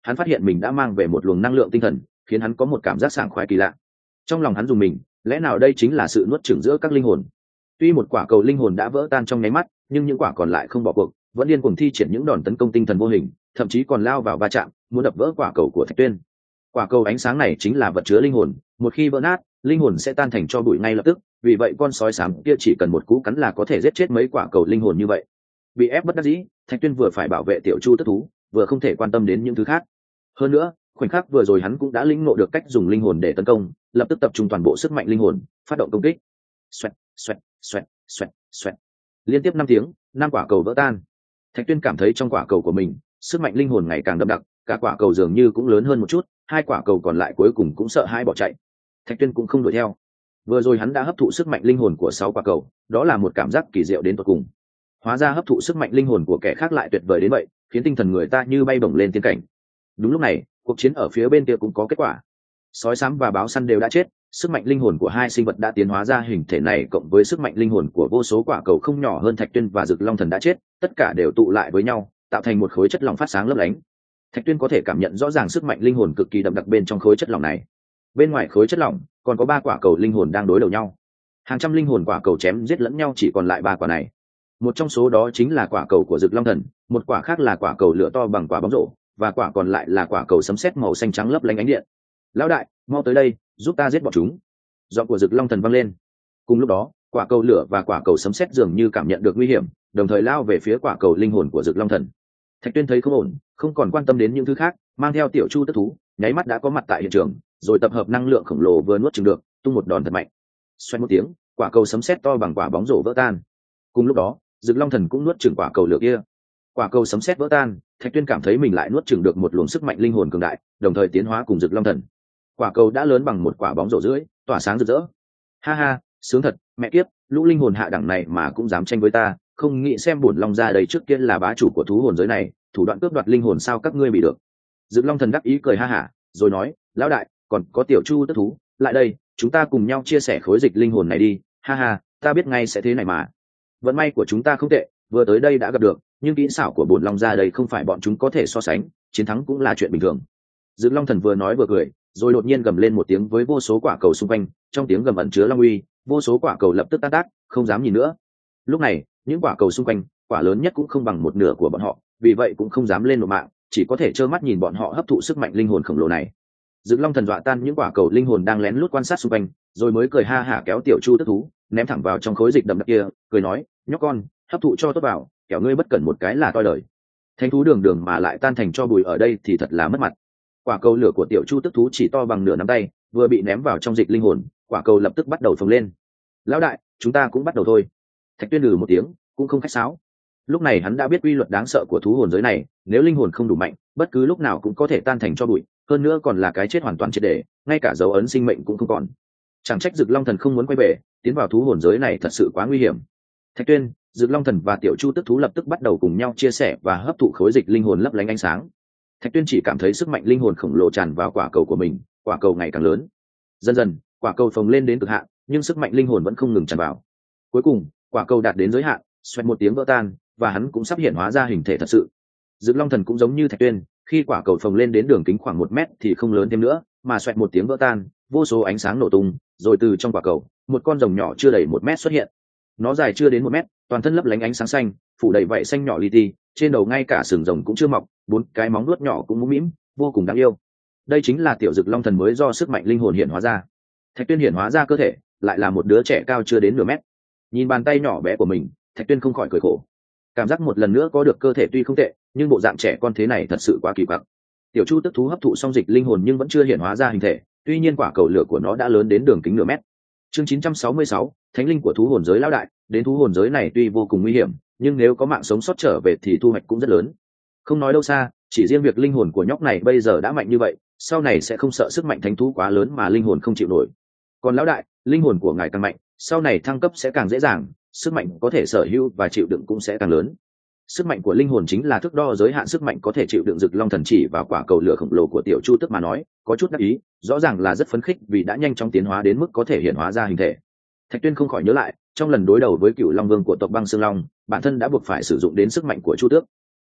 hắn phát hiện mình đã mang về một luồng năng lượng tinh thần, khiến hắn có một cảm giác sảng khoái kỳ lạ. Trong lòng hắn dùng mình, lẽ nào đây chính là sự nuốt chửng giữa các linh hồn? Tuy một quả cầu linh hồn đã vỡ tan trong nháy mắt, nhưng những quả còn lại không bỏ cuộc, vẫn điên cuồng thi triển những đòn tấn công tinh thần vô hình, thậm chí còn lao vào va chạm, muốn đập vỡ quả cầu của Thạch Tuyên. Quả cầu ánh sáng này chính là vật chứa linh hồn, một khi vỡ nát, linh hồn sẽ tan thành tro bụi ngay lập tức, vì vậy con sói xám kia chỉ cần một cú cắn là có thể giết chết mấy quả cầu linh hồn như vậy. Bị ép bất đắc dĩ, Thạch Tuyên vừa phải bảo vệ tiểu chu tức thú, vừa không thể quan tâm đến những thứ khác. Hơn nữa, khoảnh khắc vừa rồi hắn cũng đã lĩnh ngộ được cách dùng linh hồn để tấn công, lập tức tập trung toàn bộ sức mạnh linh hồn, phát động công kích. Xoẹt, xoẹt, xoẹt, xoẹt, xoẹt. Liên tiếp 5 tiếng, 5 quả cầu vỡ tan. Thạch Tuyên cảm thấy trong quả cầu của mình, sức mạnh linh hồn ngày càng đậm đặc, cả quả cầu dường như cũng lớn hơn một chút, 2 quả cầu còn lại cuối cùng cũng sợ hãi bỏ chạy. Thạch Tuyên cũng không đuổi theo. Vừa rồi hắn đã hấp thụ sức mạnh linh hồn của 6 quả cầu, đó là một cảm giác kỳ diệu đến tột cùng. Hóa ra hấp thụ sức mạnh linh hồn của kẻ khác lại tuyệt vời đến vậy, khiến tinh thần người ta như bay bổng lên tiên cảnh. Đúng lúc này, cuộc chiến ở phía bên kia cũng có kết quả. Sói xám và báo săn đều đã chết, sức mạnh linh hồn của hai sinh vật đã tiến hóa ra hình thể này cộng với sức mạnh linh hồn của vô số quả cầu không nhỏ hơn Thạch Tuyên và Dực Long Thần đã chết, tất cả đều tụ lại với nhau, tạo thành một khối chất lỏng phát sáng lấp lánh. Thạch Tuyên có thể cảm nhận rõ ràng sức mạnh linh hồn cực kỳ đậm đặc bên trong khối chất lỏng này. Bên ngoài khối chất lỏng còn có 3 quả cầu linh hồn đang đối đầu nhau. Hàng trăm linh hồn quả cầu chém giết lẫn nhau, chỉ còn lại 3 quả này. Một trong số đó chính là quả cầu của Dực Long Thần, một quả khác là quả cầu lửa to bằng quả bóng rổ, và quả còn lại là quả cầu sấm sét màu xanh trắng lấp lánh ánh điện. Lão đại, mau tới đây, giúp ta giết bọn chúng. Giọng của Dực Long Thần vang lên. Cùng lúc đó, quả cầu lửa và quả cầu sấm sét dường như cảm nhận được nguy hiểm, đồng thời lao về phía quả cầu linh hồn của Dực Long Thần. Thạch Tuyên thấy không ổn, không còn quan tâm đến những thứ khác, mang theo tiểu chu tức thú, nháy mắt đã có mặt tại hiện trường, rồi tập hợp năng lượng khổng lồ vừa nuốt chửng được, tung một đòn thật mạnh. Xoẹt một tiếng, quả cầu sấm sét to bằng quả bóng rổ vỡ tan. Cùng lúc đó, Dực Long Thần cũng nuốt chửng quả cầu lửa kia. Quả cầu sấm sét vỡ tan, Thạch Tuyên cảm thấy mình lại nuốt chửng được một luồng sức mạnh linh hồn cường đại, đồng thời tiến hóa cùng Dực Long Thần. Quả cầu đã lớn bằng một quả bóng rổ rưỡi, tỏa sáng rực rỡ. Ha ha, sướng thật, mẹ kiếp, lũ linh hồn hạ đẳng này mà cũng dám tranh với ta, không nghĩ xem bổn long ra đây trước kia là bá chủ của thú hồn giới này, thủ đoạn cướp đoạt linh hồn sao các ngươi bị được. Dực Long Thần đắc ý cười ha hả, rồi nói, lão đại, còn có tiểu chu tức thú, lại đây, chúng ta cùng nhau chia sẻ khối dịch linh hồn này đi. Ha ha, ta biết ngay sẽ thế này mà. Vận may của chúng ta không tệ, vừa tới đây đã gặp được, nhưng kỹ xảo của bổn long ra đây không phải bọn chúng có thể so sánh, chiến thắng cũng là chuyện bình thường. Dực Long Thần vừa nói vừa cười, rồi đột nhiên gầm lên một tiếng với vô số quả cầu xung quanh, trong tiếng gầm ẩn chứa long uy, vô số quả cầu lập tức tan tác, không dám nhìn nữa. Lúc này, những quả cầu xung quanh, quả lớn nhất cũng không bằng một nửa của bọn họ, vì vậy cũng không dám lên nộp mạng, chỉ có thể trơ mắt nhìn bọn họ hấp thụ sức mạnh linh hồn khổng lồ này. Dực Long Thần dọa tan những quả cầu linh hồn đang lén lút quan sát xung quanh, rồi mới cười ha hả kéo tiểu chu tức thú, ném thẳng vào trong khối dịch đậm đặc kia, cười nói, nhóc con, hấp thụ cho tốt vào, kẻo ngươi bất cẩn một cái là toi đời. Thánh thú đường đường mà lại tan thành cho bụi ở đây thì thật là mất mặt. Quả cầu lửa của tiểu chu tức thú chỉ to bằng nửa nắm tay, vừa bị ném vào trong dịch linh hồn, quả cầu lập tức bắt đầu phồng lên. Lão đại, chúng ta cũng bắt đầu thôi. Thạch Tuyên một tiếng, cũng không khách sáo. Lúc này hắn đã biết quy luật đáng sợ của thú hồn giới này, nếu linh hồn không đủ mạnh, bất cứ lúc nào cũng có thể tan thành cho bụi, hơn nữa còn là cái chết hoàn toàn triệt để, ngay cả dấu ấn sinh mệnh cũng không còn. Chẳng trách Dực Long Thần không muốn quay về, tiến vào thú hồn giới này thật sự quá nguy hiểm. Thạch Tuyên, Dực Long Thần và tiểu chu tức thú lập tức bắt đầu cùng nhau chia sẻ và hấp thụ khối dịch linh hồn lấp lánh ánh sáng. Thạch Tuyên chỉ cảm thấy sức mạnh linh hồn khổng lồ tràn vào quả cầu của mình, quả cầu ngày càng lớn. Dần dần, quả cầu phồng lên đến cực hạn, nhưng sức mạnh linh hồn vẫn không ngừng tràn vào. Cuối cùng, quả cầu đạt đến giới hạn, xoẹt một tiếng vỡ tan, và hắn cũng sắp hiện hóa ra hình thể thật sự. Dực Long Thần cũng giống như Thạch Tuyên, khi quả cầu phồng lên đến đường kính khoảng 1 mét thì không lớn thêm nữa, mà xoẹt một tiếng vỡ tan, vô số ánh sáng nổ tung, rồi từ trong quả cầu, một con rồng nhỏ chưa đầy 1 mét xuất hiện. Nó dài chưa đến 1 mét, toàn thân lấp lánh ánh sáng xanh, phủ đầy vảy xanh nhỏ li ti, trên đầu ngay cả sừng rồng cũng chưa mọc, 4 cái móng vuốt nhỏ cũng mũm mĩm, vô cùng đáng yêu. Đây chính là tiểu Dực Long Thần mới do sức mạnh linh hồn hiện hóa ra. Thạch Tuyên hiện hóa ra cơ thể, lại là một đứa trẻ cao chưa đến nửa mét. Nhìn bàn tay nhỏ bé của mình, Thạch Tuyên không khỏi cười khổ. Cảm giác một lần nữa có được cơ thể tuy không tệ, nhưng bộ dạng trẻ con thế này thật sự quá kỳ quặc. Tiểu chu tức thú hấp thụ xong dịch linh hồn nhưng vẫn chưa hiện hóa ra hình thể, tuy nhiên quả cầu lửa của nó đã lớn đến đường kính nửa mét. Chương 966, Thánh linh của thú hồn giới lão đại, đến thú hồn giới này tuy vô cùng nguy hiểm, nhưng nếu có mạng sống sót trở về thì thu hoạch cũng rất lớn. Không nói đâu xa, chỉ riêng việc linh hồn của nhóc này bây giờ đã mạnh như vậy, sau này sẽ không sợ sức mạnh thánh thú quá lớn mà linh hồn không chịu nổi. Còn lão đại, linh hồn của ngài càng mạnh, sau này thăng cấp sẽ càng dễ dàng, sức mạnh có thể sở hữu và chịu đựng cũng sẽ càng lớn. Sức mạnh của linh hồn chính là thước đo giới hạn sức mạnh có thể chịu đựng. Dực Long Thần chỉ vào quả cầu lửa khổng lồ của tiểu chu tức mà nói, có chút đắc ý, rõ ràng là rất phấn khích vì đã nhanh chóng tiến hóa đến mức có thể hiện hóa ra hình thể. Thạch Tuyên không khỏi nhớ lại, trong lần đối đầu với Cựu Long Vương của tộc Băng Xương Long, bản thân đã buộc phải sử dụng đến sức mạnh của chu tước.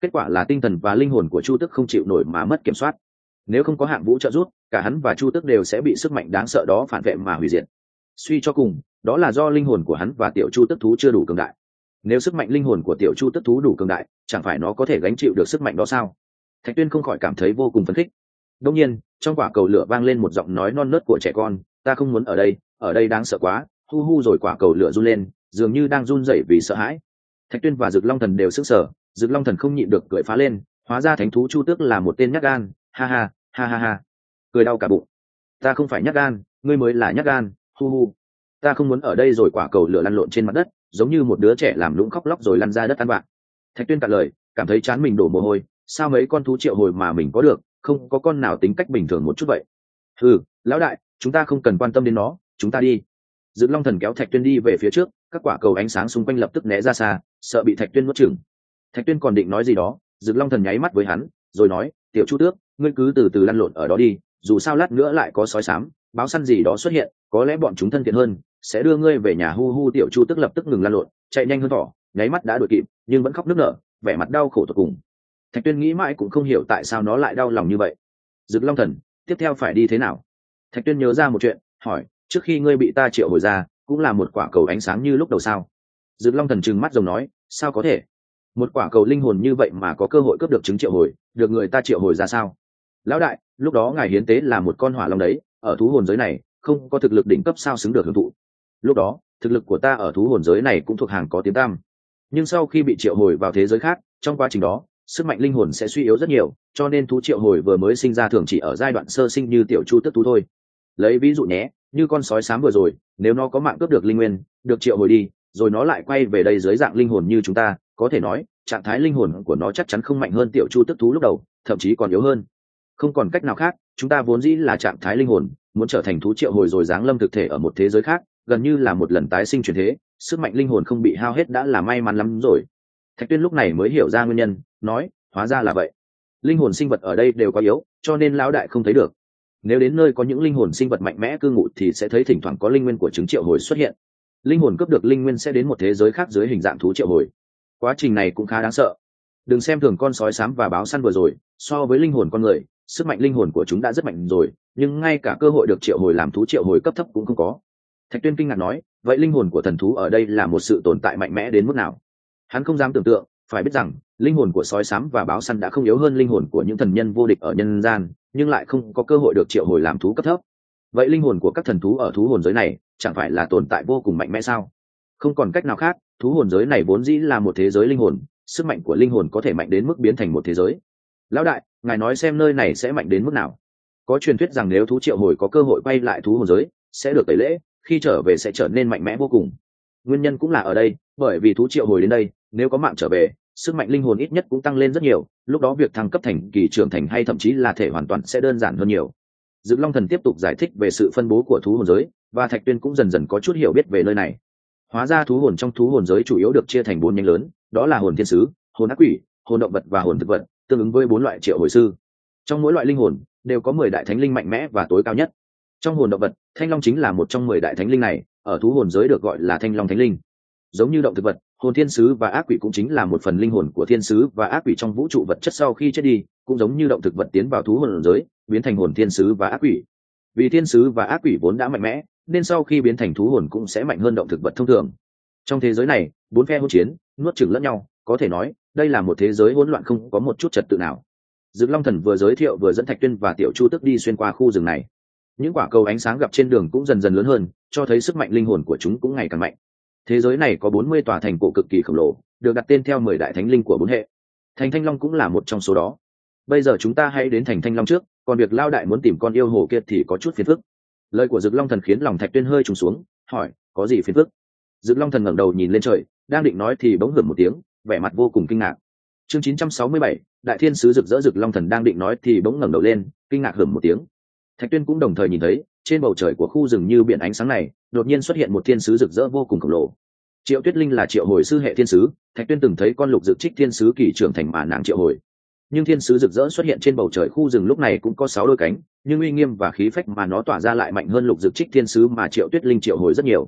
kết quả là tinh thần và linh hồn của Chu Tước không chịu nổi mà mất kiểm soát. Nếu không có Hạng Vũ trợ giúp, cả hắn và Chu Tước đều sẽ bị sức mạnh đáng sợ đó phản vệ mà hủy diệt. Suy cho cùng, đó là do linh hồn của hắn và tiểu Chu Tước thú chưa đủ cường đại. Nếu sức mạnh linh hồn của tiểu Chu Tước thú đủ cường đại, chẳng phải nó có thể gánh chịu được sức mạnh đó sao? Thạch Tuyên không khỏi cảm thấy vô cùng phấn khích. Đương nhiên, trong quả cầu lửa vang lên một giọng nói non nớt của trẻ con, "Ta không muốn ở đây đáng sợ quá." Hu hu, rồi quả cầu lửa run lên, dường như đang run rẩy vì sợ hãi. Thạch Tuyên và Dực Long Thần đều sững sờ, Dực Long Thần không nhịn được cười phá lên, hóa ra thánh thú Chu Tước là một tên nhát gan, ha ha, ha ha ha. Cười đau cả bụng. "Ta không phải nhát gan, ngươi mới là nhát gan, hu hu. Ta không muốn ở đây." Rồi quả cầu lửa lăn lộn trên mặt đất, giống như một đứa trẻ làm lũng khóc lóc rồi lăn ra đất ăn vạ. Thạch Tuyên cạn lời, cảm thấy trán mình đổ mồ hôi, sao mấy con thú triệu hồi mà mình có được, không có con nào tính cách bình thường một chút vậy. "Ừ, lão đại, chúng ta không cần quan tâm đến nó, chúng ta đi." Dực Long Thần kéo Thạch Tuyên đi về phía trước, các quả cầu ánh sáng xung quanh lập tức né ra xa, sợ bị Thạch Tuyên nuốt chửng. Thạch Tuyên còn định nói gì đó, Dực Long Thần nháy mắt với hắn, rồi nói, "Tiểu Chu Tước, ngươi cứ từ từ lăn lộn ở đó đi, dù sao lát nữa lại có sói xám, báo săn gì đó xuất hiện, có lẽ bọn chúng thân thiện hơn, sẽ đưa ngươi về nhà." Hu hu, tiểu Chu Tước lập tức ngừng lăn lộn, chạy nhanh hơn thỏ, nháy mắt đã đuổi kịp, nhưng vẫn khóc nức nở, vẻ mặt đau khổ tột cùng. Thạch Tuyên nghĩ mãi cũng không hiểu tại sao nó lại đau lòng như vậy. Dực Long Thần, tiếp theo phải đi thế nào? Thạch Tuyên nhớ ra một chuyện, hỏi, "Trước khi ngươi bị ta triệu hồi ra, cũng là một quả cầu ánh sáng như lúc đầu sao?" Dực Long Thần trừng mắt rồng nói, "Sao có thể? Một quả cầu linh hồn như vậy mà có cơ hội cướp được trứng triệu hồi, được người ta triệu hồi ra sao?" "Lão đại, lúc đó ngài hiến tế là một con hỏa long đấy, ở thú hồn giới này không có thực lực đỉnh cấp sao xứng được hưởng thụ. Lúc đó thực lực của ta ở thú hồn giới này cũng thuộc hàng có tiếng tăm, nhưng sau khi bị triệu hồi vào thế giới khác, trong quá trình đó sức mạnh linh hồn sẽ suy yếu rất nhiều, cho nên thú triệu hồi vừa mới sinh ra thường chỉ ở giai đoạn sơ sinh như tiểu Chu Tước thú thôi. Lấy ví dụ nhé, như con sói xám vừa rồi, nếu nó có mạng cướp được linh nguyên, được triệu hồi đi, rồi nó lại quay về đây dưới dạng linh hồn như chúng ta, có thể nói trạng thái linh hồn của nó chắc chắn không mạnh hơn tiểu Chu Tước thú lúc đầu, thậm chí còn yếu hơn. Không còn cách nào khác, chúng ta vốn dĩ là trạng thái linh hồn, muốn trở thành thú triệu hồi rồi giáng lâm thực thể ở một thế giới khác, gần như là một lần tái sinh chuyển thế, sức mạnh linh hồn không bị hao hết đã là may mắn lắm rồi." Thạch Tuyên lúc này mới hiểu ra nguyên nhân, nói, "Hóa ra là vậy. Linh hồn sinh vật ở đây đều có yếu, cho nên lão đại không thấy được. Nếu đến nơi có những linh hồn sinh vật mạnh mẽ cư ngụ thì sẽ thấy thỉnh thoảng có linh nguyên của trứng triệu hồi xuất hiện. Linh hồn cướp được linh nguyên sẽ đến một thế giới khác dưới hình dạng thú triệu hồi. Quá trình này cũng khá đáng sợ. Đừng xem thường con sói xám và báo săn vừa rồi, so với linh hồn con người, sức mạnh linh hồn của chúng đã rất mạnh rồi, nhưng ngay cả cơ hội được triệu hồi làm thú triệu hồi cấp thấp cũng không có." Thạch Tuyên kinh ngạc nói, "Vậy linh hồn của thần thú ở đây là một sự tồn tại mạnh mẽ đến mức nào?" Hắn không dám tưởng tượng, phải biết rằng linh hồn của sói xám và báo săn đã không yếu hơn linh hồn của những thần nhân vô địch ở nhân gian, nhưng lại không có cơ hội được triệu hồi làm thú cấp thấp. Vậy linh hồn của các thần thú ở thú hồn giới này chẳng phải là tồn tại vô cùng mạnh mẽ sao? Không còn cách nào khác, thú hồn giới này vốn dĩ là một thế giới linh hồn, sức mạnh của linh hồn có thể mạnh đến mức biến thành một thế giới. Lão đại, ngài nói xem nơi này sẽ mạnh đến mức nào? Có truyền thuyết rằng nếu thú triệu hồi có cơ hội quay lại thú hồn giới, sẽ được tẩy lễ, khi trở về sẽ trở nên mạnh mẽ vô cùng. Nguyên nhân cũng là ở đây, bởi vì thú triệu hồi đến đây, nếu có mạng trở về, sức mạnh linh hồn ít nhất cũng tăng lên rất nhiều, lúc đó việc thăng cấp thành kỳ trưởng thành hay thậm chí là thể hoàn toàn sẽ đơn giản hơn nhiều. Dực Long Thần tiếp tục giải thích về sự phân bố của thú hồn giới, và Thạch Tuyên cũng dần dần có chút hiểu biết về nơi này. Hóa ra thú hồn trong thú hồn giới chủ yếu được chia thành 4 nhánh lớn, đó là hồn thiên sứ, hồn ác quỷ, hồn động vật và hồn thực vật, tương ứng với 4 loại triệu hồi sư. Trong mỗi loại linh hồn đều có 10 đại thánh linh mạnh mẽ và tối cao nhất. Trong hồn động vật, thanh long chính là một trong 10 đại thánh linh này, ở thú hồn giới được gọi là thanh long thánh linh. Giống như động thực vật, hồn thiên sứ và ác quỷ cũng chính là một phần linh hồn của thiên sứ và ác quỷ trong vũ trụ vật chất sau khi chết đi, cũng giống như động thực vật tiến vào thú hồn giới, biến thành hồn thiên sứ và ác quỷ. Vì thiên sứ và ác quỷ vốn đã mạnh mẽ, nên sau khi biến thành thú hồn cũng sẽ mạnh hơn động thực vật thông thường. Trong thế giới này, 4 phe hỗn chiến, nuốt chửng lẫn nhau, có thể nói, đây là một thế giới hỗn loạn không có một chút trật tự nào. Dực Long Thần vừa giới thiệu vừa dẫn Thạch Tuyên và Tiểu Chu Tước đi xuyên qua khu rừng này. Những quả cầu ánh sáng gặp trên đường cũng dần dần lớn hơn, cho thấy sức mạnh linh hồn của chúng cũng ngày càng mạnh. Thế giới này có 40 tòa thành cổ cực kỳ khổng lồ, được đặt tên theo 10 đại thánh linh của 4 hệ. Thành Thanh Long cũng là một trong số đó. Bây giờ chúng ta hãy đến thành Thanh Long trước, còn việc lao đại muốn tìm con yêu hồ kia thì có chút phiền phức. Lời của Dực Long Thần khiến lòng Thạch Tuyên hơi trùng xuống, hỏi, có gì phiền phức? Dực Long Thần ngẩng đầu nhìn lên trời, đang định nói thì bỗng hửng một tiếng, vẻ mặt vô cùng kinh ngạc. Chương 967, Đại Thiên sứ rực rỡ. Dực Long Thần đang định nói thì bỗng ngẩng đầu lên, kinh ngạc hửng một tiếng. Thạch Tuyên cũng đồng thời nhìn thấy, trên bầu trời của khu rừng như biển ánh sáng này, đột nhiên xuất hiện một thiên sứ rực rỡ vô cùng khổng lồ. Triệu Tuyết Linh là triệu hồi sư hệ thiên sứ, Thạch Tuyên từng thấy con lục dực trích thiên sứ kỳ trưởng thành mà nàng triệu hồi. Nhưng thiên sứ rực rỡ xuất hiện trên bầu trời khu rừng lúc này cũng có 6 đôi cánh, nhưng uy nghiêm và khí phách mà nó tỏa ra lại mạnh hơn lục dực trích thiên sứ mà Triệu Tuyết Linh triệu hồi rất nhiều.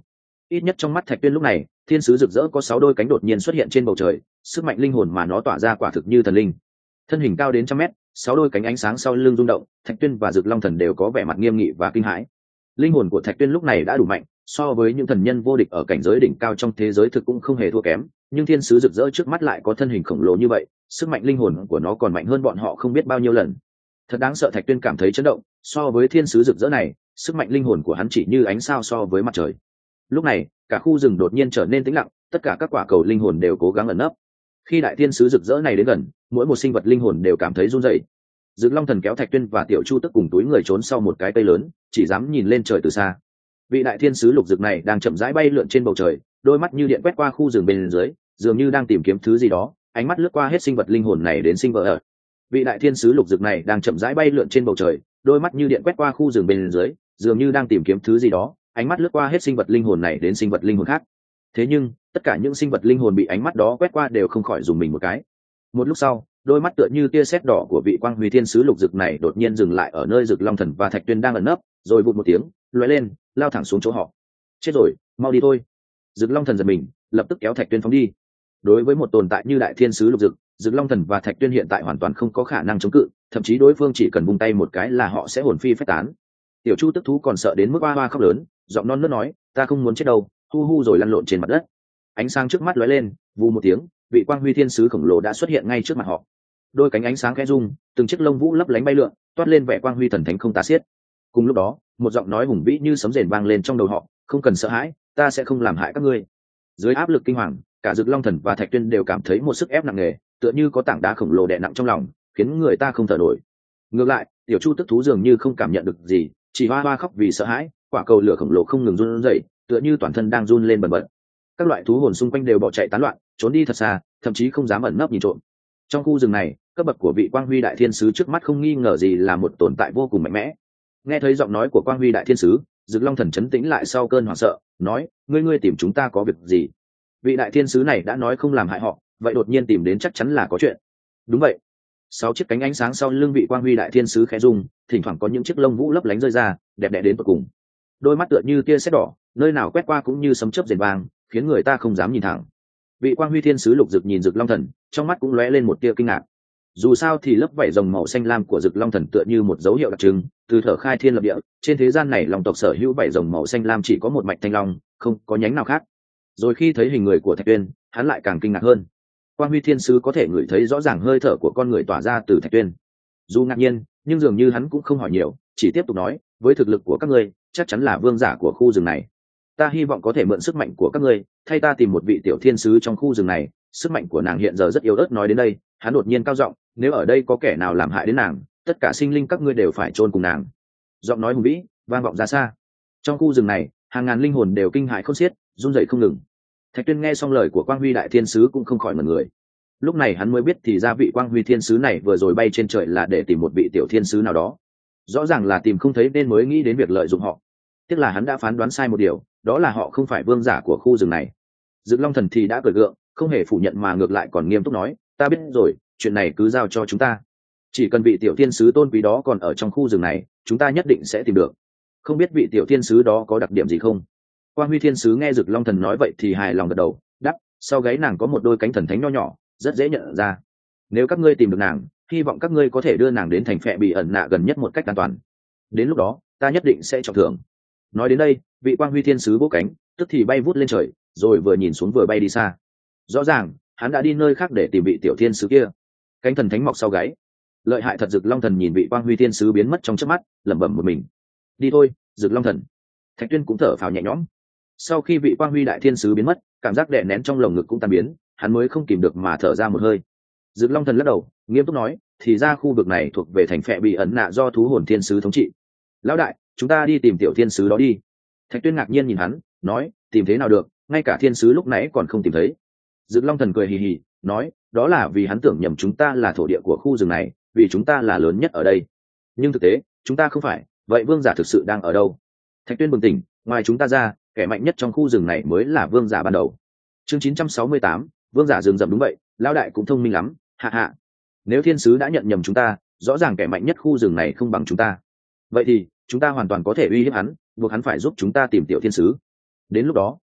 ít nhất trong mắt Thạch Tuyên lúc này, thiên sứ rực rỡ có 6 đôi cánh đột nhiên xuất hiện trên bầu trời, sức mạnh linh hồn mà nó tỏa ra quả thực như thần linh. Thân hình cao đến trăm mét, 6 đôi cánh ánh sáng sau lưng rung động, Thạch Tuyên và Dực Long Thần đều có vẻ mặt nghiêm nghị và kinh hãi. Linh hồn của Thạch Tuyên lúc này đã đủ mạnh, so với những thần nhân vô địch ở cảnh giới đỉnh cao trong thế giới thực cũng không hề thua kém, nhưng thiên sứ rực rỡ trước mắt lại có thân hình khổng lồ như vậy, sức mạnh linh hồn của nó còn mạnh hơn bọn họ không biết bao nhiêu lần. Thật đáng sợ. Thạch Tuyên cảm thấy chấn động, so với thiên sứ rực rỡ này, sức mạnh linh hồn của hắn chỉ như ánh sao so với mặt trời. Lúc này, cả khu rừng đột nhiên trở nên tĩnh lặng, tất cả các quả cầu linh hồn đều cố gắng ẩn nấp. Khi đại thiên sứ rực rỡ này đến gần, mỗi một sinh vật linh hồn đều cảm thấy run rẩy. Dực Long Thần kéo Thạch Tuyên và Tiểu Chu Tức cùng túi người trốn sau một cái cây lớn, chỉ dám nhìn lên trời từ xa. Vị đại thiên sứ lục dực này đang chậm rãi bay lượn trên bầu trời, đôi mắt như điện quét qua khu rừng bên dưới, dường như đang tìm kiếm thứ gì đó, ánh mắt lướt qua hết sinh vật linh hồn này đến sinh vật ở. Vị đại thiên sứ lục dực này đang chậm rãi bay lượn trên bầu trời, đôi mắt như điện quét qua khu rừng bên dưới, dường như đang tìm kiếm thứ gì đó, ánh mắt lướt qua hết sinh vật linh hồn này đến sinh vật linh hồn khác. Thế nhưng, tất cả những sinh vật linh hồn bị ánh mắt đó quét qua đều không khỏi dùng mình một cái. Một lúc sau, đôi mắt tựa như tia sét đỏ của vị quang huy thiên sứ lục dực này đột nhiên dừng lại ở nơi Dực Long Thần và Thạch Tuyên đang ẩn nấp, rồi vụt một tiếng, lóe lên, lao thẳng xuống chỗ họ. Chết rồi, mau đi thôi. Dực Long Thần giật mình, lập tức kéo Thạch Tuyên phóng đi. Đối với một tồn tại như đại thiên sứ lục dực, Dực Long Thần và Thạch Tuyên hiện tại hoàn toàn không có khả năng chống cự, thậm chí đối phương chỉ cần vung tay một cái là họ sẽ hồn phi phách tán. Tiểu Chu Tức thú còn sợ đến mức oa oa khóc lớn, giọng non nớt nói, ta không muốn chết đâu, hu hu rồi lăn lộn trên mặt đất. Ánh sáng trước mắt lóe lên, vù một tiếng, vị quang huy thiên sứ khổng lồ đã xuất hiện ngay trước mặt họ. Đôi cánh ánh sáng khẽ rung, từng chiếc lông vũ lấp lánh bay lượn, toát lên vẻ quang huy thần thánh không tả xiết. Cùng lúc đó, một giọng nói hùng vĩ như sấm rền vang lên trong đầu họ, không cần sợ hãi, ta sẽ không làm hại các ngươi. Dưới áp lực kinh hoàng, cả Dực Long Thần và Thạch Tuyên đều cảm thấy một sức ép nặng nề, tựa như có tảng đá khổng lồ đè nặng trong lòng, khiến người ta không thở nổi. Ngược lại, Tiểu Chu Tức thú dường như không cảm nhận được gì, chỉ hoa hoa khóc vì sợ hãi, quả cầu lửa khổng lồ không ngừng run rẩy, tựa như toàn thân đang run lên bần bật. Các loại thú hồn xung quanh đều bỏ chạy tán loạn, trốn đi thật xa, thậm chí không dám ẩn nấp nhìn trộm. Trong khu rừng này, cấp bậc của vị quang huy đại thiên sứ trước mắt không nghi ngờ gì là một tồn tại vô cùng mạnh mẽ. Nghe thấy giọng nói của quang huy đại thiên sứ, Dực Long Thần trấn tĩnh lại sau cơn hoảng sợ, nói, ngươi tìm chúng ta có việc gì? Vị đại thiên sứ này đã nói không làm hại họ, vậy đột nhiên tìm đến chắc chắn là có chuyện. Đúng vậy. 6 chiếc cánh ánh sáng sau lưng vị quang huy đại thiên sứ khẽ rung, thỉnh thoảng có những chiếc lông vũ lấp lánh rơi ra, đẹp đẽ đến tận cùng. Đôi mắt tựa như tia sét đỏ, nơi nào quét qua cũng như sấm chớp rền vang, khiến người ta không dám nhìn thẳng. Vị quang huy thiên sứ lục dực nhìn Dực Long Thần, trong mắt cũng lóe lên một tia kinh ngạc. Dù sao thì lớp vảy rồng màu xanh lam của Dực Long Thần tựa như một dấu hiệu đặc trưng, từ thở khai thiên lập địa, trên thế gian này long tộc sở hữu vảy rồng màu xanh lam chỉ có một mạch thanh long, không có nhánh nào khác. Rồi khi thấy hình người của Thạch Tuyên, hắn lại càng kinh ngạc hơn. Quang huy thiên sứ có thể ngửi thấy rõ ràng hơi thở của con người tỏa ra từ Thạch Tuyên. Dù ngạc nhiên, nhưng dường như hắn cũng không hỏi nhiều, chỉ tiếp tục nói, với thực lực của các ngươi, chắc chắn là vương giả của khu rừng này. Ta hy vọng có thể mượn sức mạnh của các ngươi, thay ta tìm một vị tiểu thiên sứ trong khu rừng này. Sức mạnh của nàng hiện giờ rất yếu ớt. Nói đến đây, hắn đột nhiên cao giọng, nếu ở đây có kẻ nào làm hại đến nàng, tất cả sinh linh các ngươi đều phải chôn cùng nàng. Giọng nói hùng vĩ vang vọng ra xa. Trong khu rừng này, hàng ngàn linh hồn đều kinh hãi khôn xiết, run rẩy không ngừng. Thạch Tuyên nghe xong lời của quang huy đại thiên sứ cũng không khỏi ngẩn người. Lúc này hắn mới biết thì ra vị quang huy thiên sứ này vừa rồi bay trên trời là để tìm một vị tiểu thiên sứ nào đó. Rõ ràng là tìm không thấy nên mới nghĩ đến việc lợi dụng họ. Tiếc là hắn đã phán đoán sai một điều, đó là họ không phải vương giả của khu rừng này. Dực Long Thần thì đã cười gượng, không hề phủ nhận mà ngược lại còn nghiêm túc nói, ta biết rồi, chuyện này cứ giao cho chúng ta. Chỉ cần vị tiểu thiên sứ tôn quý đó còn ở trong khu rừng này, chúng ta nhất định sẽ tìm được. Không biết vị tiểu thiên sứ đó có đặc điểm gì không? Quang huy thiên sứ nghe Dực Long Thần nói vậy thì hài lòng gật đầu, đáp, sau gáy nàng có một đôi cánh thần thánh nho nhỏ, rất dễ nhận ra. Nếu các ngươi tìm được nàng, hy vọng các ngươi có thể đưa nàng đến thành Phệ Bị ẩn nạ gần nhất một cách an toàn. Đến lúc đó, ta nhất định sẽ trọng thưởng. Nói đến đây, vị quang huy thiên sứ vỗ cánh, tức thì bay vút lên trời, rồi vừa nhìn xuống vừa bay đi xa. Rõ ràng, hắn đã đi nơi khác để tìm vị tiểu thiên sứ kia. Cánh thần thánh mọc sau gáy. Lợi hại thật. Dực Long Thần nhìn vị quang huy thiên sứ biến mất trong chớp mắt, lẩm bẩm một mình. Đi thôi, Dực Long Thần. Thạch Tuyên cũng thở phào nhẹ nhõm. Sau khi vị quang huy đại thiên sứ biến mất, cảm giác đè nén trong lồng ngực cũng tan biến, hắn mới không kìm được mà thở ra một hơi. Dực Long Thần lắc đầu, nghiêm túc nói, thì ra khu vực này thuộc về thành Phệ Bị ẩn nạ do thú hồn thiên sứ thống trị. Lão đại, chúng ta đi tìm tiểu thiên sứ đó đi. Thạch Tuyên ngạc nhiên nhìn hắn, nói, tìm thế nào được, ngay cả thiên sứ lúc nãy còn không tìm thấy. Dực Long Thần cười hì hì, nói, đó là vì hắn tưởng nhầm chúng ta là thổ địa của khu rừng này, vì chúng ta là lớn nhất ở đây. Nhưng thực tế, chúng ta không phải, vậy vương giả thực sự đang ở đâu? Thạch Tuyên bừng tỉnh, ngoài chúng ta ra, kẻ mạnh nhất trong khu rừng này mới là vương giả ban đầu. Chương 968, vương giả rừng rậm. Đúng vậy, lão đại cũng thông minh lắm, hạ hạ. Nếu thiên sứ đã nhận nhầm chúng ta, rõ ràng kẻ mạnh nhất khu rừng này không bằng chúng ta. Vậy thì, chúng ta hoàn toàn có thể uy hiếp hắn, buộc hắn phải giúp chúng ta tìm tiểu thiên sứ. Đến lúc đó,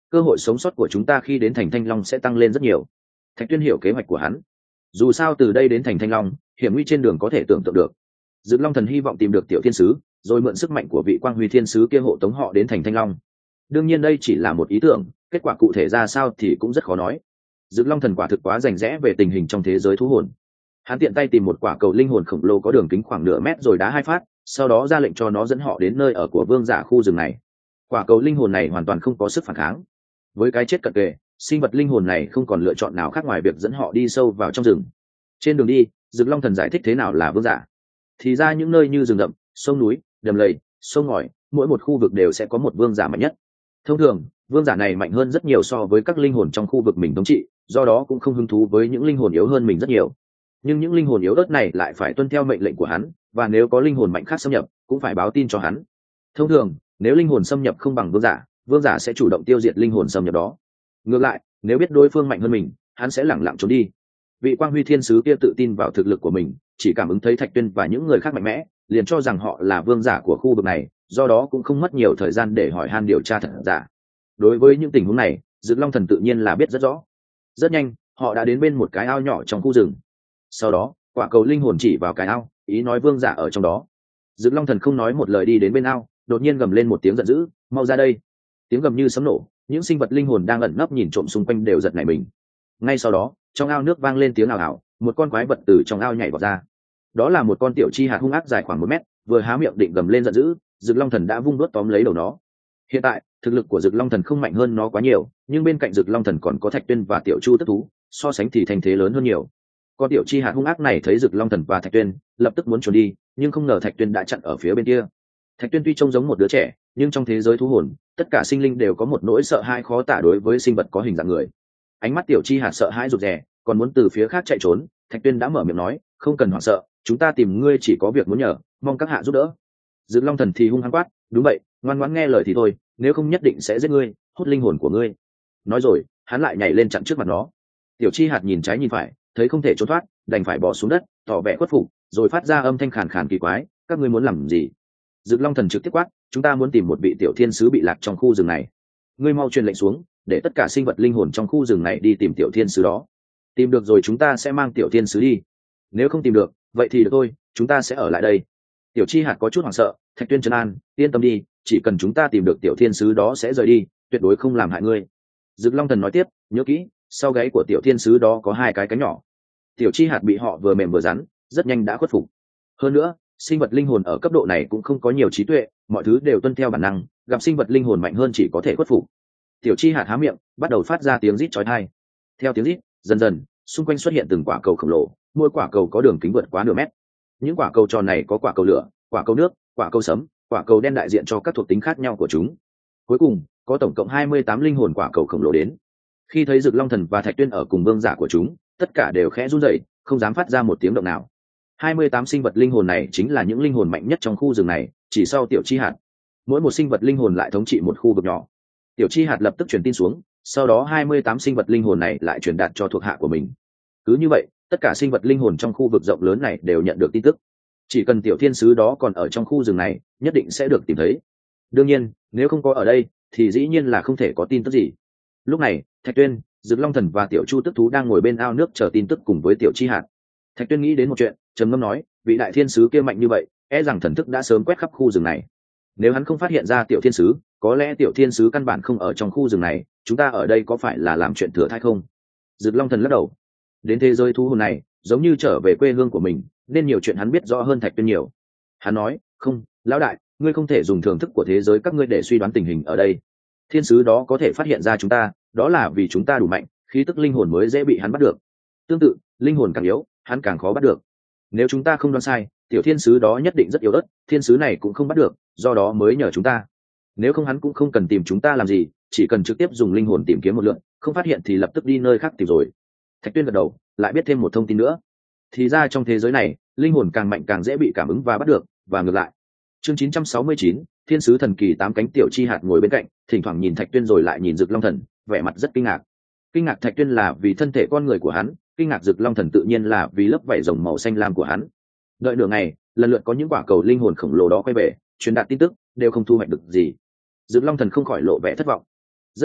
cơ hội sống sót của chúng ta khi đến thành Thanh Long sẽ tăng lên rất nhiều. Thạch Tuyên hiểu kế hoạch của hắn. Dù sao từ đây đến thành Thanh Long, hiểm nguy trên đường có thể tưởng tượng được. Dực Long Thần hy vọng tìm được tiểu thiên sứ, rồi mượn sức mạnh của vị Quang Huy thiên sứ kia hộ tống họ đến thành Thanh Long. Đương nhiên đây chỉ là một ý tưởng, kết quả cụ thể ra sao thì cũng rất khó nói. Dực Long Thần quả thực quá rành rẽ về tình hình trong thế giới thú hồn. Hắn tiện tay tìm một quả cầu linh hồn khổng lồ có đường kính khoảng nửa mét rồi đá 2 phát, sau đó ra lệnh cho nó dẫn họ đến nơi ở của vương giả khu rừng này. Quả cầu linh hồn này hoàn toàn không có sức phản kháng. Với cái chết cận kề, sinh vật linh hồn này không còn lựa chọn nào khác ngoài việc dẫn họ đi sâu vào trong rừng. Trên đường đi, Dực Long Thần giải thích thế nào là vương giả. Thì ra những nơi như rừng rậm, sông núi, đầm lầy, sông ngòi, mỗi một khu vực đều sẽ có một vương giả mạnh nhất. Thông thường, vương giả này mạnh hơn rất nhiều so với các linh hồn trong khu vực mình thống trị, do đó cũng không hứng thú với những linh hồn yếu hơn mình rất nhiều. Nhưng những linh hồn yếu ớt này lại phải tuân theo mệnh lệnh của hắn, và nếu có linh hồn mạnh khác xâm nhập, cũng phải báo tin cho hắn. Thông thường, nếu linh hồn xâm nhập không bằng vương giả sẽ chủ động tiêu diệt linh hồn xâm nhập đó. Ngược lại, nếu biết đối phương mạnh hơn mình, hắn sẽ lẳng lặng trốn đi. Vị Quang Huy thiên sứ kia tự tin vào thực lực của mình, chỉ cảm ứng thấy Thạch Tuyên và những người khác mạnh mẽ, liền cho rằng họ là vương giả của khu vực này, do đó cũng không mất nhiều thời gian để hỏi han điều tra thật giả. Đối với những tình huống này, Dực Long Thần tự nhiên là biết rất rõ. Rất nhanh, họ đã đến bên một cái ao nhỏ trong khu rừng. Sau đó, quả cầu linh hồn chỉ vào cái ao, ý nói vương giả ở trong đó. Dực Long Thần không nói một lời đi đến bên ao, đột nhiên gầm lên một tiếng giận dữ, mau ra đây. Tiếng gầm như sấm nổ, những sinh vật linh hồn đang ẩn nấp nhìn trộm xung quanh đều giật nảy mình. Ngay sau đó, trong ao nước vang lên tiếng ào ào, một con quái vật từ trong ao nhảy vọt ra. Đó là một con tiểu chi hạt hung ác dài khoảng 1 mét, vừa há miệng định gầm lên giận dữ, Dực Long Thần đã vung đuốt tóm lấy đầu nó. Hiện tại, thực lực của Dực Long Thần không mạnh hơn nó quá nhiều, nhưng bên cạnh Dực Long Thần còn có Thạch Tuyên và Tiểu Chu Tức Thú, so sánh thì thành thế lớn hơn nhiều. Con tiểu chi hạt hung ác này thấy Dực Long Thần và Thạch Tuyên, lập tức muốn trốn đi, nhưng không ngờ Thạch Tuyên đã chặn ở phía bên kia. Thạch Tuyên tuy trông giống một đứa trẻ, nhưng trong thế giới thú hồn, tất cả sinh linh đều có một nỗi sợ hãi khó tả đối với sinh vật có hình dạng người. Ánh mắt tiểu chi hạt sợ hãi rụt rè, còn muốn từ phía khác chạy trốn. Thạch Tuyên đã mở miệng nói, không cần hoảng sợ, chúng ta tìm ngươi chỉ có việc muốn nhờ, mong các hạ giúp đỡ. Dực Long Thần thì hung hăng quát, đúng vậy, ngoan ngoãn nghe lời thì thôi, nếu không nhất định sẽ giết ngươi, hút linh hồn của ngươi. Nói rồi, hắn lại nhảy lên chặn trước mặt nó. Tiểu chi hạt nhìn trái nhìn phải, thấy không thể trốn thoát, đành phải bỏ xuống đất, tỏ vẻ khuất phục, rồi phát ra âm thanh khàn khàn kỳ quái, các ngươi muốn làm gì? Dực Long Thần trực tiếp quát, chúng ta muốn tìm một vị tiểu thiên sứ bị lạc trong khu rừng này. Ngươi mau truyền lệnh xuống, để tất cả sinh vật linh hồn trong khu rừng này đi tìm tiểu thiên sứ đó. Tìm được rồi chúng ta sẽ mang tiểu thiên sứ đi. Nếu không tìm được, vậy thì được thôi, chúng ta sẽ ở lại đây. Tiểu chi hạt có chút hoảng sợ, Thạch Tuyên trấn an, yên tâm đi, chỉ cần chúng ta tìm được tiểu thiên sứ đó sẽ rời đi, tuyệt đối không làm hại ngươi. Dực Long Thần nói tiếp, nhớ kỹ, sau gáy của tiểu thiên sứ đó có 2 cái cánh nhỏ. Tiểu chi hạt bị họ vừa mềm vừa rắn, rất nhanh đã khuất phục. Hơn nữa, sinh vật linh hồn ở cấp độ này cũng không có nhiều trí tuệ, mọi thứ đều tuân theo bản năng, gặp sinh vật linh hồn mạnh hơn chỉ có thể khuất phục. Tiểu chi hạt há miệng, bắt đầu phát ra tiếng rít chói tai. Theo tiếng rít, dần dần, xung quanh xuất hiện từng quả cầu khổng lồ, mỗi quả cầu có đường kính vượt quá nửa mét. Những quả cầu tròn này có quả cầu lửa, quả cầu nước, quả cầu sấm, quả cầu đen đại diện cho các thuộc tính khác nhau của chúng. Cuối cùng, có tổng cộng 28 linh hồn quả cầu khổng lồ đến. Khi thấy Dực Long Thần và Thạch Tuyên ở cùng vương giả của chúng, tất cả đều khẽ run rẩy, không dám phát ra một tiếng động nào. 28 sinh vật linh hồn này chính là những linh hồn mạnh nhất trong khu rừng này, chỉ sau tiểu chi hạt. Mỗi một sinh vật linh hồn lại thống trị một khu vực nhỏ. Tiểu chi hạt lập tức truyền tin xuống, sau đó 28 sinh vật linh hồn này lại truyền đạt cho thuộc hạ của mình. Cứ như vậy, tất cả sinh vật linh hồn trong khu vực rộng lớn này đều nhận được tin tức. Chỉ cần tiểu thiên sứ đó còn ở trong khu rừng này, nhất định sẽ được tìm thấy. Đương nhiên, nếu không có ở đây, thì dĩ nhiên là không thể có tin tức gì. Lúc này, Thạch Tuyên, Dực Long Thần và Tiểu Chu Tức Thú đang ngồi bên ao nước chờ tin tức cùng với tiểu chi hạt. Thạch Tuyên nghĩ đến một chuyện, trầm ngâm nói, vị đại thiên sứ kia mạnh như vậy, e rằng thần thức đã sớm quét khắp khu rừng này. Nếu hắn không phát hiện ra tiểu thiên sứ, có lẽ tiểu thiên sứ căn bản không ở trong khu rừng này, chúng ta ở đây có phải là làm chuyện thừa thãi không? Dực Long Thần lắc đầu. Đến thế giới thú hồn này, giống như trở về quê hương của mình, nên nhiều chuyện hắn biết rõ hơn Thạch Tuyên nhiều. Hắn nói, không, lão đại, ngươi không thể dùng thưởng thức của thế giới các ngươi để suy đoán tình hình ở đây. Thiên sứ đó có thể phát hiện ra chúng ta, đó là vì chúng ta đủ mạnh, khí tức linh hồn mới dễ bị hắn bắt được. Tương tự, linh hồn càng yếu, hắn càng khó bắt được. Nếu chúng ta không đoán sai, tiểu thiên sứ đó nhất định rất yếu ớt, thiên sứ này cũng không bắt được, do đó mới nhờ chúng ta. Nếu không hắn cũng không cần tìm chúng ta làm gì, chỉ cần trực tiếp dùng linh hồn tìm kiếm một lượt, không phát hiện thì lập tức đi nơi khác tìm rồi. Thạch Tuyên gật đầu, lại biết thêm một thông tin nữa. Thì ra trong thế giới này, linh hồn càng mạnh càng dễ bị cảm ứng và bắt được, và ngược lại. Chương 969, Thiên sứ thần kỳ 8 cánh tiểu chi hạt ngồi bên cạnh, thỉnh thoảng nhìn Thạch Tuyên rồi lại nhìn Dực Long Thần, vẻ mặt rất kinh ngạc. Kinh ngạc Thạch Tuyên là vì thân thể con người của hắn, kinh ngạc Dực Long Thần tự nhiên là vì lớp vảy rồng màu xanh lam của hắn. Đợi nửa ngày, lần lượt có những quả cầu linh hồn khổng lồ đó quay về, truyền đạt tin tức, đều không thu hoạch được gì. Dực Long Thần không khỏi lộ vẻ thất vọng. Rất nhanh,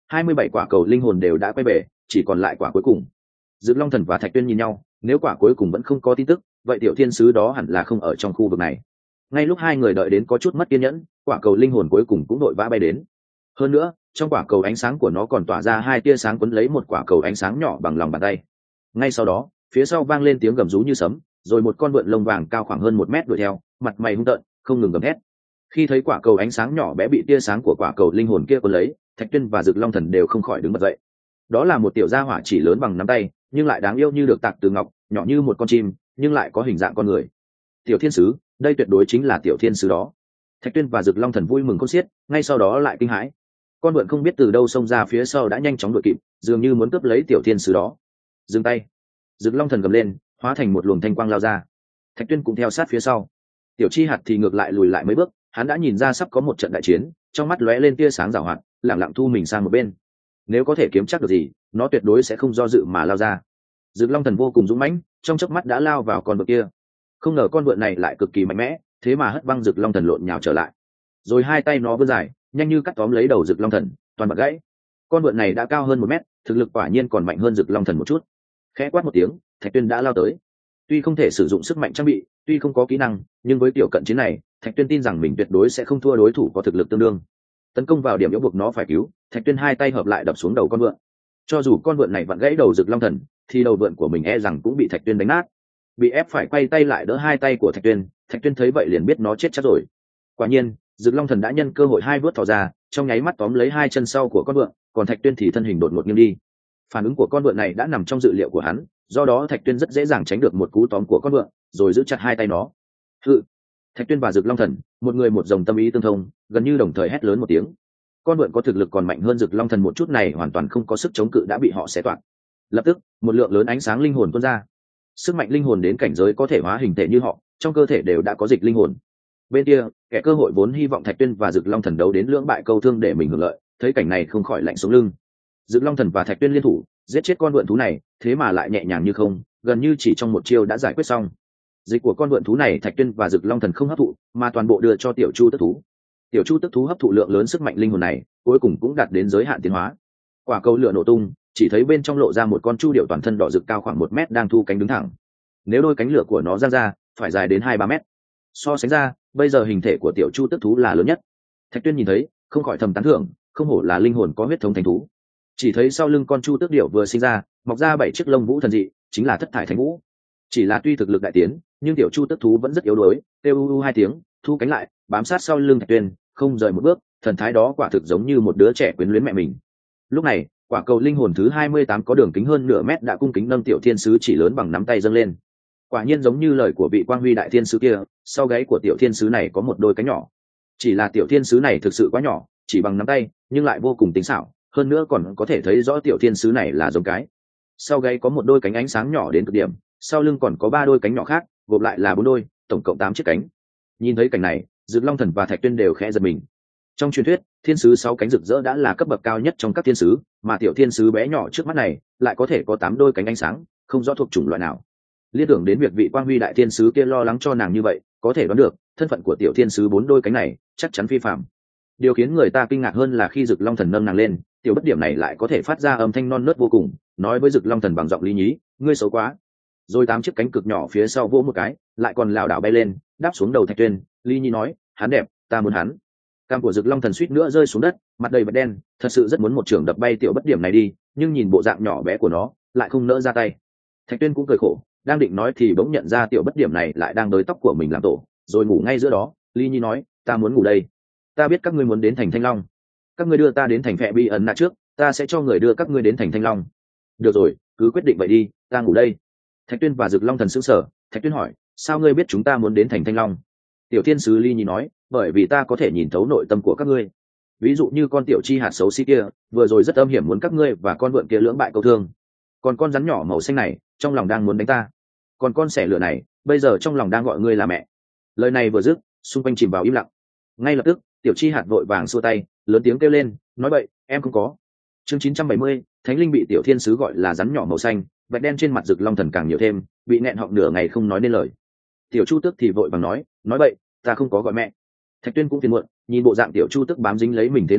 27 quả cầu linh hồn đều đã quay về, chỉ còn lại quả cuối cùng. Dực Long Thần và Thạch Tuyên nhìn nhau, nếu quả cuối cùng vẫn không có tin tức, vậy tiểu thiên sứ đó hẳn là không ở trong khu vực này. Ngay lúc hai người đợi đến có chút mất kiên nhẫn, quả cầu linh hồn cuối cùng cũng đội vã bay đến. Hơn nữa, trong quả cầu ánh sáng của nó còn tỏa ra hai tia sáng quấn lấy một quả cầu ánh sáng nhỏ bằng lòng bàn tay. Ngay sau đó, phía sau vang lên tiếng gầm rú như sấm, rồi một con vượn lông vàng cao khoảng hơn 1 mét đuổi theo, mặt mày hung tợn, không ngừng gầm hét. Khi thấy quả cầu ánh sáng nhỏ bé bị tia sáng của quả cầu linh hồn kia cuốn lấy, Thạch Tuyên và Dực Long Thần đều không khỏi đứng bật dậy. Đó là một tiểu gia hỏa chỉ lớn bằng nắm tay, nhưng lại đáng yêu như được tạc từ ngọc, nhỏ như một con chim, nhưng lại có hình dạng con người. Tiểu thiên sứ, đây tuyệt đối chính là tiểu thiên sứ đó. Thạch Tuyên và Dực Long Thần vui mừng khôn xiết, ngay sau đó lại kinh hãi. Con vượn không biết từ đâu xông ra phía sau đã nhanh chóng đuổi kịp, dường như muốn cướp lấy tiểu thiên sứ đó. Dừng tay! Dực Long Thần gầm lên, hóa thành một luồng thanh quang lao ra. Thạch Tuyên cũng theo sát phía sau. Tiểu Chi Hạt thì ngược lại lùi lại mấy bước, hắn đã nhìn ra sắp có một trận đại chiến, trong mắt lóe lên tia sáng giảo hoạt, lẳng lặng thu mình sang một bên. Nếu có thể kiếm chắc được gì, nó tuyệt đối sẽ không do dự mà lao ra. Dực Long Thần vô cùng dũng mãnh, trong chớp mắt đã lao vào con vượn kia. Không ngờ con vượn này lại cực kỳ mạnh mẽ, thế mà hất văng Dực Long Thần lộn nhào trở lại. Rồi hai tay nó vươn dài, nhanh như cắt tóm lấy đầu Dực Long Thần, toàn bật gãy. Con vượn này đã cao hơn 1 mét, thực lực quả nhiên còn mạnh hơn Dực Long Thần một chút. Khẽ quát một tiếng, Thạch Tuyên đã lao tới. Tuy không thể sử dụng sức mạnh trang bị, tuy không có kỹ năng, nhưng với tiểu cận chiến này, Thạch Tuyên tin rằng mình tuyệt đối sẽ không thua đối thủ có thực lực tương đương. Tấn công vào điểm yếu buộc nó phải cứu, Thạch Tuyên hai tay hợp lại đập xuống đầu con vượn. Cho dù con vượn này vặn gãy đầu Dực Long Thần, thì đầu vượn của mình e rằng cũng bị Thạch Tuyên đánh nát. Bị ép phải quay tay lại đỡ hai tay của Thạch Tuyên thấy vậy liền biết nó chết chắc rồi. Quả nhiên, Dực Long Thần đã nhân cơ hội hai vớt thò ra, trong nháy mắt tóm lấy hai chân sau của con vượn, còn Thạch Tuyên thì thân hình đột ngột nghiêng đi. Phản ứng của con vượn này đã nằm trong dự liệu của hắn, do đó Thạch Tuyên rất dễ dàng tránh được một cú tóm của con vượn, rồi giữ chặt hai tay nó. Hự! Thạch Tuyên và Dực Long Thần, một người một dòng tâm ý tương thông, gần như đồng thời hét lớn một tiếng. Con vượn có thực lực còn mạnh hơn Dực Long Thần một chút này hoàn toàn không có sức chống cự đã bị họ xé toạc. Lập tức, một lượng lớn ánh sáng linh hồn tuôn ra. Sức mạnh linh hồn đến cảnh giới có thể hóa hình thể như họ, trong cơ thể đều đã có dịch linh hồn. Bên kia, kẻ cơ hội vốn hy vọng Thạch Tuyên và Dực Long Thần đấu đến lưỡng bại câu thương để mình hưởng lợi, thấy cảnh này không khỏi lạnh sống lưng. Dực Long Thần và Thạch Tuyên liên thủ, giết chết con vượn thú này, thế mà lại nhẹ nhàng như không, gần như chỉ trong một chiêu đã giải quyết xong. Dịch của con vượn thú này Thạch Tuyên và Dực Long Thần không hấp thụ, mà toàn bộ đưa cho Tiểu Chu Tức Thú. Tiểu Chu Tức Thú hấp thụ lượng lớn sức mạnh linh hồn này, cuối cùng cũng đạt đến giới hạn tiến hóa. Quả cầu lửa nổ tung, chỉ thấy bên trong lộ ra một con chu điểu toàn thân đỏ rực cao khoảng 1 mét đang thu cánh đứng thẳng. Nếu đôi cánh lửa của nó giang ra, phải dài đến 2-3 mét. So sánh ra, bây giờ hình thể của Tiểu Chu Tức Thú là lớn nhất. Thạch Tuyên nhìn thấy, không khỏi thầm tán thưởng, không hổ là linh hồn có huyết thống thánh thú. Chỉ thấy sau lưng con chu tước điểu vừa sinh ra, mọc ra 7 chiếc lông vũ thần dị, chính là Thất Thải Thánh Vũ. Chỉ là tuy thực lực đại tiến, nhưng Tiểu Chu Tức Thú vẫn rất yếu đuối, kêu u 2 tiếng, thu cánh lại, bám sát sau lưng Thạch Tuyên, không rời một bước, thần thái đó quả thực giống như một đứa trẻ quyến luyến mẹ mình. Lúc này, quả cầu linh hồn thứ 28 có đường kính hơn nửa mét đã cung kính nâng Tiểu Thiên Sứ chỉ lớn bằng nắm tay dâng lên. Quả nhiên giống như lời của vị Quang Huy Đại Thiên Sứ kia, sau gáy của Tiểu Thiên Sứ này có một đôi cánh nhỏ. Chỉ là Tiểu Thiên Sứ này thực sự quá nhỏ, chỉ bằng nắm tay, nhưng lại vô cùng tinh xảo, hơn nữa còn có thể thấy rõ Tiểu Thiên Sứ này là giống cái. Sau gáy có một đôi cánh ánh sáng nhỏ đến cực điểm, sau lưng còn có 3 đôi cánh nhỏ khác, gộp lại là 4 đôi, tổng cộng 8 chiếc cánh. Nhìn thấy cảnh này, Dực Long Thần và Thạch Tuyên đều khẽ giật mình. Trong truyền thuyết, thiên sứ 6 cánh rực rỡ đã là cấp bậc cao nhất trong các thiên sứ, mà tiểu thiên sứ bé nhỏ trước mắt này lại có thể có 8 đôi cánh ánh sáng, không rõ thuộc chủng loại nào. Liên tưởng đến việc vị Quang Huy Đại Thiên Sứ kia lo lắng cho nàng như vậy, có thể đoán được thân phận của tiểu thiên sứ 4 đôi cánh này chắc chắn phi phàm. Điều khiến người ta kinh ngạc hơn là khi Dực Long Thần nâng nàng lên, tiểu bất điểm này lại có thể phát ra âm thanh non nớt vô cùng, nói với Dực Long Thần bằng giọng lý nhí, ngươi xấu quá. Rồi 8 chiếc cánh cực nhỏ phía sau vỗ một cái, lại còn lảo đảo bay lên, đáp xuống đầu Thạch Tuyên. Lý nhí nói, hắn đẹp, ta muốn hắn. Cam của Dực Long Thần suýt nữa rơi xuống đất, mặt đầy vệt đen, thật sự rất muốn một trường đập bay tiểu bất điểm này đi, nhưng nhìn bộ dạng nhỏ bé của nó, lại không nỡ ra tay. Thạch Tuyên cũng cười khổ, đang định nói thì bỗng nhận ra tiểu bất điểm này lại đang đới tóc của mình làm tổ, rồi ngủ ngay giữa đó. Lý nhi nói, ta muốn ngủ đây. Ta biết các ngươi muốn đến thành Thanh Long, các ngươi đưa ta đến thành Phệ Bi ẩn nạ trước, ta sẽ cho người đưa các ngươi đến thành Thanh Long. Được rồi, cứ quyết định vậy đi, ta ngủ đây. Thạch Tuyên và Dực Long Thần sững sờ. Thạch Tuyên hỏi, sao ngươi biết chúng ta muốn đến thành Thanh Long? Tiểu thiên sứ Lý nhi nói, bởi vì ta có thể nhìn thấu nội tâm của các ngươi. Ví dụ như con tiểu chi hạt xấu xí kia, vừa rồi rất âm hiểm muốn các ngươi và con vượn kia lưỡng bại câu thương. Còn con rắn nhỏ màu xanh này, trong lòng đang muốn đánh ta. Còn con sẻ lửa này, bây giờ trong lòng đang gọi ngươi là mẹ. Lời này vừa dứt, xung quanh chìm vào im lặng. Ngay lập tức, tiểu chi hạt vội vàng xua tay, lớn tiếng kêu lên, nói bậy, em không có. Chương 970, Thánh Linh bị tiểu thiên sứ gọi là rắn nhỏ màu xanh, vạch đen trên mặt Dực Long Thần càng nhiều thêm, bị nghẹn họng nửa ngày không nói nên lời. Tiểu Chu Tước thì vội vàng nói bậy, ta không có gọi mẹ. Thạch Tuyên cũng phiền muộn, nhìn bộ dạng tiểu Chu Tước bám dính lấy mình thế này,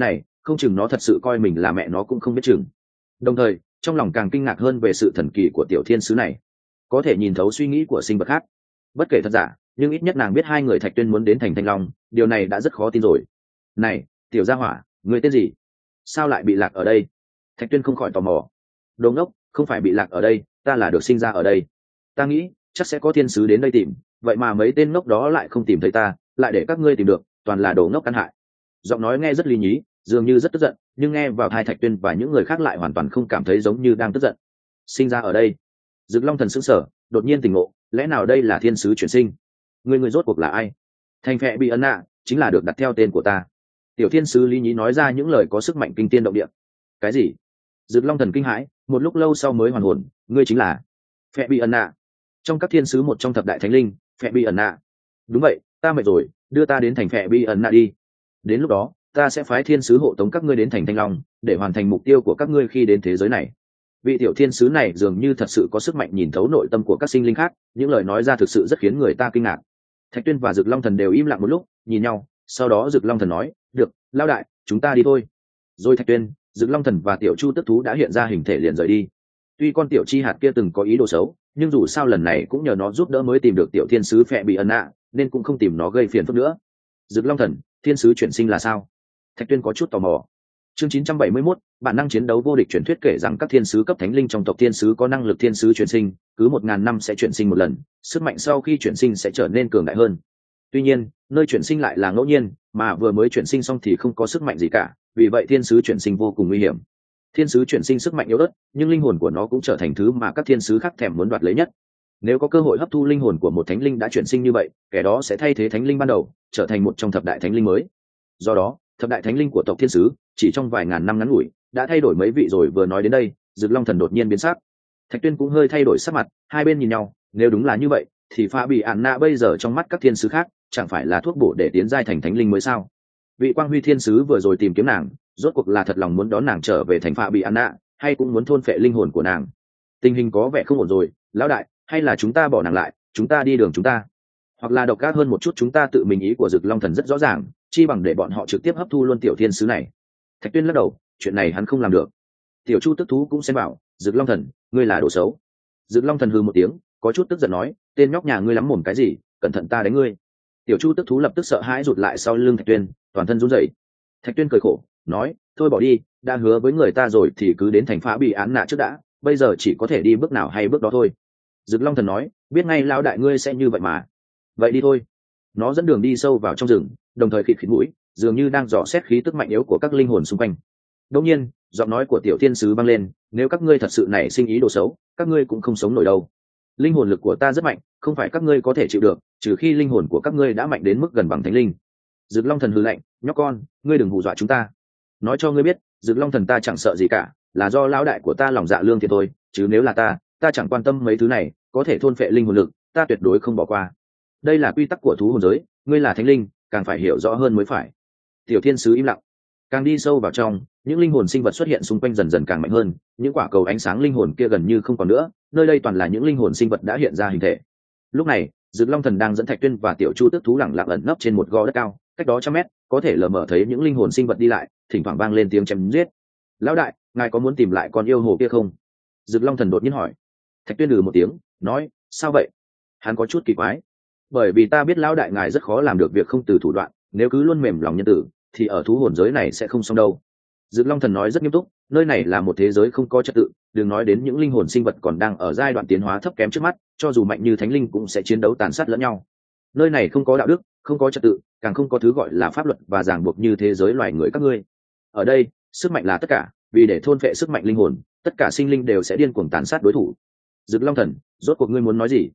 không chừng nó thật sự coi mình là mẹ nó cũng không biết chừng. Đồng thời trong lòng càng kinh ngạc hơn về sự thần kỳ của tiểu thiên sứ này, có thể nhìn thấu suy nghĩ của sinh vật khác. Bất kể thật giả, nhưng ít nhất nàng biết hai người Thạch Tuyên muốn đến thành Thanh Long, điều này đã rất khó tin rồi. Này tiểu gia hỏa, người tên gì, sao lại bị lạc ở đây? Thạch Tuyên không khỏi tò mò. Đồ ngốc, không phải bị lạc ở đây, ta là được sinh ra ở đây. Ta nghĩ chắc sẽ có thiên sứ đến đây tìm, vậy mà mấy tên ngốc đó lại không tìm thấy ta, lại để các ngươi tìm được, toàn là đồ ngốc căn hại. Giọng nói nghe rất lý nhí, dường như rất tức giận, nhưng nghe vào tai Thạch Tuyên và những người khác lại hoàn toàn không cảm thấy giống như đang tức giận. Sinh ra ở đây? Dực Long Thần sững sờ, đột nhiên tỉnh ngộ, lẽ nào đây là thiên sứ chuyển sinh? Người rốt cuộc là ai? Thành Phệ Bị Ân Nạ chính là được đặt theo tên của ta. Tiểu thiên sứ lý nhí nói ra những lời có sức mạnh kinh tiên động địa. Cái gì? Dực Long Thần kinh hãi, một lúc lâu sau mới hoàn hồn, ngươi chính là Phệ Bị Ân Nạ, trong các thiên sứ một trong thập đại thánh linh. Phệ Bị Ân Nạ? Đúng vậy, ta mệt rồi, đưa ta đến thành Phệ Bị Ân Nạ đi. Đến lúc đó ta sẽ phái thiên sứ hộ tống các ngươi đến thành Thanh Long, để hoàn thành mục tiêu của các ngươi khi đến thế giới này. Vị tiểu thiên sứ này dường như thật sự có sức mạnh nhìn thấu nội tâm của các sinh linh khác, những lời nói ra thực sự rất khiến người ta kinh ngạc. Thạch Tuyên và Dực Long Thần đều im lặng một lúc, nhìn nhau, sau đó Dực Long Thần nói, được, lao đại, chúng ta đi thôi. Rồi Thạch Tuyên, Dực Long Thần và tiểu chu tức thú đã hiện ra hình thể liền rời đi. Tuy con tiểu chi hạt kia từng có ý đồ xấu, nhưng dù sao lần này cũng nhờ nó giúp đỡ mới tìm được tiểu thiên sứ Phệ Bị Ân Nạ, nên cũng không tìm nó gây phiền phức nữa. Dực Long Thần, thiên sứ chuyển sinh là sao? Thạch Tuyên có chút tò mò. Chương 971, bản năng chiến đấu vô địch. Truyền thuyết kể rằng các thiên sứ cấp thánh linh trong tộc thiên sứ có năng lực thiên sứ chuyển sinh, cứ 1000 năm sẽ chuyển sinh một lần, sức mạnh sau khi chuyển sinh sẽ trở nên cường đại hơn. Tuy nhiên, nơi chuyển sinh lại là ngẫu nhiên, mà vừa mới chuyển sinh xong thì không có sức mạnh gì cả, vì vậy thiên sứ chuyển sinh vô cùng nguy hiểm. Thiên sứ chuyển sinh sức mạnh yếu ớt, nhưng linh hồn của nó cũng trở thành thứ mà các thiên sứ khác thèm muốn đoạt lấy nhất. Nếu có cơ hội hấp thu linh hồn của một thánh linh đã chuyển sinh như vậy, kẻ đó sẽ thay thế thánh linh ban đầu, trở thành một trong thập đại thánh linh mới. Do đó, thập đại thánh linh của tộc thiên sứ chỉ trong vài ngàn năm ngắn ngủi đã thay đổi mấy vị rồi. Vừa nói đến đây, Dực Long Thần đột nhiên biến sắc. Thạch Tuyên cũng hơi thay đổi sắc mặt, hai bên nhìn nhau, nếu đúng là như vậy thì Phệ Bị Ân Nạ bây giờ trong mắt các thiên sứ khác chẳng phải là thuốc bổ để tiến giai thành thánh linh mới sao? Vị Quang Huy thiên sứ vừa rồi tìm kiếm nàng, rốt cuộc là thật lòng muốn đón nàng trở về thành Phệ Bị Ân Nạ, hay cũng muốn thôn phệ linh hồn của nàng? Tình hình có vẻ không ổn rồi, lão đại, hay là chúng ta bỏ nàng lại, chúng ta đi đường chúng ta, hoặc là độc ác hơn một chút chúng ta tự mình. Ý của Dực Long Thần rất rõ ràng, chi bằng để bọn họ trực tiếp hấp thu luôn tiểu thiên sứ này. Thạch Tuyên lắc đầu, chuyện này hắn không làm được. Tiểu chu tức thú cũng xen vào, Dực Long Thần, ngươi là đồ xấu. Dực Long Thần hừ một tiếng, có chút tức giận nói, tên nhóc nhà ngươi lắm mồm cái gì, cẩn thận ta đánh ngươi. Tiểu chu tức thú lập tức sợ hãi rụt lại sau lưng Thạch Tuyên, toàn thân run rẩy. Thạch Tuyên cười khổ, nói, thôi bỏ đi, đã hứa với người ta rồi thì cứ đến thành Phệ Bị Ân Nạ trước đã, bây giờ chỉ có thể đi bước nào hay bước đó thôi. Dực Long Thần nói, biết ngay lão đại ngươi sẽ như vậy mà. Vậy đi thôi. Nó dẫn đường đi sâu vào trong rừng, đồng thời khịt khịt mũi, dường như đang dò xét khí tức mạnh yếu của các linh hồn xung quanh. Đột nhiên, giọng nói của tiểu thiên sứ vang lên, nếu các ngươi thật sự nảy sinh ý đồ xấu, các ngươi cũng không sống nổi đâu. Linh hồn lực của ta rất mạnh, không phải các ngươi có thể chịu được, trừ khi linh hồn của các ngươi đã mạnh đến mức gần bằng thánh linh. Dực Long Thần hừ lạnh, nhóc con, ngươi đừng hù dọa chúng ta. Nói cho ngươi biết, Dực Long Thần ta chẳng sợ gì cả, là do lão đại của ta lòng dạ lương thiện thôi, chứ nếu là ta chẳng quan tâm mấy thứ này, có thể thôn phệ linh hồn lực, ta tuyệt đối không bỏ qua. Đây là quy tắc của thú hồn giới, ngươi là thánh linh, càng phải hiểu rõ hơn mới phải. Tiểu thiên sứ im lặng. Càng đi sâu vào trong, những linh hồn sinh vật xuất hiện xung quanh dần dần càng mạnh hơn, những quả cầu ánh sáng linh hồn kia gần như không còn nữa, nơi đây toàn là những linh hồn sinh vật đã hiện ra hình thể. Lúc này, Dực Long Thần đang dẫn Thạch Tuyên và tiểu chu tức thú lẳng lặng ẩn nấp trên một gò đất cao, cách đó trăm mét, có thể lờ mờ thấy những linh hồn sinh vật đi lại, thỉnh thoảng vang lên tiếng chém giết. Lão đại, ngài có muốn tìm lại con yêu hồ kia không? Dực Long Thần đột nhiên hỏi. Thạch Tuyên một tiếng, nói, sao vậy? Hắn có chút kỳ quái. Bởi vì ta biết lão đại ngài rất khó làm được việc không từ thủ đoạn, nếu cứ luôn mềm lòng nhân tử thì ở thú hồn giới này sẽ không xong đâu. Dực Long Thần nói rất nghiêm túc, nơi này là một thế giới không có trật tự, đừng nói đến những linh hồn sinh vật còn đang ở giai đoạn tiến hóa thấp kém trước mắt, cho dù mạnh như thánh linh cũng sẽ chiến đấu tàn sát lẫn nhau. Nơi này không có đạo đức, không có trật tự, càng không có thứ gọi là pháp luật và ràng buộc như thế giới loài người các ngươi. Ở đây, sức mạnh là tất cả, vì để thôn phệ sức mạnh linh hồn, tất cả sinh linh đều sẽ điên cuồng tàn sát đối thủ. Dực Long Thần, rốt cuộc ngươi muốn nói gì?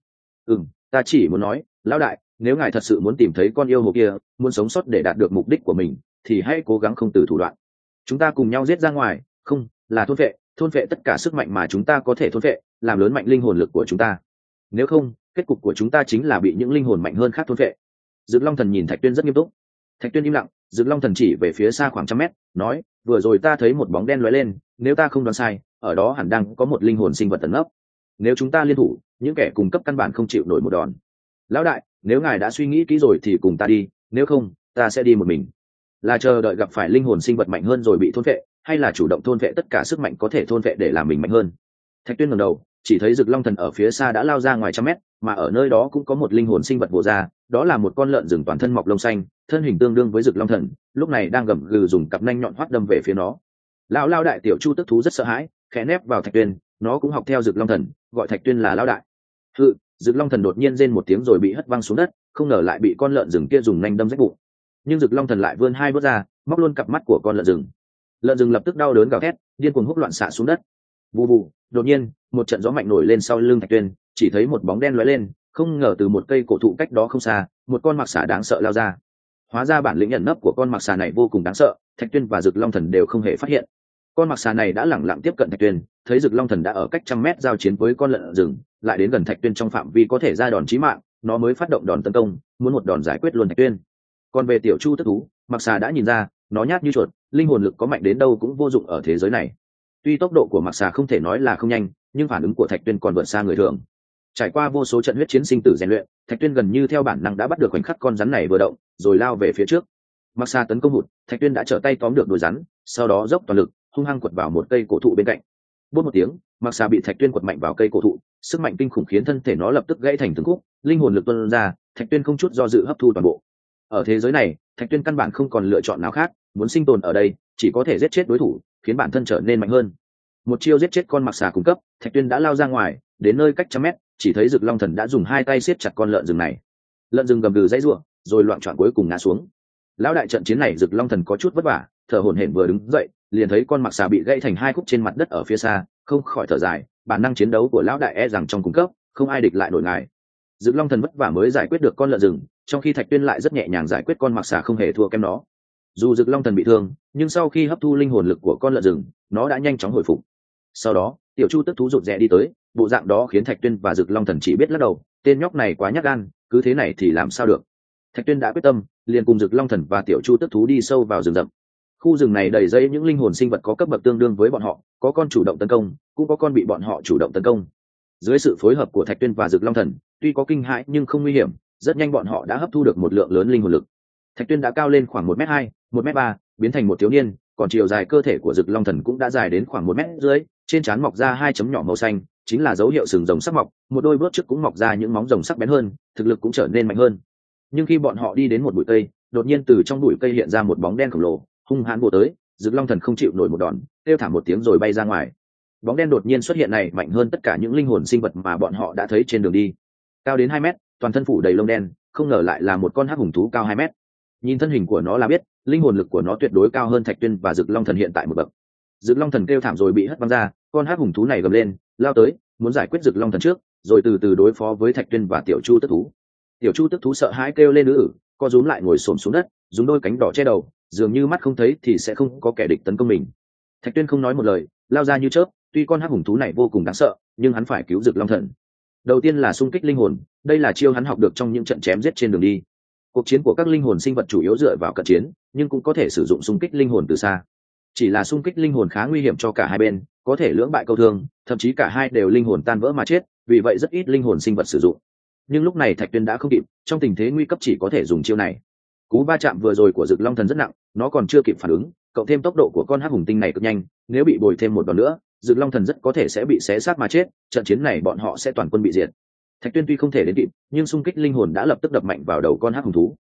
Ta chỉ muốn nói, lão đại, nếu ngài thật sự muốn tìm thấy con yêu hồ kia, muốn sống sót để đạt được mục đích của mình, thì hãy cố gắng không từ thủ đoạn. Chúng ta cùng nhau giết ra ngoài, không là thôn phệ tất cả sức mạnh mà chúng ta có thể thôn phệ, làm lớn mạnh linh hồn lực của chúng ta. Nếu không, kết cục của chúng ta chính là bị những linh hồn mạnh hơn khác thôn phệ. Dực Long Thần nhìn Thạch Tuyên rất nghiêm túc. Thạch Tuyên im lặng, Dực Long Thần chỉ về phía xa khoảng 100 mét, nói, vừa rồi ta thấy một bóng đen lóe lên, nếu ta không đoán sai, ở đó hẳn đang có một linh hồn sinh vật ẩn nấp. Nếu chúng ta liên thủ, những kẻ cung cấp căn bản không chịu nổi một đòn. Lão đại, nếu ngài đã suy nghĩ kỹ rồi thì cùng ta đi, nếu không ta sẽ đi một mình. là chờ đợi gặp phải linh hồn sinh vật mạnh hơn rồi bị thôn vệ, hay là chủ động thôn vệ tất cả sức mạnh có thể thôn vệ để làm mình mạnh hơn? Thạch Tuyên ngẩng đầu, chỉ thấy Dực Long Thần ở phía xa đã lao ra ngoài trăm mét, mà ở nơi đó cũng có một linh hồn sinh vật vồ ra, đó là một con lợn rừng toàn thân mọc lông xanh, thân hình tương đương với Dực Long Thần, lúc này đang gầm gừ dùng cặp nanh nhọn hoắt đâm về phía nó. Lão lao đại tiểu chu tức thú rất sợ hãi, khẽ nép vào Thạch Tuyên, nó cũng học theo Dực Long Thần, gọi Thạch Tuyên là lão đại. Hự, Dực Long Thần đột nhiên rên một tiếng rồi bị hất văng xuống đất, không ngờ lại bị con lợn rừng kia dùng nanh đâm rách bụng. Nhưng Dực Long Thần lại vươn hai bước ra, móc luôn cặp mắt của con lợn rừng. Lợn rừng lập tức đau đớn gào thét, điên cuồng húc loạn xạ xuống đất. Vù vù, đột nhiên, một trận gió mạnh nổi lên sau lưng Thạch Tuyên, chỉ thấy một bóng đen lóe lên, không ngờ từ một cây cổ thụ cách đó không xa, một con mặc xà đáng sợ lao ra. Hóa ra bản lĩnh ẩn nấp của con mặc xà này vô cùng đáng sợ, Thạch Tuyên và Dực Long Thần đều không hề phát hiện. Con mặc xà này đã lẳng lặng tiếp cận Thạch Tuyên, thấy Dực Long Thần đã ở cách trăm mét giao chiến với con lợn rừng, lại đến gần Thạch Tuyên trong phạm vi có thể ra đòn chí mạng, nó mới phát động đòn tấn công, muốn một đòn giải quyết luôn Thạch Tuyên. Còn về tiểu chu tức thú, mặc xà đã nhìn ra, nó nhát như chuột, linh hồn lực có mạnh đến đâu cũng vô dụng ở thế giới này. Tuy tốc độ của mặc xà không thể nói là không nhanh, nhưng phản ứng của Thạch Tuyên còn vượt xa người thường. Trải qua vô số trận huyết chiến sinh tử rèn luyện, Thạch Tuyên gần như theo bản năng đã bắt được khoảnh khắc con rắn này vừa động, rồi lao về phía trước. Mặc xà tấn công hụt, Thạch Tuyên đã trở tay tóm được đuôi rắn, sau đó dốc toàn lực, hung hăng quật vào một cây cổ thụ bên cạnh. Bút một tiếng, mặc xà bị Thạch Tuyên quật mạnh vào cây cổ thụ, sức mạnh kinh khủng khiến thân thể nó lập tức gãy thành từng khúc, linh hồn lực tuôn ra, Thạch Tuyên không chút do dự hấp thu toàn bộ. Ở thế giới này, Thạch Tuyên căn bản không còn lựa chọn nào khác, muốn sinh tồn ở đây, chỉ có thể giết chết đối thủ, khiến bản thân trở nên mạnh hơn. Một chiêu giết chết con mặc xà cung cấp, Thạch Tuyên đã lao ra ngoài, đến nơi cách trăm mét, chỉ thấy Dực Long Thần đã dùng hai tay siết chặt con lợn rừng này. Lợn rừng gầm gừ dãy rủa, rồi loạng choạng cuối cùng ngã xuống. Lão đại trận chiến này Dực Long Thần có chút vất vả, thở hổn hển vừa đứng dậy, liền thấy con mặc xà bị gãy thành hai khúc trên mặt đất ở phía xa, không khỏi thở dài, bản năng chiến đấu của lão đại e rằng trong cung cấp, không ai địch lại nổi ngài. Dực Long Thần vất vả mới giải quyết được con lợn rừng, trong khi Thạch Tuyên lại rất nhẹ nhàng giải quyết con mặc xà không hề thua kém nó. Dù Dực Long Thần bị thương, nhưng sau khi hấp thu linh hồn lực của con lợn rừng, nó đã nhanh chóng hồi phục. Sau đó, tiểu chu tức thú rụt rè đi tới, bộ dạng đó khiến Thạch Tuyên và Dực Long Thần chỉ biết lắc đầu, tên nhóc này quá nhát gan, cứ thế này thì làm sao được. Thạch Tuyên đã quyết tâm, liền cùng Dực Long Thần và tiểu chu tức thú đi sâu vào rừng rậm. Khu rừng này đầy dẫy những linh hồn sinh vật có cấp bậc tương đương với bọn họ, có con chủ động tấn công, cũng có con bị bọn họ chủ động tấn công. Dưới sự phối hợp của Thạch Tuyên và Dực Long Thần, tuy có kinh hãi nhưng không nguy hiểm, rất nhanh bọn họ đã hấp thu được một lượng lớn linh hồn lực. Thạch Tuyên đã cao lên khoảng 1m2, 1m3, biến thành một thiếu niên, còn chiều dài cơ thể của Dực Long Thần cũng đã dài đến khoảng 1m rưỡi, trên trán mọc ra hai chấm nhỏ màu xanh, chính là dấu hiệu sừng rồng sắc mọc, một đôi bước trước cũng mọc ra những móng rồng sắc bén hơn, thực lực cũng trở nên mạnh hơn. Nhưng khi bọn họ đi đến một bụi cây, đột nhiên từ trong bụi cây hiện ra một bóng đen khổng lồ, hung hãn vồ tới, Dực Long Thần không chịu nổi một đòn, kêu thảm một tiếng rồi bay ra ngoài. Bóng đen đột nhiên xuất hiện này mạnh hơn tất cả những linh hồn sinh vật mà bọn họ đã thấy trên đường đi. Cao đến 2 mét, toàn thân phủ đầy lông đen, không ngờ lại là một con hắc hùng thú cao 2 mét. Nhìn thân hình của nó là biết, linh hồn lực của nó tuyệt đối cao hơn Thạch Tuyên và Dực Long Thần hiện tại một bậc. Dực Long Thần kêu thảm rồi bị hất văng ra, con hắc hùng thú này gầm lên, lao tới, muốn giải quyết Dực Long Thần trước, rồi từ từ đối phó với Thạch Tuyên và tiểu chu tức thú. Tiểu chu tức thú sợ hãi kêu lên ử, co rúm lại ngồi xổm xuống đất, dùng đôi cánh đỏ che đầu, dường như mắt không thấy thì sẽ không có kẻ địch tấn công mình. Thạch Tuyên không nói một lời, lao ra như chớp, tuy con hắc hùng thú này vô cùng đáng sợ, nhưng hắn phải cứu Dực Long Thần. Đầu tiên là xung kích linh hồn, đây là chiêu hắn học được trong những trận chém giết trên đường đi. Cuộc chiến của các linh hồn sinh vật chủ yếu dựa vào cận chiến, nhưng cũng có thể sử dụng xung kích linh hồn từ xa. Chỉ là xung kích linh hồn khá nguy hiểm cho cả hai bên, có thể lưỡng bại câu thương, thậm chí cả hai đều linh hồn tan vỡ mà chết, vì vậy rất ít linh hồn sinh vật sử dụng. Nhưng lúc này Thạch Tuyên đã không kịp, trong tình thế nguy cấp chỉ có thể dùng chiêu này. Cú va chạm vừa rồi của Dực Long Thần rất nặng, nó còn chưa kịp phản ứng, cộng thêm tốc độ của con hắc hùng tinh này cực nhanh, nếu bị bồi thêm một đòn nữa, Dực Long Thần rất có thể sẽ bị xé xác mà chết, trận chiến này bọn họ sẽ toàn quân bị diệt. Thạch Tuyên tuy không thể đến kịp, nhưng xung kích linh hồn đã lập tức đập mạnh vào đầu con hắc hùng thú.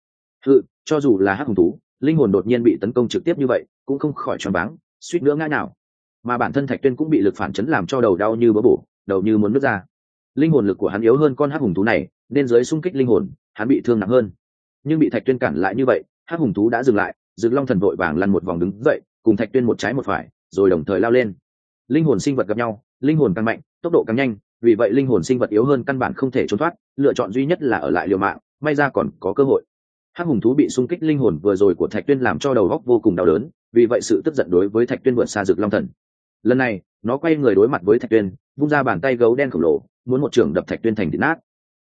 Cho dù là hắc hùng thú, linh hồn đột nhiên bị tấn công trực tiếp như vậy, cũng không khỏi choáng váng, suýt nữa ngã nhào. Mà bản thân Thạch Tuyên cũng bị lực phản chấn làm cho đầu đau như bỡ bổ, đầu như muốn nứt ra. Linh hồn lực của hắn yếu hơn con hắc hùng thú này, nên dưới xung kích linh hồn, hắn bị thương nặng hơn. Nhưng bị Thạch Tuyên cản lại như vậy, hắc hùng thú đã dừng lại, Dực Long Thần vội vàng lăn một vòng đứng dậy, cùng Thạch Tuyên một trái một phải, rồi đồng thời lao lên. Linh hồn sinh vật gặp nhau, linh hồn càng mạnh, tốc độ càng nhanh, vì vậy linh hồn sinh vật yếu hơn căn bản không thể trốn thoát, lựa chọn duy nhất là ở lại liều mạng, may ra còn có cơ hội. Hắc hùng thú bị xung kích linh hồn vừa rồi của Thạch Tuyên làm cho đầu óc vô cùng đau đớn, vì vậy sự tức giận đối với Thạch Tuyên vượt xa Dực Long Thần. Lần này, nó quay người đối mặt với Thạch Tuyên, vung ra bàn tay gấu đen khổng lồ, muốn một chưởng đập Thạch Tuyên thành thịt nát.